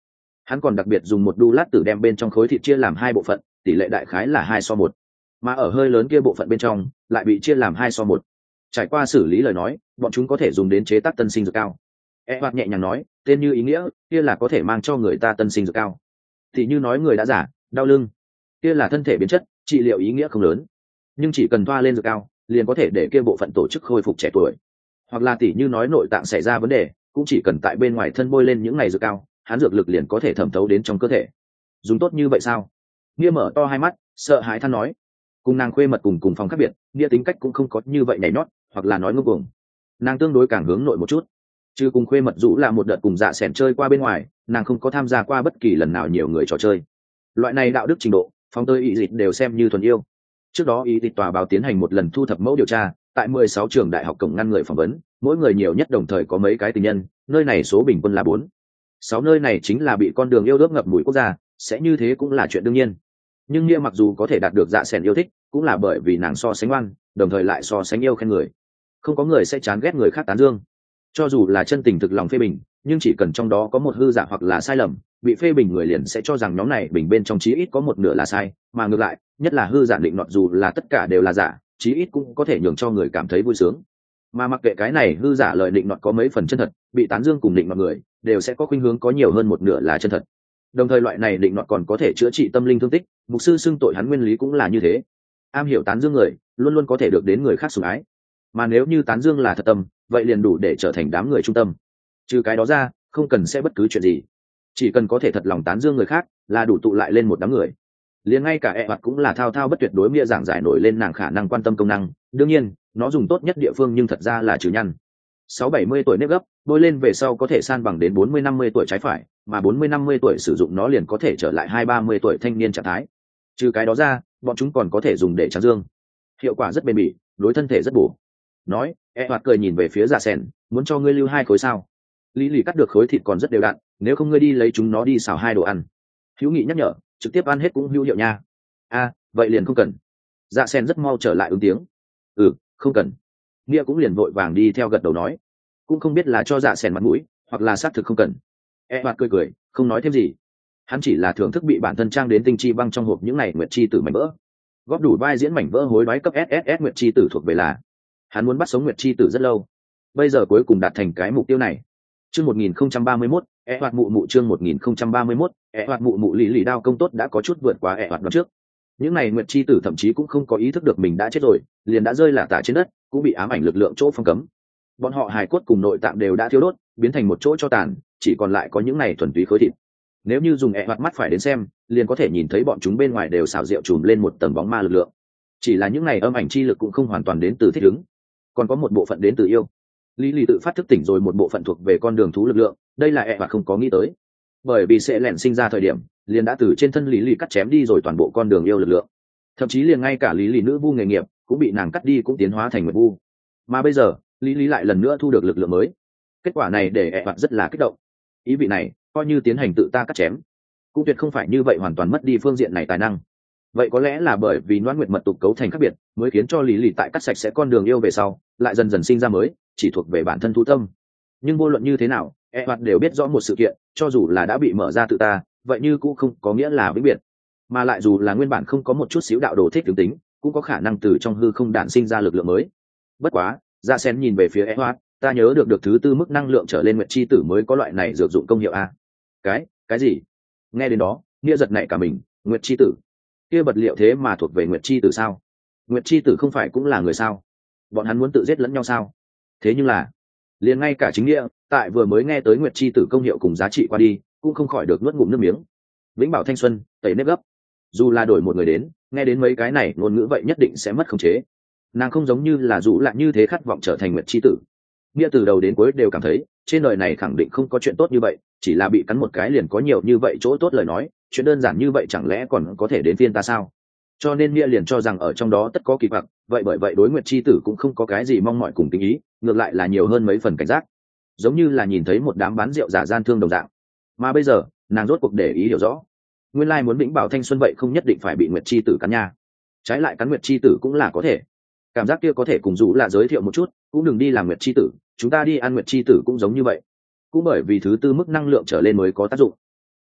Hắn còn đặc biệt dùng một đu lát tử đem bên trong khối thịt chia làm hai bộ phận, tỷ lệ đại khái là hai so một, mà ở hơi lớn kia bộ phận bên trong lại bị chia làm hai so một. Trải qua xử lý lời nói, bọn chúng có thể dùng đến chế tác tân sinh dược cao. E hoạt nhẹ nhàng nói, tên như ý nghĩa, kia là có thể mang cho người ta tân sinh dược cao. Thì như nói người đã giả, đau lưng, kia là thân thể biến chất, trị liệu ý nghĩa không lớn, nhưng chỉ cần thoa lên dược cao, liền có thể để kia bộ phận tổ chức khôi phục trẻ tuổi. Hoặc là tỷ như nói nội tạng xảy ra vấn đề, cũng chỉ cần tại bên ngoài thân bôi lên những ngày dược cao, hắn dược lực liền có thể thẩm thấu đến trong cơ thể. Dùng tốt như vậy sao? Nghĩa mở to hai mắt, sợ hãi than nói. Cùng nàng khuê mật cùng cùng phòng khác biệt, Nghĩa tính cách cũng không có như vậy nhảy nhót, hoặc là nói ngông cuồng. Nàng tương đối càng hướng nội một chút. Chứ cùng khuê mật Dũ là một đợt cùng dạ sẻn chơi qua bên ngoài, nàng không có tham gia qua bất kỳ lần nào nhiều người trò chơi. Loại này đạo đức trình độ, phóng tới ý dịch đều xem như thuần yêu. Trước đó ý dịch tòa báo tiến hành một lần thu thập mẫu điều tra, tại mười sáu trường đại học cổng ngăn người phỏng vấn, mỗi người nhiều nhất đồng thời có mấy cái tình nhân, nơi này số bình quân là bốn. Sáu nơi này chính là bị con đường yêu đớp ngập mùi quốc gia, sẽ như thế cũng là chuyện đương nhiên. Nhưng Nghĩa mặc dù có thể đạt được dạ sẻn yêu thích, cũng là bởi vì nàng so sánh ngoan, đồng thời lại so sánh yêu khen người. Không có người sẽ chán ghét người khác tán dương. Cho dù là chân tình thực lòng phê bình, nhưng chỉ cần trong đó có một hư giả hoặc là sai lầm, bị phê bình người liền sẽ cho rằng nhóm này bình bên trong chí ít có một nửa là sai, mà ngược lại, nhất là hư giả định nọt dù là tất cả đều là giả, chí ít cũng có thể nhường cho người cảm thấy vui sướng. Mà mặc kệ cái này hư giả lời định nọt có mấy phần chân thật, bị tán dương cùng định nọt người đều sẽ có khuynh hướng có nhiều hơn một nửa là chân thật. Đồng thời loại này định nọt còn có thể chữa trị tâm linh thương tích, mục sư xưng tội hắn nguyên lý cũng là như thế. Am hiểu tán dương người, luôn luôn có thể được đến người khác sủng ái. Mà nếu như tán dương là thật tâm, vậy liền đủ để trở thành đám người trung tâm. Trừ cái đó ra, không cần sẽ bất cứ chuyện gì, chỉ cần có thể thật lòng tán dương người khác, là đủ tụ lại lên một đám người. Liền ngay cả e hoạt cũng là thao thao bất tuyệt đối Nghĩa giảng giải nổi lên nàng khả năng quan tâm công năng, đương nhiên, nó dùng tốt nhất địa phương nhưng thật ra là trừ nhăn. Sáu bảy mươi tuổi nếp gấp, bôi lên về sau có thể san bằng đến bốn mươi năm mươi tuổi trái phải, mà bốn mươi năm mươi tuổi sử dụng nó liền có thể trở lại hai ba mươi tuổi thanh niên trạng thái. Trừ cái đó ra, bọn chúng còn có thể dùng để trắng dương. Hiệu quả rất bền bỉ, đối thân thể rất bổ. Nói, e hoạt cười nhìn về phía Dạ Sẻn, muốn cho ngươi lưu hai khối sao? Lý Lì cắt được khối thịt còn rất đều đặn, nếu không ngươi đi lấy chúng nó đi xào hai đồ ăn. Hữu Nghị nhắc nhở, trực tiếp ăn hết cũng hữu hiệu nha. A, vậy liền không cần. Dạ Sẻn rất mau trở lại ứng tiếng. Ừ, không cần. Nghĩa cũng liền vội vàng đi theo gật đầu nói, cũng không biết là cho Dạ Sẻn mặt mũi, hoặc là xác thực không cần. E hoạt cười cười, không nói thêm gì. Hắn chỉ là thưởng thức bị bản thân trang đến tinh chi băng trong hộp những này nguyệt chi tử mảnh vỡ. Góp đủ vai diễn mảnh vỡ hối đoái cấp ét ét ét nguyệt chi tử thuộc về là. Hắn muốn bắt sống nguyệt chi tử rất lâu, bây giờ cuối cùng đạt thành cái mục tiêu này. Chương một nghìn không trăm ba mươi mốt, e hoạt mụ mụ chương một nghìn không trăm ba mươi mốt, e hoạt mụ mụ lì lì đao công tốt đã có chút vượt quá e hoạt đoạn trước. Những này nguyệt chi tử thậm chí cũng không có ý thức được mình đã chết rồi, liền đã rơi lả tả trên đất, cũng bị ám ảnh lực lượng chỗ phong cấm. Bọn họ hài cốt cùng nội tạng đều đã thiêu đốt, biến thành một chỗ cho tàn, chỉ còn lại có những này thuần túy khối thịt. Nếu như dùng e hoạt mắt phải đến xem, liền có thể nhìn thấy bọn chúng bên ngoài đều xào rượu trùm lên một tầng bóng ma lực lượng. Chỉ là những này âm ảnh chi lực cũng không hoàn toàn đến từ thích ứng, còn có một bộ phận đến từ yêu. Lý Lì tự phát thức tỉnh rồi một bộ phận thuộc về con đường thú lực lượng, đây là e hoạt không có nghĩ tới, bởi vì sẽ lẻn sinh ra thời điểm liền đã từ trên thân Lý Lì cắt chém đi rồi toàn bộ con đường yêu lực lượng, thậm chí liền ngay cả Lý Lì nữ vu nghề nghiệp cũng bị nàng cắt đi, cũng tiến hóa thành nguyệt vu. Mà bây giờ Lý Lý lại lần nữa thu được lực lượng mới, kết quả này để e hoạt rất là kích động. Ý vị này coi như tiến hành tự ta cắt chém, cũng tuyệt không phải như vậy hoàn toàn mất đi phương diện này tài năng. Vậy có lẽ là bởi vì Noãn Nguyệt mật tục cấu thành khác biệt, mới khiến cho Lý Lì tại cắt sạch sẽ con đường yêu về sau, lại dần dần sinh ra mới, chỉ thuộc về bản thân thú tâm. Nhưng vô luận như thế nào, e hoạt đều biết rõ một sự kiện, cho dù là đã bị mở ra tự ta, vậy như cũng không có nghĩa là vĩnh biệt, mà lại dù là nguyên bản không có một chút xíu đạo đồ thích tướng tính, cũng có khả năng từ trong hư không đản sinh ra lực lượng mới. Bất quá, Dạ Sẻn nhìn về phía e hoạt, ta nhớ được được thứ tư mức năng lượng trở lên nguyệt chi tử mới có loại này dược dụng công hiệu a. Cái, cái gì? Nghe đến đó, Nghĩa giật nảy cả mình, nguyệt chi tử? Kia vật liệu thế mà thuộc về nguyệt chi tử sao? Nguyệt chi tử không phải cũng là người sao? Bọn hắn muốn tự giết lẫn nhau sao? Thế nhưng là, liền ngay cả chính Nghĩa, tại vừa mới nghe tới nguyệt chi tử công hiệu cùng giá trị qua đi, cũng không khỏi được nuốt ngụm nước miếng. Vĩnh bảo thanh xuân, tẩy nếp gấp. Dù là đổi một người đến, nghe đến mấy cái này ngôn ngữ vậy nhất định sẽ mất khống chế. Nàng không giống như là Dụ lại như thế khát vọng trở thành nguyệt chi tử. Nghĩa từ đầu đến cuối đều cảm thấy trên đời này khẳng định không có chuyện tốt như vậy, chỉ là bị cắn một cái liền có nhiều như vậy chỗ tốt lời nói, chuyện đơn giản như vậy chẳng lẽ còn có thể đến phiên ta sao? Cho nên Nghĩa liền cho rằng ở trong đó tất có kỳ vọng, vậy bởi vậy đối nguyệt chi tử cũng không có cái gì mong mỏi cùng tình ý, ngược lại là nhiều hơn mấy phần cảnh giác, giống như là nhìn thấy một đám bán rượu giả gian thương đồng dạng. Mà bây giờ nàng rốt cuộc để ý hiểu rõ, nguyên lai muốn vĩnh bảo thanh xuân vậy không nhất định phải bị nguyệt chi tử cắn nha, trái lại cắn nguyệt chi tử cũng là có thể. Cảm giác kia có thể cùng Dụ là giới thiệu một chút, cũng đừng đi làm nguyệt chi tử, chúng ta đi ăn nguyệt chi tử cũng giống như vậy, cũng bởi vì thứ tư mức năng lượng trở lên mới có tác dụng.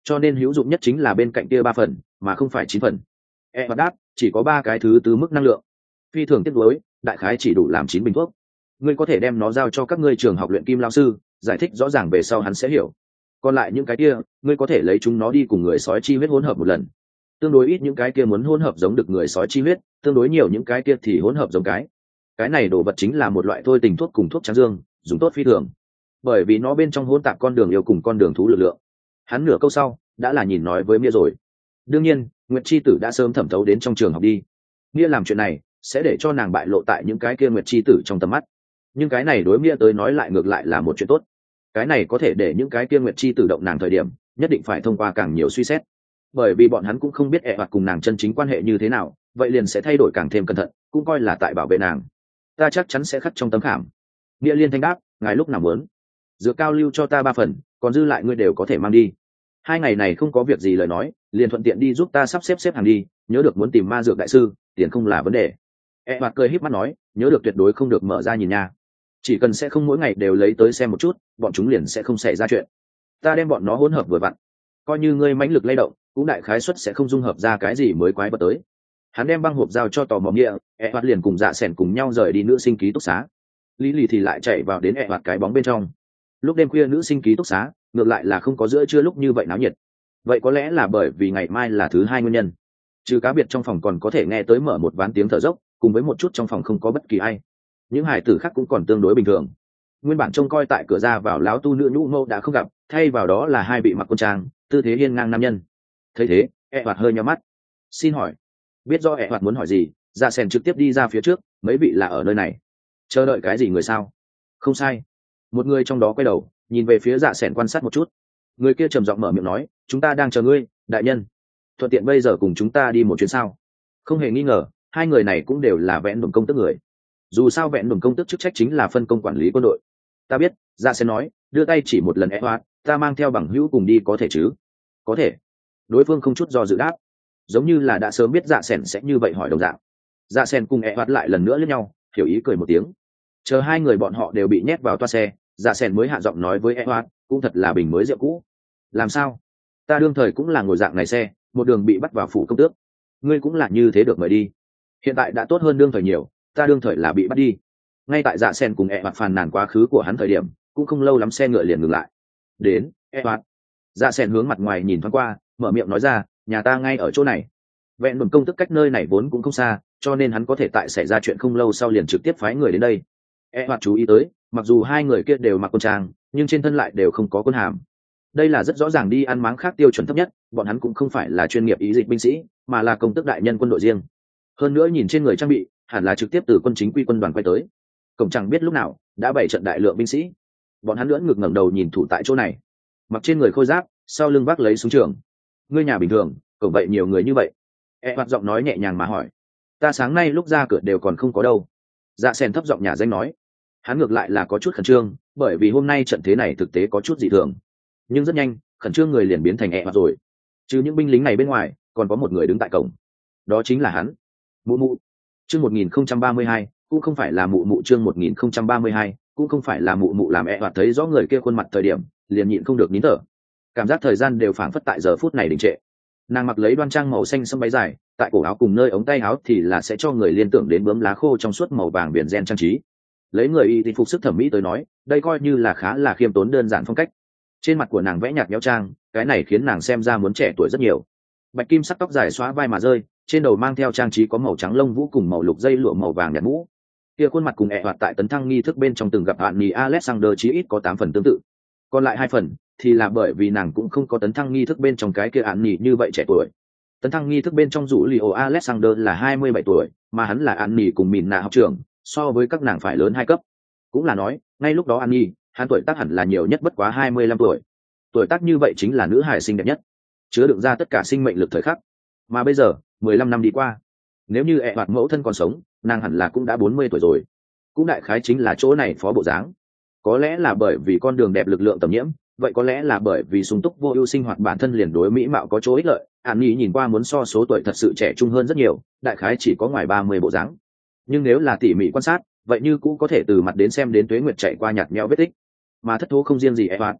cho nên hữu dụng nhất chính là bên cạnh kia ba phần mà không phải chín phần. E đáp chỉ có ba cái thứ tứ mức năng lượng, phi thường tiếc nuối, đại khái chỉ đủ làm chín bình thuốc. Ngươi có thể đem nó giao cho các ngươi trường học luyện kim lao sư, giải thích rõ ràng về sau hắn sẽ hiểu. Còn lại những cái kia ngươi có thể lấy chúng nó đi cùng người sói chi huyết hỗn hợp một lần. Tương đối ít những cái kia muốn hỗn hợp giống được người sói chi huyết, tương đối nhiều những cái kia thì hỗn hợp giống cái cái này đồ vật chính là một loại thôi tình thuốc cùng thuốc trắng dương, dùng tốt phi thường, bởi vì nó bên trong hỗn tạp con đường yêu cùng con đường thú lực lượng. Hắn nửa câu sau đã là nhìn nói với Mia rồi. Đương nhiên Nguyệt chi tử đã sớm thẩm thấu đến trong trường học đi. Mia làm chuyện này sẽ để cho nàng bại lộ tại những cái kia Nguyệt chi tử trong tầm mắt, nhưng cái này đối Mia tới nói lại ngược lại là một chuyện tốt. Cái này có thể để những cái kia Nguyệt chi tử động nàng thời điểm nhất định phải thông qua càng nhiều suy xét, bởi vì bọn hắn cũng không biết ẹ hoặc cùng nàng chân chính quan hệ như thế nào, vậy liền sẽ thay đổi càng thêm cẩn thận, cũng coi là tại bảo vệ nàng. Ta chắc chắn sẽ khắc trong tấm khảm. Nghĩa liên thanh đáp, ngài lúc nào muốn dược cao lưu cho ta ba phần, còn dư lại ngươi đều có thể mang đi. Hai ngày này không có việc gì lời nói, liền thuận tiện đi giúp ta sắp xếp xếp hàng đi, nhớ được muốn tìm ma dược đại sư, tiền không là vấn đề. E hoặc cười híp mắt nói, nhớ được tuyệt đối không được mở ra nhìn nha, chỉ cần sẽ không mỗi ngày đều lấy tới xem một chút, bọn chúng liền sẽ không xảy ra chuyện. Ta đem bọn nó hỗn hợp vừa vặn, coi như ngươi mãnh lực lay động cũng đại khái suất sẽ không dung hợp ra cái gì mới quái vật tới. Hắn đem băng hộp giao cho tò mò nghĩa, E hoặc liền cùng dạ sẻn cùng nhau rời đi nữ sinh ký túc xá. Lý lì thì lại chạy vào đến E hoặc cái bóng bên trong. Lúc đêm khuya nữ sinh ký túc xá ngược lại là không có giữa trưa lúc như vậy náo nhiệt. Vậy có lẽ là bởi vì ngày mai là thứ hai nguyên nhân. Trừ cá biệt trong phòng còn có thể nghe tới mở một ván tiếng thở dốc, cùng với một chút trong phòng không có bất kỳ ai. Những hải tử khác cũng còn tương đối bình thường. Nguyên bản trông coi tại cửa ra vào láo tu nữ nhũ mâu đã không gặp, thay vào đó là hai bị mặc quân trang, tư thế hiên ngang nam nhân. Thấy thế, E hoạt hơi nhíu mắt. Xin hỏi. Biết do E hoạt muốn hỏi gì, dạ sẻn trực tiếp đi ra phía trước, mấy vị là ở nơi này chờ đợi cái gì người sao? Không sai. Một người trong đó quay đầu nhìn về phía dạ sẻn quan sát một chút. Người kia trầm giọng mở miệng nói, chúng ta đang chờ ngươi, đại nhân. Thuận tiện bây giờ cùng chúng ta đi một chuyến sao? Không hề nghi ngờ, hai người này cũng đều là vẹn đồn công tức người. Dù sao vẹn đồn công tức chức trách chính là phân công quản lý quân đội. Ta biết, dạ sẻn nói, đưa tay chỉ một lần E hoạt, ta mang theo bằng hữu cùng đi có thể chứ? Có thể. Đối phương không chút do dự đáp, giống như là đã sớm biết dạ sẻn sẽ như vậy hỏi đồng dạng. Dạ sẻn cùng E hoạt lại lần nữa lẫn nhau, hiểu ý cười một tiếng. Chờ hai người bọn họ đều bị nhét vào toa xe, dạ sẻn mới hạ giọng nói với E hoạt, cũng thật là bình mới rượu cũ. Làm sao? Ta đương thời cũng là ngồi dạng này xe, một đường bị bắt vào phủ công tước. Ngươi cũng là như thế được mời đi. Hiện tại đã tốt hơn đương thời nhiều, ta đương thời là bị bắt đi. Ngay tại dạ sẻn cùng E hoạt phàn nàn quá khứ của hắn thời điểm, cũng không lâu lắm xe ngựa liền ngừng lại. Đến, E hoạt. Dạ sẻn hướng mặt ngoài nhìn thoáng qua, mở miệng nói ra, nhà ta ngay ở chỗ này. Vẹn đồn công tức cách nơi này vốn cũng không xa, cho nên hắn có thể tại xảy ra chuyện không lâu sau liền trực tiếp phái người đến đây. E hoạt chú ý tới, mặc dù hai người kia đều mặc quân trang, nhưng trên thân lại đều không có quân hàm. Đây là rất rõ ràng đi ăn máng khác tiêu chuẩn thấp nhất, bọn hắn cũng không phải là chuyên nghiệp ý dịch binh sĩ, mà là công tước đại nhân quân đội riêng. Hơn nữa nhìn trên người trang bị, hẳn là trực tiếp từ quân chính quy quân đoàn quay tới. Cổng chẳng biết lúc nào đã bày trận đại lượng binh sĩ. Bọn hắn lưỡn ngược ngẩng đầu nhìn thủ tại chỗ này, mặc trên người khôi giáp, sau lưng vác lấy súng trường. Ngươi nhà bình thường, cổng vậy nhiều người như vậy? E hoạt giọng nói nhẹ nhàng mà hỏi. Ta sáng nay lúc ra cửa đều còn không có đâu. Dạ sen thấp giọng nhà danh nói. Hắn ngược lại là có chút khẩn trương, bởi vì hôm nay trận thế này thực tế có chút dị thường. Nhưng rất nhanh, khẩn trương người liền biến thành E hoạt rồi. Chứ những binh lính này bên ngoài, còn có một người đứng tại cổng. Đó chính là hắn. Mụ mụ. Chương một nghìn không trăm ba mươi hai, cũng không phải là mụ mụ chương một nghìn không trăm ba mươi hai, cũng không phải là mụ mụ làm E hoạt thấy rõ người kia khuôn mặt thời điểm, liền nhịn không được nín thở. Cảm giác thời gian đều phảng phất tại giờ phút này đình trệ. Nàng mặc lấy đoan trang màu xanh sẫm váy dài, tại cổ áo cùng nơi ống tay áo thì là sẽ cho người liên tưởng đến bướm lá khô trong suốt màu vàng biển gen trang trí. Lấy người y thì phục sức thẩm mỹ tới nói, đây coi như là khá là khiêm tốn đơn giản phong cách. Trên mặt của nàng vẽ nhạt nhéo trang, cái này khiến nàng xem ra muốn trẻ tuổi rất nhiều. Bạch kim sắc tóc dài xóa vai mà rơi, trên đầu mang theo trang trí có màu trắng lông vũ cùng màu lục dây lụa màu vàng nhạt mũ. Kia khuôn mặt cùng ẹ hoạt tại tấn thăng nghi thức bên trong từng gặp bạn nhì Alexander chí ít có tám phần tương tự. Còn lại hai phần thì là bởi vì nàng cũng không có tấn thăng nghi thức bên trong cái kia án nhì như vậy trẻ tuổi. Tấn thăng nghi thức bên trong rủ Leo Alexander là hai mươi bảy tuổi, mà hắn là án nhì cùng mìn nạ học trưởng, so với các nàng phải lớn hai cấp. Cũng là nói, ngay lúc đó án nhì, hắn tuổi tác hẳn là nhiều nhất bất quá hai mươi lăm tuổi. Tuổi tác như vậy chính là nữ hài xinh đẹp nhất, chứa đựng ra tất cả sinh mệnh lực thời khắc. Mà bây giờ, mười lăm năm đi qua, nếu như ẹ hoạt mẫu thân còn sống, nàng hẳn là cũng đã bốn mươi tuổi rồi. Cũng đại khái chính là chỗ này phó bộ dáng. Có lẽ là bởi vì con đường đẹp lực lượng tầm nhiễm, vậy có lẽ là bởi vì sung túc vô ưu sinh hoạt bản thân liền đối mỹ mạo có chỗ ích lợi, An Nhi nhìn qua muốn so số tuổi thật sự trẻ trung hơn rất nhiều, đại khái chỉ có ngoài ba mươi bộ dáng. Nhưng nếu là tỉ mỉ quan sát, vậy như cũng có thể từ mặt đến xem đến tuế nguyệt chạy qua nhạt nhẽo vết tích. Mà thất thố không riêng gì ẹ hoạt.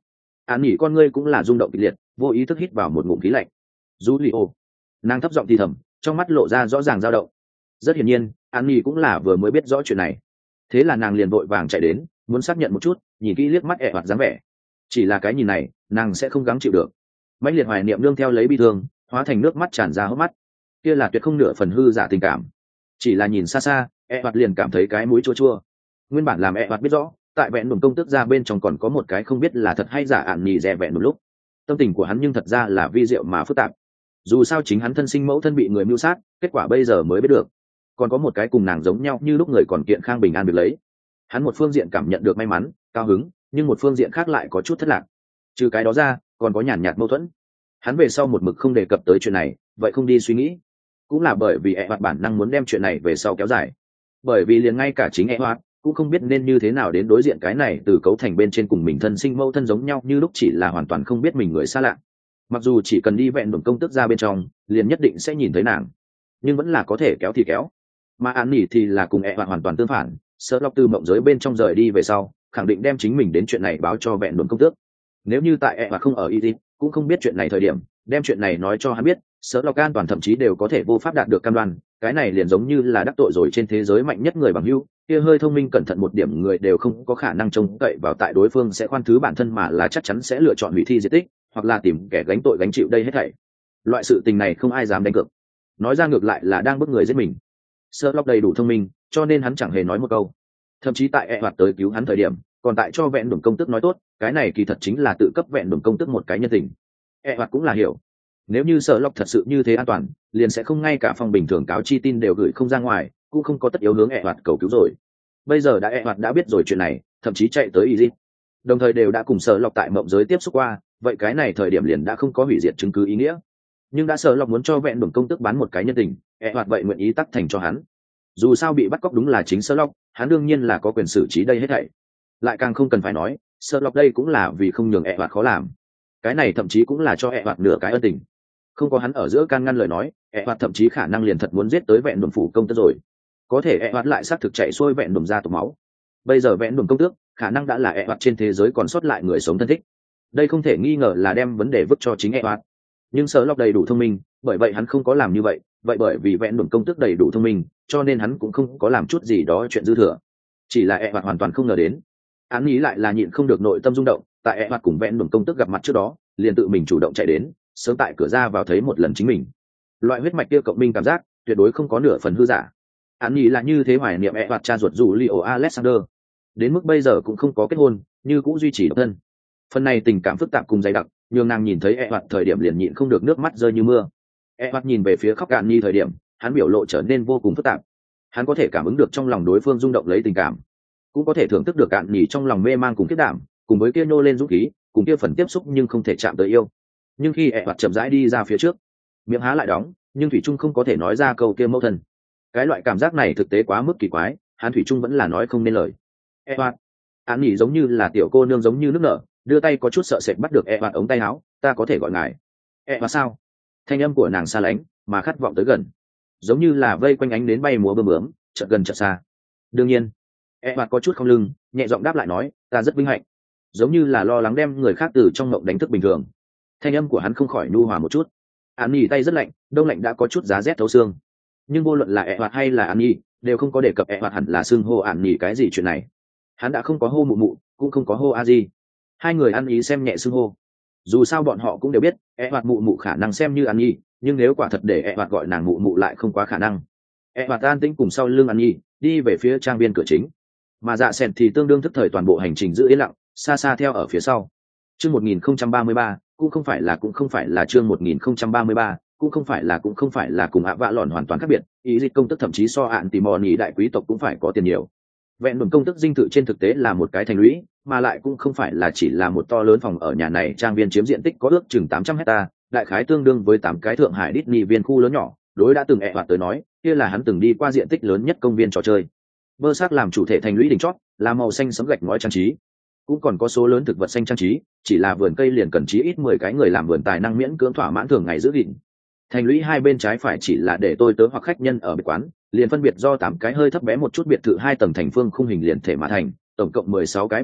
Án nghỉ con ngươi cũng là rung động kịch liệt, vô ý thức hít vào một ngụm khí lạnh. Dù lì ô, nàng thấp giọng thì thầm, trong mắt lộ ra rõ ràng dao động. Rất hiển nhiên, Án nghỉ cũng là vừa mới biết rõ chuyện này, thế là nàng liền vội vàng chạy đến, muốn xác nhận một chút, nhìn kỹ liếc mắt ẹ hoạt dáng vẻ. Chỉ là cái nhìn này, nàng sẽ không gắng chịu được. Mãnh liệt hoài niệm nương theo lấy bi thương, hóa thành nước mắt tràn ra hốc mắt. Kia là tuyệt không nửa phần hư giả tình cảm. Chỉ là nhìn xa xa, ẹ hoạt liền cảm thấy cái mũi chua chua. Nguyên bản làm ẹ hoạt biết rõ, tại vẹn đồn công tước ra bên trong còn có một cái không biết là thật hay giả ạn nhì dè vẹn một lúc. Tâm tình của hắn nhưng thật ra là vi diệu mà phức tạp. Dù sao chính hắn thân sinh mẫu thân bị người mưu sát, kết quả bây giờ mới biết được. Còn có một cái cùng nàng giống nhau như lúc người còn kiện khang bình an được lấy. Hắn một phương diện cảm nhận được may mắn, cao hứng, nhưng một phương diện khác lại có chút thất lạc. Trừ cái đó ra, còn có nhàn nhạt mâu thuẫn. Hắn về sau một mực không đề cập tới chuyện này, vậy không đi suy nghĩ. Cũng là bởi vì e hoạt bản năng muốn đem chuyện này về sau kéo dài. Bởi vì liền ngay cả chính e hoạt cũng không biết nên như thế nào đến đối diện cái này từ cấu thành bên trên cùng mình thân sinh mẫu thân giống nhau như lúc, chỉ là hoàn toàn không biết mình người xa lạ. Mặc dù chỉ cần đi vẹn đồn công tức ra bên trong, liền nhất định sẽ nhìn thấy nàng, nhưng vẫn là có thể kéo thì kéo. Mà An Nhi thì là cùng e hoạt hoàn toàn tương phản, sợ lọc từ mộng giới bên trong rời đi về sau, khẳng định đem chính mình đến chuyện này báo cho vẹn đồn công tước. Nếu như tại e hoạt không ở y tín, cũng không biết chuyện này thời điểm, đem chuyện này nói cho hắn biết, sợ lọc an toàn thậm chí đều có thể vô pháp đạt được cam đoan. Cái này liền giống như là đắc tội rồi trên thế giới mạnh nhất người bằng hữu, kia hơi thông minh cẩn thận một điểm người đều không có khả năng trông cậy vào tại đối phương sẽ khoan thứ bản thân, mà là chắc chắn sẽ lựa chọn hủy thi diệt tích, hoặc là tìm kẻ gánh tội gánh chịu đây hết thảy. Loại sự tình này không ai dám đánh cược, nói ra ngược lại là đang bức người giết mình. Sherlock đầy đủ thông minh, cho nên hắn chẳng hề nói một câu. Thậm chí tại e hoạt tới cứu hắn thời điểm, còn tại cho vẹn đồn công tức nói tốt, cái này kỳ thật chính là tự cấp vẹn đồn công tức một cái nhân tình. E hoạt cũng là hiểu, nếu như Sherlock thật sự như thế an toàn, liền sẽ không ngay cả phòng bình thường cáo chi tin đều gửi không ra ngoài, cũng không có tất yếu hướng e hoạt cầu cứu rồi. Bây giờ đã e hoạt đã biết rồi chuyện này, thậm chí chạy tới Egypt, đồng thời đều đã cùng Sherlock tại mộng giới tiếp xúc qua, vậy cái này thời điểm liền đã không có hủy diệt chứng cứ ý nghĩa. Nhưng đã Sherlock muốn cho vẹn đồn công tức bán một cái nhân tình, e hoạt vậy nguyện ý tắc thành cho hắn. Dù sao bị bắt cóc đúng là chính Sherlock, hắn đương nhiên là có quyền xử trí đây hết thảy. Lại càng không cần phải nói, Sherlock đây cũng là vì không nhường e hoạt khó làm. Cái này thậm chí cũng là cho e hoạt nửa cái ân tình. Không có hắn ở giữa can ngăn lời nói, e hoạt thậm chí khả năng liền thật muốn giết tới vẹn đồn phủ công tước rồi. Có thể e hoạt lại xác thực chạy xuôi vẹn đồn ra tộc máu. Bây giờ vẹn đồn công tước khả năng đã là e hoạt trên thế giới còn sót lại người sống thân thích. Đây không thể nghi ngờ là đem vấn đề vứt cho chính e hoạt. Nhưng Sherlock đầy đủ thông minh, bởi vậy hắn không có làm như vậy. Vậy bởi vì vẹn đồn công tước đầy đủ thông minh, cho nên hắn cũng không có làm chút gì đó chuyện dư thừa. Chỉ là e hoạt hoàn toàn không ngờ đến, án nghĩ lại là nhịn không được nội tâm rung động. Tại e hoạt cùng vẹn đồn công tước gặp mặt trước đó, liền tự mình chủ động chạy đến, sớm tại cửa ra vào thấy một lần chính mình. Loại huyết mạch kia cộng minh cảm giác tuyệt đối không có nửa phần hư giả. Án nghĩ là như thế hoài niệm e hoạt cha ruột dù Leo Alexander, đến mức bây giờ cũng không có kết hôn, như cũng duy trì độc thân. Phần này tình cảm phức tạp cùng dày đặc, nhưng nàng nhìn thấy e hoạt thời điểm liền nhịn không được nước mắt rơi như mưa. E hoạt nhìn về phía khóc cạn nhi thời điểm, hắn biểu lộ trở nên vô cùng phức tạp. Hắn có thể cảm ứng được trong lòng đối phương rung động lấy tình cảm, cũng có thể thưởng thức được cạn nhi trong lòng mê mang cùng kiếp đảm, cùng với kia nô lên dũng khí, cùng kia phần tiếp xúc nhưng không thể chạm tới yêu. Nhưng khi e hoạt chậm rãi đi ra phía trước, miệng há lại đóng, nhưng thủy trung không có thể nói ra câu kia mẫu thân. Cái loại cảm giác này thực tế quá mức kỳ quái, hắn thủy trung vẫn là nói không nên lời. E hoạt, án nhi giống như là tiểu cô nương giống như nước nở, đưa tay có chút sợ sệt bắt được e hoạt ống tay áo. Ta có thể gọi ngài e hoạt sao? Thanh âm của nàng xa lánh mà khát vọng tới gần, giống như là vây quanh ánh đến bay múa bướm bướm, chợt gần chợt xa. Đương nhiên e hoạt có chút không lưng, nhẹ giọng đáp lại nói, ta rất vinh hạnh, giống như là lo lắng đem người khác từ trong mộng đánh thức bình thường. Thanh âm của hắn không khỏi nhu hòa một chút. An Nhi tay rất lạnh, đông lạnh đã có chút giá rét thấu xương. Nhưng vô luận là e hoạt hay là An Nhi, đều không có đề cập e hoạt hẳn là xưng hô An Nhi cái gì chuyện này. Hắn đã không có hô mụ mụ, cũng không có hô a di. Hai người ăn ý xem nhẹ xưng hô. Dù sao bọn họ cũng đều biết, e hoạt mụ mụ khả năng xem như An Nhi, nhưng nếu quả thật để e hoạt gọi nàng mụ mụ lại không quá khả năng. E hoạt an tĩnh cùng sau lưng An Nhi, đi về phía trang viên cửa chính. Mà Dạ Sẹn thì tương đương thức thời toàn bộ hành trình giữ yên lặng, xa xa theo ở phía sau. Chương một nghìn không trăm ba mươi ba, cũng không phải là cũng không phải là chương một nghìn không trăm ba mươi ba, cũng không phải là cũng không phải là cùng ạ vạ lòn hoàn toàn khác biệt. Ý dịch công tức thậm chí so ạn tỉ mò nhì đại quý tộc cũng phải có tiền nhiều. Vẹn đồn công tức dinh thự trên thực tế là một cái thành lũy, mà lại cũng không phải là chỉ là một to lớn phòng ở nhà này. Trang viên chiếm diện tích có ước chừng tám trăm hecta, đại khái tương đương với tám cái Thượng Hải Disney viên khu lớn nhỏ. Đối đã từng ẹ hoạt tới nói, kia là hắn từng đi qua diện tích lớn nhất công viên trò chơi. Bơ xác làm chủ thể thành lũy đỉnh chót, là màu xanh sẫm gạch ngói trang trí, cũng còn có số lớn thực vật xanh trang trí. Chỉ là vườn cây liền cần chí ít mười cái người làm vườn tài năng miễn cưỡng thỏa mãn thường ngày giữ gìn. Thành lũy hai bên trái phải chỉ là để tôi tớ hoặc khách nhân ở biệt quán, liền phân biệt do tám cái hơi thấp bé một chút biệt thự hai tầng thành phương khung hình liền thể mà thành, tổng cộng mười sáu cái biệt thự,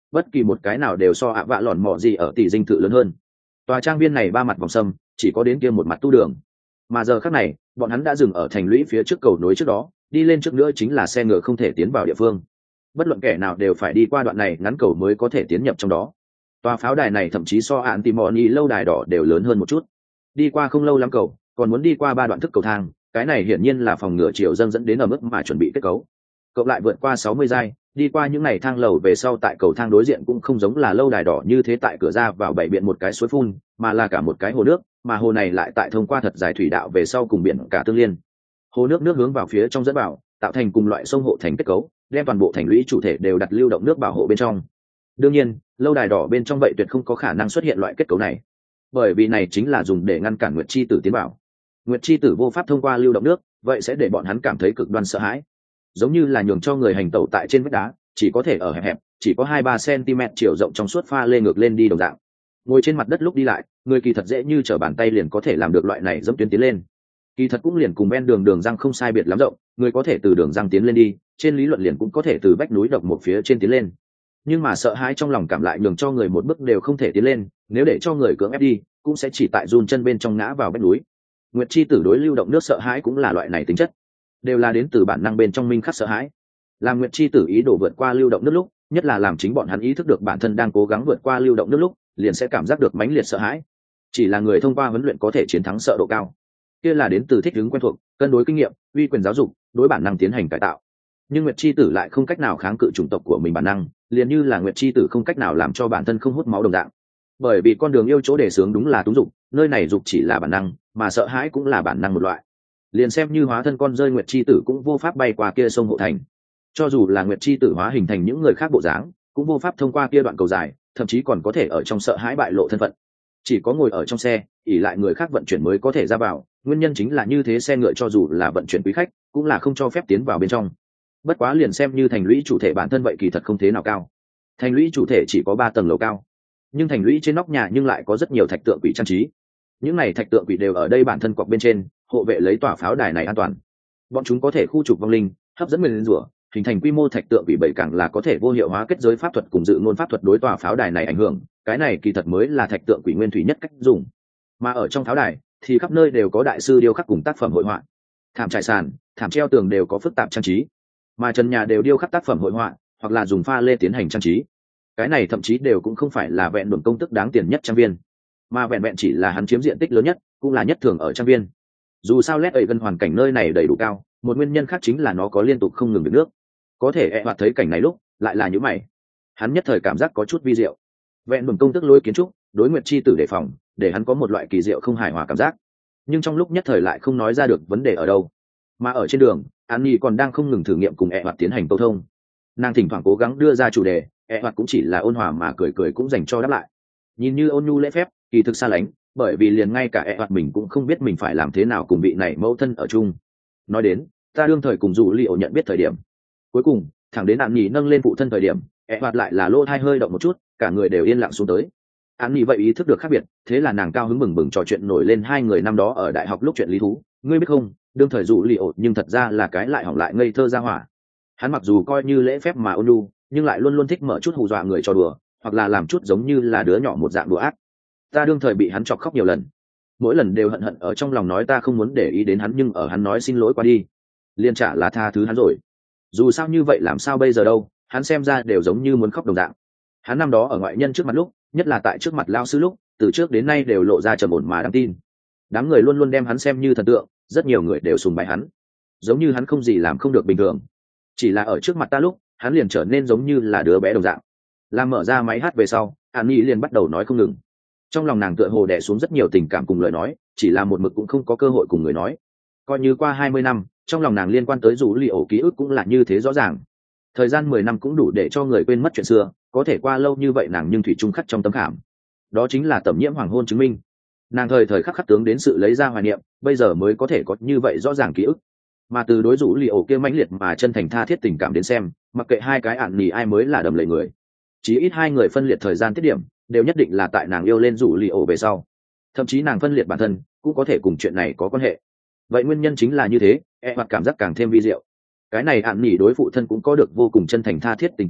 bất kỳ một cái nào đều so ạ vạ lòn mỏ gì ở tỷ dinh thự lớn hơn. Tòa trang viên này ba mặt vòng sâm, chỉ có đến kia một mặt tu đường. Mà giờ khắc này, bọn hắn đã dừng ở thành lũy phía trước cầu nối trước đó, đi lên trước nữa chính là xe ngựa không thể tiến vào địa phương. Bất luận kẻ nào đều phải đi qua đoạn này ngắn cầu mới có thể tiến nhập trong đó. Tòa pháo đài này thậm chí so Antimony lâu đài đỏ đều lớn hơn một chút. Đi qua không lâu lắm cầu, còn muốn đi qua ba đoạn thức cầu thang, cái này hiển nhiên là phòng ngựa chiều dâng dẫn đến ở mức mà chuẩn bị kết cấu. Cậu lại vượt qua sáu mươi giai, đi qua những này thang lầu về sau tại cầu thang đối diện cũng không giống là lâu đài đỏ như thế tại cửa ra vào bảy biện một cái suối phun, mà là cả một cái hồ nước, mà hồ này lại tại thông qua thật dài thủy đạo về sau cùng biển cả tương liên. Hồ nước nước hướng vào phía trong dẫn vào, tạo thành cùng loại sông hộ thành kết cấu, đem toàn bộ thành lũy chủ thể đều đặt lưu động nước bảo hộ bên trong. Đương nhiên, lâu đài đỏ bên trong vậy tuyệt không có khả năng xuất hiện loại kết cấu này, bởi vì này chính là dùng để ngăn cản Nguyệt Chi Tử tiến vào. Nguyệt Chi Tử vô pháp thông qua lưu động nước, vậy sẽ để bọn hắn cảm thấy cực đoan sợ hãi, giống như là nhường cho người hành tẩu tại trên vách đá, chỉ có thể ở hẹp hẹp, chỉ có hai ba cm chiều rộng trong suốt pha lê ngược lên đi đồng dạng. Ngồi trên mặt đất lúc đi lại, người kỳ thật dễ như trở bàn tay liền có thể làm được loại này dẫm tuyến tiến lên. Kỳ thật cũng liền cùng ven đường đường răng không sai biệt lắm rộng, người có thể từ đường răng tiến lên đi, trên lý luận liền cũng có thể từ vách núi độc một phía trên tiến lên. Nhưng mà sợ hãi trong lòng cảm lại nhường cho người một bước đều không thể tiến lên, nếu để cho người cưỡng ép đi, cũng sẽ chỉ tại run chân bên trong ngã vào vách núi. Nguyệt Chi Tử đối lưu động nước sợ hãi cũng là loại này tính chất, đều là đến từ bản năng bên trong minh khắc sợ hãi. Làm Nguyệt Chi Tử ý đồ vượt qua lưu động nước lúc, nhất là làm chính bọn hắn ý thức được bản thân đang cố gắng vượt qua lưu động nước lúc, liền sẽ cảm giác được mãnh liệt sợ hãi. Chỉ là người thông qua huấn luyện có thể chiến thắng sợ độ cao, kia là đến từ thích ứng quen thuộc, cân đối kinh nghiệm, uy quyền giáo dục, đối bản năng tiến hành cải tạo. Nhưng Nguyệt Chi Tử lại không cách nào kháng cự chủng tộc của mình bản năng, liền như là Nguyệt Chi Tử không cách nào làm cho bản thân không hút máu đồng dạng. Bởi vì con đường yêu chỗ đề xướng đúng là túng dục, nơi này dục chỉ là bản năng, mà sợ hãi cũng là bản năng một loại. Liền xem như hóa thân con rơi Nguyệt Chi Tử cũng vô pháp bay qua kia sông hộ thành. Cho dù là Nguyệt Chi Tử hóa hình thành những người khác bộ dáng, cũng vô pháp thông qua kia đoạn cầu dài, thậm chí còn có thể ở trong sợ hãi bại lộ thân phận. Chỉ có ngồi ở trong xe, ỷ lại người khác vận chuyển mới có thể ra vào, nguyên nhân chính là như thế xe ngựa cho dù là vận chuyển quý khách, cũng là không cho phép tiến vào bên trong. Bất quá liền xem như thành lũy chủ thể bản thân vậy kỳ thật không thế nào cao. Thành lũy chủ thể chỉ có ba tầng lầu cao, nhưng thành lũy trên nóc nhà nhưng lại có rất nhiều thạch tượng quỷ trang trí. Những này thạch tượng quỷ đều ở đây bản thân cọc bên trên, hộ vệ lấy tòa pháo đài này an toàn. Bọn chúng có thể khu trục vong linh, hấp dẫn người lên rủa, hình thành quy mô thạch tượng quỷ bảy càng là có thể vô hiệu hóa kết giới pháp thuật cùng dự ngôn pháp thuật đối tòa pháo đài này ảnh hưởng. Cái này kỳ thật mới là thạch tượng quỷ nguyên thủy nhất cách dùng. Mà ở trong pháo đài thì khắp nơi đều có đại sư điêu khắc cùng tác phẩm hội họa, thảm trải sàn, thảm treo tường đều có phức tạp trang trí, mà trần nhà đều điêu khắc tác phẩm hội họa hoặc là dùng pha lê tiến hành trang trí. Cái này thậm chí đều cũng không phải là vẹn đồn công tức đáng tiền nhất trang viên, mà vẹn vẹn chỉ là hắn chiếm diện tích lớn nhất, cũng là nhất thường ở trang viên. Dù sao lét ấy gần hoàn cảnh nơi này đầy đủ cao, một nguyên nhân khác chính là nó có liên tục không ngừng được nước. Có thể e hoạt thấy cảnh này lúc lại là những mày, hắn nhất thời cảm giác có chút vi diệu. Vẹn đồn công tức lối kiến trúc, đối Nguyệt Chi Tử đề phòng, để hắn có một loại kỳ diệu không hài hòa cảm giác, nhưng trong lúc nhất thời lại không nói ra được vấn đề ở đâu. Mà ở trên đường, An Nhi còn đang không ngừng thử nghiệm cùng e hoạt tiến hành câu thông. Nàng thỉnh thoảng cố gắng đưa ra chủ đề, e hoạt cũng chỉ là ôn hòa mà cười cười cũng dành cho đáp lại, nhìn như ôn nhu lễ phép, kỳ thực xa lánh, bởi vì liền ngay cả e hoạt mình cũng không biết mình phải làm thế nào cùng vị này mẫu thân ở chung. Nói đến, ta đương thời cùng dù liệu nhận biết thời điểm, cuối cùng thẳng đến An Nhi nâng lên phụ thân thời điểm, e hoạt lại là lỗ thai hơi động một chút, cả người đều yên lặng xuống tới. An Nhi vậy ý thức được khác biệt, thế là nàng cao hứng bừng bừng trò chuyện nổi lên hai người năm đó ở đại học lúc chuyện lý thú. Ngươi biết không, đương thời dù liệu nhưng thật ra là cái lại hỏng lại ngây thơ ra hỏa. Hắn mặc dù coi như lễ phép mà ôn nhu, nhưng lại luôn luôn thích mở chút hù dọa người cho đùa, hoặc là làm chút giống như là đứa nhỏ một dạng đùa ác. Ta đương thời bị hắn chọc khóc nhiều lần, mỗi lần đều hận hận ở trong lòng nói ta không muốn để ý đến hắn, nhưng ở hắn nói xin lỗi qua đi, liền trả là tha thứ hắn rồi. Dù sao như vậy làm sao bây giờ đâu, hắn xem ra đều giống như muốn khóc đồng dạng. Hắn năm đó ở ngoại nhân trước mặt lúc, nhất là tại trước mặt lao sư lúc, từ trước đến nay đều lộ ra trầm ổn mà đáng tin. Đám người luôn luôn đem hắn xem như thần tượng, rất nhiều người đều sùng bái hắn, giống như hắn không gì làm không được bình thường. Chỉ là ở trước mặt ta lúc, hắn liền trở nên giống như là đứa bé đồng dạng. Làm mở ra máy hát về sau, An Nhi liền bắt đầu nói không ngừng. Trong lòng nàng tựa hồ đè xuống rất nhiều tình cảm cùng lời nói, chỉ là một mực cũng không có cơ hội cùng người nói. Coi như qua hai mươi năm, trong lòng nàng liên quan tới dù li ổ ký ức cũng là như thế rõ ràng. Thời gian mười năm cũng đủ để cho người quên mất chuyện xưa, có thể qua lâu như vậy nàng nhưng thủy chung khắc trong tâm khảm. Đó chính là tẩm nhiễm hoàng hôn chứng minh. Nàng thời thời khắc khắc tướng đến sự lấy ra hoài niệm, bây giờ mới có thể có như vậy rõ ràng ký ức. Mà từ đối rủ li ổ kia mãnh liệt mà chân thành tha thiết tình cảm đến xem, mặc kệ hai cái ạn nỉ ai mới là đầm lầy người. Chí ít hai người phân liệt thời gian tiết điểm đều nhất định là tại nàng yêu lên rủ li ổ về sau. Thậm chí nàng phân liệt bản thân cũng có thể cùng chuyện này có quan hệ. Vậy nguyên nhân chính là như thế, e hoặc cảm giác càng thêm vi diệu. Cái này ạn nỉ đối phụ thân cũng có được vô cùng chân thành tha thiết tình cảm,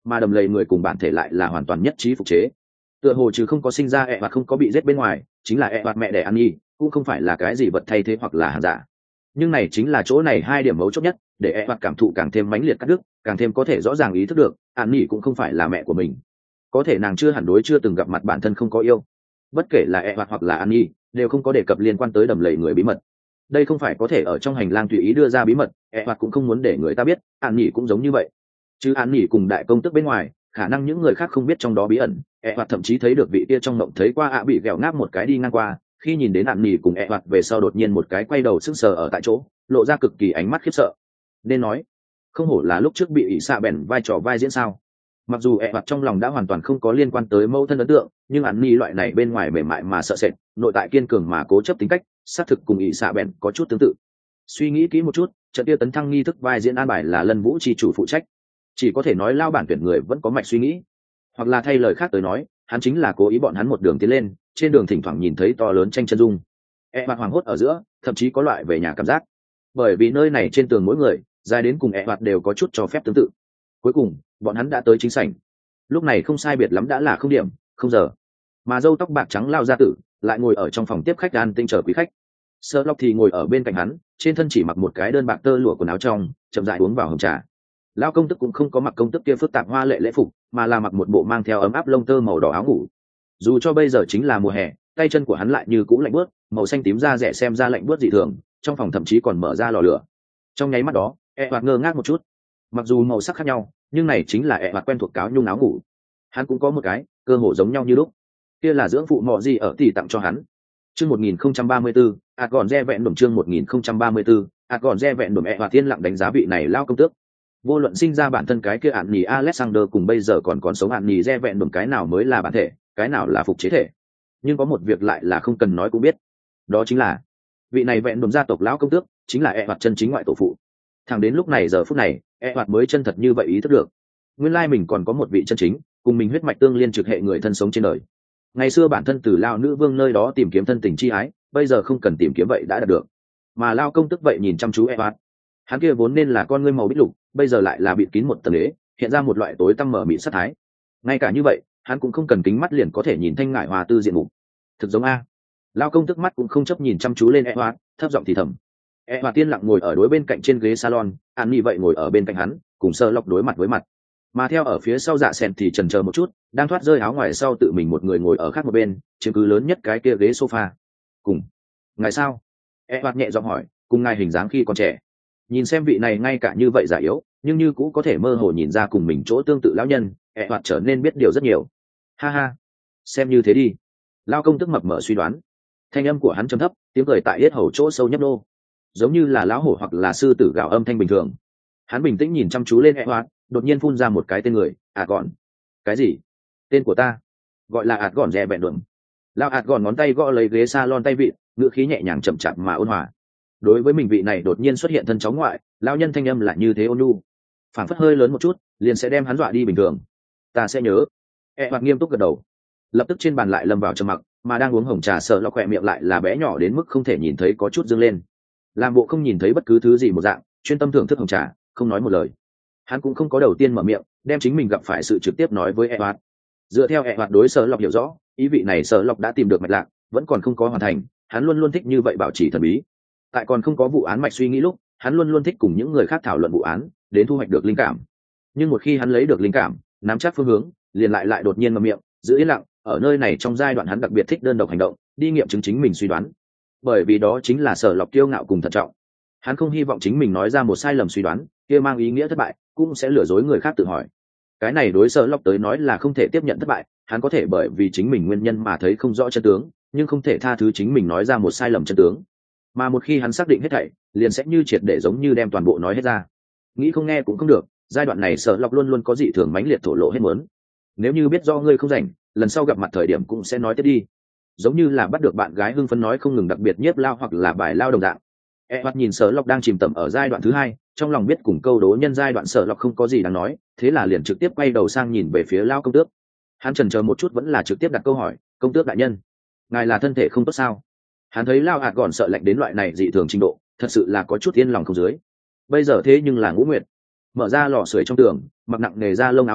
mà đầm lầy người cùng bản thể lại là hoàn toàn nhất trí phục chế. Tựa hồ chứ không có sinh ra ẹ hoặc không có bị giết bên ngoài, chính là ẹ hoặc mẹ đẻ ăn nhi cũng không phải là cái gì vật thay thế hoặc là hàng giả. Nhưng này chính là chỗ này hai điểm mấu chốt nhất, để ẹ hoặc cảm thụ càng thêm mãnh liệt cắt đứt, càng thêm có thể rõ ràng ý thức được ăn nhi cũng không phải là mẹ của mình. Có thể nàng chưa hẳn đối chưa từng gặp mặt bản thân không có yêu. Bất kể là ẹ hoặc hoặc là ăn nhi đều không có đề cập liên quan tới đầm lầy người bí mật. Đây không phải có thể ở trong hành lang tùy ý đưa ra bí mật, ẹ hoặc cũng không muốn để người ta biết, ăn nhi cũng giống như vậy. Chứ ăn nhi cùng đại công tức bên ngoài, khả năng những người khác không biết trong đó bí ẩn, ẹ hoặc thậm chí thấy được vị kia trong mộng thấy qua ạ bị ghẹo ngáp một cái đi ngang qua, khi nhìn đến ăn nhi cùng ẹ hoặc về sau đột nhiên một cái quay đầu sững sờ ở tại chỗ, lộ ra cực kỳ ánh mắt khiếp sợ. Nên nói, không hổ là lúc trước bị ỷ xạ bèn vai trò vai diễn sao. Mặc dù ẹ hoặc trong lòng đã hoàn toàn không có liên quan tới mâu thân ấn tượng, nhưng ăn nhi loại này bên ngoài mềm mại mà sợ sệt, nội tại kiên cường mà cố chấp tính cách, xác thực cùng ỷ xạ bèn có chút tương tự. Suy nghĩ kỹ một chút, trận kia tấn thăng nghi thức vai diễn an bài là Lân Vũ chi chủ phụ trách. Chỉ có thể nói lao bản tuyển người vẫn có mạch suy nghĩ, hoặc là thay lời khác tới nói, hắn chính là cố ý bọn hắn một đường tiến lên, trên đường thỉnh thoảng nhìn thấy to lớn tranh chân dung. E hoạt hoàng hốt ở giữa, thậm chí có loại về nhà cảm giác, bởi vì nơi này trên tường mỗi người dài đến cùng e hoạt đều có chút cho phép tương tự. Cuối cùng bọn hắn đã tới chính sảnh, lúc này không sai biệt lắm đã là không điểm không giờ, mà râu tóc bạc trắng lao gia tử lại ngồi ở trong phòng tiếp khách an tinh chờ quý khách. Sherlock thì ngồi ở bên cạnh hắn, trên thân chỉ mặc một cái đơn bạc tơ lụa quần áo trong, chậm rãi uống vào hồng trà. Lão công tức cũng không có mặc công tức kia phức tạp hoa lệ lễ phục, mà là mặc một bộ mang theo ấm áp lông tơ màu đỏ áo ngủ. Dù cho bây giờ chính là mùa hè, tay chân của hắn lại như cũ lạnh buốt, màu xanh tím da rẻ xem ra lạnh buốt dị thường, trong phòng thậm chí còn mở ra lò lửa. Trong nháy mắt đó, E Hoạt ngơ ngác một chút. Mặc dù màu sắc khác nhau, nhưng này chính là E Hoạt quen thuộc cáo nhung áo ngủ. Hắn cũng có một cái, cơ hồ giống nhau như lúc. Kia là dưỡng phụ mọ gì ở tỷ tặng cho hắn. Chương một nghìn không trăm ba mươi tư, ạt gòn re vẹn đổm chương một nghìn không trăm ba mươi tư, ạt gòn re vẹn đổm E Hoạt thiên lặng đánh giá vị này lao công tước. Vô luận sinh ra bản thân cái kia ạn nhì Alexander cùng bây giờ còn còn sống ạn nhì re vẹn đổm cái nào mới là bản thể, cái nào là phục chế thể. Nhưng có một việc lại là không cần nói cũng biết, đó chính là vị này vẹn đổm gia tộc lão công tước chính là E Hoạt chân chính ngoại tổ phụ. Thẳng đến lúc này giờ phút này, E Hoạt mới chân thật như vậy ý thức được, nguyên lai mình còn có một vị chân chính cùng mình huyết mạch tương liên trực hệ người thân sống trên đời. Ngày xưa bản thân từ lao nữ vương nơi đó tìm kiếm thân tình chi ái, bây giờ không cần tìm kiếm vậy đã đạt được. Mà lao công tức vậy nhìn chăm chú E Hoạt, hắn kia vốn nên là con ngươi màu bích lục, bây giờ lại là bịt kín một tầng đế, hiện ra một loại tối tăm mở mịt sát thái. Ngay cả như vậy, hắn cũng không cần kính mắt liền có thể nhìn thanh ngải hòa tư diện mục. Thực giống a. Lao công tức mắt cũng không chấp nhìn chăm chú lên E Hoạt, thấp giọng thì thầm. E Hoạt tiên lặng ngồi ở đối bên cạnh trên ghế salon, An Nhi vậy ngồi ở bên cạnh hắn, cùng sơ lọc đối mặt với mặt. Mà theo ở phía sau dạ sẹn thì chần chờ một chút, đang thoát rơi áo ngoài sau tự mình một người ngồi ở khác một bên, chiếm cứ lớn nhất cái kia ghế sofa. Cùng ngài sao? E Hoạt nhẹ giọng hỏi, cùng ngài hình dáng khi còn trẻ. Nhìn xem vị này ngay cả như vậy giả yếu, nhưng như cũng có thể mơ hồ nhìn ra cùng mình chỗ tương tự lão nhân, E Hoạt trở nên biết điều rất nhiều. Ha ha, xem như thế đi. Lao công tức mập mở suy đoán. Thanh âm của hắn trầm thấp, tiếng cười tại yết hầu chỗ sâu nhấp nô, giống như là lão hổ hoặc là sư tử gào âm thanh bình thường. Hắn bình tĩnh nhìn chăm chú lên E Hoạt, đột nhiên phun ra một cái tên người, ạt gọn. Cái gì? Tên của ta gọi là ạt gọn rè bẹn đuộm. Lao ạt gọn ngón tay gõ lấy ghế salon tay vịn, ngữ khí nhẹ nhàng chậm chạp mà ôn hòa. Đối với mình vị này đột nhiên xuất hiện thân cháu ngoại, lão nhân thanh âm lại như thế ôn nhu, phảng phất hơi lớn một chút liền sẽ đem hắn dọa đi bình thường. Ta sẽ nhớ. E Hoạt nghiêm túc gật đầu. Lập tức trên bàn lại lâm vào trầm mặc, mà đang uống hồng trà sợ lọc khỏe miệng lại là bé nhỏ đến mức không thể nhìn thấy có chút dương lên, làm bộ không nhìn thấy bất cứ thứ gì một dạng, chuyên tâm thưởng thức hồng trà, không nói một lời. Hắn cũng không có đầu tiên mở miệng đem chính mình gặp phải sự trực tiếp nói với E Hoạt. Dựa theo E Hoạt đối sợ lọc hiểu rõ, ý vị này sợ lọc đã tìm được mạch lạc, vẫn còn không có hoàn thành. Hắn luôn luôn thích như vậy bảo trì thần bí. Tại còn không có vụ án mạch suy nghĩ lúc, hắn luôn luôn thích cùng những người khác thảo luận vụ án, đến thu hoạch được linh cảm. Nhưng một khi hắn lấy được linh cảm, nắm chắc phương hướng, liền lại lại đột nhiên mở miệng, giữ yên lặng. Ở nơi này trong giai đoạn hắn đặc biệt thích đơn độc hành động, đi nghiệm chứng chính mình suy đoán, bởi vì đó chính là sở lọc kiêu ngạo cùng thận trọng. Hắn không hy vọng chính mình nói ra một sai lầm suy đoán kia mang ý nghĩa thất bại, cũng sẽ lừa dối người khác tự hỏi. Cái này đối sở lọc tới nói là không thể tiếp nhận thất bại. Hắn có thể bởi vì chính mình nguyên nhân mà thấy không rõ chân tướng, nhưng không thể tha thứ chính mình nói ra một sai lầm chân tướng. Mà một khi hắn xác định hết thảy, liền sẽ như triệt để giống như đem toàn bộ nói hết ra. Nghĩ không nghe cũng không được, giai đoạn này sở lọc luôn luôn có dị thường mãnh liệt thổ lộ hết muốn. Nếu như biết do ngươi không rảnh, lần sau gặp mặt thời điểm cũng sẽ nói tiếp đi, giống như là bắt được bạn gái hưng phấn nói không ngừng, đặc biệt nhiếp lao hoặc là bài lao đồng dạng. E Hoạt nhìn sở lọc đang chìm tẩm ở giai đoạn thứ hai, trong lòng biết cùng câu đố nhân giai đoạn sở lọc không có gì đáng nói, thế là liền trực tiếp quay đầu sang nhìn về phía lao công tước. Hắn chần chờ một chút vẫn là trực tiếp đặt câu hỏi, công tước đại nhân, ngài là thân thể không tốt sao? Hắn thấy lao hạt gọn sợ lạnh đến loại này dị thường trình độ, thật sự là có chút yên lòng không dưới. Bây giờ thế nhưng là Ngũ Nguyệt. Mở ra lò sưởi trong tường, mặc nặng nề ra lông áo ngủ,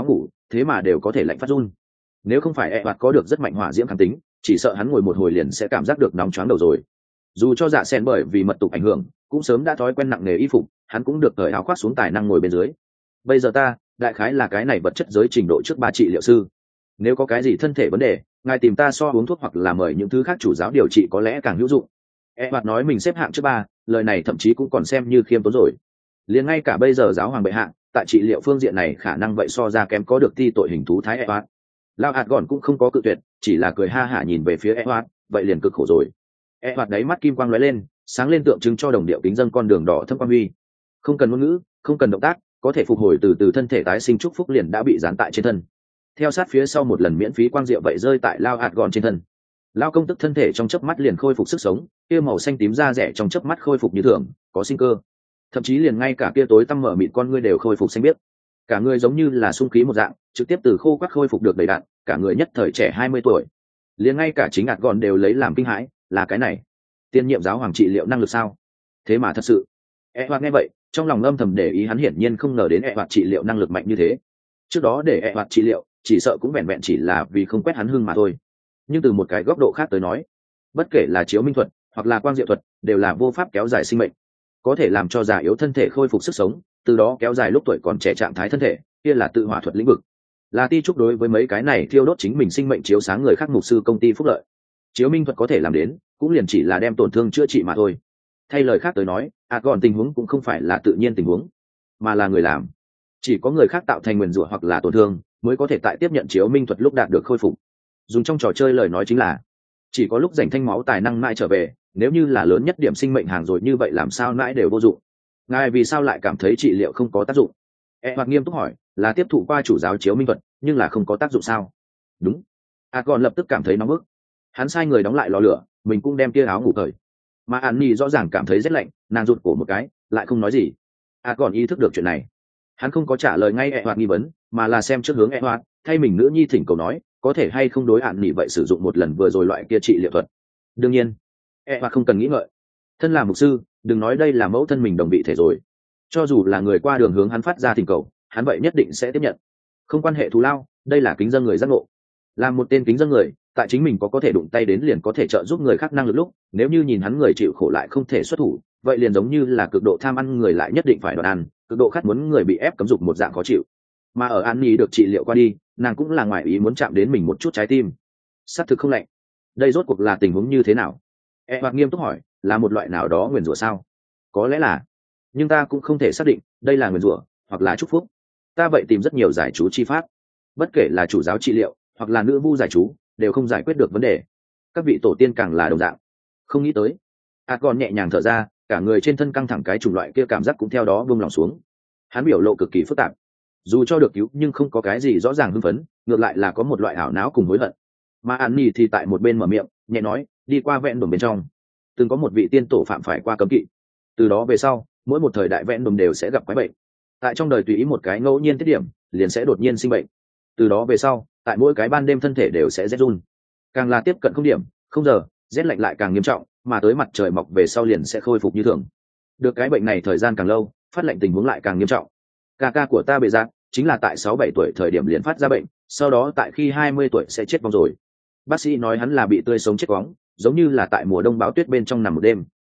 thế mà đều có thể lạnh phát run. Nếu không phải e hoạt có được rất mạnh hỏa diễm kháng tính, chỉ sợ hắn ngồi một hồi liền sẽ cảm giác được nóng choáng đầu rồi. Dù cho dạ sen bởi vì mật tục ảnh hưởng cũng sớm đã thói quen nặng nề y phục, hắn cũng được cởi áo khoác xuống tài năng ngồi bên dưới. Bây giờ ta đại khái là cái này vật chất giới trình độ trước ba trị liệu sư, nếu có cái gì thân thể vấn đề, ngài tìm ta so uống thuốc hoặc là mời những thứ khác chủ giáo điều trị có lẽ càng hữu dụng. E hoạt nói mình xếp hạng trước ba, lời này thậm chí cũng còn xem như khiêm tốn rồi. Liền ngay cả bây giờ giáo hoàng bệ hạ tại trị liệu phương diện này khả năng vậy so ra kém có được ti tội hình thú thái E hoạt. Lao hạt gòn cũng không có cự tuyệt, chỉ là cười ha hả nhìn về phía E hoạt, vậy liền cực khổ rồi. E hoạt đáy mắt kim quang lóe lên, sáng lên tượng trưng cho đồng điệu kính dân con đường đỏ thâm quang huy. Không cần ngôn ngữ, không cần động tác, có thể phục hồi từ từ thân thể tái sinh chúc phúc liền đã bị dán tại trên thân. Theo sát phía sau một lần miễn phí quang diệu vậy rơi tại Lao hạt gòn trên thân. Lao công tức thân thể trong chớp mắt liền khôi phục sức sống, kia màu xanh tím da rẻ trong chớp mắt khôi phục như thường, có sinh cơ. Thậm chí liền ngay cả kia tối tăm mở mịt con ngươi đều khôi phục xanh biếc. Cả người giống như là sung khí một dạng, trực tiếp từ khô quắt khôi phục được đầy đặn, cả người nhất thời trẻ hai mươi tuổi. Liền ngay cả chính ạt gòn đều lấy làm kinh hãi, là cái này tiên nhiệm giáo hoàng trị liệu năng lực sao? Thế mà thật sự. E hoạt nghe vậy, trong lòng âm thầm để ý, hắn hiển nhiên không ngờ đến E hoạt trị liệu năng lực mạnh như thế. Trước đó để E hoạt trị liệu, chỉ sợ cũng vẹn vẹn chỉ là vì không quét hắn hưng mà thôi. Nhưng từ một cái góc độ khác tới nói, bất kể là chiếu minh thuật hoặc là quang diệu thuật, đều là vô pháp kéo dài sinh mệnh, có thể làm cho già yếu thân thể khôi phục sức sống, từ đó kéo dài lúc tuổi còn trẻ trạng thái thân thể, kia là tự hỏa thuật lĩnh vực, là ti trúc đối với mấy cái này thiêu đốt chính mình sinh mệnh chiếu sáng người khác mục sư công ty phúc lợi. Chiếu minh thuật có thể làm đến, cũng liền chỉ là đem tổn thương chữa trị mà thôi. Thay lời khác tới nói, à còn tình huống cũng không phải là tự nhiên tình huống, mà là người làm. Chỉ có người khác tạo thành nguyền rủa hoặc là tổn thương, mới có thể tại tiếp nhận chiếu minh thuật lúc đạt được khôi phục. Dùng trong trò chơi lời nói chính là, chỉ có lúc dành thanh máu tài năng mãi trở về, nếu như là lớn nhất điểm sinh mệnh hàng rồi như vậy làm sao mãi đều vô dụng. Ngài vì sao lại cảm thấy trị liệu không có tác dụng? E hoặc nghiêm túc hỏi, là tiếp thụ qua chủ giáo chiếu minh thuật, nhưng là không có tác dụng sao? Đúng. À còn lập tức cảm thấy nóng bức. Hắn sai người đóng lại lò lửa, mình cũng đem tia áo ngủ cởi. Mà An Nhi rõ ràng cảm thấy rét lạnh, nàng rụt cổ một cái, lại không nói gì. À còn ý thức được chuyện này, hắn không có trả lời ngay E hoặc nghi vấn, mà là xem trước hướng E hoặc, thay mình nữ nhi thỉnh cầu nói, có thể hay không đối An Nhi vậy sử dụng một lần vừa rồi loại kia trị liệu thuật. Đương nhiên, E hoặc không cần nghĩ ngợi. Thân là mục sư, đừng nói đây là mẫu thân mình đồng vị thể rồi, cho dù là người qua đường hướng hắn phát ra thỉnh cầu, hắn vậy nhất định sẽ tiếp nhận. Không quan hệ thù lao, đây là kính dân người giác ngộ. Là một tên kính dân người, tại chính mình có có thể đụng tay đến liền có thể trợ giúp người khác năng lực lúc, nếu như nhìn hắn người chịu khổ lại không thể xuất thủ, vậy liền giống như là cực độ tham ăn người lại nhất định phải đoạt ăn, cực độ khát muốn người bị ép cấm dục một dạng khó chịu. Mà ở An Nhi được trị liệu qua đi, nàng cũng là ngoài ý muốn chạm đến mình một chút trái tim. Sát thực không lạnh. Đây rốt cuộc là tình huống như thế nào? E hoặc nghiêm túc hỏi, là một loại nào đó nguyền rủa sao? Có lẽ là, nhưng ta cũng không thể xác định đây là nguyền rủa hoặc là chúc phúc. Ta vậy tìm rất nhiều giải chú chi pháp, bất kể là chủ giáo trị liệu hoặc là nữ vu giải chú, đều không giải quyết được vấn đề. Các vị tổ tiên càng là đồng dạng. Không nghĩ tới. À còn nhẹ nhàng thở ra, cả người trên thân căng thẳng cái chủng loại kia cảm giác cũng theo đó buông lòng xuống. Hắn biểu lộ cực kỳ phức tạp. Dù cho được cứu nhưng không có cái gì rõ ràng hưng phấn, ngược lại là có một loại ảo não cùng hối hận. Mà An Nhi thì tại một bên mở miệng, nhẹ nói, đi qua vẹn đồn bên trong, từng có một vị tiên tổ phạm phải qua cấm kỵ. Từ đó về sau, mỗi một thời đại vẹn đồn đều sẽ gặp quái bệnh. Tại trong đời tùy ý một cái ngẫu nhiên tiết điểm, liền sẽ đột nhiên sinh bệnh. Từ đó về sau, tại mỗi cái ban đêm thân thể đều sẽ rét run. Càng là tiếp cận không điểm, không giờ, rét lạnh lại càng nghiêm trọng, mà tới mặt trời mọc về sau liền sẽ khôi phục như thường. Được cái bệnh này thời gian càng lâu, phát lạnh tình huống lại càng nghiêm trọng. Ca ca của ta bề dạng, chính là tại sáu bảy tuổi thời điểm liền phát ra bệnh, sau đó tại khi hai mươi tuổi sẽ chết vong rồi. Bác sĩ nói hắn là bị tươi sống chết quóng, giống như là tại mùa đông báo tuyết bên trong nằm một đêm.